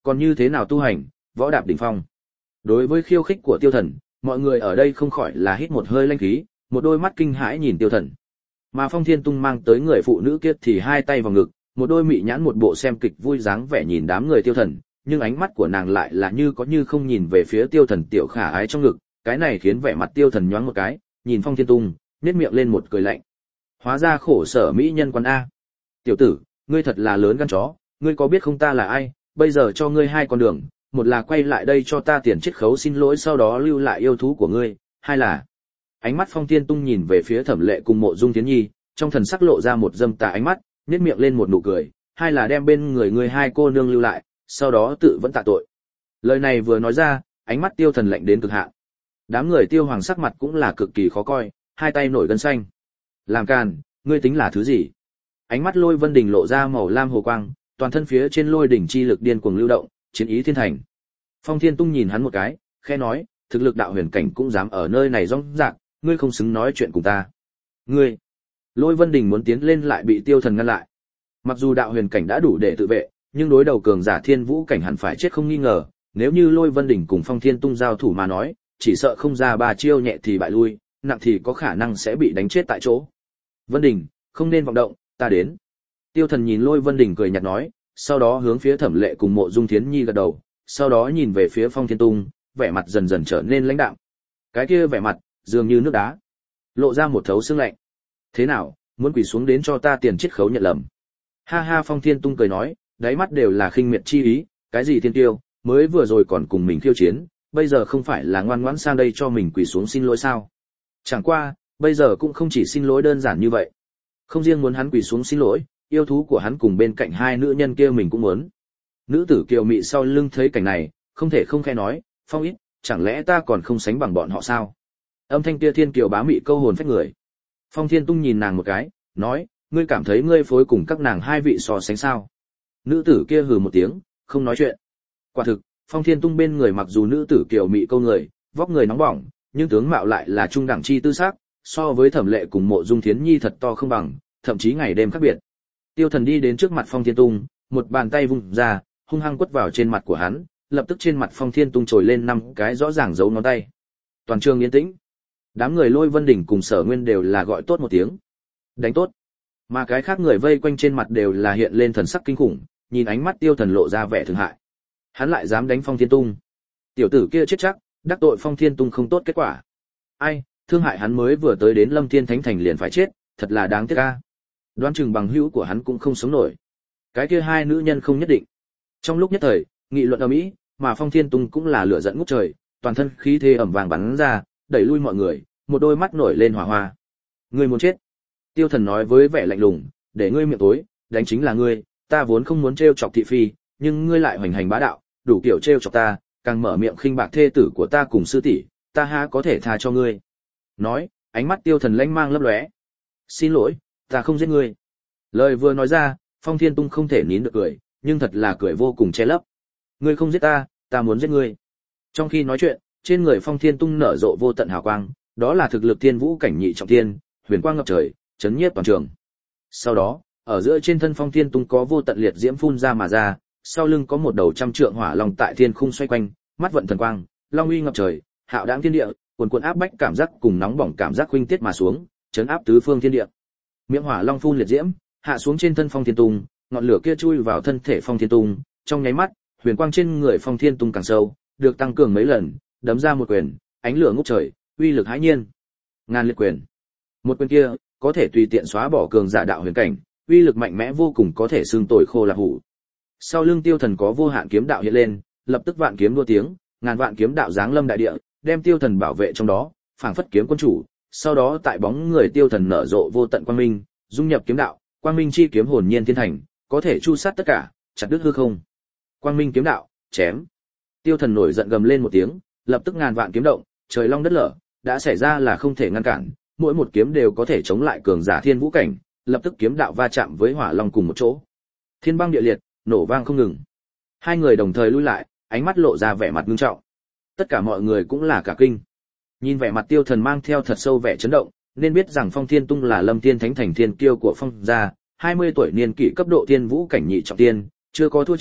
còn như thế nào tu hành, võ đạp đỉnh phong. Đối với khiêu khích của Tiêu Thần, mọi người ở đây không khỏi là hít một hơi lanh khí, một đôi mắt kinh hãi nhìn Tiêu Thần. Mà Phong Thiên Tung mang tới người phụ nữ kia thì hai tay vào ngực, một đôi mị nhãn một bộ xem kịch vui dáng vẻ nhìn đám người Tiêu Thần, nhưng ánh mắt của nàng lại là như có như không nhìn về phía Tiêu Thần tiểu khả ái trong ngực, cái này khiến vẻ mặt Tiêu Thần nhoáng một cái, nhìn Phong Thiên Tung, nhếch miệng lên một cười lạnh. Hóa ra khổ sở mỹ nhân quan a. Tiểu tử, ngươi thật là lớn gan chó, ngươi có biết không ta là ai, bây giờ cho ngươi hai con đường, một là quay lại đây cho ta tiền chiết khấu xin lỗi sau đó lưu lại yêu thú của ngươi, hai là... Ánh mắt Phong Thiên Tung nhìn về phía Thẩm Lệ cùng Mộ Dung Thiến Nhi, trong thần sắc lộ ra một dâm tà ánh mắt, nhếch miệng lên một nụ cười, hai là đem bên người ngươi hai cô nương lưu lại, sau đó tự vẫn tạ tội. Lời này vừa nói ra, ánh mắt Tiêu Thần lạnh đến cực hạn. Đám người Tiêu Hoàng sắc mặt cũng là cực kỳ khó coi, hai tay nổi gân xanh. Làm càn, ngươi tính là thứ gì? Ánh mắt Lôi Vân Đình lộ ra màu lam hồ quang, toàn thân phía trên lôi đỉnh chi lực điên cuồng lưu động, chiến ý thiên thành. Phong Thiên Tung nhìn hắn một cái, khẽ nói, thực lực đạo huyền cảnh cũng dám ở nơi này rong rạc, ngươi không xứng nói chuyện cùng ta. Ngươi! Lôi Vân Đình muốn tiến lên lại bị Tiêu Thần ngăn lại. Mặc dù đạo huyền cảnh đã đủ để tự vệ, nhưng đối đầu cường giả thiên vũ cảnh hẳn phải chết không nghi ngờ, nếu như Lôi Vân Đình cùng Phong Thiên Tung giao thủ mà nói, chỉ sợ không ra ba chiêu nhẹ thì bại lui, nặng thì có khả năng sẽ bị đánh chết tại chỗ. Vân Đình, không nên vọng động, ta đến. Tiêu Thần nhìn Lôi Vân Đình cười nhạt nói, sau đó hướng phía Thẩm Lệ cùng Mộ Dung Thiến Nhi gật đầu, sau đó nhìn về phía Phong Thiên Tung, vẻ mặt dần dần trở nên lãnh đạm. Cái kia vẻ mặt dường như nước đá, lộ ra một thấu xương lạnh. Thế nào, muốn quỳ xuống đến cho ta tiền chiết khấu nhận lầm? Ha ha, Phong Thiên Tung cười nói, đáy mắt đều là khinh miệt chi ý, cái gì thiên tiêu, mới vừa rồi còn cùng mình khiêu chiến, bây giờ không phải là ngoan ngoãn sang đây cho mình quỳ xuống xin lỗi sao? Chẳng qua, bây giờ cũng không chỉ xin lỗi đơn giản như vậy. Không riêng muốn hắn quỳ xuống xin lỗi, yêu thú của hắn cùng bên cạnh hai nữ nhân kia mình cũng muốn. Nữ tử kiều mị sau lưng thấy cảnh này, không thể không khẽ nói, Phong ít, chẳng lẽ ta còn không sánh bằng bọn họ sao? Âm thanh kia thiên kiều bá mị câu hồn phách người. Phong Thiên Tung nhìn nàng một cái, nói, ngươi cảm thấy ngươi phối cùng các nàng hai vị so sánh sao? Nữ tử kia hừ một tiếng, không nói chuyện. Quả thực, Phong Thiên Tung bên người mặc dù nữ tử kiều mị câu người, vóc người nóng bỏng, nhưng tướng mạo lại là trung đẳng chi tư sắc, so với Thẩm Lệ cùng Mộ Dung Thiến Nhi thật to không bằng, thậm chí ngày đêm khác biệt. Tiêu Thần đi đến trước mặt Phong Thiên Tung, một bàn tay vung ra, hung hăng quất vào trên mặt của hắn, lập tức trên mặt Phong Thiên Tung trồi lên năm cái rõ ràng dấu ngón tay. Toàn trường yên tĩnh. Đám người Lôi Vân Đỉnh cùng Sở Nguyên đều là gọi tốt một tiếng. Đánh tốt. Mà cái khác người vây quanh trên mặt đều là hiện lên thần sắc kinh khủng, nhìn ánh mắt Tiêu Thần lộ ra vẻ thương hại. Hắn lại dám đánh Phong Thiên Tung. Tiểu tử kia chết chắc, đắc tội Phong Thiên Tung không tốt kết quả. Ai, thương hại hắn mới vừa tới đến Lâm Thiên Thánh Thành liền phải chết, thật là đáng tiếc a. Đoán chừng bằng hữu của hắn cũng không sống nổi. Cái kia hai nữ nhân không nhất định. Trong lúc nhất thời, nghị luận ầm ĩ, mà Phong Thiên Tung cũng là lửa giận ngút trời, toàn thân khí thế ẩm vàng bắn ra, đẩy lui mọi người, một đôi mắt nổi lên hỏa hoa. Ngươi muốn chết? Tiêu Thần nói với vẻ lạnh lùng, để ngươi miệng tối, đánh chính là ngươi, ta vốn không muốn trêu chọc thị phi, nhưng ngươi lại hoành hành bá đạo, đủ kiểu trêu chọc ta, càng mở miệng khinh bạc thê tử của ta cùng sư tỷ, ta há có thể tha cho ngươi. Nói, ánh mắt Tiêu Thần lanh mang lấp lóe. Xin lỗi, ta không giết ngươi. Lời vừa nói ra, Phong Thiên Tung không thể nín được cười, nhưng thật là cười vô cùng che lấp. Ngươi không giết ta, ta muốn giết ngươi. Trong khi nói chuyện, trên người Phong Thiên Tung nở rộ vô tận hào quang, đó là thực lực thiên vũ cảnh nhị trọng thiên, huyền quang ngập trời, chấn nhiếp toàn trường. Sau đó, ở giữa trên thân Phong Thiên Tung có vô tận liệt diễm phun ra mà ra, sau lưng có một đầu trăm trượng hỏa long tại thiên khung xoay quanh, mắt vận thần quang, long uy ngập trời, hạo đãng thiên địa, cuồn cuộn áp bách cảm giác cùng nóng bỏng cảm giác huynh tiết mà xuống, chấn áp tứ phương thiên địa. Miệng hỏa long phun liệt diễm, hạ xuống trên thân Phong Thiên Tung, ngọn lửa kia chui vào thân thể Phong Thiên Tung, trong nháy mắt, huyền quang trên người Phong Thiên Tung càng sâu, được tăng cường mấy lần, đấm ra một quyền, ánh lửa ngút trời, uy lực hãi nhiên. Ngàn liệt quyền. Một quyền kia, có thể tùy tiện xóa bỏ cường giả đạo huyền cảnh, uy lực mạnh mẽ vô cùng, có thể xương tồi khô là hủ. Sau lưng Tiêu Thần có vô hạn kiếm đạo hiện lên, lập tức vạn kiếm đua tiếng, ngàn vạn kiếm đạo giáng lâm đại địa, đem Tiêu Thần bảo vệ trong đó, phảng phất kiếm quân chủ. Sau đó tại bóng người Tiêu Thần nở rộ vô tận quang minh, dung nhập kiếm đạo, quang minh chi kiếm hồn nhiên thiên thành, có thể chu sát tất cả, chặt đứt hư không. Quang minh kiếm đạo, chém. Tiêu Thần nổi giận gầm lên một tiếng, lập tức ngàn vạn kiếm động, trời long đất lở, đã xảy ra là không thể ngăn cản, mỗi một kiếm đều có thể chống lại cường giả thiên vũ cảnh, lập tức kiếm đạo va chạm với hỏa long cùng một chỗ. Thiên băng địa liệt, nổ vang không ngừng. Hai người đồng thời lui lại, ánh mắt lộ ra vẻ mặt nghiêm trọng. Tất cả mọi người cũng là cả kinh. Nhìn vẻ mặt Tiêu Thần mang theo thật sâu vẻ chấn động, nên biết rằng Phong Thiên Tung là Lâm Thiên Thánh Thành thiên kiêu của Phong gia, hai mươi tuổi niên kỷ cấp độ thiên vũ cảnh nhị trọng thiên, chưa có thua trận,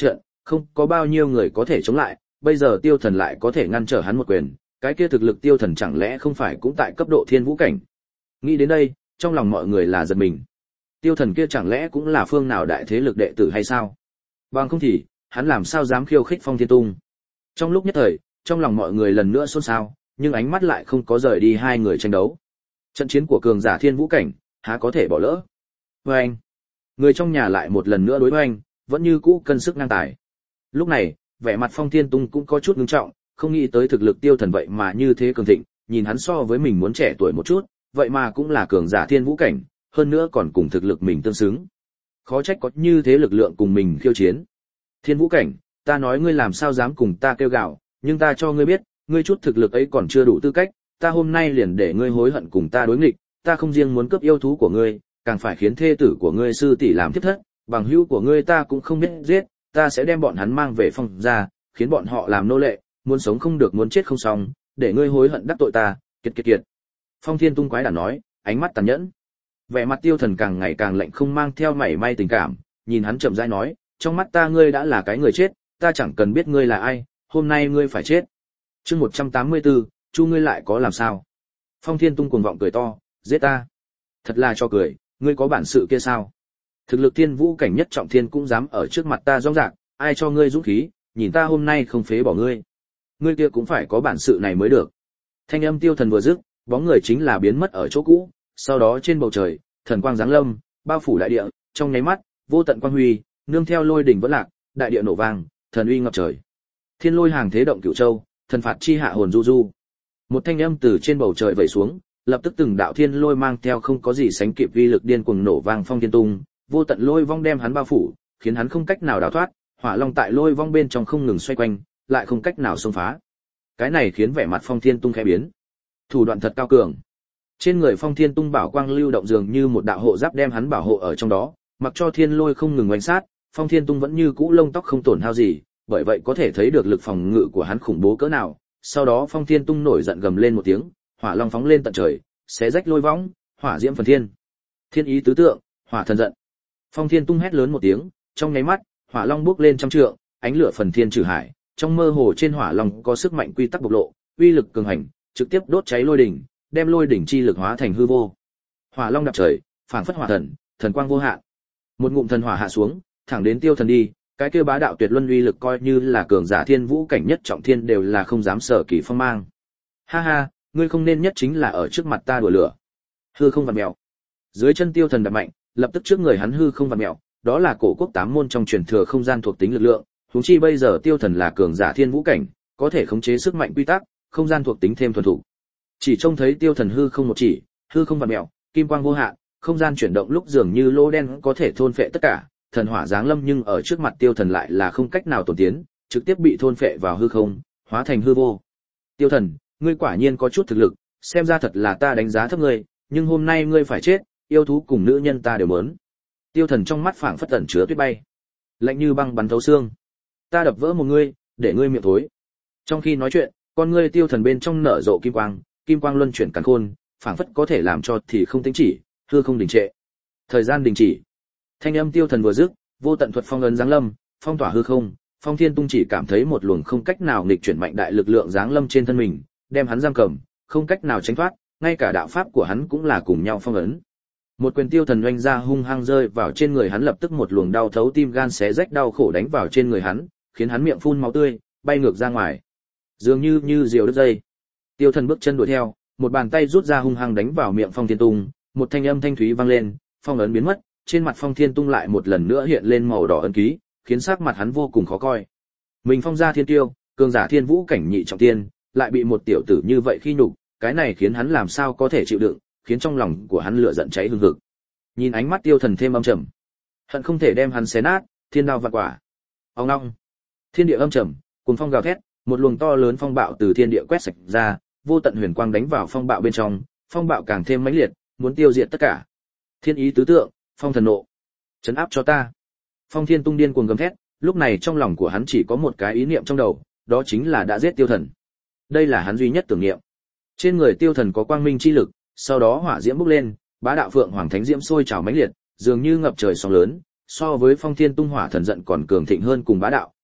Không có bao nhiêu người có thể chống lại, bây giờ tiêu thần lại có thể ngăn trở hắn một quyền, cái kia thực lực tiêu thần chẳng lẽ không phải cũng tại cấp độ thiên vũ cảnh. Nghĩ đến đây, trong lòng mọi người là giật mình. Tiêu thần kia chẳng lẽ cũng là phương nào đại thế lực đệ tử hay sao? Bằng không thì, hắn làm sao dám khiêu khích Phong Thiên Tung? Trong lúc nhất thời, trong lòng mọi người lần nữa xôn xao, nhưng ánh mắt lại không có rời đi hai người tranh đấu. Trận chiến của cường giả thiên vũ cảnh, há có thể bỏ lỡ. Với anh, người trong nhà lại một lần nữa đối với anh, vẫn như cũ cân sức ngang tài. Lúc này, vẻ mặt Phong Thiên Tung cũng có chút ngưng trọng, không nghĩ tới thực lực tiêu thần vậy mà như thế cường thịnh, nhìn hắn so với mình muốn trẻ tuổi một chút, vậy mà cũng là cường giả thiên vũ cảnh, hơn nữa còn cùng thực lực mình tương xứng. Khó trách có như thế lực lượng cùng mình khiêu chiến. Thiên vũ cảnh, ta nói ngươi làm sao dám cùng ta kêu gào, nhưng ta cho ngươi biết, ngươi chút thực lực ấy còn chưa đủ tư cách, ta hôm nay liền để ngươi hối hận cùng ta đối nghịch, ta không riêng muốn cướp yêu thú của ngươi, càng phải khiến thê tử của ngươi sư tỷ làm thiếp thất, bằng hữu của ngươi ta cũng không biết giết, ta sẽ đem bọn hắn mang về Phong gia, khiến bọn họ làm nô lệ, muốn sống không được muốn chết không xong, để ngươi hối hận đắc tội ta, kiệt kiệt kiệt. Phong Thiên Tung quái đản nói, ánh mắt tàn nhẫn. Vẻ mặt tiêu thần càng ngày càng lạnh không mang theo mảy may tình cảm, nhìn hắn chậm rãi nói, trong mắt ta ngươi đã là cái người chết, ta chẳng cần biết ngươi là ai, hôm nay ngươi phải chết. Chương một trăm tám mươi tư, chu ngươi lại có làm sao? Phong Thiên Tung cuồng vọng cười to, giết ta. Thật là cho cười, ngươi có bản sự kia sao? Thực lực thiên vũ cảnh nhất trọng thiên cũng dám ở trước mặt ta rong rạc, ai cho ngươi dũng khí, nhìn ta hôm nay không phế bỏ ngươi. Ngươi kia cũng phải có bản sự này mới được. Thanh âm tiêu thần vừa dứt, bóng người chính là biến mất ở chỗ cũ, sau đó trên bầu trời, thần quang giáng lâm, bao phủ đại địa, trong nháy mắt, vô tận quang huy, nương theo lôi đỉnh vỡ lạc, đại địa nổ vang, thần uy ngập trời. Thiên lôi hàng thế động cửu châu, thần phạt chi hạ hồn du du. Một thanh âm từ trên bầu trời vẩy xuống, lập tức từng đạo thiên lôi mang theo không có gì sánh kịp uy lực điên cuồng nổ vang Phong Thiên Tung, vô tận lôi vong đem hắn bao phủ, khiến hắn không cách nào đào thoát, hỏa long tại lôi vong bên trong không ngừng xoay quanh, lại không cách nào xông phá. Cái này khiến vẻ mặt Phong Thiên Tung khẽ biến. Thủ đoạn thật cao cường. Trên người Phong Thiên Tung bảo quang lưu động dường như một đạo hộ giáp đem hắn bảo hộ ở trong đó, mặc cho thiên lôi không ngừng oanh sát, Phong Thiên Tung vẫn như cũ lông tóc không tổn hao gì, bởi vậy có thể thấy được lực phòng ngự của hắn khủng bố cỡ nào. Sau đó Phong Thiên Tung nổi giận gầm lên một tiếng, hỏa long phóng lên tận trời, xé rách lôi võng, hỏa diễm phần thiên. Thiên ý tứ tượng, hỏa thần giận. Phong Thiên Tung hét lớn một tiếng, trong nháy mắt, hỏa long bốc lên trăm trượng, ánh lửa phần thiên trừ hải, trong mơ hồ trên hỏa long có sức mạnh quy tắc bộc lộ, uy lực cường hành, trực tiếp đốt cháy lôi đỉnh, đem lôi đỉnh chi lực hóa thành hư vô. Hỏa long đạp trời, phảng phất hỏa thần, thần quang vô hạn. Một ngụm thần hỏa hạ xuống, thẳng đến tiêu thần đi, cái kia bá đạo tuyệt luân uy lực coi như là cường giả thiên vũ cảnh nhất trọng thiên đều là không dám sở kỳ phong mang. Ha ha, ngươi không nên nhất chính là ở trước mặt ta đùa lửa. Hư không vặn mèo. Dưới chân tiêu thần đạp mạnh, lập tức trước người hắn hư không vặn mèo, đó là cổ quốc tám môn trong truyền thừa không gian thuộc tính lực lượng, huống chi bây giờ tiêu thần là cường giả thiên vũ cảnh, có thể khống chế sức mạnh quy tắc, không gian thuộc tính thêm thuần thủ. Chỉ trông thấy tiêu thần hư không một chỉ, hư không vặn mèo, kim quang vô hạn, không gian chuyển động lúc dường như lỗ đen có thể thôn phệ tất cả, thần hỏa giáng lâm nhưng ở trước mặt tiêu thần lại là không cách nào tổn tiến, trực tiếp bị thôn phệ vào hư không, hóa thành hư vô. Tiêu thần, ngươi quả nhiên có chút thực lực, xem ra thật là ta đánh giá thấp ngươi, nhưng hôm nay ngươi phải chết, yêu thú cùng nữ nhân ta đều muốn. Tiêu thần trong mắt phảng phất tẩn chứa tuyết bay, lạnh như băng bắn thấu xương. Ta đập vỡ một ngươi, để ngươi miệng thối. Trong khi nói chuyện, con ngươi tiêu thần bên trong nở rộ kim quang, kim quang luân chuyển càn khôn, phảng phất có thể làm cho thì không tính chỉ, hư không đình trệ. Thời gian đình chỉ. Thanh âm tiêu thần vừa dứt, vô tận thuật phong ấn giáng lâm, phong tỏa hư không, Phong Thiên Tung chỉ cảm thấy một luồng không cách nào nghịch chuyển mạnh đại lực lượng giáng lâm trên thân mình, đem hắn giam cầm, không cách nào tránh thoát, ngay cả đạo pháp của hắn cũng là cùng nhau phong ấn. Một quyền tiêu thần oanh ra hung hăng rơi vào trên người hắn, lập tức một luồng đau thấu tim gan xé rách đau khổ đánh vào trên người hắn, khiến hắn miệng phun máu tươi, bay ngược ra ngoài. Dường như như diều đứt dây. Tiêu thần bước chân đuổi theo, một bàn tay rút ra hung hăng đánh vào miệng Phong Thiên Tung, một thanh âm thanh thúy vang lên, phong ấn biến mất, trên mặt Phong Thiên Tung lại một lần nữa hiện lên màu đỏ ấn ký, khiến sắc mặt hắn vô cùng khó coi. Mình Phong gia thiên tiêu, cường giả thiên vũ cảnh nhị trọng thiên, lại bị một tiểu tử như vậy khi nhục, cái này khiến hắn làm sao có thể chịu đựng, khiến trong lòng của hắn lửa giận cháy hừng hực. Nhìn ánh mắt tiêu thần thêm âm trầm, hận không thể đem hắn xé nát, thiên đao vạn quả. Ong ong. Thiên địa âm trầm, cuồng phong gào thét, một luồng to lớn phong bạo từ thiên địa quét sạch ra, vô tận huyền quang đánh vào phong bạo bên trong, phong bạo càng thêm mãnh liệt, muốn tiêu diệt tất cả. Thiên ý tứ tượng, phong thần nộ. Trấn áp cho ta. Phong Thiên Tung điên cuồng gầm thét, lúc này trong lòng của hắn chỉ có một cái ý niệm trong đầu, đó chính là đã giết tiêu thần. Đây là hắn duy nhất tưởng niệm. Trên người tiêu thần có quang minh chi lực, sau đó hỏa diễm bốc lên, bá đạo phượng hoàng thánh diễm sôi trào mãnh liệt, dường như ngập trời sóng lớn, so với Phong Thiên Tung hỏa thần giận còn cường thịnh hơn cùng bá đạo,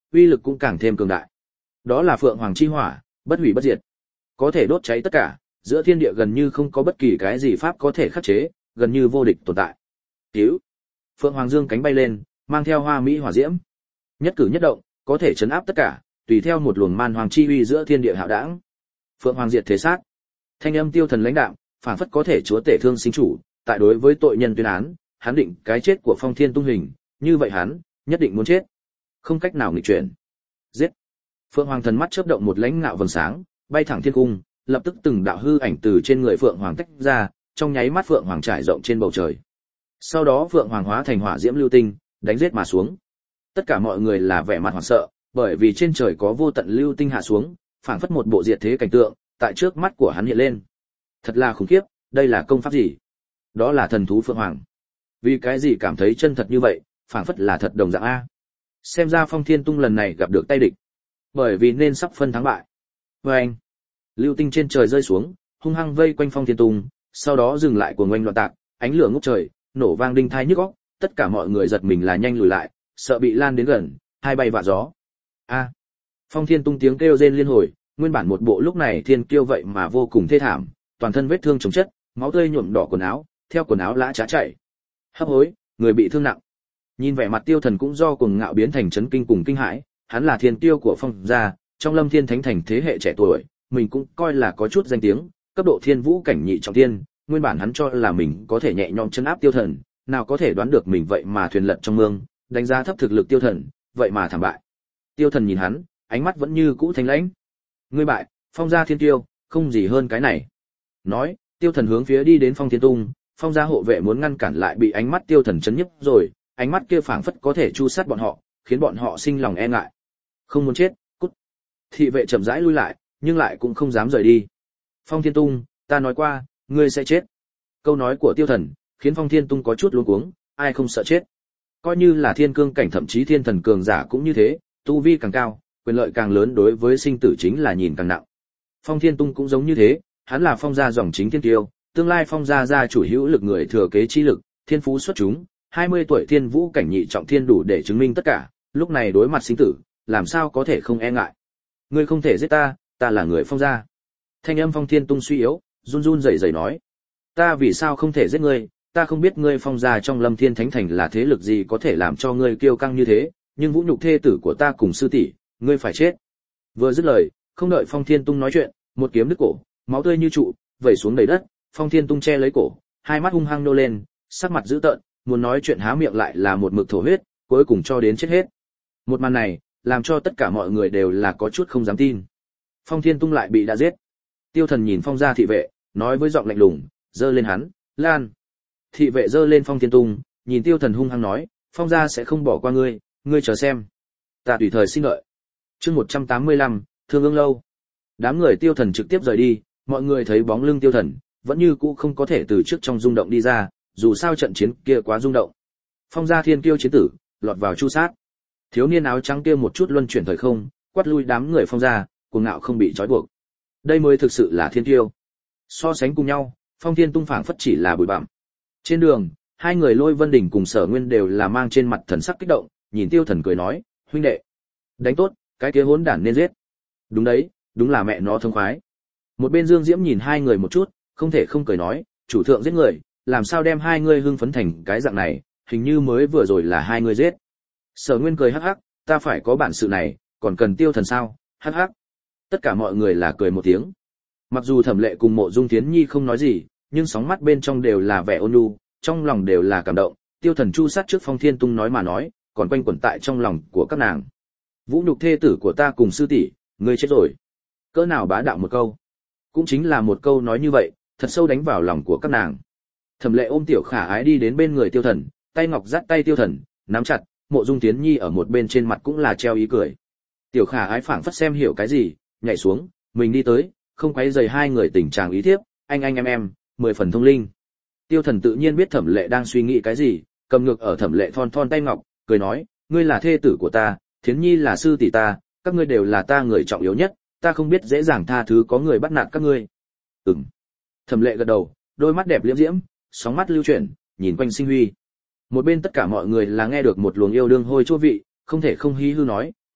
uy lực cũng càng thêm cường đại. Đó là Phượng Hoàng chi hỏa, bất hủy bất diệt, có thể đốt cháy tất cả, giữa thiên địa gần như không có bất kỳ cái gì pháp có thể khắc chế, gần như vô địch tồn tại. Cứu! Phượng Hoàng dương cánh bay lên, mang theo hoa mỹ hỏa diễm, nhất cử nhất động có thể chấn áp tất cả, tùy theo một luồng man hoàng chi uy giữa thiên địa hạo đãng. Phượng Hoàng diệt thế sát. Thanh âm Tiêu Thần lãnh đạm, phảng phất có thể chúa tể thương sinh chủ, tại đối với tội nhân tuyên án, hắn định cái chết của Phong Thiên Tung hình, như vậy hắn nhất định muốn chết, không cách nào nghịch chuyển. Giết! Phượng Hoàng thần mắt chớp động một lãnh ngạo vầng sáng, bay thẳng thiên cung, lập tức từng đạo hư ảnh từ trên người Phượng Hoàng tách ra, trong nháy mắt Phượng Hoàng trải rộng trên bầu trời. Sau đó Phượng Hoàng hóa thành hỏa diễm lưu tinh, đánh giết mà xuống. Tất cả mọi người là vẻ mặt hoảng sợ, bởi vì trên trời có vô tận lưu tinh hạ xuống, phảng phất một bộ diệt thế cảnh tượng, tại trước mắt của hắn hiện lên. Thật là khủng khiếp, đây là công pháp gì? Đó là thần thú Phượng Hoàng. Vì cái gì cảm thấy chân thật như vậy, phảng phất là thật đồng dạng a. Xem ra Phong Thiên Tung lần này gặp được tay địch, bởi vì nên sắp phân thắng bại. Và anh, lưu tinh trên trời rơi xuống, hung hăng vây quanh Phong Thiên Tung, sau đó dừng lại cuồng oanh loạn tạc, ánh lửa ngút trời, nổ vang đinh tai nhức óc, tất cả mọi người giật mình là nhanh lùi lại, sợ bị lan đến gần, hai bay vạ gió. A! Phong Thiên Tung tiếng kêu rên liên hồi, nguyên bản một bộ lúc này thiên kiêu vậy mà vô cùng thê thảm, toàn thân vết thương chồng chất, máu tươi nhuộm đỏ quần áo, theo quần áo lã chã chảy. Hấp hối, người bị thương nặng. Nhìn vẻ mặt Tiêu Thần cũng do cuồng ngạo biến thành chấn kinh cùng kinh hãi, hắn là thiên tiêu của Phong gia, trong Lâm Thiên Thánh thành thế hệ trẻ tuổi, mình cũng coi là có chút danh tiếng, cấp độ thiên vũ cảnh nhị trọng thiên, nguyên bản hắn cho là mình có thể nhẹ nhõm trấn áp Tiêu Thần, nào có thể đoán được mình vậy mà thuyền lật trong mương, đánh giá thấp thực lực Tiêu Thần, vậy mà thảm bại. Tiêu Thần nhìn hắn, ánh mắt vẫn như cũ thanh lãnh. Ngươi bại, Phong gia thiên tiêu, không gì hơn cái này. Nói, Tiêu Thần hướng phía đi đến Phong Thiên Tung, Phong gia hộ vệ muốn ngăn cản lại bị ánh mắt Tiêu Thần chấn nhức rồi, ánh mắt kia phảng phất có thể chu sát bọn họ, khiến bọn họ sinh lòng e ngại. Không muốn chết, cút. Thị vệ chậm rãi lui lại, nhưng lại cũng không dám rời đi. Phong Thiên Tung, ta nói qua, ngươi sẽ chết. Câu nói của Tiêu Thần khiến Phong Thiên Tung có chút luống cuống, ai không sợ chết. Coi như là thiên cương cảnh thậm chí thiên thần cường giả cũng như thế, tu vi càng cao, quyền lợi càng lớn, đối với sinh tử chính là nhìn càng nặng. Phong Thiên Tung cũng giống như thế, hắn là Phong gia dòng chính thiên tiêu, tương lai Phong gia gia chủ hữu lực người thừa kế chi lực, thiên phú xuất chúng, hai mươi tuổi thiên vũ cảnh nhị trọng thiên đủ để chứng minh tất cả, lúc này đối mặt sinh tử, làm sao có thể không e ngại. Ngươi không thể giết ta, ta là người Phong gia. Thanh âm Phong Thiên Tung suy yếu, run run rẩy rẩy nói, ta vì sao không thể giết ngươi, ta không biết ngươi Phong gia trong Lâm Thiên Thánh thành là thế lực gì có thể làm cho ngươi kiêu căng như thế, nhưng vũ nhục thê tử của ta cùng sư tỷ, ngươi phải chết. Vừa dứt lời, không đợi Phong Thiên Tung nói chuyện, một kiếm đứt cổ, máu tươi như trụ vẩy xuống đầy đất. Phong Thiên Tung che lấy cổ, hai mắt hung hăng nô lên, sắc mặt dữ tợn, muốn nói chuyện há miệng lại là một mực thổ huyết, cuối cùng cho đến chết hết. Một màn này làm cho tất cả mọi người đều là có chút không dám tin. Phong Thiên Tung lại bị đã giết. Tiêu Thần nhìn Phong gia thị vệ, nói với giọng lạnh lùng, giơ lên hắn, lan. Thị vệ giơ lên Phong Thiên Tung, nhìn Tiêu Thần hung hăng nói, Phong gia sẽ không bỏ qua ngươi, ngươi chờ xem. Ta tùy thời xin lợi. Chương một trăm tám mươi lăm, Thương Ương lâu. Đám người Tiêu Thần trực tiếp rời đi, mọi người thấy bóng lưng Tiêu Thần, vẫn như cũ không có thể từ trước trong rung động đi ra, dù sao trận chiến kia quá rung động. Phong gia thiên kiêu chiến tử, lọt vào chu sát. Thiếu niên áo trắng kia một chút luân chuyển thời không, quát lui đám người Phong gia, cuồng ngạo không bị trói buộc. Đây mới thực sự là thiên kiêu. So sánh cùng nhau, Phong Thiên Tung phảng phất chỉ là bụi bặm. Trên đường, hai người Lôi Vân Đình cùng Sở Nguyên đều là mang trên mặt thần sắc kích động, nhìn Tiêu Thần cười nói, huynh đệ, đánh tốt, cái kia hỗn đản nên giết. Đúng đấy, đúng là mẹ nó thông khoái. Một bên Dương Diễm nhìn hai người một chút, không thể không cười nói, chủ thượng giết người, làm sao đem hai người hưng phấn thành cái dạng này, hình như mới vừa rồi là hai người giết. Sở Nguyên cười hắc hắc, ta phải có bản sự này, còn cần Tiêu Thần sao? Hắc hắc. Tất cả mọi người là cười một tiếng. Mặc dù Thẩm Lệ cùng Mộ Dung Thiến Nhi không nói gì, nhưng sóng mắt bên trong đều là vẻ ôn nhu, trong lòng đều là cảm động. Tiêu Thần chu sát trước Phong Thiên Tung nói mà nói, còn quanh quẩn tại trong lòng của các nàng. Vũ nhục thê tử của ta cùng sư tỷ, ngươi chết rồi. Cỡ nào bá đạo một câu. Cũng chính là một câu nói như vậy, thật sâu đánh vào lòng của các nàng. Thẩm Lệ ôm Tiểu Khả Ái đi đến bên người Tiêu Thần, tay ngọc dắt tay Tiêu Thần, nắm chặt. Mộ Dung Thiến Nhi ở một bên trên mặt cũng là treo ý cười. Tiểu Khả Ái phảng phất xem hiểu cái gì, nhảy xuống, mình đi tới, không quấy rầy hai người tình trạng ý thiếp, anh anh em em, mười phần thông linh. Tiêu Thần tự nhiên biết Thẩm Lệ đang suy nghĩ cái gì, cầm ngược ở Thẩm Lệ thon thon tay ngọc, cười nói, ngươi là thê tử của ta, Thiến Nhi là sư tỷ ta, các ngươi đều là ta người trọng yếu nhất, ta không biết dễ dàng tha thứ có người bắt nạt các ngươi. Ừm. Thẩm Lệ gật đầu, đôi mắt đẹp liễm diễm, sóng mắt lưu chuyển, nhìn quanh sinh huy. Một bên tất cả mọi người là nghe được một luồng yêu đương hôi chua vị, không thể không hí hư nói,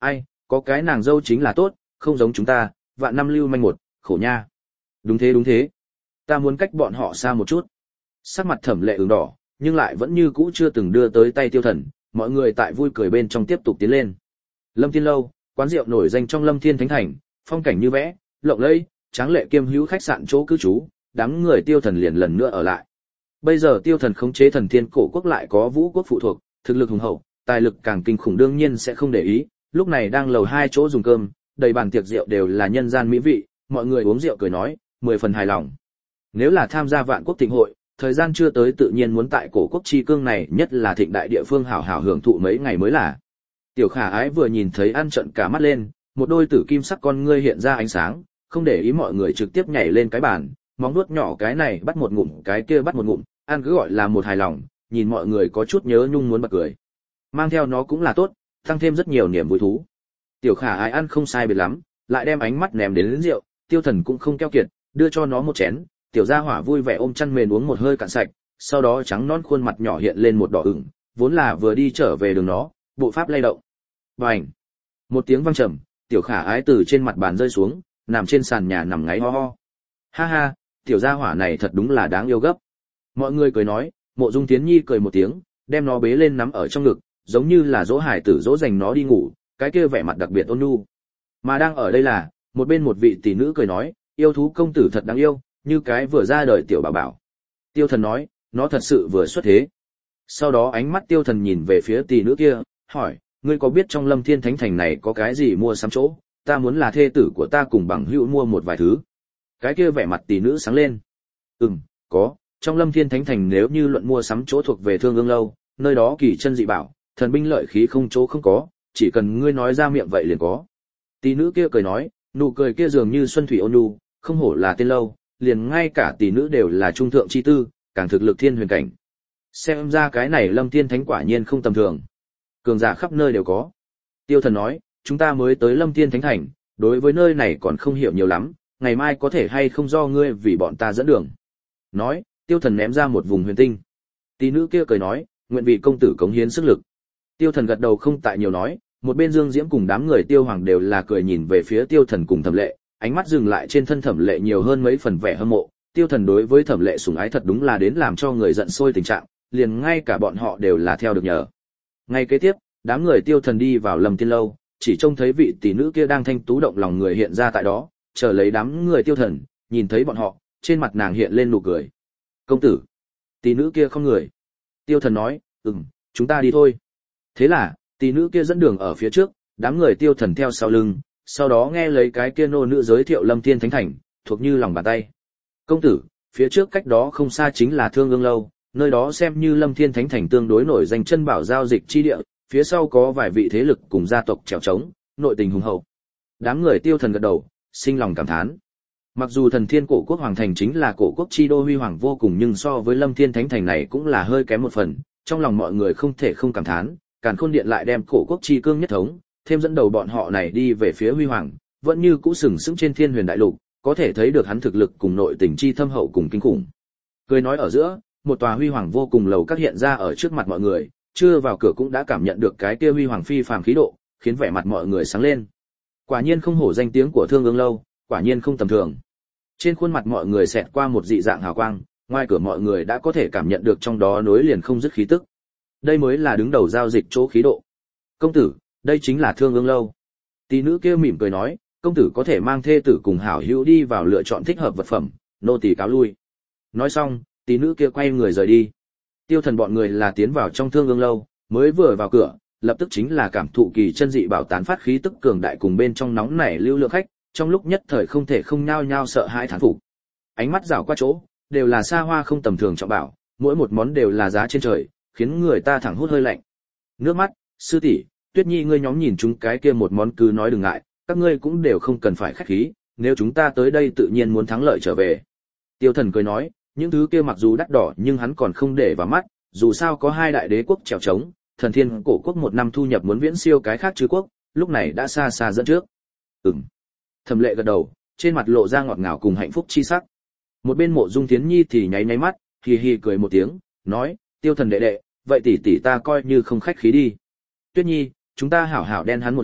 Ai, có cái nàng dâu chính là tốt, không giống chúng ta, vạn năm lưu manh một, khổ nha. Đúng thế đúng thế. Ta muốn cách bọn họ xa một chút. Sắc mặt Thẩm Lệ ửng đỏ, nhưng lại vẫn như cũ chưa từng đưa tới tay Tiêu Thần, mọi người tại vui cười bên trong tiếp tục tiến lên. Lâm Thiên lâu, quán rượu nổi danh trong Lâm Thiên Thánh Thành, phong cảnh như vẽ, lộng lẫy, tráng lệ kiêm hữu khách sạn chỗ cư trú, đám người Tiêu Thần liền lần nữa ở lại. Bây giờ Tiêu Thần khống chế Thần Thiên cổ quốc lại có Vũ quốc phụ thuộc, thực lực hùng hậu, tài lực càng kinh khủng đương nhiên sẽ không để ý, lúc này đang lầu hai chỗ dùng cơm, đầy bàn tiệc rượu đều là nhân gian mỹ vị, mọi người uống rượu cười nói, mười phần hài lòng. Nếu là tham gia Vạn Quốc Thịnh hội, thời gian chưa tới tự nhiên muốn tại cổ quốc chi cương này, nhất là thịnh đại địa phương hảo hảo hưởng thụ mấy ngày mới là. Tiểu Khả Ái vừa nhìn thấy ăn trận cả mắt lên, một đôi tử kim sắc con ngươi hiện ra ánh sáng, không để ý mọi người trực tiếp nhảy lên cái bàn, móng vuốt nhỏ cái này bắt một ngụm, cái kia bắt một ngụm, ăn cứ gọi là một hài lòng, nhìn mọi người có chút nhớ nhung muốn bật cười. Mang theo nó cũng là tốt, tăng thêm rất nhiều niềm vui thú. Tiểu Khả Ái ăn không sai biệt lắm, lại đem ánh mắt ném đến, đến rượu, Tiêu Thần cũng không keo kiệt, đưa cho nó một chén, tiểu gia hỏa vui vẻ ôm chăn mền uống một hơi cạn sạch, sau đó trắng non khuôn mặt nhỏ hiện lên một đỏ ửng, vốn là vừa đi trở về đường nó, bộ pháp lay động. Bành! Một tiếng vang trầm, Tiểu Khả Ái từ trên mặt bàn rơi xuống, nằm trên sàn nhà nằm ngáy ho ho. Ha ha, tiểu gia hỏa này thật đúng là đáng yêu gấp. Mọi người cười nói, Mộ Dung Tiến Nhi cười một tiếng, đem nó bế lên nắm ở trong ngực, giống như là dỗ hải tử dỗ dành nó đi ngủ, cái kia vẻ mặt đặc biệt ôn nhu. Mà đang ở đây là, một bên một vị tỷ nữ cười nói, yêu thú công tử thật đáng yêu, như cái vừa ra đời tiểu bảo bảo. Tiêu Thần nói, nó thật sự vừa xuất thế. Sau đó ánh mắt Tiêu Thần nhìn về phía tỷ nữ kia, hỏi, ngươi có biết trong Lâm Thiên Thánh Thành này có cái gì mua sắm chỗ, ta muốn là thê tử của ta cùng bằng hữu mua một vài thứ. Cái kia vẻ mặt tỷ nữ sáng lên. Ừm, có, trong Lâm Thiên Thánh Thành nếu như luận mua sắm chỗ thuộc về Thương Ương lâu, nơi đó kỳ chân dị bảo, thần binh lợi khí không chỗ không có, chỉ cần ngươi nói ra miệng vậy liền có. Tỷ nữ kia cười nói, nụ cười kia dường như xuân thủy ôn nhu, không hổ là tên lâu, liền ngay cả tỷ nữ đều là trung thượng chi tư, càng thực lực thiên huyền cảnh. Xem ra cái này Lâm Thiên Thánh quả nhiên không tầm thường. Cường giả khắp nơi đều có. Tiêu Thần nói, chúng ta mới tới Lâm Thiên Thánh Thành, đối với nơi này còn không hiểu nhiều lắm, ngày mai có thể hay không do ngươi vì bọn ta dẫn đường. Nói, Tiêu Thần ném ra một vùng huyền tinh. Tỷ nữ kia cười nói, nguyện vì công tử cống hiến sức lực. Tiêu Thần gật đầu không tại nhiều nói, một bên Dương Diễm cùng đám người Tiêu Hoàng đều là cười nhìn về phía Tiêu Thần cùng Thẩm Lệ, ánh mắt dừng lại trên thân Thẩm Lệ nhiều hơn mấy phần vẻ hâm mộ. Tiêu Thần đối với Thẩm Lệ sủng ái thật đúng là đến làm cho người giận sôi tình trạng, liền ngay cả bọn họ đều là theo được nhờ. Ngay kế tiếp, đám người Tiêu Thần đi vào Lâm Tiên lâu, chỉ trông thấy vị tỷ nữ kia đang thanh tú động lòng người hiện ra tại đó, chờ lấy đám người Tiêu Thần, nhìn thấy bọn họ, trên mặt nàng hiện lên nụ cười. Công tử! Tỷ nữ kia không người. Tiêu Thần nói, ừm, chúng ta đi thôi. Thế là, tỷ nữ kia dẫn đường ở phía trước, đám người Tiêu Thần theo sau lưng, sau đó nghe lấy cái kia nô nữ giới thiệu Lâm Thiên Thánh Thành, thuộc như lòng bàn tay. Công tử, phía trước cách đó không xa chính là Thương Ương lâu, nơi đó xem như Lâm Thiên Thánh Thành tương đối nổi danh chân bảo giao dịch chi địa, phía sau có vài vị thế lực cùng gia tộc trèo trống, nội tình hùng hậu. Đám người Tiêu Thần gật đầu, sinh lòng cảm thán. Mặc dù Thần Thiên cổ quốc hoàng thành chính là cổ quốc chi đô huy hoàng vô cùng, nhưng so với Lâm Thiên Thánh Thành này cũng là hơi kém một phần, trong lòng mọi người không thể không cảm thán, Càn Khôn Điện lại đem cổ quốc chi cương nhất thống, thêm dẫn đầu bọn họ này đi về phía huy hoàng, vẫn như cũ sừng sững trên Thiên Huyền đại lục, có thể thấy được hắn thực lực cùng nội tình chi thâm hậu cùng kinh khủng. Cười nói ở giữa, một tòa huy hoàng vô cùng lầu các hiện ra ở trước mặt mọi người, chưa vào cửa cũng đã cảm nhận được cái kia huy hoàng phi phàm khí độ, khiến vẻ mặt mọi người sáng lên. Quả nhiên không hổ danh tiếng của Thương Ương lâu, quả nhiên không tầm thường. Trên khuôn mặt mọi người xẹt qua một dị dạng hào quang, ngoài cửa mọi người đã có thể cảm nhận được trong đó nối liền không dứt khí tức. Đây mới là đứng đầu giao dịch chỗ khí độ. Công tử, đây chính là Thương Ương lâu. Tỷ nữ kia mỉm cười nói, công tử có thể mang thê tử cùng hảo hữu đi vào lựa chọn thích hợp vật phẩm, nô tỳ cáo lui. Nói xong, tỷ nữ kia quay người rời đi. Tiêu Thần bọn người là tiến vào trong Thương Ương lâu, mới vừa vào cửa, lập tức chính là cảm thụ kỳ chân dị bảo tán phát khí tức cường đại cùng bên trong nóng nảy lưu lượng khách, trong lúc nhất thời không thể không nhao nhao sợ hãi thán phục. Ánh mắt rảo qua chỗ, đều là xa hoa không tầm thường trọng bảo, mỗi một món đều là giá trên trời, khiến người ta thẳng hút hơi lạnh. Nước mắt, sư tỷ, Tuyết Nhi ngươi nhóm nhìn chúng cái kia một món cứ nói đừng ngại, các ngươi cũng đều không cần phải khách khí, nếu chúng ta tới đây tự nhiên muốn thắng lợi trở về. Tiêu Thần cười nói, những thứ kia mặc dù đắt đỏ nhưng hắn còn không để vào mắt, dù sao có hai đại đế quốc trèo trống, Thần Thiên cổ quốc một năm thu nhập muốn viễn siêu cái khác chư quốc, lúc này đã xa xa dẫn trước. Ừm. Thẩm Lệ gật đầu, trên mặt lộ ra ngọt ngào cùng hạnh phúc chi sắc. Một bên Mộ Dung Tiến Nhi thì nháy nháy mắt, hì hì cười một tiếng, nói, Tiêu Thần đệ đệ, vậy tỷ tỷ ta coi như không khách khí đi. Tuyết Nhi, chúng ta hảo hảo đen hắn một lần,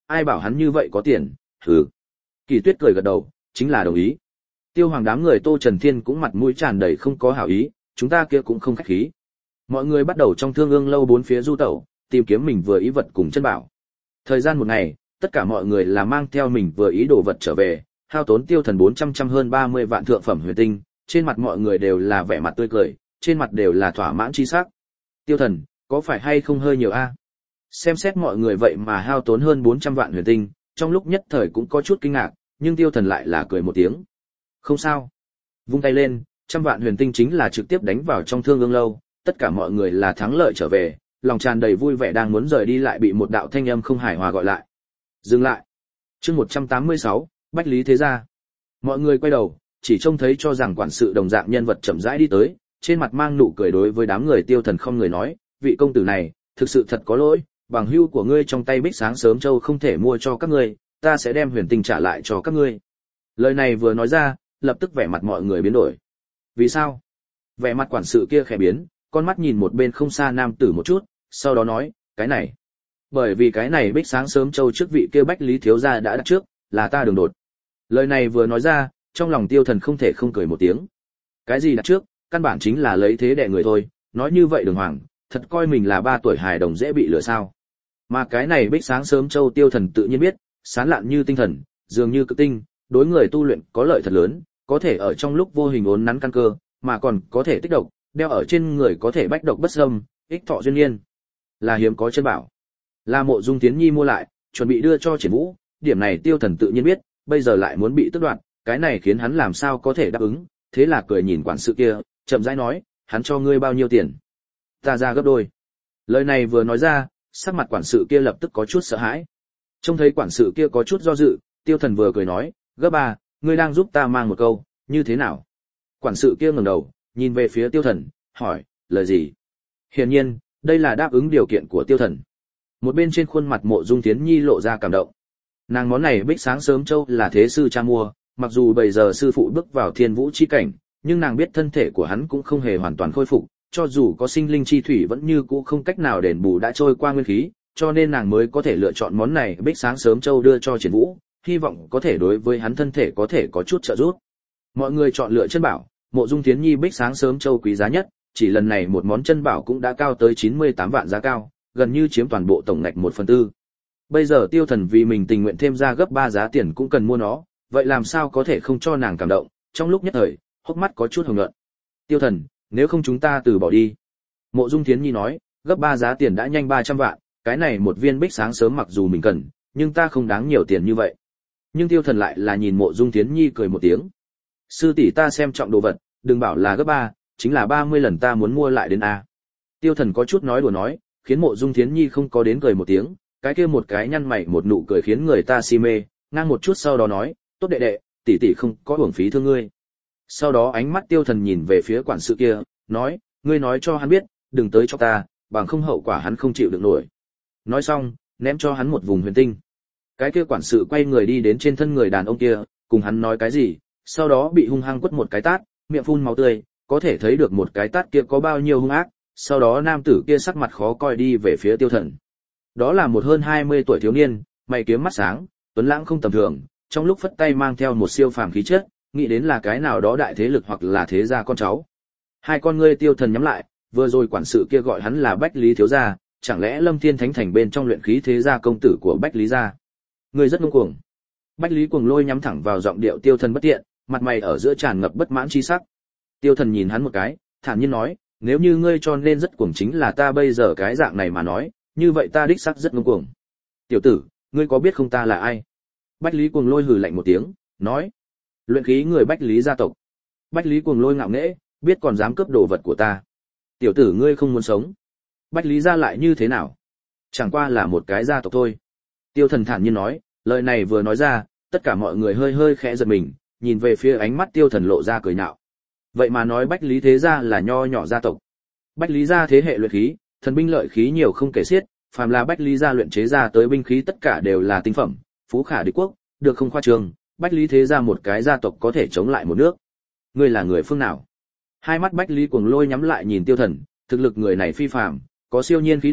ai bảo hắn như vậy có tiền, hừ. Kỳ Tuyết cười gật đầu, chính là đồng ý. Tiêu Hoàng đám người Tô Trần Thiên cũng mặt mũi tràn đầy không có hảo ý, chúng ta kia cũng không khách khí. Mọi người bắt đầu trong Thương Ương lâu bốn phía du tẩu, tìm kiếm mình vừa ý vật cùng chân bảo. Thời gian một ngày, tất cả mọi người là mang theo mình vừa ý đồ vật trở về, hao tốn Tiêu Thần bốn trăm trăm hơn ba mươi vạn thượng phẩm huyền tinh, trên mặt mọi người đều là vẻ mặt tươi cười, trên mặt đều là thỏa mãn chi sắc. Tiêu Thần, có phải hay không hơi nhiều a? Xem xét mọi người vậy mà hao tốn hơn bốn trăm vạn huyền tinh, trong lúc nhất thời cũng có chút kinh ngạc, nhưng Tiêu Thần lại là cười một tiếng. Không sao. Vung tay lên, trăm vạn huyền tinh chính là trực tiếp đánh vào trong Thương Ương lâu, tất cả mọi người là thắng lợi trở về, lòng tràn đầy vui vẻ đang muốn rời đi lại bị một đạo thanh âm không hài hòa gọi lại. Dừng lại. Chương một trăm tám mươi sáu, Bách Lý Thế Gia. Mọi người quay đầu, chỉ trông thấy cho rằng quản sự đồng dạng nhân vật chậm rãi đi tới, trên mặt mang nụ cười đối với đám người Tiêu Thần không người nói, vị công tử này, thực sự thật có lỗi, bằng hữu của ngươi trong tay Bích Sáng Sớm Châu không thể mua cho các ngươi, ta sẽ đem huyền tinh trả lại cho các ngươi. Lời này vừa nói ra, lập tức vẻ mặt mọi người biến đổi. Vì sao? Vẻ mặt quản sự kia khẽ biến, con mắt nhìn một bên không xa nam tử một chút, sau đó nói, cái này. Bởi vì cái này Bích Sáng Sớm Châu trước vị kia Bách Lý thiếu gia đã đặt trước, là ta đường đột. Lời này vừa nói ra, trong lòng Tiêu Thần không thể không cười một tiếng. Cái gì đặt trước, căn bản chính là lấy thế đè người thôi, nói như vậy Đường Hoàng, thật coi mình là ba tuổi hài đồng dễ bị lừa sao? Mà cái này Bích Sáng Sớm Châu Tiêu Thần tự nhiên biết, sáng lạn như tinh thần, dường như cực tinh, đối người tu luyện có lợi thật lớn, có thể ở trong lúc vô hình uốn nắn căn cơ, mà còn có thể tích độc, đeo ở trên người có thể bách độc bất xâm, ích thọ duyên niên. Là hiếm có chân bảo. Là Mộ Dung Tiến Nhi mua lại, chuẩn bị đưa cho Triển Vũ, điểm này Tiêu Thần tự nhiên biết, bây giờ lại muốn bị tước đoạt, cái này khiến hắn làm sao có thể đáp ứng, thế là cười nhìn quản sự kia, chậm rãi nói, hắn cho ngươi bao nhiêu tiền? Ta ra gấp đôi. Lời này vừa nói ra, sắc mặt quản sự kia lập tức có chút sợ hãi. Trông thấy quản sự kia có chút do dự, Tiêu Thần vừa cười nói, gấp ba, ngươi đang giúp ta mang một câu, như thế nào? Quản sự kia ngẩng đầu, nhìn về phía Tiêu Thần, hỏi, lời gì? Hiển nhiên, đây là đáp ứng điều kiện của Tiêu Thần. Một bên trên khuôn mặt Mộ Dung Tiến Nhi lộ ra cảm động. Nàng món này Bích Sáng Sớm Châu là thế sư cha mua, mặc dù bây giờ sư phụ bước vào thiên vũ chi cảnh, nhưng nàng biết thân thể của hắn cũng không hề hoàn toàn khôi phục, cho dù có sinh linh chi thủy vẫn như cũ không cách nào đền bù đã trôi qua nguyên khí, cho nên nàng mới có thể lựa chọn món này Bích Sáng Sớm Châu đưa cho Triển Vũ, hy vọng có thể đối với hắn thân thể có thể có chút trợ giúp. Mọi người chọn lựa chân bảo, Mộ Dung Tiến Nhi Bích Sáng Sớm Châu quý giá nhất, chỉ lần này một món chân bảo cũng đã cao tới chín mươi tám vạn giá cao, gần như chiếm toàn bộ tổng ngạch một phần tư. Bây giờ Tiêu Thần vì mình tình nguyện thêm ra gấp ba giá tiền cũng cần mua nó, vậy làm sao có thể không cho nàng cảm động, trong lúc nhất thời, hốc mắt có chút hồng nhuận. Tiêu Thần, nếu không chúng ta từ bỏ đi. Mộ Dung Thiến Nhi nói, gấp ba giá tiền đã nhanh ba trăm vạn, cái này một viên Bích Sáng Sớm mặc dù mình cần, nhưng ta không đáng nhiều tiền như vậy. Nhưng Tiêu Thần lại là nhìn Mộ Dung Thiến Nhi cười một tiếng. Sư tỷ ta xem trọng đồ vật, đừng bảo là gấp ba, chính là ba mươi lần ta muốn mua lại đến a. Tiêu Thần có chút nói đùa nói, khiến Mộ Dung Thiến Nhi không có đến cười một tiếng, cái kia một cái nhăn mày một nụ cười khiến người ta si mê, ngang một chút sau đó nói, tốt đệ đệ, tỷ tỷ không có uổng phí thương ngươi. Sau đó ánh mắt Tiêu Thần nhìn về phía quản sự kia, nói, ngươi nói cho hắn biết, đừng tới cho ta, bằng không hậu quả hắn không chịu được nổi. Nói xong, ném cho hắn một vùng huyền tinh. Cái kia quản sự quay người đi đến trên thân người đàn ông kia, cùng hắn nói cái gì, sau đó bị hung hăng quất một cái tát, miệng phun máu tươi, có thể thấy được một cái tát kia có bao nhiêu hung ác. Sau đó nam tử kia sắc mặt khó coi đi về phía Tiêu Thần. Đó là một hơn hai mươi tuổi thiếu niên, mày kiếm mắt sáng, tuấn lãng không tầm thường, trong lúc phất tay mang theo một siêu phàm khí chất, nghĩ đến là cái nào đó đại thế lực hoặc là thế gia con cháu. Hai con ngươi Tiêu Thần nhắm lại, vừa rồi quản sự kia gọi hắn là Bách Lý thiếu gia, chẳng lẽ Lâm Thiên Thánh Thành bên trong luyện khí thế gia công tử của Bách Lý gia? Ngươi rất ngông cuồng. Bách Lý Cuồng Lôi nhắm thẳng vào giọng điệu Tiêu Thần bất tiện, mặt mày ở giữa tràn ngập bất mãn chi sắc. Tiêu Thần nhìn hắn một cái, thản nhiên nói, nếu như ngươi cho nên rất cuồng chính là ta bây giờ cái dạng này mà nói, như vậy ta đích xác rất ngông cuồng. Tiểu tử, ngươi có biết không ta là ai? Bách Lý Cuồng Lôi hừ lạnh một tiếng, nói, luyện khí người Bách Lý gia tộc. Bách Lý Cuồng Lôi ngạo nghễ, biết còn dám cướp đồ vật của ta. Tiểu tử ngươi không muốn sống. Bách Lý gia lại như thế nào? Chẳng qua là một cái gia tộc thôi. Tiêu Thần thản nhiên nói, lời này vừa nói ra, tất cả mọi người hơi hơi khẽ giật mình, nhìn về phía ánh mắt Tiêu Thần lộ ra cười nhạo. Vậy mà nói Bách Lý thế gia là nho nhỏ gia tộc. Bách Lý gia thế hệ luyện khí, thần binh lợi khí nhiều không kể xiết, phàm là Bách Lý gia luyện chế ra tới binh khí tất cả đều là tinh phẩm, phú khả địch quốc, được không khoa trương, Bách Lý thế gia một cái gia tộc có thể chống lại một nước. Ngươi là người phương nào? Hai mắt Bách Lý Cuồng Lôi nhắm lại nhìn Tiêu Thần, thực lực người này phi phàm, có siêu nhiên khí độ,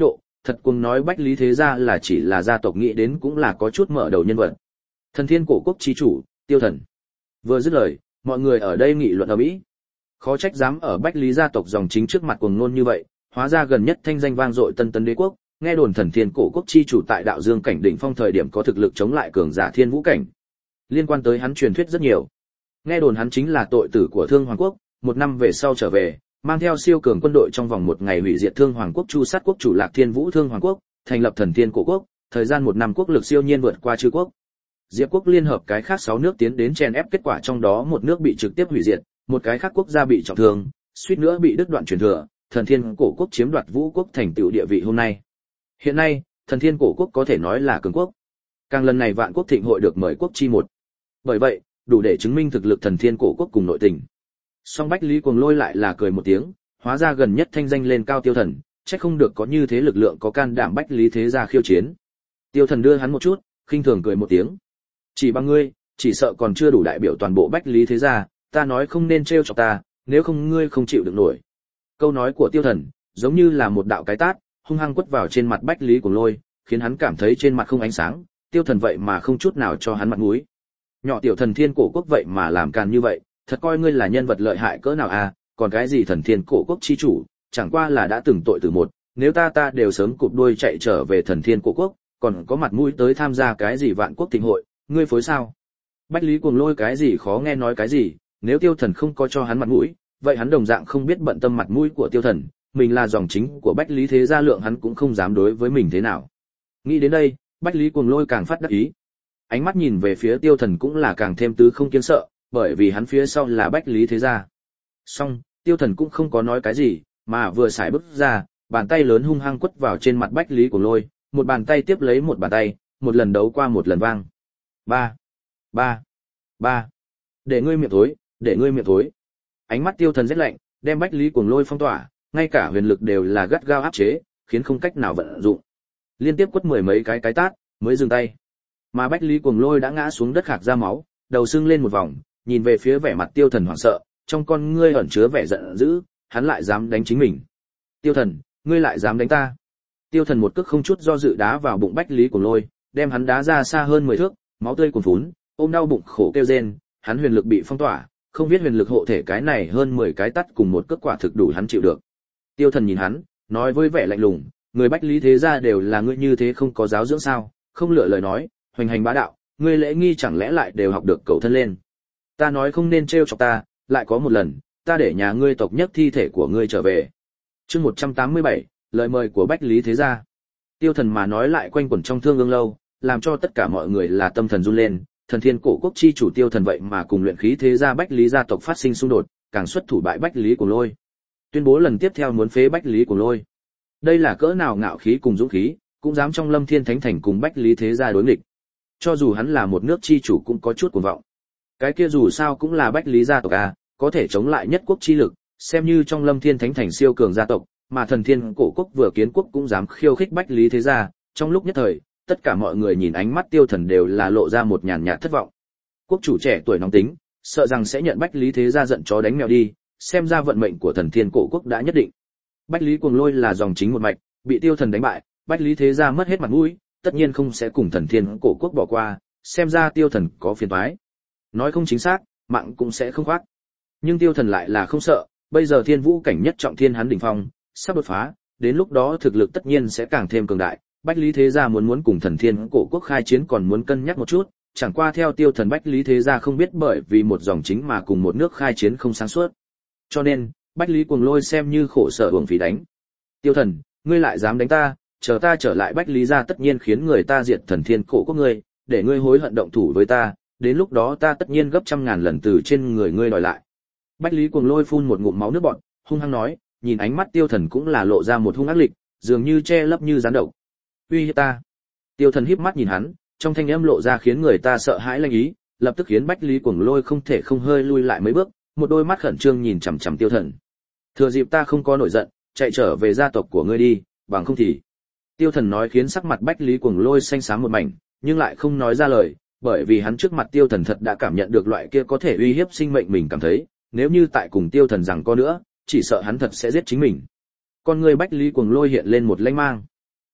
thật cuồng nói Bách Lý Thế Gia là chỉ là gia tộc nghĩ đến cũng là có chút mở đầu nhân vật. Thần Thiên Cổ Quốc chi chủ, Tiêu Thần. Vừa dứt lời, mọi người ở đây nghị luận ầm ĩ. Khó trách dám ở Bách Lý gia tộc dòng chính trước mặt cuồng ngôn như vậy, hóa ra gần nhất thanh danh vang dội Tân Tấn Đế quốc, nghe đồn Thần Thiên Cổ Quốc chi chủ tại Đạo Dương cảnh đỉnh phong thời điểm có thực lực chống lại cường giả Thiên Vũ cảnh. Liên quan tới hắn truyền thuyết rất nhiều. Nghe đồn hắn chính là tội tử của Thương Hoàng quốc, một năm về sau trở về, mang theo siêu cường quân đội trong vòng một ngày hủy diệt Thương Hoàng quốc, chu sát quốc chủ Lạc Thiên Vũ Thương Hoàng quốc, thành lập Thần Thiên Cổ Quốc, thời gian một năm quốc lực siêu nhiên vượt qua chư quốc. Diệp quốc liên hợp cái khác sáu nước tiến đến chèn ép, kết quả trong đó một nước bị trực tiếp hủy diệt, một cái khác quốc gia bị trọng thương, suýt nữa bị đứt đoạn truyền thừa, Thần Thiên Cổ Quốc chiếm đoạt Vũ quốc thành tựu địa vị hôm nay. Hiện nay, Thần Thiên Cổ Quốc có thể nói là cường quốc. Càng lần này Vạn Quốc Thịnh hội được mời quốc chi một. Bởi vậy, đủ để chứng minh thực lực Thần Thiên Cổ Quốc cùng nội tình. Song Bách Lý Cuồng Lôi lại là cười một tiếng, hóa ra gần nhất thanh danh lên cao Tiêu Thần, chắc không được có như thế lực lượng có can đảm Bách Lý Thế Gia khiêu chiến. Tiêu Thần đưa hắn một chút, khinh thường cười một tiếng. Chỉ bằng ngươi, chỉ sợ còn chưa đủ đại biểu toàn bộ Bách Lý Thế Gia, ta nói không nên trêu chọc ta, nếu không ngươi không chịu được nổi. Câu nói của Tiêu Thần, giống như là một đạo cái tát, hung hăng quất vào trên mặt Bách Lý Cuồng Lôi, khiến hắn cảm thấy trên mặt không ánh sáng, Tiêu Thần vậy mà không chút nào cho hắn mặt mũi. Nhỏ tiểu Thần Thiên Cổ Quốc vậy mà làm càn như vậy, thật coi ngươi là nhân vật lợi hại cỡ nào à, còn cái gì Thần Thiên Cổ Quốc chi chủ, chẳng qua là đã từng tội tử một, nếu ta ta đều sớm cụp đuôi chạy trở về Thần Thiên Cổ Quốc, còn có mặt mũi tới tham gia cái gì Vạn Quốc Thịnh hội, ngươi phối sao? Bách Lý Cuồng Lôi cái gì khó nghe nói cái gì, nếu Tiêu Thần không có cho hắn mặt mũi, vậy hắn đồng dạng không biết bận tâm mặt mũi của Tiêu Thần, mình là dòng chính của Bách Lý Thế Gia lượng hắn cũng không dám đối với mình thế nào. Nghĩ đến đây, Bách Lý Cuồng Lôi càng phát đắc ý. Ánh mắt nhìn về phía Tiêu Thần cũng là càng thêm tứ không kiêng sợ, bởi vì hắn phía sau là Bách Lý Thế Gia. Song, Tiêu Thần cũng không có nói cái gì, mà vừa xài bước ra, bàn tay lớn hung hăng quất vào trên mặt Bách Lý Cuồng Lôi, một bàn tay tiếp lấy một bàn tay, một lần đấu qua một lần vang. Ba, ba, ba. Để ngươi miệng thối, để ngươi miệng thối. Ánh mắt Tiêu Thần rất lạnh, đem Bách Lý Cuồng Lôi phong tỏa, ngay cả huyền lực đều là gắt gao áp chế, khiến không cách nào vận dụng. Liên tiếp quất mười mấy cái cái tát, mới dừng tay. Mà Bách Lý Cuồng Lôi đã ngã xuống đất khạc ra máu, đầu sưng lên một vòng, nhìn về phía vẻ mặt Tiêu Thần hoảng sợ, trong con ngươi ẩn chứa vẻ giận dữ, hắn lại dám đánh chính mình. Tiêu Thần, ngươi lại dám đánh ta? Tiêu Thần một cước không chút do dự đá vào bụng Bách Lý Cuồng Lôi, đem hắn đá ra xa hơn mười thước, máu tươi cuồn phún, ôm đau bụng khổ kêu rên, hắn huyền lực bị phong tỏa, không biết huyền lực hộ thể cái này hơn mười cái tát cùng một cước quả thực đủ hắn chịu được. Tiêu Thần nhìn hắn, nói với vẻ lạnh lùng, người Bách Lý Thế Gia đều là ngươi như thế không có giáo dưỡng sao, không lựa lời nói, hoành hành bá đạo, ngươi lễ nghi chẳng lẽ lại đều học được cậu thân lên. Ta nói không nên trêu chọc ta, lại có một lần, ta để nhà ngươi tộc nhất thi thể của ngươi trở về. Chương một trăm tám mươi bảy, lời mời của Bách Lý Thế Gia. Tiêu Thần mà nói lại quanh quẩn trong Thương Ương lâu, làm cho tất cả mọi người là tâm thần run lên, Thần Thiên Cổ Quốc chi chủ Tiêu Thần vậy mà cùng luyện khí thế gia Bách Lý gia tộc phát sinh xung đột, càng xuất thủ bại Bách Lý Cuồng Lôi. Tuyên bố lần tiếp theo muốn phế Bách Lý Cuồng Lôi. Đây là cỡ nào ngạo khí cùng dũng khí, cũng dám trong Lâm Thiên Thánh Thành cùng Bách Lý thế gia đối nghịch. Cho dù hắn là một nước chi chủ cũng có chút cuồng vọng. Cái kia dù sao cũng là Bách Lý gia tộc à, có thể chống lại nhất quốc chi lực, xem như trong Lâm Thiên Thánh Thành siêu cường gia tộc, mà Thần Thiên Cổ Quốc vừa kiến quốc cũng dám khiêu khích Bách Lý thế gia, trong lúc nhất thời, tất cả mọi người nhìn ánh mắt Tiêu Thần đều là lộ ra một nhàn nhạt thất vọng. Quốc chủ trẻ tuổi nóng tính, sợ rằng sẽ nhận Bách Lý thế gia giận chó đánh mèo đi, xem ra vận mệnh của Thần Thiên Cổ Quốc đã nhất định. Bách Lý Cuồng Lôi là dòng chính một mạch, bị Tiêu Thần đánh bại, Bách Lý thế gia mất hết mặt mũi, tất nhiên không sẽ cùng Thần Thiên Cổ Quốc bỏ qua, xem ra Tiêu Thần có phiền toái. Nói không chính xác, mạng cũng sẽ không khoác. Nhưng Tiêu Thần lại là không sợ, bây giờ Thiên Vũ cảnh nhất trọng thiên hắn đỉnh phong, sắp đột phá, đến lúc đó thực lực tất nhiên sẽ càng thêm cường đại. Bách Lý thế gia muốn muốn cùng Thần Thiên Cổ Quốc khai chiến còn muốn cân nhắc một chút, chẳng qua theo Tiêu Thần Bách Lý thế gia không biết bởi vì một dòng chính mà cùng một nước khai chiến không sáng suốt. Cho nên, Bách Lý Cuồng Lôi xem như khổ sở uổng phí đánh. Tiêu Thần, ngươi lại dám đánh ta, chờ ta trở lại Bách Lý gia tất nhiên khiến người ta diệt Thần Thiên Cổ Quốc ngươi, để ngươi hối hận động thủ với ta, đến lúc đó ta tất nhiên gấp trăm ngàn lần từ trên người ngươi đòi lại. Bách Lý Cuồng Lôi phun một ngụm máu nước bọt, hung hăng nói, nhìn ánh mắt Tiêu Thần cũng là lộ ra một hung ác lịch, dường như che lấp như gián độc. Uy hiếp ta. Tiêu Thần híp mắt nhìn hắn, trong thanh âm lộ ra khiến người ta sợ hãi lanh ý, lập tức khiến Bách Lý Cuồng Lôi không thể không hơi lui lại mấy bước, một đôi mắt khẩn trương nhìn chằm chằm Tiêu Thần. Thừa dịp ta không có nổi giận, chạy trở về gia tộc của ngươi đi, bằng không thì. Tiêu Thần nói khiến sắc mặt Bách Lý Cuồng Lôi xanh xám một mảnh, nhưng lại không nói ra lời, bởi vì hắn trước mặt Tiêu Thần thật đã cảm nhận được loại kia có thể uy hiếp sinh mệnh mình cảm thấy, nếu như tại cùng Tiêu Thần rằng có nữa, chỉ sợ hắn thật sẽ giết chính mình. Con người Bách Lý Cuồng Lôi hiện lên một lanh mang.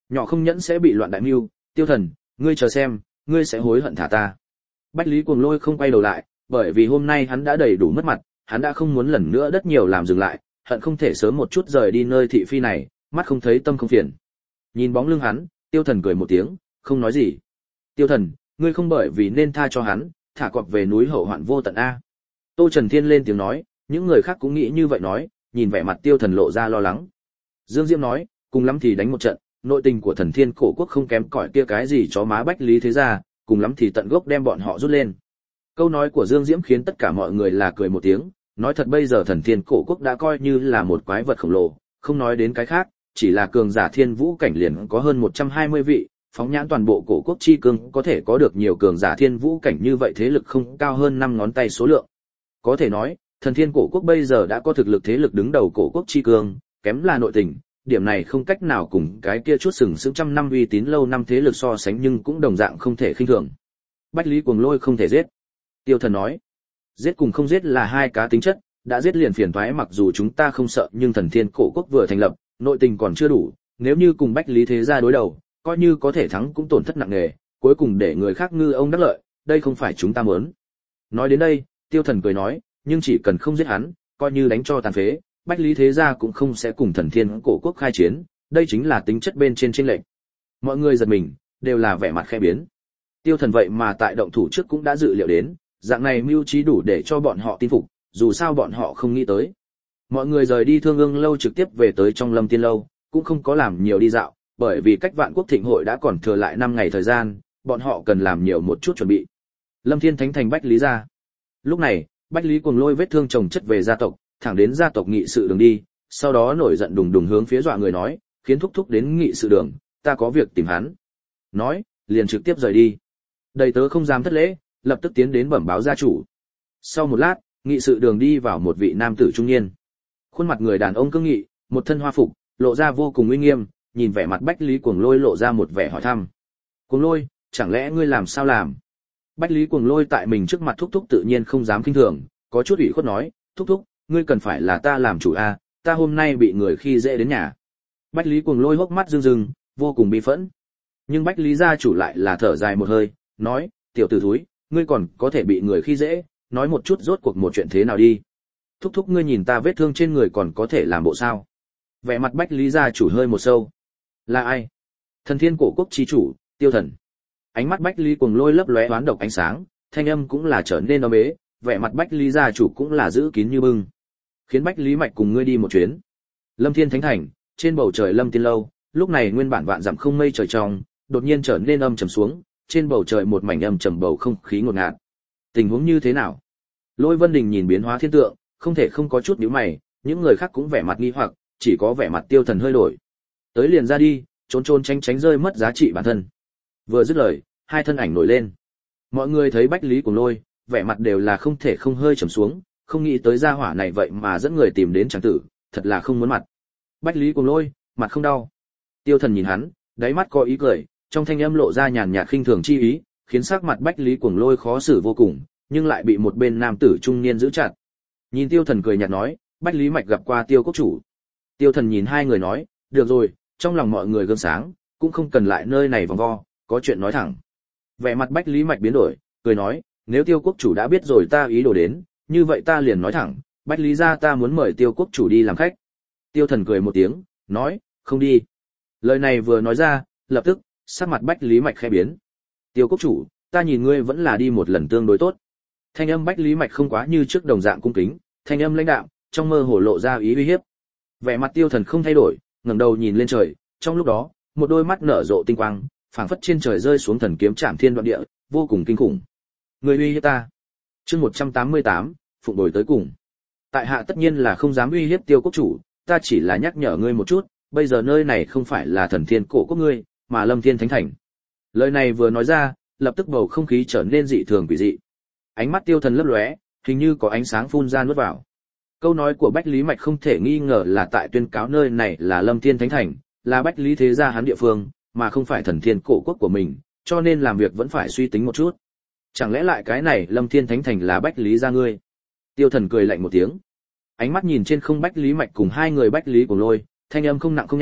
Nhỏ không nhẫn sẽ bị loạn đại mưu, Tiêu Thần, ngươi chờ xem, ngươi sẽ hối hận thả ta. Bách Lý Cuồng Lôi không quay đầu lại, bởi vì hôm nay hắn đã đầy đủ mất mặt, hắn đã không muốn lần nữa đất nhiều làm dừng lại, hận không thể sớm một chút rời đi nơi thị phi này, mắt không thấy tâm không phiền. Nhìn bóng lưng hắn, Tiêu Thần cười một tiếng, không nói gì. Tiêu Thần, ngươi không bởi vì nên tha cho hắn, thả cọp về núi hậu hoạn vô tận a. Tô Trần Thiên lên tiếng nói, những người khác cũng nghĩ như vậy nói, nhìn vẻ mặt Tiêu Thần lộ ra lo lắng. Dương Diễm nói, cùng lắm thì đánh một trận, nội tình của Thần Thiên Cổ Quốc không kém cỏi kia cái gì chó má Bách Lý thế gia, cùng lắm thì tận gốc đem bọn họ rút lên. Câu nói của Dương Diễm khiến tất cả mọi người là cười một tiếng, nói thật bây giờ Thần Thiên Cổ Quốc đã coi như là một quái vật khổng lồ, không nói đến cái khác, chỉ là cường giả thiên vũ cảnh liền có hơn một trăm hai mươi vị, phóng nhãn toàn bộ cổ quốc chi cương có thể có được nhiều cường giả thiên vũ cảnh như vậy thế lực không cao hơn năm ngón tay số lượng. Có thể nói, Thần Thiên Cổ Quốc bây giờ đã có thực lực thế lực đứng đầu cổ quốc chi cương, kém là nội tình, điểm này không cách nào cùng cái kia chút sừng sững trăm năm uy tín lâu năm thế lực so sánh nhưng cũng đồng dạng không thể khinh thường. Bách Lý Cuồng Lôi không thể giết. Tiêu Thần nói, giết cùng không giết là hai cá tính chất, đã giết liền phiền toái mặc dù chúng ta không sợ nhưng Thần Thiên Cổ Quốc vừa thành lập, nội tình còn chưa đủ, nếu như cùng Bách Lý thế gia đối đầu, coi như có thể thắng cũng tổn thất nặng nề, cuối cùng để người khác ngư ông đắc lợi, đây không phải chúng ta muốn. Nói đến đây, Tiêu Thần cười nói, nhưng chỉ cần không giết hắn, coi như đánh cho tàn phế, Bách Lý thế gia cũng không sẽ cùng Thần Thiên Cổ Quốc khai chiến, đây chính là tính chất bên trên chênh lệch. Mọi người giật mình, đều là vẻ mặt khẽ biến. Tiêu Thần vậy mà tại động thủ trước cũng đã dự liệu đến, dạng này mưu trí đủ để cho bọn họ tin phục, dù sao bọn họ không nghĩ tới. Mọi người rời đi Thương Ương lâu trực tiếp về tới trong Lâm Tiên lâu, cũng không có làm nhiều đi dạo, bởi vì cách Vạn Quốc Thịnh hội đã còn thừa lại năm ngày thời gian, bọn họ cần làm nhiều một chút chuẩn bị. Lâm Thiên Thánh thành Bách Lý gia. Lúc này, Bách Lý Cuồng Lôi vết thương chồng chất về gia tộc, thẳng đến gia tộc nghị sự đường đi, sau đó nổi giận đùng đùng hướng phía dọa người nói, khiến thúc thúc đến nghị sự đường, ta có việc tìm hắn. Nói, liền trực tiếp rời đi. Đầy tớ không dám thất lễ, lập tức tiến đến bẩm báo gia chủ. Sau một lát, nghị sự đường đi vào một vị nam tử trung niên. Khuôn mặt người đàn ông cương nghị, một thân hoa phục, lộ ra vô cùng uy nghiêm, nhìn vẻ mặt Bách Lý Cuồng Lôi lộ ra một vẻ hỏi thăm. Cuồng Lôi, chẳng lẽ ngươi làm sao làm? Bách Lý Cuồng Lôi tại mình trước mặt thúc thúc tự nhiên không dám khinh thường, có chút ủy khuất nói, thúc thúc, ngươi cần phải là ta làm chủ a, ta hôm nay bị người khi dễ đến nhà. Bách Lý Cuồng Lôi hốc mắt rưng rưng, vô cùng bi phẫn. Nhưng Bách Lý gia chủ lại là thở dài một hơi, nói, tiểu tử thúi, ngươi còn có thể bị người khi dễ, nói một chút rốt cuộc một chuyện thế nào đi. Thúc thúc ngươi nhìn ta vết thương trên người còn có thể làm bộ sao? Vẻ mặt Bách Lý gia chủ hơi một sâu. Là ai? Thần Thiên Cổ Quốc chi chủ, Tiêu Thần. Ánh mắt Bách Lý Cuồng Lôi lấp lóe oán độc ánh sáng, thanh âm cũng là trở nên ấm ế, vẻ mặt Bách Lý gia chủ cũng là giữ kín như bưng. Khiến Bách Lý Mạch cùng ngươi đi một chuyến. Lâm Thiên Thánh Thành, trên bầu trời Lâm Tiên lâu, lúc này nguyên bản vạn dặm không mây trời trong, đột nhiên trở nên âm trầm xuống, trên bầu trời một mảnh âm trầm bầu không khí ngột ngạt. Tình huống như thế nào? Lôi Vân Đình nhìn biến hóa thiên tượng, không thể không có chút nhíu mày, những người khác cũng vẻ mặt nghi hoặc, chỉ có vẻ mặt Tiêu Thần hơi đổi. Tới liền ra đi, trốn trốn tránh tránh rơi mất giá trị bản thân. Vừa dứt lời, hai thân ảnh nổi lên. Mọi người thấy Bách Lý Cuồng Lôi, vẻ mặt đều là không thể không hơi trầm xuống, không nghĩ tới gia hỏa này vậy mà dẫn người tìm đến chàng tử, thật là không muốn mặt. Bách Lý Cuồng Lôi, mặt không đau. Tiêu Thần nhìn hắn, đáy mắt có ý cười, trong thanh âm lộ ra nhàn nhạt khinh thường chi ý, khiến sắc mặt Bách Lý Cuồng Lôi khó xử vô cùng, nhưng lại bị một bên nam tử trung niên giữ chặt. Nhìn Tiêu Thần cười nhạt nói, Bách Lý Mạch gặp qua Tiêu quốc chủ. Tiêu Thần nhìn hai người nói, được rồi, trong lòng mọi người gương sáng, cũng không cần lại nơi này vòng vo, có chuyện nói thẳng. Vẻ mặt Bách Lý Mạch biến đổi, cười nói, nếu Tiêu quốc chủ đã biết rồi ta ý đồ đến, như vậy ta liền nói thẳng, Bách Lý gia ta muốn mời Tiêu quốc chủ đi làm khách. Tiêu Thần cười một tiếng, nói, không đi. Lời này vừa nói ra, lập tức, sắc mặt Bách Lý Mạch khẽ biến. Tiêu quốc chủ, ta nhìn ngươi vẫn là đi một lần tương đối tốt. Thanh âm Bách Lý Mạch không quá như trước đồng dạng cung kính, thanh âm lãnh đạm, trong mơ hồ lộ ra ý uy hiếp. Vẻ mặt Tiêu Thần không thay đổi, ngẩng đầu nhìn lên trời, trong lúc đó, một đôi mắt nở rộ tinh quang, phảng phất trên trời rơi xuống thần kiếm chạm thiên đoạn địa, vô cùng kinh khủng. Người uy hiếp ta. Chương một trăm tám mươi tám, phụng đổi tới cùng. Tại hạ tất nhiên là không dám uy hiếp Tiêu quốc chủ, ta chỉ là nhắc nhở ngươi một chút, bây giờ nơi này không phải là Thần Thiên Cổ Quốc ngươi, mà Lâm Thiên Thánh Thành. Lời này vừa nói ra, lập tức bầu không khí trở nên dị thường quỷ dị. Ánh mắt Tiêu Thần lấp lóe, hình như có ánh sáng phun ra nuốt vào. Câu nói của Bách Lý Mạch không thể nghi ngờ là tại tuyên cáo nơi này là Lâm Thiên Thánh Thành, là Bách Lý thế gia hắn địa phương, mà không phải Thần Thiên Cổ Quốc của mình, cho nên làm việc vẫn phải suy tính một chút. Chẳng lẽ lại cái này Lâm Thiên Thánh Thành là Bách Lý gia ngươi? Tiêu Thần cười lạnh một tiếng. Ánh mắt nhìn trên không Bách Lý Mạch cùng hai người Bách Lý Cuồng Lôi, thanh âm không nặng không nhạt,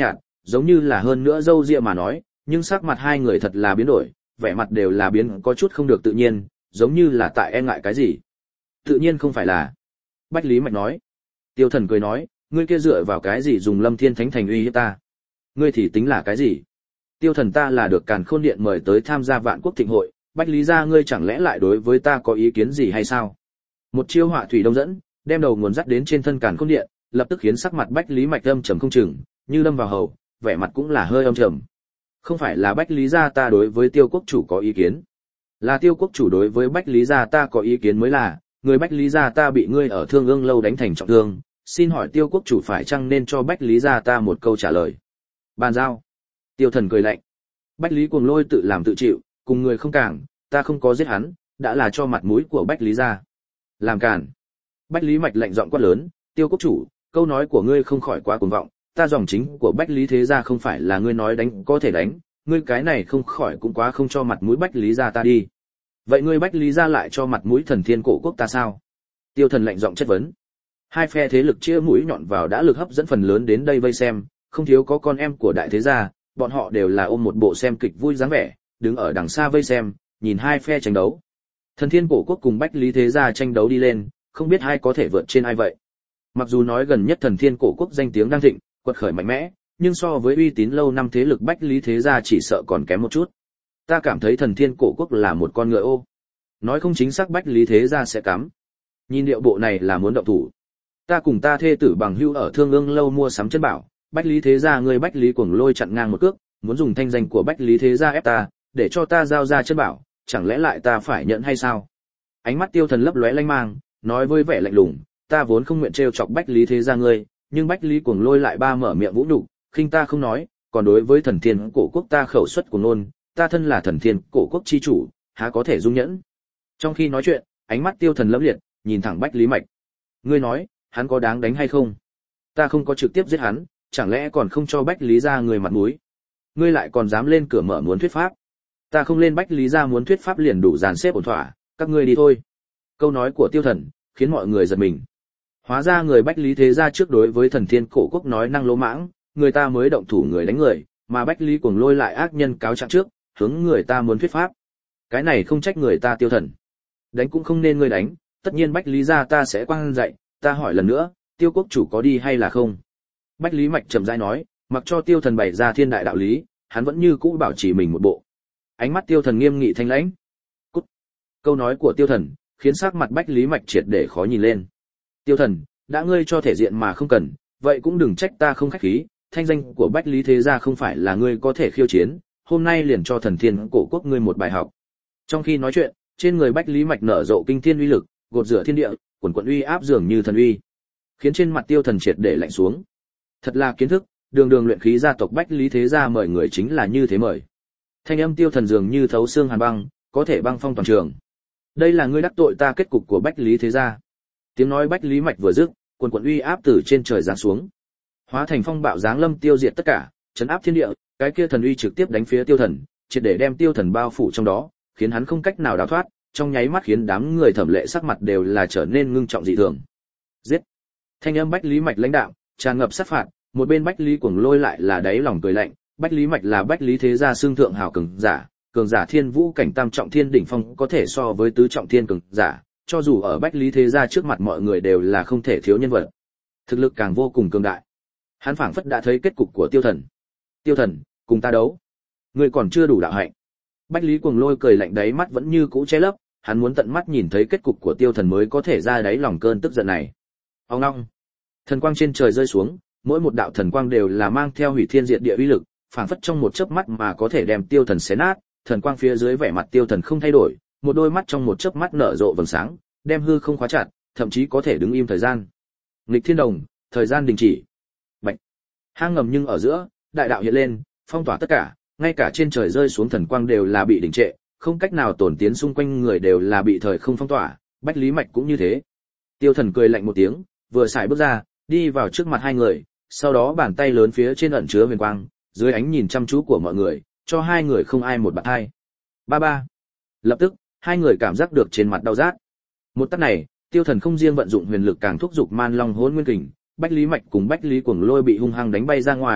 giống như là hơn nữa dâu ria mà nói, nhưng sắc mặt hai người thật là biến đổi, vẻ mặt đều là biến có chút không được tự nhiên, giống như là tại e ngại cái gì. Tự nhiên không phải là. Bách Lý Mạch nói. Tiêu Thần cười nói, ngươi kia dựa vào cái gì dùng Lâm Thiên Thánh thành uy hiếp ta? Ngươi thì tính là cái gì? Tiêu Thần ta là được Càn Khôn Điện mời tới tham gia Vạn Quốc Thịnh hội, Bách Lý gia ngươi chẳng lẽ lại đối với ta có ý kiến gì hay sao? Một chiêu họa thủy đông dẫn, đem đầu nguồn dắt đến trên thân Càn Khôn Điện, lập tức khiến sắc mặt Bách Lý Mạch âm trầm không chừng, như đâm vào hầu, vẻ mặt cũng là hơi âm trầm. Không phải là Bách Lý gia ta đối với Tiêu quốc chủ có ý kiến, là Tiêu quốc chủ đối với Bách Lý gia ta có ý kiến mới là, người Bách Lý gia ta bị ngươi ở Thương Ương lâu đánh thành trọng thương, xin hỏi Tiêu quốc chủ phải chăng nên cho Bách Lý gia ta một câu trả lời. Bàn giao. Tiêu Thần cười lạnh. Bách Lý Cuồng Lôi tự làm tự chịu, cùng người không cản, ta không có giết hắn, đã là cho mặt mũi của Bách Lý gia. Làm cản. Bách Lý Mạch lạnh giọng quát lớn, Tiêu quốc chủ, câu nói của ngươi không khỏi quá cuồng vọng, ta dòng chính của Bách Lý thế gia không phải là ngươi nói đánh có thể đánh, ngươi cái này không khỏi cũng quá không cho mặt mũi Bách Lý gia ta đi. Vậy ngươi Bách Lý gia lại cho mặt mũi Thần Thiên Cổ quốc ta sao? Tiêu Thần lạnh giọng chất vấn. Hai phe thế lực chia mũi nhọn vào đã lực hấp dẫn phần lớn đến đây vây xem, không thiếu có con em của đại thế gia, bọn họ đều là ôm một bộ xem kịch vui dáng vẻ, đứng ở đằng xa vây xem, nhìn hai phe tranh đấu. Thần Thiên Cổ quốc cùng Bách Lý thế gia tranh đấu đi lên, không biết ai có thể vượt trên ai vậy. Mặc dù nói gần nhất Thần Thiên Cổ quốc danh tiếng đang thịnh, quật khởi mạnh mẽ, nhưng so với uy tín lâu năm thế lực Bách Lý thế gia chỉ sợ còn kém một chút. Ta cảm thấy Thần Thiên Cổ quốc là một con ngựa ô. Nói không chính xác Bách Lý thế gia sẽ cắm. Nhìn điệu bộ này là muốn động thủ. Ta cùng ta thê tử bằng hữu ở Thương Ương lâu mua sắm chân bảo, Bách Lý thế gia người Bách Lý Cuồng Lôi chặn ngang một cước, muốn dùng thanh danh của Bách Lý thế gia ép ta, để cho ta giao ra chân bảo, chẳng lẽ lại ta phải nhận hay sao? Ánh mắt Tiêu Thần lấp lóe lanh mang, nói với vẻ lạnh lùng, ta vốn không nguyện trêu chọc Bách Lý thế gia ngươi, nhưng Bách Lý Cuồng Lôi lại ba mở miệng vũ nhục, khinh ta không nói, còn đối với Thần Thiên Cổ quốc ta khẩu xuất của ngôn, ta thân là Thần Thiên Cổ quốc chi chủ, há có thể dung nhẫn. Trong khi nói chuyện, ánh mắt Tiêu Thần lẫm liệt, nhìn thẳng Bách Lý Mạch. Ngươi nói, hắn có đáng đánh hay không? Ta không có trực tiếp giết hắn, chẳng lẽ còn không cho Bách Lý gia người mặt mũi? Ngươi lại còn dám lên cửa mở muốn thuyết pháp? Ta không lên Bách Lý gia muốn thuyết pháp liền đủ dàn xếp ổn thỏa, các ngươi đi thôi. Câu nói của Tiêu Thần khiến mọi người giật mình. Hóa ra người Bách Lý thế gia trước đối với Thần Thiên Cổ quốc nói năng lỗ mãng, người ta mới động thủ người đánh người, mà Bách Lý Cuồng Lôi lại ác nhân cáo trạng trước, hướng người ta muốn thuyết pháp. Cái này không trách người ta Tiêu Thần. Đánh cũng không nên ngươi đánh, tất nhiên Bách Lý gia ta sẽ quang dạy, ta hỏi lần nữa, Tiêu quốc chủ có đi hay là không? Bách Lý Mạch trầm rãi nói, mặc cho Tiêu Thần bày ra thiên đại đạo lý, hắn vẫn như cũ bảo trì mình một bộ. Ánh mắt Tiêu Thần nghiêm nghị thanh lãnh. Cút. Câu nói của Tiêu Thần khiến sắc mặt Bách Lý Mạch triệt để khó nhìn lên. Tiêu Thần, đã ngươi cho thể diện mà không cần, vậy cũng đừng trách ta không khách khí, thanh danh của Bách Lý thế gia không phải là ngươi có thể khiêu chiến, hôm nay liền cho Thần Thiên Cổ quốc ngươi một bài học. Trong khi nói chuyện, trên người Bách Lý Mạch nở rộ kinh thiên uy lực, gột rửa thiên địa, quần quần uy áp dường như thần uy, khiến trên mặt Tiêu Thần triệt để lạnh xuống. Thật là kiến thức, đường đường luyện khí gia tộc Bách Lý thế gia mời người chính là như thế mời. Thanh âm Tiêu Thần dường như thấu xương hàn băng, có thể băng phong toàn trường. Đây là ngươi đắc tội ta kết cục của Bách Lý thế gia. Tiếng nói Bách Lý Mạch vừa dứt, quần quần uy áp từ trên trời giáng xuống, hóa thành phong bạo giáng lâm tiêu diệt tất cả, chấn áp thiên địa, cái kia thần uy trực tiếp đánh phía Tiêu Thần, triệt để đem Tiêu Thần bao phủ trong đó, khiến hắn không cách nào đào thoát, trong nháy mắt khiến đám người thẩm lệ sắc mặt đều là trở nên ngưng trọng dị thường. Giết! Thanh âm Bách Lý Mạch lãnh đạo, tràn ngập sát phạt, một bên Bách Lý Cuồng Lôi lại là đáy lòng cười lạnh, Bách Lý Mạch là Bách Lý thế gia xương thượng hào cường giả, cường giả thiên vũ cảnh tam trọng thiên đỉnh phong có thể so với tứ trọng thiên cường giả, cho dù ở Bách Lý thế gia trước mặt mọi người đều là không thể thiếu nhân vật. Thực lực càng vô cùng cường đại. Hắn phảng phất đã thấy kết cục của Tiêu Thần. Tiêu Thần, cùng ta đấu. Ngươi còn chưa đủ đạo hạnh. Bách Lý Cuồng Lôi cười lạnh đáy mắt vẫn như cũ che lấp, hắn muốn tận mắt nhìn thấy kết cục của Tiêu Thần mới có thể ra đáy lòng cơn tức giận này. Ong ong. Thần quang trên trời rơi xuống, mỗi một đạo thần quang đều là mang theo hủy thiên diệt địa uy lực, phảng phất trong một chớp mắt mà có thể đem Tiêu Thần xé nát. Thần quang phía dưới vẻ mặt Tiêu Thần không thay đổi, một đôi mắt trong một chớp mắt nở rộ vầng sáng, đem hư không khóa chặt, thậm chí có thể đứng im thời gian. Nghịch thiên đồng, thời gian đình chỉ. Bạch. Hang ngầm nhưng ở giữa, đại đạo hiện lên, phong tỏa tất cả, ngay cả trên trời rơi xuống thần quang đều là bị đình trệ, không cách nào tổn tiến xung quanh người đều là bị thời không phong tỏa, Bách Lý Mạch cũng như thế. Tiêu Thần cười lạnh một tiếng, vừa xài bước ra, đi vào trước mặt hai người, sau đó bàn tay lớn phía trên ẩn chứa huyền quang, dưới ánh nhìn chăm chú của mọi người, cho hai người không ai một bạt hai. Ba ba. Lập tức, hai người cảm giác được trên mặt đau rát. Một tát này, Tiêu Thần không riêng vận dụng huyền lực càng thúc giục Man Long Hỗn Nguyên Kình, Bách Lý Mạch cùng Bách Lý Cuồng Lôi bị hung hăng đánh bay ra ngoài,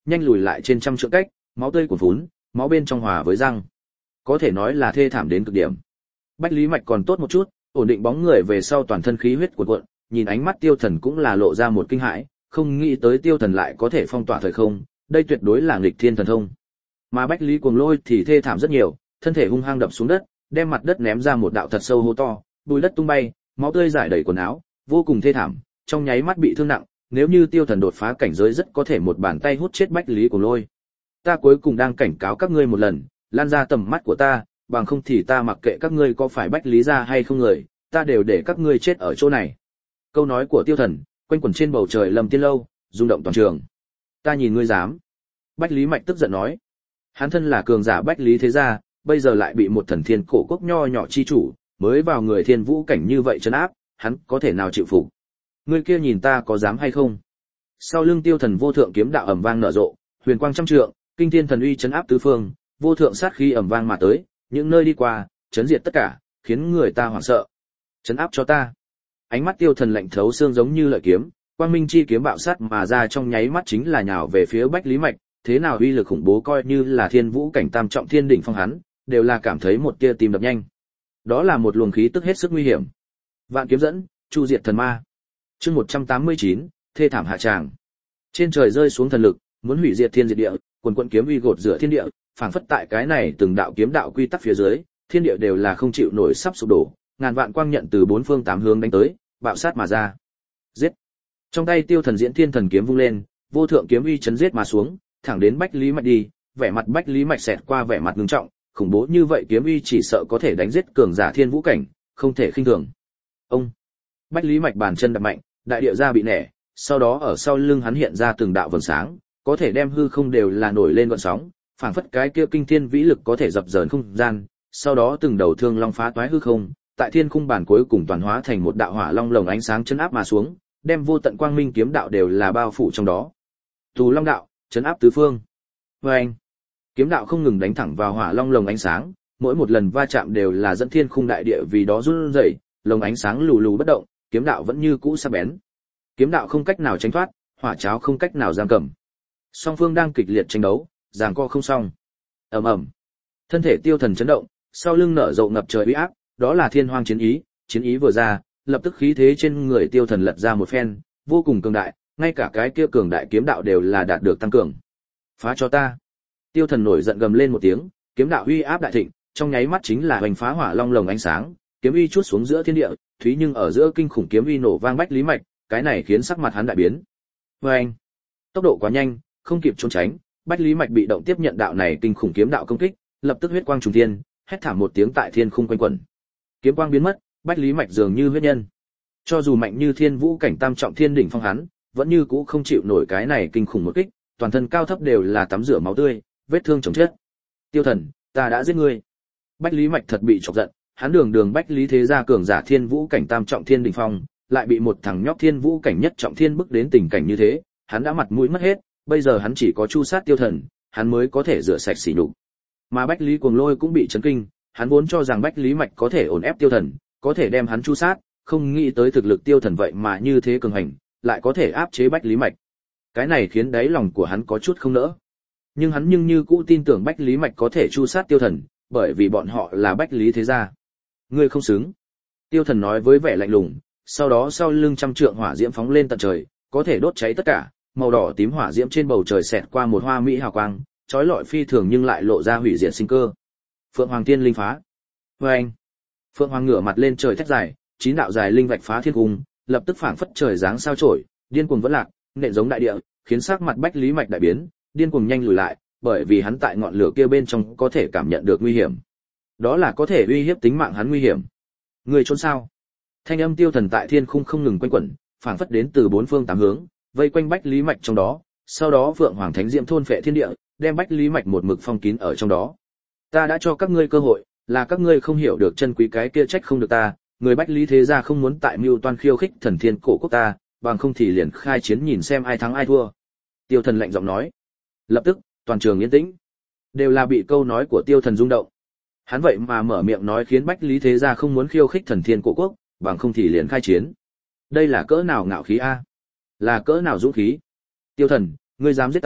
nhanh lùi lại trên trăm trượng cách, máu tươi cuồn phún, máu bên trong hòa với răng. Có thể nói là thê thảm đến cực điểm. Bách Lý Mạch còn tốt một chút, ổn định bóng người về sau toàn thân khí huyết cuồn cuộn, nhìn ánh mắt Tiêu Thần cũng là lộ ra một kinh hãi, không nghĩ tới Tiêu Thần lại có thể phong tỏa thời không, đây tuyệt đối là nghịch thiên thần thông. Mà Bách Lý Cuồng Lôi thì thê thảm rất nhiều, thân thể hung hăng đập xuống đất, đem mặt đất ném ra một đạo thật sâu hố to, bùi đất tung bay, máu tươi rải đầy quần áo, vô cùng thê thảm, trong nháy mắt bị thương nặng, nếu như Tiêu Thần đột phá cảnh giới rất có thể một bàn tay hút chết Bách Lý Cuồng Lôi. Ta cuối cùng đang cảnh cáo các ngươi một lần, lan ra tầm mắt của ta, bằng không thì ta mặc kệ các ngươi có phải Bách Lý gia hay không người, ta đều để các ngươi chết ở chỗ này. Câu nói của Tiêu Thần quanh quẩn trên bầu trời Lâm Tiên lâu, rung động toàn trường. Ta nhìn ngươi dám? Bách Lý Mạch tức giận nói. Hắn thân là cường giả Bách Lý thế gia, bây giờ lại bị một thần thiên cổ quốc nho nhỏ chi chủ, mới vào người thiên vũ cảnh như vậy trấn áp, hắn có thể nào chịu phục? Ngươi kia nhìn ta có dám hay không? Sau lưng Tiêu Thần vô thượng kiếm đạo ầm vang nở rộ, huyền quang trăm trượng, kinh thiên thần uy trấn áp tứ phương, vô thượng sát khí ầm vang mà tới, những nơi đi qua, chấn diệt tất cả, khiến người ta hoảng sợ. Trấn áp cho ta. Ánh mắt Tiêu Thần lạnh thấu xương giống như lợi kiếm, quang minh chi kiếm bạo sát mà ra trong nháy mắt chính là nhào về phía Bách Lý Mạch, thế nào uy lực khủng bố coi như là thiên vũ cảnh tam trọng thiên đỉnh phong hắn, đều là cảm thấy một tia tim đập nhanh. Đó là một luồng khí tức hết sức nguy hiểm. Vạn kiếm dẫn, chu diệt thần ma. Chương một trăm tám mươi chín, thê thảm hạ tràng. Trên trời rơi xuống thần lực, muốn hủy diệt thiên diệt địa, quần quần kiếm uy gột rửa thiên địa, phảng phất tại cái này từng đạo kiếm đạo quy tắc phía dưới, thiên địa đều là không chịu nổi sắp sụp đổ, ngàn vạn quang nhận từ bốn phương tám hướng đánh tới, bạo sát mà ra. Giết. Trong tay Tiêu Thần diễn thiên thần kiếm vung lên, vô thượng kiếm uy chấn giết mà xuống, thẳng đến Bách Lý Mạch đi, vẻ mặt Bách Lý Mạch xẹt qua vẻ mặt ngưng trọng, khủng bố như vậy kiếm uy chỉ sợ có thể đánh giết cường giả thiên vũ cảnh, không thể khinh thường. Ông. Bách Lý Mạch bàn chân đập mạnh, đại địa ra bị nẻ, sau đó ở sau lưng hắn hiện ra từng đạo vầng sáng, có thể đem hư không đều là nổi lên gợn sóng, phảng phất cái kia kinh thiên vĩ lực có thể dập dờn không gian, sau đó từng đầu thương long phá toái hư không, tại thiên khung bản cuối cùng toàn hóa thành một đạo hỏa long lồng ánh sáng chấn áp mà xuống, đem vô tận quang minh kiếm đạo đều là bao phủ trong đó. Tù Long đạo, chấn áp tứ phương. Oeng. Kiếm đạo không ngừng đánh thẳng vào hỏa long lồng ánh sáng, mỗi một lần va chạm đều là dẫn thiên khung đại địa vì đó run rẩy, lồng ánh sáng lù lù bất động, kiếm đạo vẫn như cũ sắc bén. Kiếm đạo không cách nào tránh thoát, hỏa cháo không cách nào giam cầm. Song phương đang kịch liệt tranh đấu, giằng co không xong. Ầm ầm. Thân thể Tiêu Thần chấn động, sau lưng nở rộ ngập trời uy áp, đó là thiên hoang chiến ý, chiến ý vừa ra, lập tức khí thế trên người Tiêu Thần lật ra một phen, vô cùng cường đại, ngay cả cái kia cường đại kiếm đạo đều là đạt được tăng cường. Phá cho ta. Tiêu Thần nổi giận gầm lên một tiếng, kiếm đạo uy áp đại thịnh, trong nháy mắt chính là hoành phá hỏa long lồng ánh sáng, kiếm uy chuốt xuống giữa thiên địa, thúy nhưng ở giữa kinh khủng kiếm uy nổ vang Bách Lý Mạch, cái này khiến sắc mặt hắn đại biến. Oeng. Tốc độ quá nhanh, không kịp trốn tránh, Bách Lý Mạch bị động tiếp nhận đạo này kinh khủng kiếm đạo công kích, lập tức huyết quang trùng thiên, hét thảm một tiếng tại thiên khung quanh quẩn. Kiếm quang biến mất, Bách Lý Mạch dường như huyết nhân. Cho dù mạnh như thiên vũ cảnh tam trọng thiên đỉnh phong hắn, vẫn như cũ không chịu nổi cái này kinh khủng một kích, toàn thân cao thấp đều là tắm rửa máu tươi, vết thương chồng chết. Tiêu Thần, ta đã giết ngươi. Bách Lý Mạch thật bị chọc giận, hắn đường đường Bách Lý thế gia cường giả thiên vũ cảnh tam trọng thiên đỉnh phong, lại bị một thằng nhóc thiên vũ cảnh nhất trọng thiên bức đến tình cảnh như thế, hắn đã mặt mũi mất hết, bây giờ hắn chỉ có chu sát Tiêu Thần, hắn mới có thể rửa sạch sỉ nhục. Mà Bách Lý Cuồng Lôi cũng bị chấn kinh, hắn vốn cho rằng Bách Lý Mạch có thể ổn ép Tiêu Thần, có thể đem hắn chu sát, không nghĩ tới thực lực Tiêu Thần vậy mà như thế cường hành, lại có thể áp chế Bách Lý Mạch. Cái này khiến đáy lòng của hắn có chút không nỡ. Nhưng hắn nhưng như cũ tin tưởng Bách Lý Mạch có thể chu sát Tiêu Thần, bởi vì bọn họ là Bách Lý thế gia. Ngươi không xứng. Tiêu Thần nói với vẻ lạnh lùng, sau đó sau lưng trăm trượng hỏa diễm phóng lên tận trời, có thể đốt cháy tất cả, màu đỏ tím hỏa diễm trên bầu trời xẹt qua một hoa mỹ hào quang, chói lọi phi thường nhưng lại lộ ra hủy diệt sinh cơ. Phượng Hoàng Tiên linh phá. Oeng. Phượng Hoàng ngửa mặt lên trời thét dài, chín đạo dài linh vạch phá thiên cung, lập tức phảng phất trời giáng sao chổi, điên cuồng vẫn lạc, nện giống đại địa, khiến sắc mặt Bách Lý Mạch đại biến, điên cuồng nhanh lùi lại, bởi vì hắn tại ngọn lửa kia bên trong có thể cảm nhận được nguy hiểm. Đó là có thể uy hiếp tính mạng hắn nguy hiểm. Người trốn sao? Thanh âm Tiêu Thần tại thiên khung không ngừng quanh quẩn, phảng phất đến từ bốn phương tám hướng, vây quanh Bách Lý Mạch trong đó, sau đó Phượng Hoàng Thánh Diệm thôn phệ thiên địa, đem Bách Lý Mạch một mực phong kín ở trong đó. Ta đã cho các ngươi cơ hội, là các ngươi không hiểu được chân quý cái kia trách không được ta, người Bách Lý thế gia không muốn tại mưu toan khiêu khích thần thiên cổ quốc ta, bằng không thì liền khai chiến nhìn xem ai thắng ai thua. Tiêu Thần lạnh giọng nói. Lập tức, toàn trường yên tĩnh. Đều là bị câu nói của Tiêu Thần rung động. Hắn vậy mà mở miệng nói khiến Bách Lý thế gia không muốn khiêu khích thần thiên cổ quốc, bằng không thì liền khai chiến. Đây là cỡ nào ngạo khí a? Là cỡ nào dũng khí? Tiêu Thần, ngươi dám giết ta,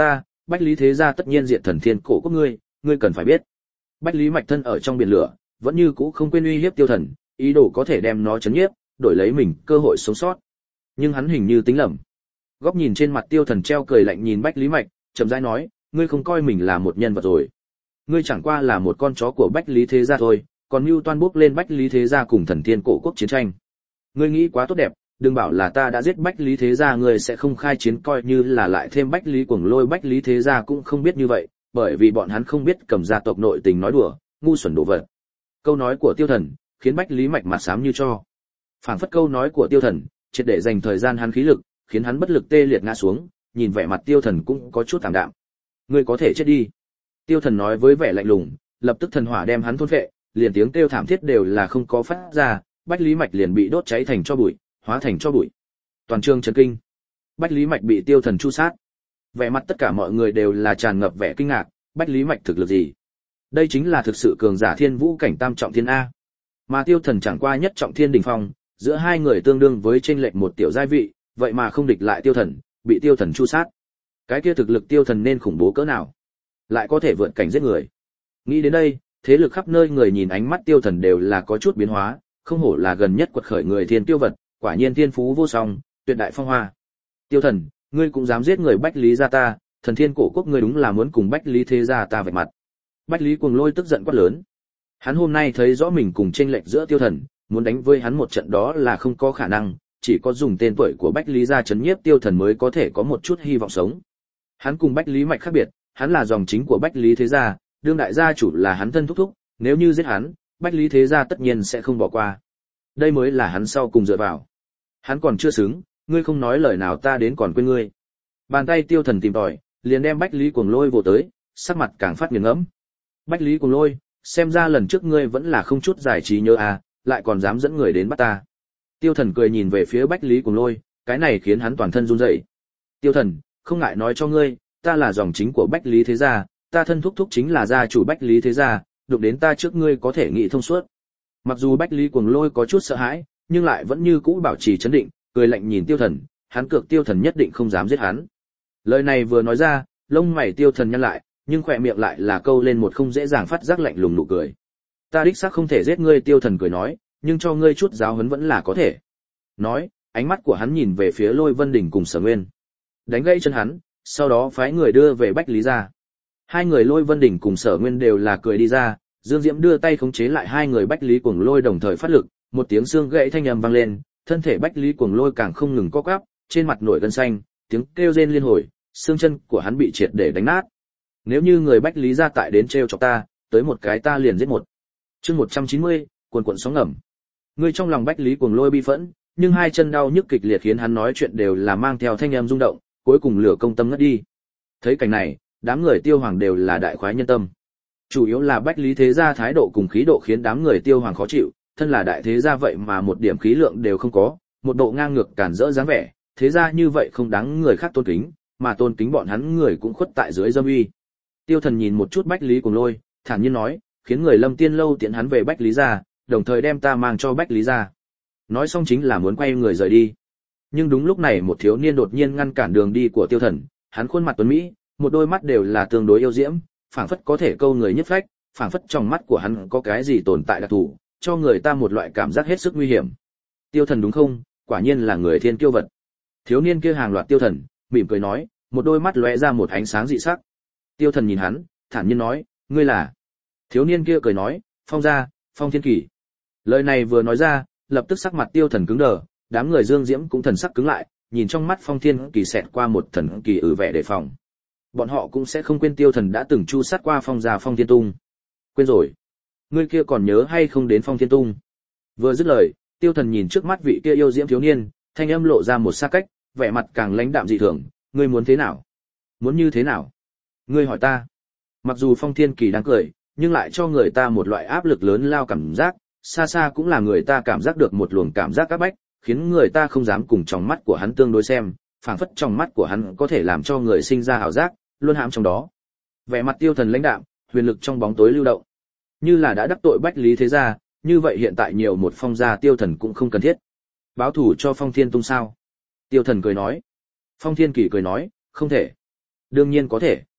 Bách Lý thế gia tất nhiên diệt thần thiên cổ quốc ngươi, ngươi cần phải biết. Bách Lý Mạch thân ở trong biển lửa, vẫn như cũ không quên uy hiếp Tiêu Thần, ý đồ có thể đem nó chấn nhiếp, đổi lấy mình cơ hội sống sót. Nhưng hắn hình như tính lầm. Góc nhìn trên mặt Tiêu Thần treo cười lạnh nhìn Bách Lý Mạch, chậm rãi nói, ngươi không coi mình là một nhân vật rồi. Ngươi chẳng qua là một con chó của Bách Lý thế gia thôi, còn mưu toan bước lên Bách Lý thế gia cùng thần thiên cổ quốc chiến tranh. Ngươi nghĩ quá tốt đẹp, đừng bảo là ta đã giết Bách Lý thế gia ngươi sẽ không khai chiến, coi như là lại thêm Bách Lý Cuồng Lôi Bách Lý thế gia cũng không biết như vậy, bởi vì bọn hắn không biết cầm gia tộc nội tình nói đùa, ngu xuẩn đồ vật. Câu nói của Tiêu Thần khiến Bách Lý Mạch mặt xám như cho. Phảng phất câu nói của Tiêu Thần triệt để dành thời gian hắn khí lực, khiến hắn bất lực tê liệt ngã xuống, nhìn vẻ mặt Tiêu Thần cũng có chút thảm đạm. Ngươi có thể chết đi. Tiêu Thần nói với vẻ lạnh lùng, lập tức thần hỏa đem hắn thôn phệ, liền tiếng kêu thảm thiết đều là không có phát ra, Bách Lý Mạch liền bị đốt cháy thành tro bụi, hóa thành tro bụi. Toàn trường chấn kinh. Bách Lý Mạch bị Tiêu Thần chu sát. Vẻ mặt tất cả mọi người đều là tràn ngập vẻ kinh ngạc, Bách Lý Mạch thực lực gì? Đây chính là thực sự cường giả thiên vũ cảnh tam trọng thiên a. Mà Tiêu Thần chẳng qua nhất trọng thiên đỉnh phong, giữa hai người tương đương với chênh lệch một tiểu giai vị, vậy mà không địch lại Tiêu Thần, bị Tiêu Thần chu sát. Cái kia thực lực Tiêu Thần nên khủng bố cỡ nào? Lại có thể vượt cảnh giết người. Nghĩ đến đây, thế lực khắp nơi người nhìn ánh mắt Tiêu Thần đều là có chút biến hóa, không hổ là gần nhất quật khởi người thiên tiêu vật, quả nhiên thiên phú vô song, tuyệt đại phong hoa. Tiêu Thần, ngươi cũng dám giết người Bách Lý gia ta, thần thiên cổ quốc ngươi đúng là muốn cùng Bách Lý thế gia ta vạch mặt. Bách Lý Cuồng Lôi tức giận quát lớn. Hắn hôm nay thấy rõ mình cùng chênh lệch giữa Tiêu Thần, muốn đánh với hắn một trận đó là không có khả năng, chỉ có dùng tên tuổi của Bách Lý gia trấn nhiếp Tiêu Thần mới có thể có một chút hy vọng sống. Hắn cùng Bách Lý Mạch khác biệt, hắn là dòng chính của Bách Lý thế gia, đương đại gia chủ là hắn thân thúc thúc, nếu như giết hắn, Bách Lý thế gia tất nhiên sẽ không bỏ qua. Đây mới là hắn sau cùng dựa vào. Hắn còn chưa xứng, ngươi không nói lời nào ta đến còn quên ngươi. Bàn tay Tiêu Thần tìm tòi, liền đem Bách Lý Cuồng Lôi vồ tới, sắc mặt càng phát nghiền ngẫm. Bách Lý Cuồng Lôi, xem ra lần trước ngươi vẫn là không chút giải trí nhớ à, lại còn dám dẫn người đến bắt ta. Tiêu Thần cười nhìn về phía Bách Lý Cuồng Lôi, cái này khiến hắn toàn thân run rẩy. Tiêu Thần, không ngại nói cho ngươi, ta là dòng chính của Bách Lý thế gia, ta thân thúc thúc chính là gia chủ Bách Lý thế gia, đụng đến ta trước ngươi có thể nghĩ thông suốt. Mặc dù Bách Lý Cuồng Lôi có chút sợ hãi, nhưng lại vẫn như cũ bảo trì trấn định, cười lạnh nhìn Tiêu Thần, hắn cược Tiêu Thần nhất định không dám giết hắn. Lời này vừa nói ra, lông mày Tiêu Thần nhăn lại, nhưng khỏe miệng lại là câu lên một không dễ dàng phát giác lạnh lùng nụ cười. Ta đích xác không thể giết ngươi, Tiêu Thần cười nói, nhưng cho ngươi chút giáo huấn vẫn là có thể. Nói, ánh mắt của hắn nhìn về phía Lôi Vân Đình cùng Sở Nguyên, đánh gãy chân hắn, sau đó phái người đưa về Bách Lý gia. Hai người Lôi Vân Đình cùng Sở Nguyên đều là cười đi ra, Dương Diễm đưa tay khống chế lại hai người Bách Lý Cuồng Lôi đồng thời phát lực, một tiếng xương gãy thanh âm vang lên, thân thể Bách Lý Cuồng Lôi càng không ngừng co quắp, trên mặt nổi gân xanh, tiếng kêu rên liên hồi, xương chân của hắn bị triệt để đánh nát. Nếu như người Bách Lý gia tại đến trêu chọc ta, tới một cái ta liền giết một. Chương một trăm chín mươi, cuồn cuộn sóng ngầm. Người trong lòng Bách Lý Cuồng Lôi bi phẫn, nhưng hai chân đau nhức kịch liệt khiến hắn nói chuyện đều là mang theo thanh âm rung động, cuối cùng lửa công tâm ngất đi. Thấy cảnh này, đám người Tiêu Hoàng đều là đại khoái nhân tâm. Chủ yếu là Bách Lý thế gia thái độ cùng khí độ khiến đám người Tiêu Hoàng khó chịu, thân là đại thế gia vậy mà một điểm khí lượng đều không có, một độ ngang ngược cản rỡ dáng vẻ, thế gia như vậy không đáng người khác tôn kính, mà tôn kính bọn hắn người cũng khuất tại dưới dâm uy. Tiêu Thần nhìn một chút Bách Lý Cuồng Lôi, thản nhiên nói, khiến người Lâm Tiên lâu tiện hắn về Bách Lý gia, đồng thời đem ta mang cho Bách Lý gia. Nói xong chính là muốn quay người rời đi. Nhưng đúng lúc này một thiếu niên đột nhiên ngăn cản đường đi của Tiêu Thần, hắn khuôn mặt tuấn mỹ, một đôi mắt đều là tương đối yêu diễm, phảng phất có thể câu người nhất phách, phảng phất trong mắt của hắn có cái gì tồn tại đặc thù, cho người ta một loại cảm giác hết sức nguy hiểm. Tiêu Thần đúng không? Quả nhiên là người thiên kiêu vật. Thiếu niên kia hàng loạt Tiêu Thần, mỉm cười nói, một đôi mắt lóe ra một ánh sáng dị sắc. Tiêu Thần nhìn hắn, thản nhiên nói, ngươi là? Thiếu niên kia cười nói, Phong gia, Phong Thiên Kỳ. Lời này vừa nói ra, lập tức sắc mặt Tiêu Thần cứng đờ, đám người Dương Diễm cũng thần sắc cứng lại, nhìn trong mắt Phong Thiên Kỳ xẹt qua một thần kỳ ử vẻ đề phòng. Bọn họ cũng sẽ không quên Tiêu Thần đã từng chu sát qua Phong gia Phong Thiên Tung. Quên rồi? Ngươi kia còn nhớ hay không đến Phong Thiên Tung? Vừa dứt lời, Tiêu Thần nhìn trước mắt vị kia yêu diễm thiếu niên, thanh âm lộ ra một xa cách, vẻ mặt càng lãnh đạm dị thường, ngươi muốn thế nào? Muốn như thế nào? Ngươi hỏi ta. Mặc dù Phong Thiên Kỳ đang cười, nhưng lại cho người ta một loại áp lực lớn lao cảm giác, xa xa cũng là người ta cảm giác được một luồng cảm giác áp bách, khiến người ta không dám cùng trong mắt của hắn tương đối xem, phảng phất trong mắt của hắn có thể làm cho người sinh ra ảo giác, luôn hãm trong đó. Vẻ mặt Tiêu Thần lãnh đạm, huyền lực trong bóng tối lưu động. Như là đã đắc tội Bách Lý thế gia, như vậy hiện tại nhiều một Phong gia Tiêu Thần cũng không cần thiết. Báo thù cho Phong Thiên Tung sao? Tiêu Thần cười nói. Phong Thiên Kỳ cười nói, không thể. Đương nhiên có thể,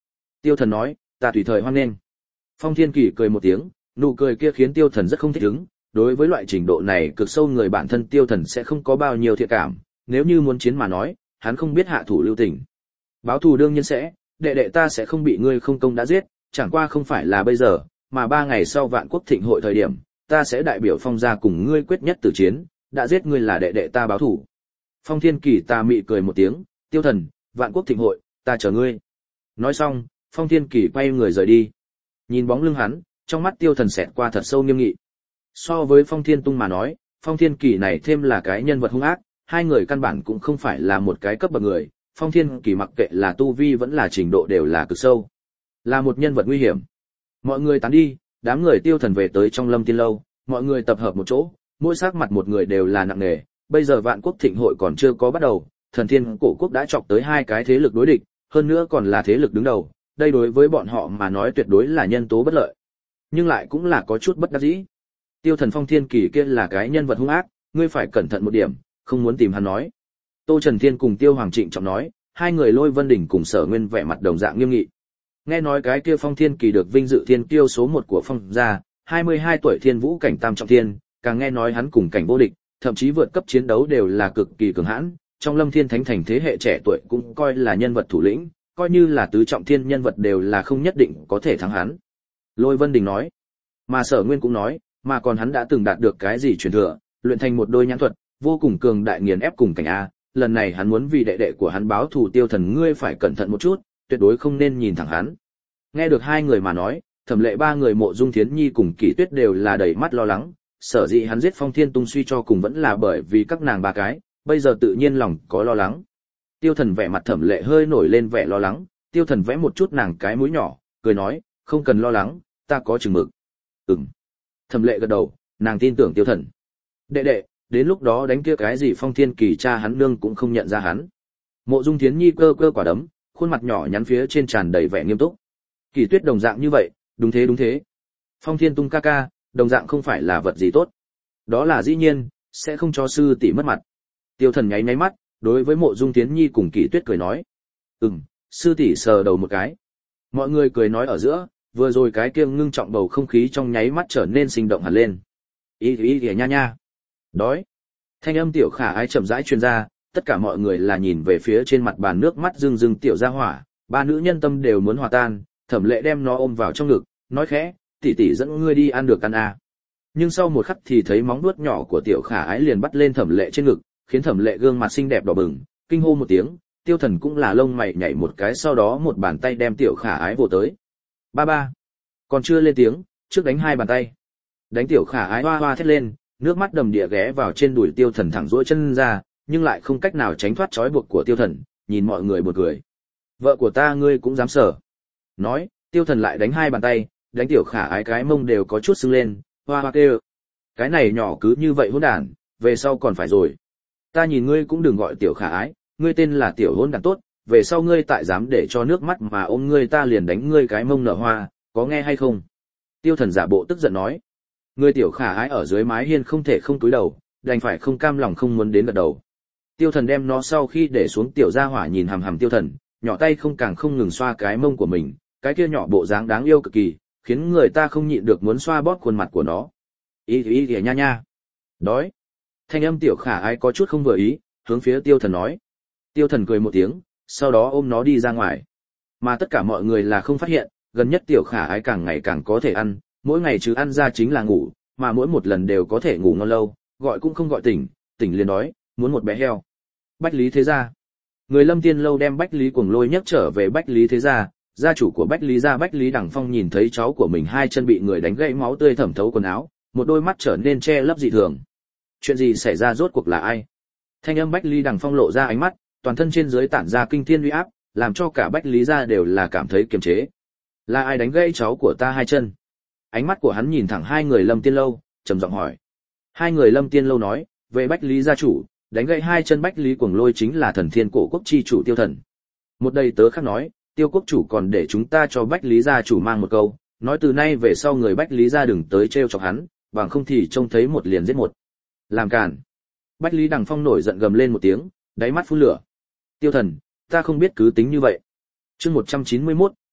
Tiêu Thần nói, ta tùy thời hoan nghênh. Phong Thiên Kỳ cười một tiếng, nụ cười kia khiến Tiêu Thần rất không thích ứng, đối với loại trình độ này cực sâu người bản thân Tiêu Thần sẽ không có bao nhiêu thiện cảm, nếu như muốn chiến mà nói, hắn không biết hạ thủ lưu tình. Báo thù đương nhiên sẽ, đệ đệ ta sẽ không bị ngươi không công đã giết, chẳng qua không phải là bây giờ, mà ba ngày sau Vạn Quốc Thịnh hội thời điểm, ta sẽ đại biểu Phong gia cùng ngươi quyết nhất tử chiến, đã giết ngươi là đệ đệ ta báo thù. Phong Thiên Kỳ tà mị cười một tiếng, Tiêu Thần, Vạn Quốc Thịnh hội, ta chờ ngươi. Nói xong, Phong Thiên Kỳ quay người rời đi. Nhìn bóng lưng hắn, trong mắt Tiêu Thần xẹt qua thật sâu nghiêm nghị. So với Phong Thiên Tung mà nói, Phong Thiên Kỳ này thêm là cái nhân vật hung ác, hai người căn bản cũng không phải là một cái cấp bậc người, Phong Thiên Kỳ mặc kệ là tu vi vẫn là trình độ đều là cực sâu, là một nhân vật nguy hiểm. Mọi người tán đi, đám người Tiêu Thần về tới trong Lâm Tiên lâu, mọi người tập hợp một chỗ, mỗi sắc mặt một người đều là nặng nề, bây giờ Vạn Quốc Thịnh hội còn chưa có bắt đầu, Thần Thiên Cổ Quốc đã chọc tới hai cái thế lực đối địch, hơn nữa còn là thế lực đứng đầu, đây đối với bọn họ mà nói tuyệt đối là nhân tố bất lợi. Nhưng lại cũng là có chút bất đắc dĩ. Tiêu Thần Phong Thiên Kỳ kia là cái nhân vật hung ác, ngươi phải cẩn thận một điểm, không muốn tìm hắn nói. Tô Trần Thiên cùng Tiêu Hoàng Trịnh trọng nói, hai người Lôi Vân Đỉnh cùng Sở Nguyên vẻ mặt đồng dạng nghiêm nghị. Nghe nói cái kia Phong Thiên Kỳ được vinh dự thiên kiêu số một của Phong gia, hai mươi hai tuổi thiên vũ cảnh tam trọng thiên, càng nghe nói hắn cùng cảnh vô địch, thậm chí vượt cấp chiến đấu đều là cực kỳ cường hãn, trong Lâm Thiên Thánh thành thế hệ trẻ tuổi cũng coi là nhân vật thủ lĩnh, coi như là tứ trọng thiên nhân vật đều là không nhất định có thể thắng hắn. Lôi Vân Đình nói, mà Sở Nguyên cũng nói, mà còn hắn đã từng đạt được cái gì truyền thừa, luyện thành một đôi nhãn thuật, vô cùng cường đại nghiền ép cùng cảnh a, lần này hắn muốn vì đệ đệ của hắn báo thù Tiêu Thần, ngươi phải cẩn thận một chút, tuyệt đối không nên nhìn thẳng hắn. Nghe được hai người mà nói, Thẩm Lệ ba người Mộ Dung Thiến Nhi cùng Kỷ Tuyết đều là đầy mắt lo lắng, sở dĩ hắn giết Phong Thiên Tung suy cho cùng vẫn là bởi vì các nàng ba cái, bây giờ tự nhiên lòng có lo lắng. Tiêu Thần vẻ mặt Thẩm Lệ hơi nổi lên vẻ lo lắng, Tiêu Thần vẽ một chút nàng cái mũi nhỏ, cười nói, không cần lo lắng, ta có chừng mực. Ừm. Thẩm Lệ gật đầu, nàng tin tưởng Tiêu Thần. Đệ đệ, đến lúc đó đánh kia cái gì Phong Thiên Kỳ cha hắn nương cũng không nhận ra hắn. Mộ Dung Thiến Nhi cơ cơ quả đấm, khuôn mặt nhỏ nhắn phía trên tràn đầy vẻ nghiêm túc. Kỳ Tuyết đồng dạng như vậy, đúng thế đúng thế. Phong Thiên Tung ca ca, đồng dạng không phải là vật gì tốt. Đó là dĩ nhiên, sẽ không cho sư tỷ mất mặt. Tiêu Thần nháy nháy mắt, đối với Mộ Dung Thiến Nhi cùng Kỳ Tuyết cười nói, ừm, sư tỷ sờ đầu một cái. Mọi người cười nói ở giữa, vừa rồi cái kia ngưng trọng bầu không khí trong nháy mắt trở nên sinh động hẳn lên. Ý ý ý nha nha. Đói. Thanh âm tiểu khả ái chậm rãi truyền ra, tất cả mọi người là nhìn về phía trên mặt bàn, nước mắt rưng rưng tiểu gia hỏa, ba nữ nhân tâm đều muốn hòa tan, Thẩm Lệ đem nó ôm vào trong ngực, nói khẽ, tỷ tỷ dẫn ngươi đi ăn được ăn à. Nhưng sau một khắc thì thấy móng vuốt nhỏ của tiểu khả ái liền bắt lên Thẩm Lệ trên ngực, khiến Thẩm Lệ gương mặt xinh đẹp đỏ bừng, kinh hô một tiếng, Tiêu Thần cũng là lông mày nhảy một cái, sau đó một bàn tay đem tiểu khả ái vồ tới. Ba ba. Còn chưa lên tiếng, trước đánh hai bàn tay. Đánh tiểu khả ái hoa hoa thét lên, nước mắt đầm đìa ghé vào trên đùi Tiêu Thần thẳng duỗi chân ra, nhưng lại không cách nào tránh thoát trói buộc của Tiêu Thần, nhìn mọi người buồn cười. Vợ của ta ngươi cũng dám sở. Nói, Tiêu Thần lại đánh hai bàn tay, đánh tiểu khả ái cái mông đều có chút sưng lên, hoa hoa kêu. Cái này nhỏ cứ như vậy hỗn đản, về sau còn phải rồi. Ta nhìn ngươi cũng đừng gọi tiểu khả ái, ngươi tên là tiểu hỗn đản tốt, về sau ngươi tại dám để cho nước mắt mà ôm ngươi ta liền đánh ngươi cái mông nở hoa, có nghe hay không? Tiêu Thần giả bộ tức giận nói. Ngươi tiểu khả ái ở dưới mái hiên không thể không cúi đầu, đành phải không cam lòng không muốn đến gật đầu. Tiêu Thần đem nó sau khi để xuống, tiểu gia hỏa nhìn hằm hằm Tiêu Thần, nhỏ tay không càng không ngừng xoa cái mông của mình, cái kia nhỏ bộ dáng đáng yêu cực kỳ, khiến người ta không nhịn được muốn xoa bóp khuôn mặt của nó. Ý ý ý nha nha. Đói. Thanh âm tiểu khả ái có chút không vừa ý, hướng phía Tiêu Thần nói. Tiêu Thần cười một tiếng, sau đó ôm nó đi ra ngoài. Mà tất cả mọi người là không phát hiện, gần nhất tiểu khả ái càng ngày càng có thể ăn, mỗi ngày chứ ăn ra chính là ngủ, mà mỗi một lần đều có thể ngủ ngon lâu, gọi cũng không gọi tỉnh, tỉnh liền đói, muốn một bé heo. Bách Lý Thế Gia. Người Lâm Tiên lâu đem Bách Lý Cuồng Lôi nhấc trở về Bách Lý Thế Gia, gia chủ của Bách Lý gia Bách Lý Đằng Phong nhìn thấy cháu của mình hai chân bị người đánh gãy, máu tươi thẩm thấu quần áo, một đôi mắt trở nên che lấp dị thường. Chuyện gì xảy ra, rốt cuộc là ai? Thanh âm Bách Lý Đằng Phong lộ ra ánh mắt, toàn thân trên dưới tản ra kinh thiên uy áp, làm cho cả Bách Lý gia đều là cảm thấy kiềm chế. Là ai đánh gãy cháu của ta hai chân? Ánh mắt của hắn nhìn thẳng hai người Lâm Tiên lâu, trầm giọng hỏi. Hai người Lâm Tiên lâu nói, về Bách Lý gia chủ, đánh gãy hai chân Bách Lý Cuồng Lôi chính là Thần Thiên Cổ Quốc chi chủ Tiêu Thần. Một đầy tớ khác nói, Tiêu quốc chủ còn để chúng ta cho Bách Lý gia chủ mang một câu, nói từ nay về sau người Bách Lý gia đừng tới trêu chọc hắn, bằng không thì trông thấy một liền giết một. Làm cản. Bách Lý Đằng Phong nổi giận gầm lên một tiếng, đáy mắt phun lửa. Tiêu Thần, ta không biết cứ tính như vậy. Chương một trăm chín mươi mốt,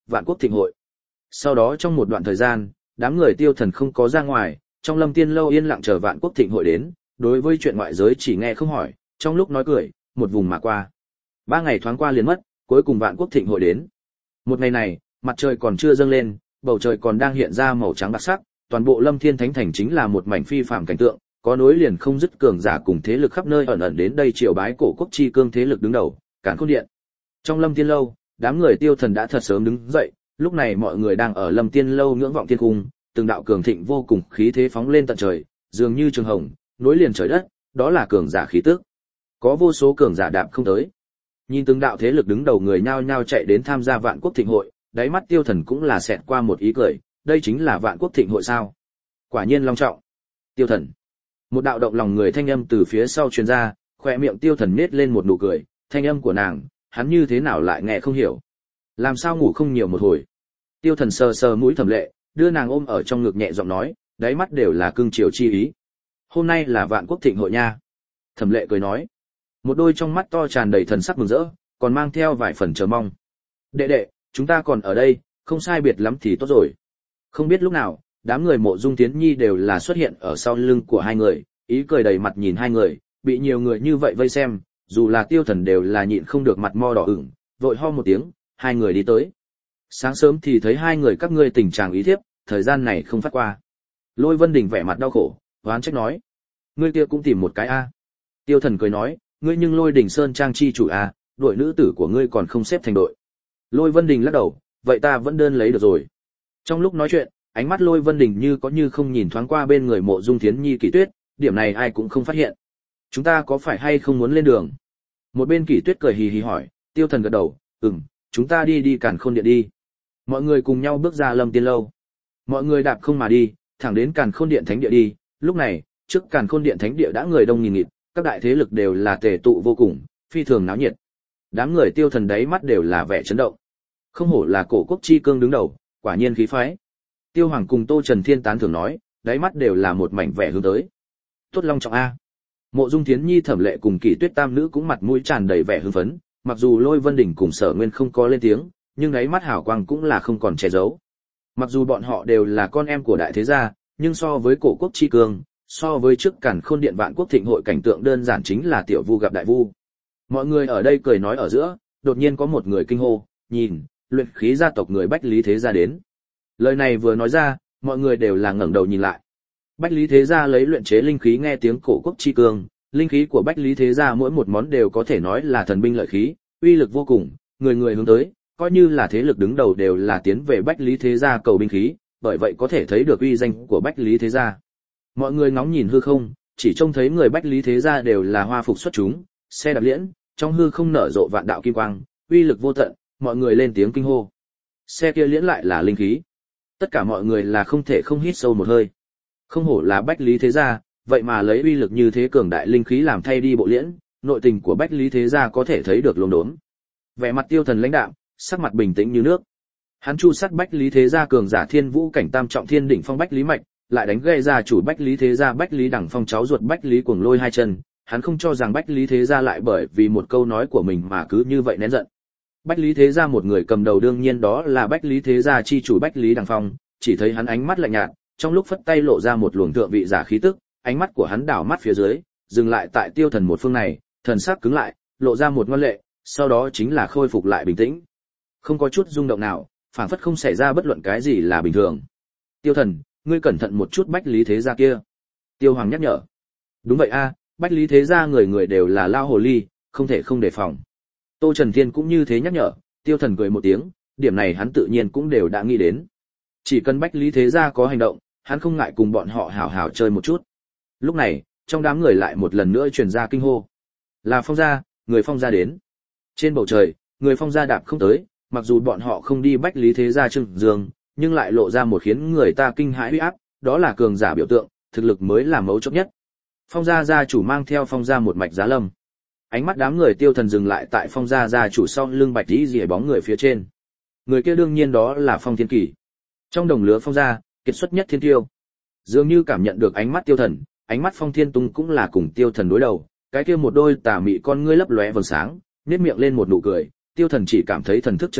vạn quốc thịnh hội. Sau đó trong một đoạn thời gian, đám người Tiêu Thần không có ra ngoài, trong Lâm Tiên lâu yên lặng chờ vạn quốc thịnh hội đến, đối với chuyện ngoại giới chỉ nghe không hỏi, trong lúc nói cười, một vùng mà qua. Ba ngày thoáng qua liền mất, cuối cùng vạn quốc thịnh hội đến. Một ngày này, mặt trời còn chưa dâng lên, bầu trời còn đang hiện ra màu trắng bạc sắc, toàn bộ Lâm Thiên Thánh Thành chính là một mảnh phi phàm cảnh tượng, có nối liền không dứt cường giả cùng thế lực khắp nơi ẩn ẩn đến đây triều bái cổ quốc chi cương thế lực đứng đầu, Càn Khôn Điện. Trong Lâm Tiên lâu, đám người Tiêu Thần đã thật sớm đứng dậy, lúc này mọi người đang ở Lâm Tiên lâu ngưỡng vọng thiên cung, từng đạo cường thịnh vô cùng khí thế phóng lên tận trời, dường như trường hồng, nối liền trời đất, đó là cường giả khí tức. Có vô số cường giả đạp không tới. Nhìn từng đạo thế lực đứng đầu người nhao nhao chạy đến tham gia vạn quốc thịnh hội, đáy mắt Tiêu Thần cũng là xẹt qua một ý cười, đây chính là vạn quốc thịnh hội sao? Quả nhiên long trọng. Tiêu Thần. Một đạo động lòng người thanh âm từ phía sau truyền ra, khóe miệng Tiêu Thần nết lên một nụ cười, thanh âm của nàng, hắn như thế nào lại nghe không hiểu. Làm sao ngủ không nhiều một hồi. Tiêu Thần sờ sờ mũi Thẩm Lệ, đưa nàng ôm ở trong ngực nhẹ giọng nói, đáy mắt đều là cưng chiều chi ý. Hôm nay là vạn quốc thịnh hội nha. Thẩm Lệ cười nói, một đôi trong mắt to tràn đầy thần sắc mừng rỡ, còn mang theo vài phần chờ mong. Đệ đệ, chúng ta còn ở đây, không sai biệt lắm thì tốt rồi. Không biết lúc nào, đám người Mộ Dung Tiến Nhi đều là xuất hiện ở sau lưng của hai người, ý cười đầy mặt nhìn hai người, bị nhiều người như vậy vây xem, dù là Tiêu Thần đều là nhịn không được mặt mo đỏ ửng, vội ho một tiếng, hai người đi tới. Sáng sớm thì thấy hai người các ngươi tình trạng ý thiếp, thời gian này không phát qua. Lôi Vân Đình vẻ mặt đau khổ, oán trách nói, ngươi kia cũng tìm một cái a. Tiêu Thần cười nói, ngươi nhưng Lôi Đình Sơn trang chi chủ a, đội nữ tử của ngươi còn không xếp thành đội. Lôi Vân Đình lắc đầu, vậy ta vẫn đơn lấy được rồi. Trong lúc nói chuyện, ánh mắt Lôi Vân Đình như có như không nhìn thoáng qua bên người Mộ Dung Thiến Nhi Kỷ Tuyết, điểm này ai cũng không phát hiện. Chúng ta có phải hay không muốn lên đường? Một bên Kỷ Tuyết cười hì hì hỏi, Tiêu Thần gật đầu, ừm, chúng ta đi đi Càn Khôn Điện đi. Mọi người cùng nhau bước ra Lâm Tiên lâu. Mọi người đạp không mà đi, thẳng đến Càn Khôn Điện Thánh Địa đi. Lúc này, trước Càn Khôn Điện Thánh Địa đã người đông nghìn nghịt, các đại thế lực đều là tề tụ vô cùng, phi thường náo nhiệt. Đám người Tiêu Thần đáy mắt đều là vẻ chấn động. Không hổ là cổ quốc chi cương đứng đầu, quả nhiên khí phái. Tiêu Hoàng cùng Tô Trần Thiên tán thưởng nói, đáy mắt đều là một mảnh vẻ hướng tới. Tốt long trọng a. Mộ Dung Thiến Nhi Thẩm Lệ cùng Kỷ Tuyết tam nữ cũng mặt mũi tràn đầy vẻ hưng phấn, mặc dù Lôi Vân Đình cùng Sở Nguyên không có lên tiếng, nhưng đáy mắt hào quang cũng là không còn che giấu. Mặc dù bọn họ đều là con em của đại thế gia, nhưng so với cổ quốc chi cương, so với trước Càn Khôn Điện vạn quốc thịnh hội cảnh tượng đơn giản chính là tiểu vu gặp đại vu. Mọi người ở đây cười nói ở giữa, đột nhiên có một người kinh hô, nhìn, luyện khí gia tộc người Bách Lý Thế Gia đến. Lời này vừa nói ra, mọi người đều là ngẩng đầu nhìn lại. Bách Lý Thế Gia lấy luyện chế linh khí nghe tiếng cổ quốc chi cương, linh khí của Bách Lý Thế Gia mỗi một món đều có thể nói là thần binh lợi khí, uy lực vô cùng, người người hướng tới, coi như là thế lực đứng đầu đều là tiến về Bách Lý Thế Gia cầu binh khí, bởi vậy có thể thấy được uy danh của Bách Lý Thế Gia. Mọi người ngóng nhìn hư không, chỉ trông thấy người Bách Lý Thế Gia đều là hoa phục xuất chúng, xe đạp liễn, trong hư không nở rộ vạn đạo kim quang, uy lực vô tận, mọi người lên tiếng kinh hô. Xe kia liễn lại là linh khí. Tất cả mọi người là không thể không hít sâu một hơi. Không hổ là Bách Lý Thế Gia, vậy mà lấy uy lực như thế cường đại linh khí làm thay đi bộ liễn, nội tình của Bách Lý Thế Gia có thể thấy được luống đốn. Vẻ mặt Tiêu Thần lãnh đạm, sắc mặt bình tĩnh như nước. Hắn chu sát Bách Lý Thế Gia cường giả Thiên Vũ cảnh tam trọng thiên đỉnh phong Bách Lý Mạch, lại đánh gây ra chủ Bách Lý Thế Gia Bách Lý Đẳng Phong cháu ruột Bách Lý Cuồng Lôi hai chân, hắn không cho rằng Bách Lý Thế Gia lại bởi vì một câu nói của mình mà cứ như vậy nén giận. Bách Lý Thế Gia một người cầm đầu đương nhiên đó là Bách Lý Thế Gia chi chủ Bách Lý Đằng Phong, chỉ thấy hắn ánh mắt lạnh nhạt, trong lúc phất tay lộ ra một luồng thượng vị giả khí tức, ánh mắt của hắn đảo mắt phía dưới, dừng lại tại Tiêu Thần một phương này, thần sắc cứng lại, lộ ra một ngoan lệ, sau đó chính là khôi phục lại bình tĩnh. Không có chút rung động nào, phảng phất không xảy ra bất luận cái gì là bình thường. Tiêu Thần, ngươi cẩn thận một chút Bách Lý Thế Gia kia. Tiêu Hoàng nhắc nhở. Đúng vậy a, Bách Lý Thế Gia người người đều là lao hồ ly, không thể không đề phòng. Tô Trần Thiên cũng như thế nhắc nhở, Tiêu Thần cười một tiếng, điểm này hắn tự nhiên cũng đều đã nghĩ đến. Chỉ cần Bách Lý Thế Gia có hành động, hắn không ngại cùng bọn họ hảo hảo chơi một chút. Lúc này, trong đám người lại một lần nữa truyền ra kinh hô. Là Phong gia, người Phong gia đến. Trên bầu trời, người Phong gia đạp không tới, mặc dù bọn họ không đi Bách Lý Thế Gia trưng dương, nhưng lại lộ ra một khiến người ta kinh hãi uy áp, đó là cường giả biểu tượng, thực lực mới là mấu chốt nhất. Phong gia gia chủ mang theo Phong gia một mạch giá lâm. Ánh mắt đám người Tiêu Thần dừng lại tại Phong gia gia chủ sau lưng bạch y rìa bóng người phía trên. Người kia đương nhiên đó là Phong Thiên Kỳ. Trong đồng lứa Phong gia, kiệt xuất nhất thiên tiêu. Dường như cảm nhận được ánh mắt Tiêu Thần, ánh mắt Phong Thiên Tung cũng là cùng Tiêu Thần đối đầu, cái kia một đôi tà mị con ngươi lấp lóe vầng sáng, nhếch miệng lên một nụ cười, Tiêu Thần chỉ cảm thấy thần thức chấn động,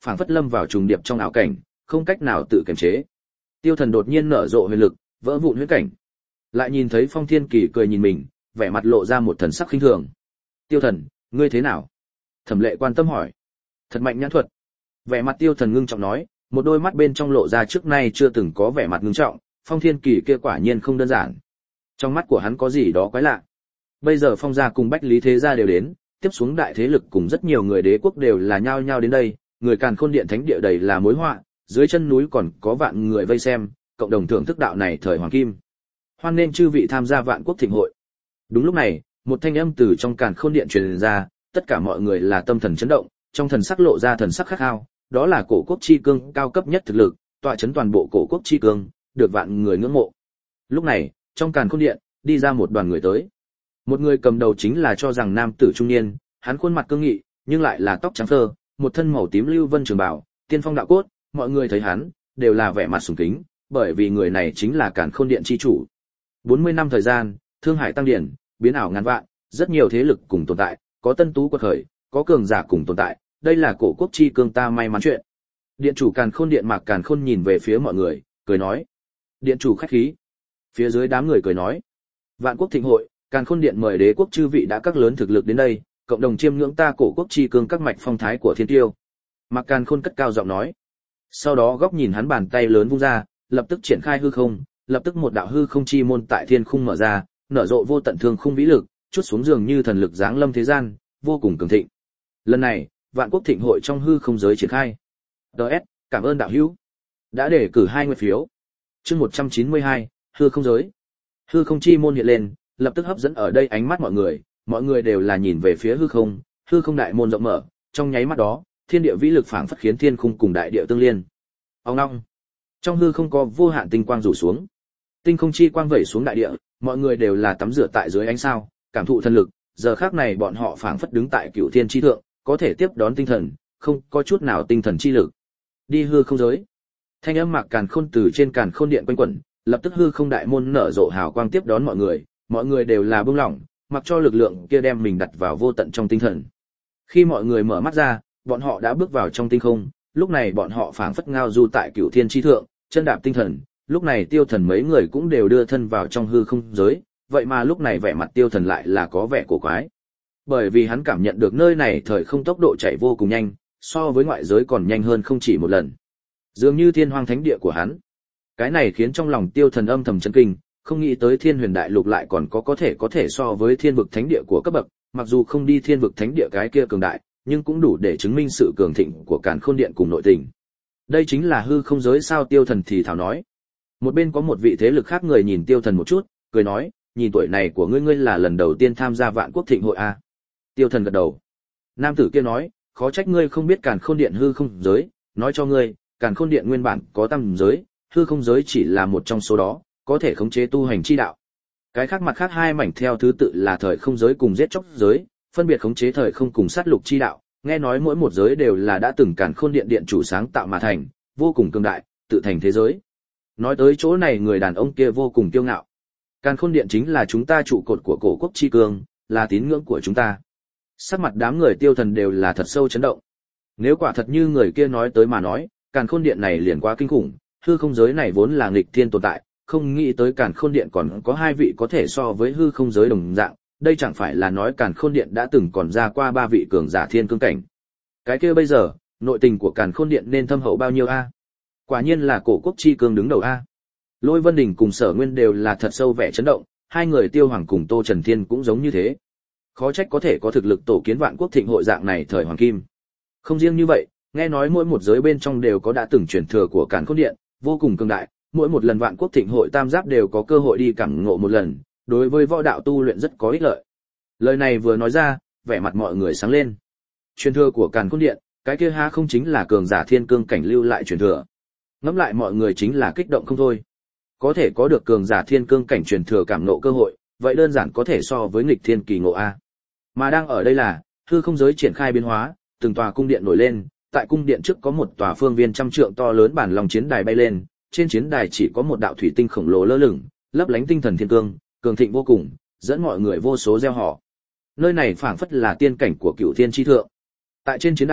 phảng phất lâm vào trùng điệp trong ảo cảnh, không cách nào tự kiềm chế. Tiêu Thần đột nhiên nở rộ huyền lực, vỡ vụn huyễn cảnh. Lại nhìn thấy Phong Thiên Kỳ cười nhìn mình, vẻ mặt lộ ra một thần sắc khinh thường. "Tiêu Thần, ngươi thế nào?" Thẩm Lệ quan tâm hỏi. "Thật mạnh nhãn thuật." Vẻ mặt Tiêu Thần ngưng trọng nói, một đôi mắt bên trong lộ ra trước nay chưa từng có vẻ mặt ngưng trọng, Phong Thiên Kỳ kia quả nhiên không đơn giản. Trong mắt của hắn có gì đó quái lạ. Bây giờ Phong gia cùng Bách Lý thế gia đều đến, tiếp xuống đại thế lực cùng rất nhiều người đế quốc đều là nhao nhao đến đây, người Càn Khôn Điện thánh địa đầy là mối họa, dưới chân núi còn có vạn người vây xem, cộng đồng thưởng thức đạo này thời hoàng kim. Hoan nên chư vị tham gia Vạn Quốc Thịnh hội. Đúng lúc này, một thanh âm từ trong Càn Khôn Điện truyền ra, tất cả mọi người là tâm thần chấn động, trong thần sắc lộ ra thần sắc khát khao, đó là cổ quốc chi cương cao cấp nhất thực lực, tọa chấn toàn bộ cổ quốc chi cương, được vạn người ngưỡng mộ. Lúc này, trong Càn Khôn Điện, đi ra một đoàn người tới. Một người cầm đầu chính là cho rằng nam tử trung niên, hắn khuôn mặt cương nghị, nhưng lại là tóc trắng phơ, một thân màu tím lưu vân trường bào, tiên phong đạo cốt, mọi người thấy hắn đều là vẻ mặt sùng kính, bởi vì người này chính là Càn Khôn Điện chi chủ. bốn mươi năm thời gian, thương hải tăng điển, biến ảo ngàn vạn, rất nhiều thế lực cùng tồn tại, có tân tú quật khởi, có cường giả cùng tồn tại, đây là cổ quốc chi cương ta may mắn chuyện. Điện chủ Càn Khôn Điện Mạc Càn Khôn nhìn về phía mọi người, cười nói: "Điện chủ khách khí." Phía dưới đám người cười nói: "Vạn Quốc Thịnh hội, Càn Khôn Điện mời đế quốc chư vị đã các lớn thực lực đến đây, cộng đồng chiêm ngưỡng ta cổ quốc chi cương các mạch phong thái của thiên tiêu." Mạc Càn Khôn cất cao giọng nói. Sau đó góc nhìn hắn bàn tay lớn vung ra, lập tức triển khai hư không, lập tức một đạo hư không chi môn tại thiên khung mở ra, nở rộ vô tận thương khung vĩ lực, chút xuống dường như thần lực giáng lâm thế gian, vô cùng cường thịnh. Lần này, Vạn Quốc Thịnh hội trong hư không giới triển khai. đê ét, cảm ơn đạo hữu đã để cử hai nguyệt phiếu. Chương một trăm chín mươi hai, hư không giới. Hư không chi môn hiện lên, lập tức hấp dẫn ở đây ánh mắt mọi người, mọi người đều là nhìn về phía hư không, hư không đại môn rộng mở, trong nháy mắt đó, thiên địa vĩ lực phảng phất khiến thiên khung cùng đại địa tương liên. Ong ong. Trong hư không có vô hạn tinh quang rủ xuống. Tinh không chi quang vẩy xuống đại địa, mọi người đều là tắm rửa tại dưới ánh sao, cảm thụ thần lực, giờ khắc này bọn họ phảng phất đứng tại cửu thiên chi thượng, có thể tiếp đón tinh thần, không có chút nào tinh thần chi lực. Đi hư không giới. Thanh âm Mạc Càn Khôn từ trên Càn Khôn Điện quanh quẩn, lập tức hư không đại môn nở rộ hào quang tiếp đón mọi người, mọi người đều là bưng lỏng, mặc cho lực lượng kia đem mình đặt vào vô tận trong tinh thần. Khi mọi người mở mắt ra, bọn họ đã bước vào trong tinh không, lúc này bọn họ phảng phất ngao du tại cửu thiên chi thượng, chân đạp tinh thần, lúc này Tiêu Thần mấy người cũng đều đưa thân vào trong hư không giới, vậy mà lúc này vẻ mặt Tiêu Thần lại là có vẻ cổ quái. Bởi vì hắn cảm nhận được nơi này thời không tốc độ chạy vô cùng nhanh, so với ngoại giới còn nhanh hơn không chỉ một lần. Dường như thiên hoang thánh địa của hắn. Cái này khiến trong lòng Tiêu Thần âm thầm chấn kinh, không nghĩ tới Thiên Huyền Đại Lục lại còn có có thể có thể so với Thiên vực thánh địa của cấp bậc, mặc dù không đi Thiên vực thánh địa cái kia cường đại, nhưng cũng đủ để chứng minh sự cường thịnh của Càn Khôn Điện cùng nội tình. Đây chính là hư không giới sao? Tiêu Thần thì thào nói. Một bên có một vị thế lực khác người nhìn Tiêu Thần một chút, cười nói, nhìn tuổi này của ngươi ngươi là lần đầu tiên tham gia Vạn Quốc Thịnh hội à? Tiêu Thần gật đầu. Nam tử kia nói, khó trách ngươi không biết Càn Khôn Điện hư không giới, nói cho ngươi, Càn Khôn Điện nguyên bản có tam giới, hư không giới chỉ là một trong số đó, có thể khống chế tu hành chi đạo. Cái khác mặt khác hai mảnh theo thứ tự là thời không giới cùng giết chóc giới, phân biệt khống chế thời không cùng sát lục chi đạo, nghe nói mỗi một giới đều là đã từng Càn Khôn Điện điện chủ sáng tạo mà thành, vô cùng cường đại, tự thành thế giới. Nói tới chỗ này người đàn ông kia vô cùng kiêu ngạo. Càn Khôn Điện chính là chúng ta trụ cột của cổ quốc chi cương, là tín ngưỡng của chúng ta. Sắc mặt đám người Tiêu Thần đều là thật sâu chấn động. Nếu quả thật như người kia nói tới mà nói, Càn Khôn Điện này liền quá kinh khủng, hư không giới này vốn là nghịch thiên tồn tại, không nghĩ tới Càn Khôn Điện còn có hai vị có thể so với hư không giới đồng dạng, đây chẳng phải là nói Càn Khôn Điện đã từng còn ra qua ba vị cường giả thiên cương cảnh. Cái kia bây giờ, nội tình của Càn Khôn Điện nên thâm hậu bao nhiêu a? Quả nhiên là cổ quốc chi cương đứng đầu a. Lôi Vân Đình cùng Sở Nguyên đều là thật sâu vẻ chấn động, hai người Tiêu Hoàng cùng Tô Trần Thiên cũng giống như thế. Khó trách có thể có thực lực tổ kiến Vạn Quốc Thịnh hội dạng này thời hoàng kim. Không riêng như vậy, nghe nói mỗi một giới bên trong đều có đã từng truyền thừa của Càn Khôn Điện, vô cùng cường đại, mỗi một lần Vạn Quốc Thịnh hội tam giáp đều có cơ hội đi cảm ngộ một lần, đối với võ đạo tu luyện rất có ích lợi. Lời này vừa nói ra, vẻ mặt mọi người sáng lên. Truyền thừa của Càn Khôn Điện, cái kia há không chính là cường giả thiên cương cảnh lưu lại truyền thừa. Ngẫm lại mọi người chính là kích động không thôi. Có thể có được cường giả thiên cương cảnh truyền thừa cảm ngộ cơ hội, vậy đơn giản có thể so với nghịch thiên kỳ ngộ a. Mà đang ở đây là hư không giới triển khai biến hóa, từng tòa cung điện nổi lên, tại cung điện trước có một tòa phương viên trăm trượng to lớn bản lòng chiến đài bay lên, trên chiến đài chỉ có một đạo thủy tinh khổng lồ lơ lửng, lấp lánh tinh thần thiên cương, cường thịnh vô cùng, dẫn mọi người vô số reo hò. Nơi này phảng phất là tiên cảnh của cửu thiên chi thượng. Tại trên chiến đài,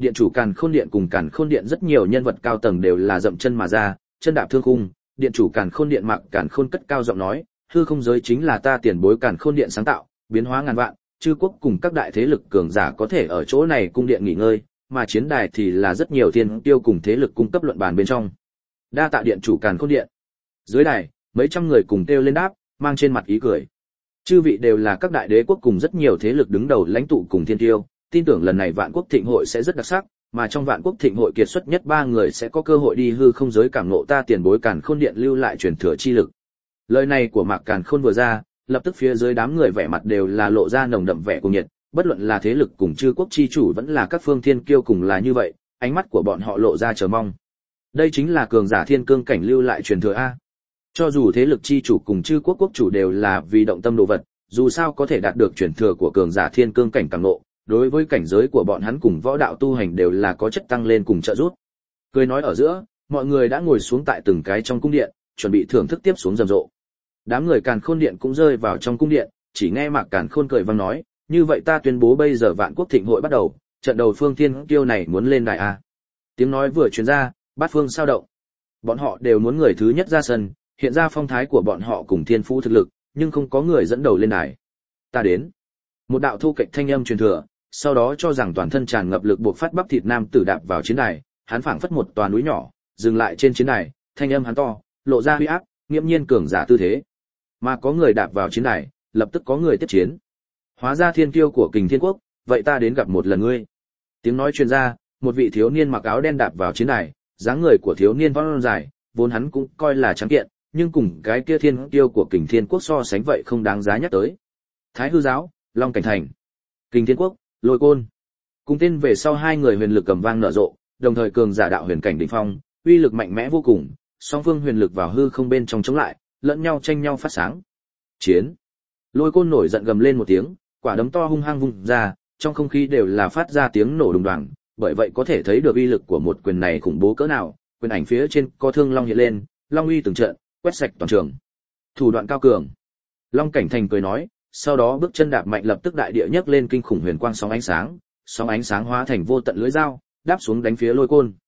điện chủ Càn Khôn Điện cùng Càn Khôn Điện rất nhiều nhân vật cao tầng đều là dậm chân mà ra, chân đạp thương khung. Điện chủ Càn Khôn Điện Mạc Càn Khôn cất cao giọng nói, hư không giới chính là ta tiền bối Càn Khôn Điện sáng tạo, biến hóa ngàn vạn, chư quốc cùng các đại thế lực cường giả có thể ở chỗ này cung điện nghỉ ngơi, mà chiến đài thì là rất nhiều thiên tiêu cùng thế lực cung cấp luận bàn bên trong. Đa tạ điện chủ Càn Khôn Điện. Dưới đài, mấy trăm người cùng kêu lên đáp, mang trên mặt ý cười. Chư vị đều là các đại đế quốc cùng rất nhiều thế lực đứng đầu lãnh tụ cùng thiên tiêu, tin tưởng lần này Vạn Quốc Thịnh hội sẽ rất đặc sắc, mà trong Vạn Quốc Thịnh hội kiệt xuất nhất ba người sẽ có cơ hội đi hư không giới cảm ngộ ta tiền bối Càn Khôn Điện lưu lại truyền thừa chi lực. Lời này của Mạc Càn Khôn vừa ra, lập tức phía dưới đám người vẻ mặt đều là lộ ra nồng đậm vẻ cuồng nhiệt, bất luận là thế lực cùng chư quốc chi chủ vẫn là các phương thiên kiêu cùng là như vậy, ánh mắt của bọn họ lộ ra chờ mong. Đây chính là cường giả thiên cương cảnh lưu lại truyền thừa a. Cho dù thế lực chi chủ cùng chư quốc quốc chủ đều là vì động tâm đồ vật, dù sao có thể đạt được truyền thừa của cường giả thiên cương cảnh càng ngộ, đối với cảnh giới của bọn hắn cùng võ đạo tu hành đều là có chất tăng lên cùng trợ giúp. Cười nói ở giữa, mọi người đã ngồi xuống tại từng cái trong cung điện, chuẩn bị thưởng thức tiếp xuống rầm rộ. Đám người Càn Khôn Điện cũng rơi vào trong cung điện, chỉ nghe Mạc Càn Khôn cười vang nói, như vậy ta tuyên bố bây giờ Vạn Quốc Thịnh hội bắt đầu, trận đầu phương thiên kiêu này muốn lên đài a. Tiếng nói vừa truyền ra, bát phương sao động. Bọn họ đều muốn người thứ nhất ra sân, hiện ra phong thái của bọn họ cùng thiên phú thực lực, nhưng không có người dẫn đầu lên đài. Ta đến. Một đạo thu kệch thanh âm truyền thừa, sau đó cho rằng toàn thân tràn ngập lực buộc phát bắp thịt nam tử đạp vào chiến đài, hắn phảng phất một tòa núi nhỏ, dừng lại trên chiến đài, thanh âm hắn to, lộ ra uy áp, nghiêm nhiên cường giả tư thế. Mà có người đạp vào chiến đài, lập tức có người tiếp chiến. Hóa ra thiên kiêu của Kình Thiên Quốc, vậy ta đến gặp một lần ngươi. Tiếng nói truyền ra, một vị thiếu niên mặc áo đen đạp vào chiến đài, dáng người của thiếu niên vóc dài, vốn hắn cũng coi là trắng kiện, nhưng cùng cái kia thiên kiêu của Kình Thiên Quốc so sánh vậy không đáng giá nhắc tới. Thái Hư giáo, Long Cảnh Thành, Kình Thiên Quốc, Lôi Côn. Cùng tên về sau hai người huyền lực cầm vang nở rộ, đồng thời cường giả đạo huyền cảnh đỉnh phong, uy lực mạnh mẽ vô cùng, song phương huyền lực vào hư không bên trong chống lại, lẫn nhau tranh nhau phát sáng. Chiến. Lôi Côn nổi giận gầm lên một tiếng, quả đấm to hung hăng vung ra, trong không khí đều là phát ra tiếng nổ đùng đoàng, bởi vậy có thể thấy được uy lực của một quyền này khủng bố cỡ nào. Quyền ảnh phía trên có thương long hiện lên, long uy từng trận, quét sạch toàn trường. Thủ đoạn cao cường. Long Cảnh Thành cười nói, sau đó bước chân đạp mạnh lập tức đại địa nhấc lên kinh khủng huyền quang sóng ánh sáng, sóng ánh sáng hóa thành vô tận lưỡi dao, đáp xuống đánh phía Lôi Côn.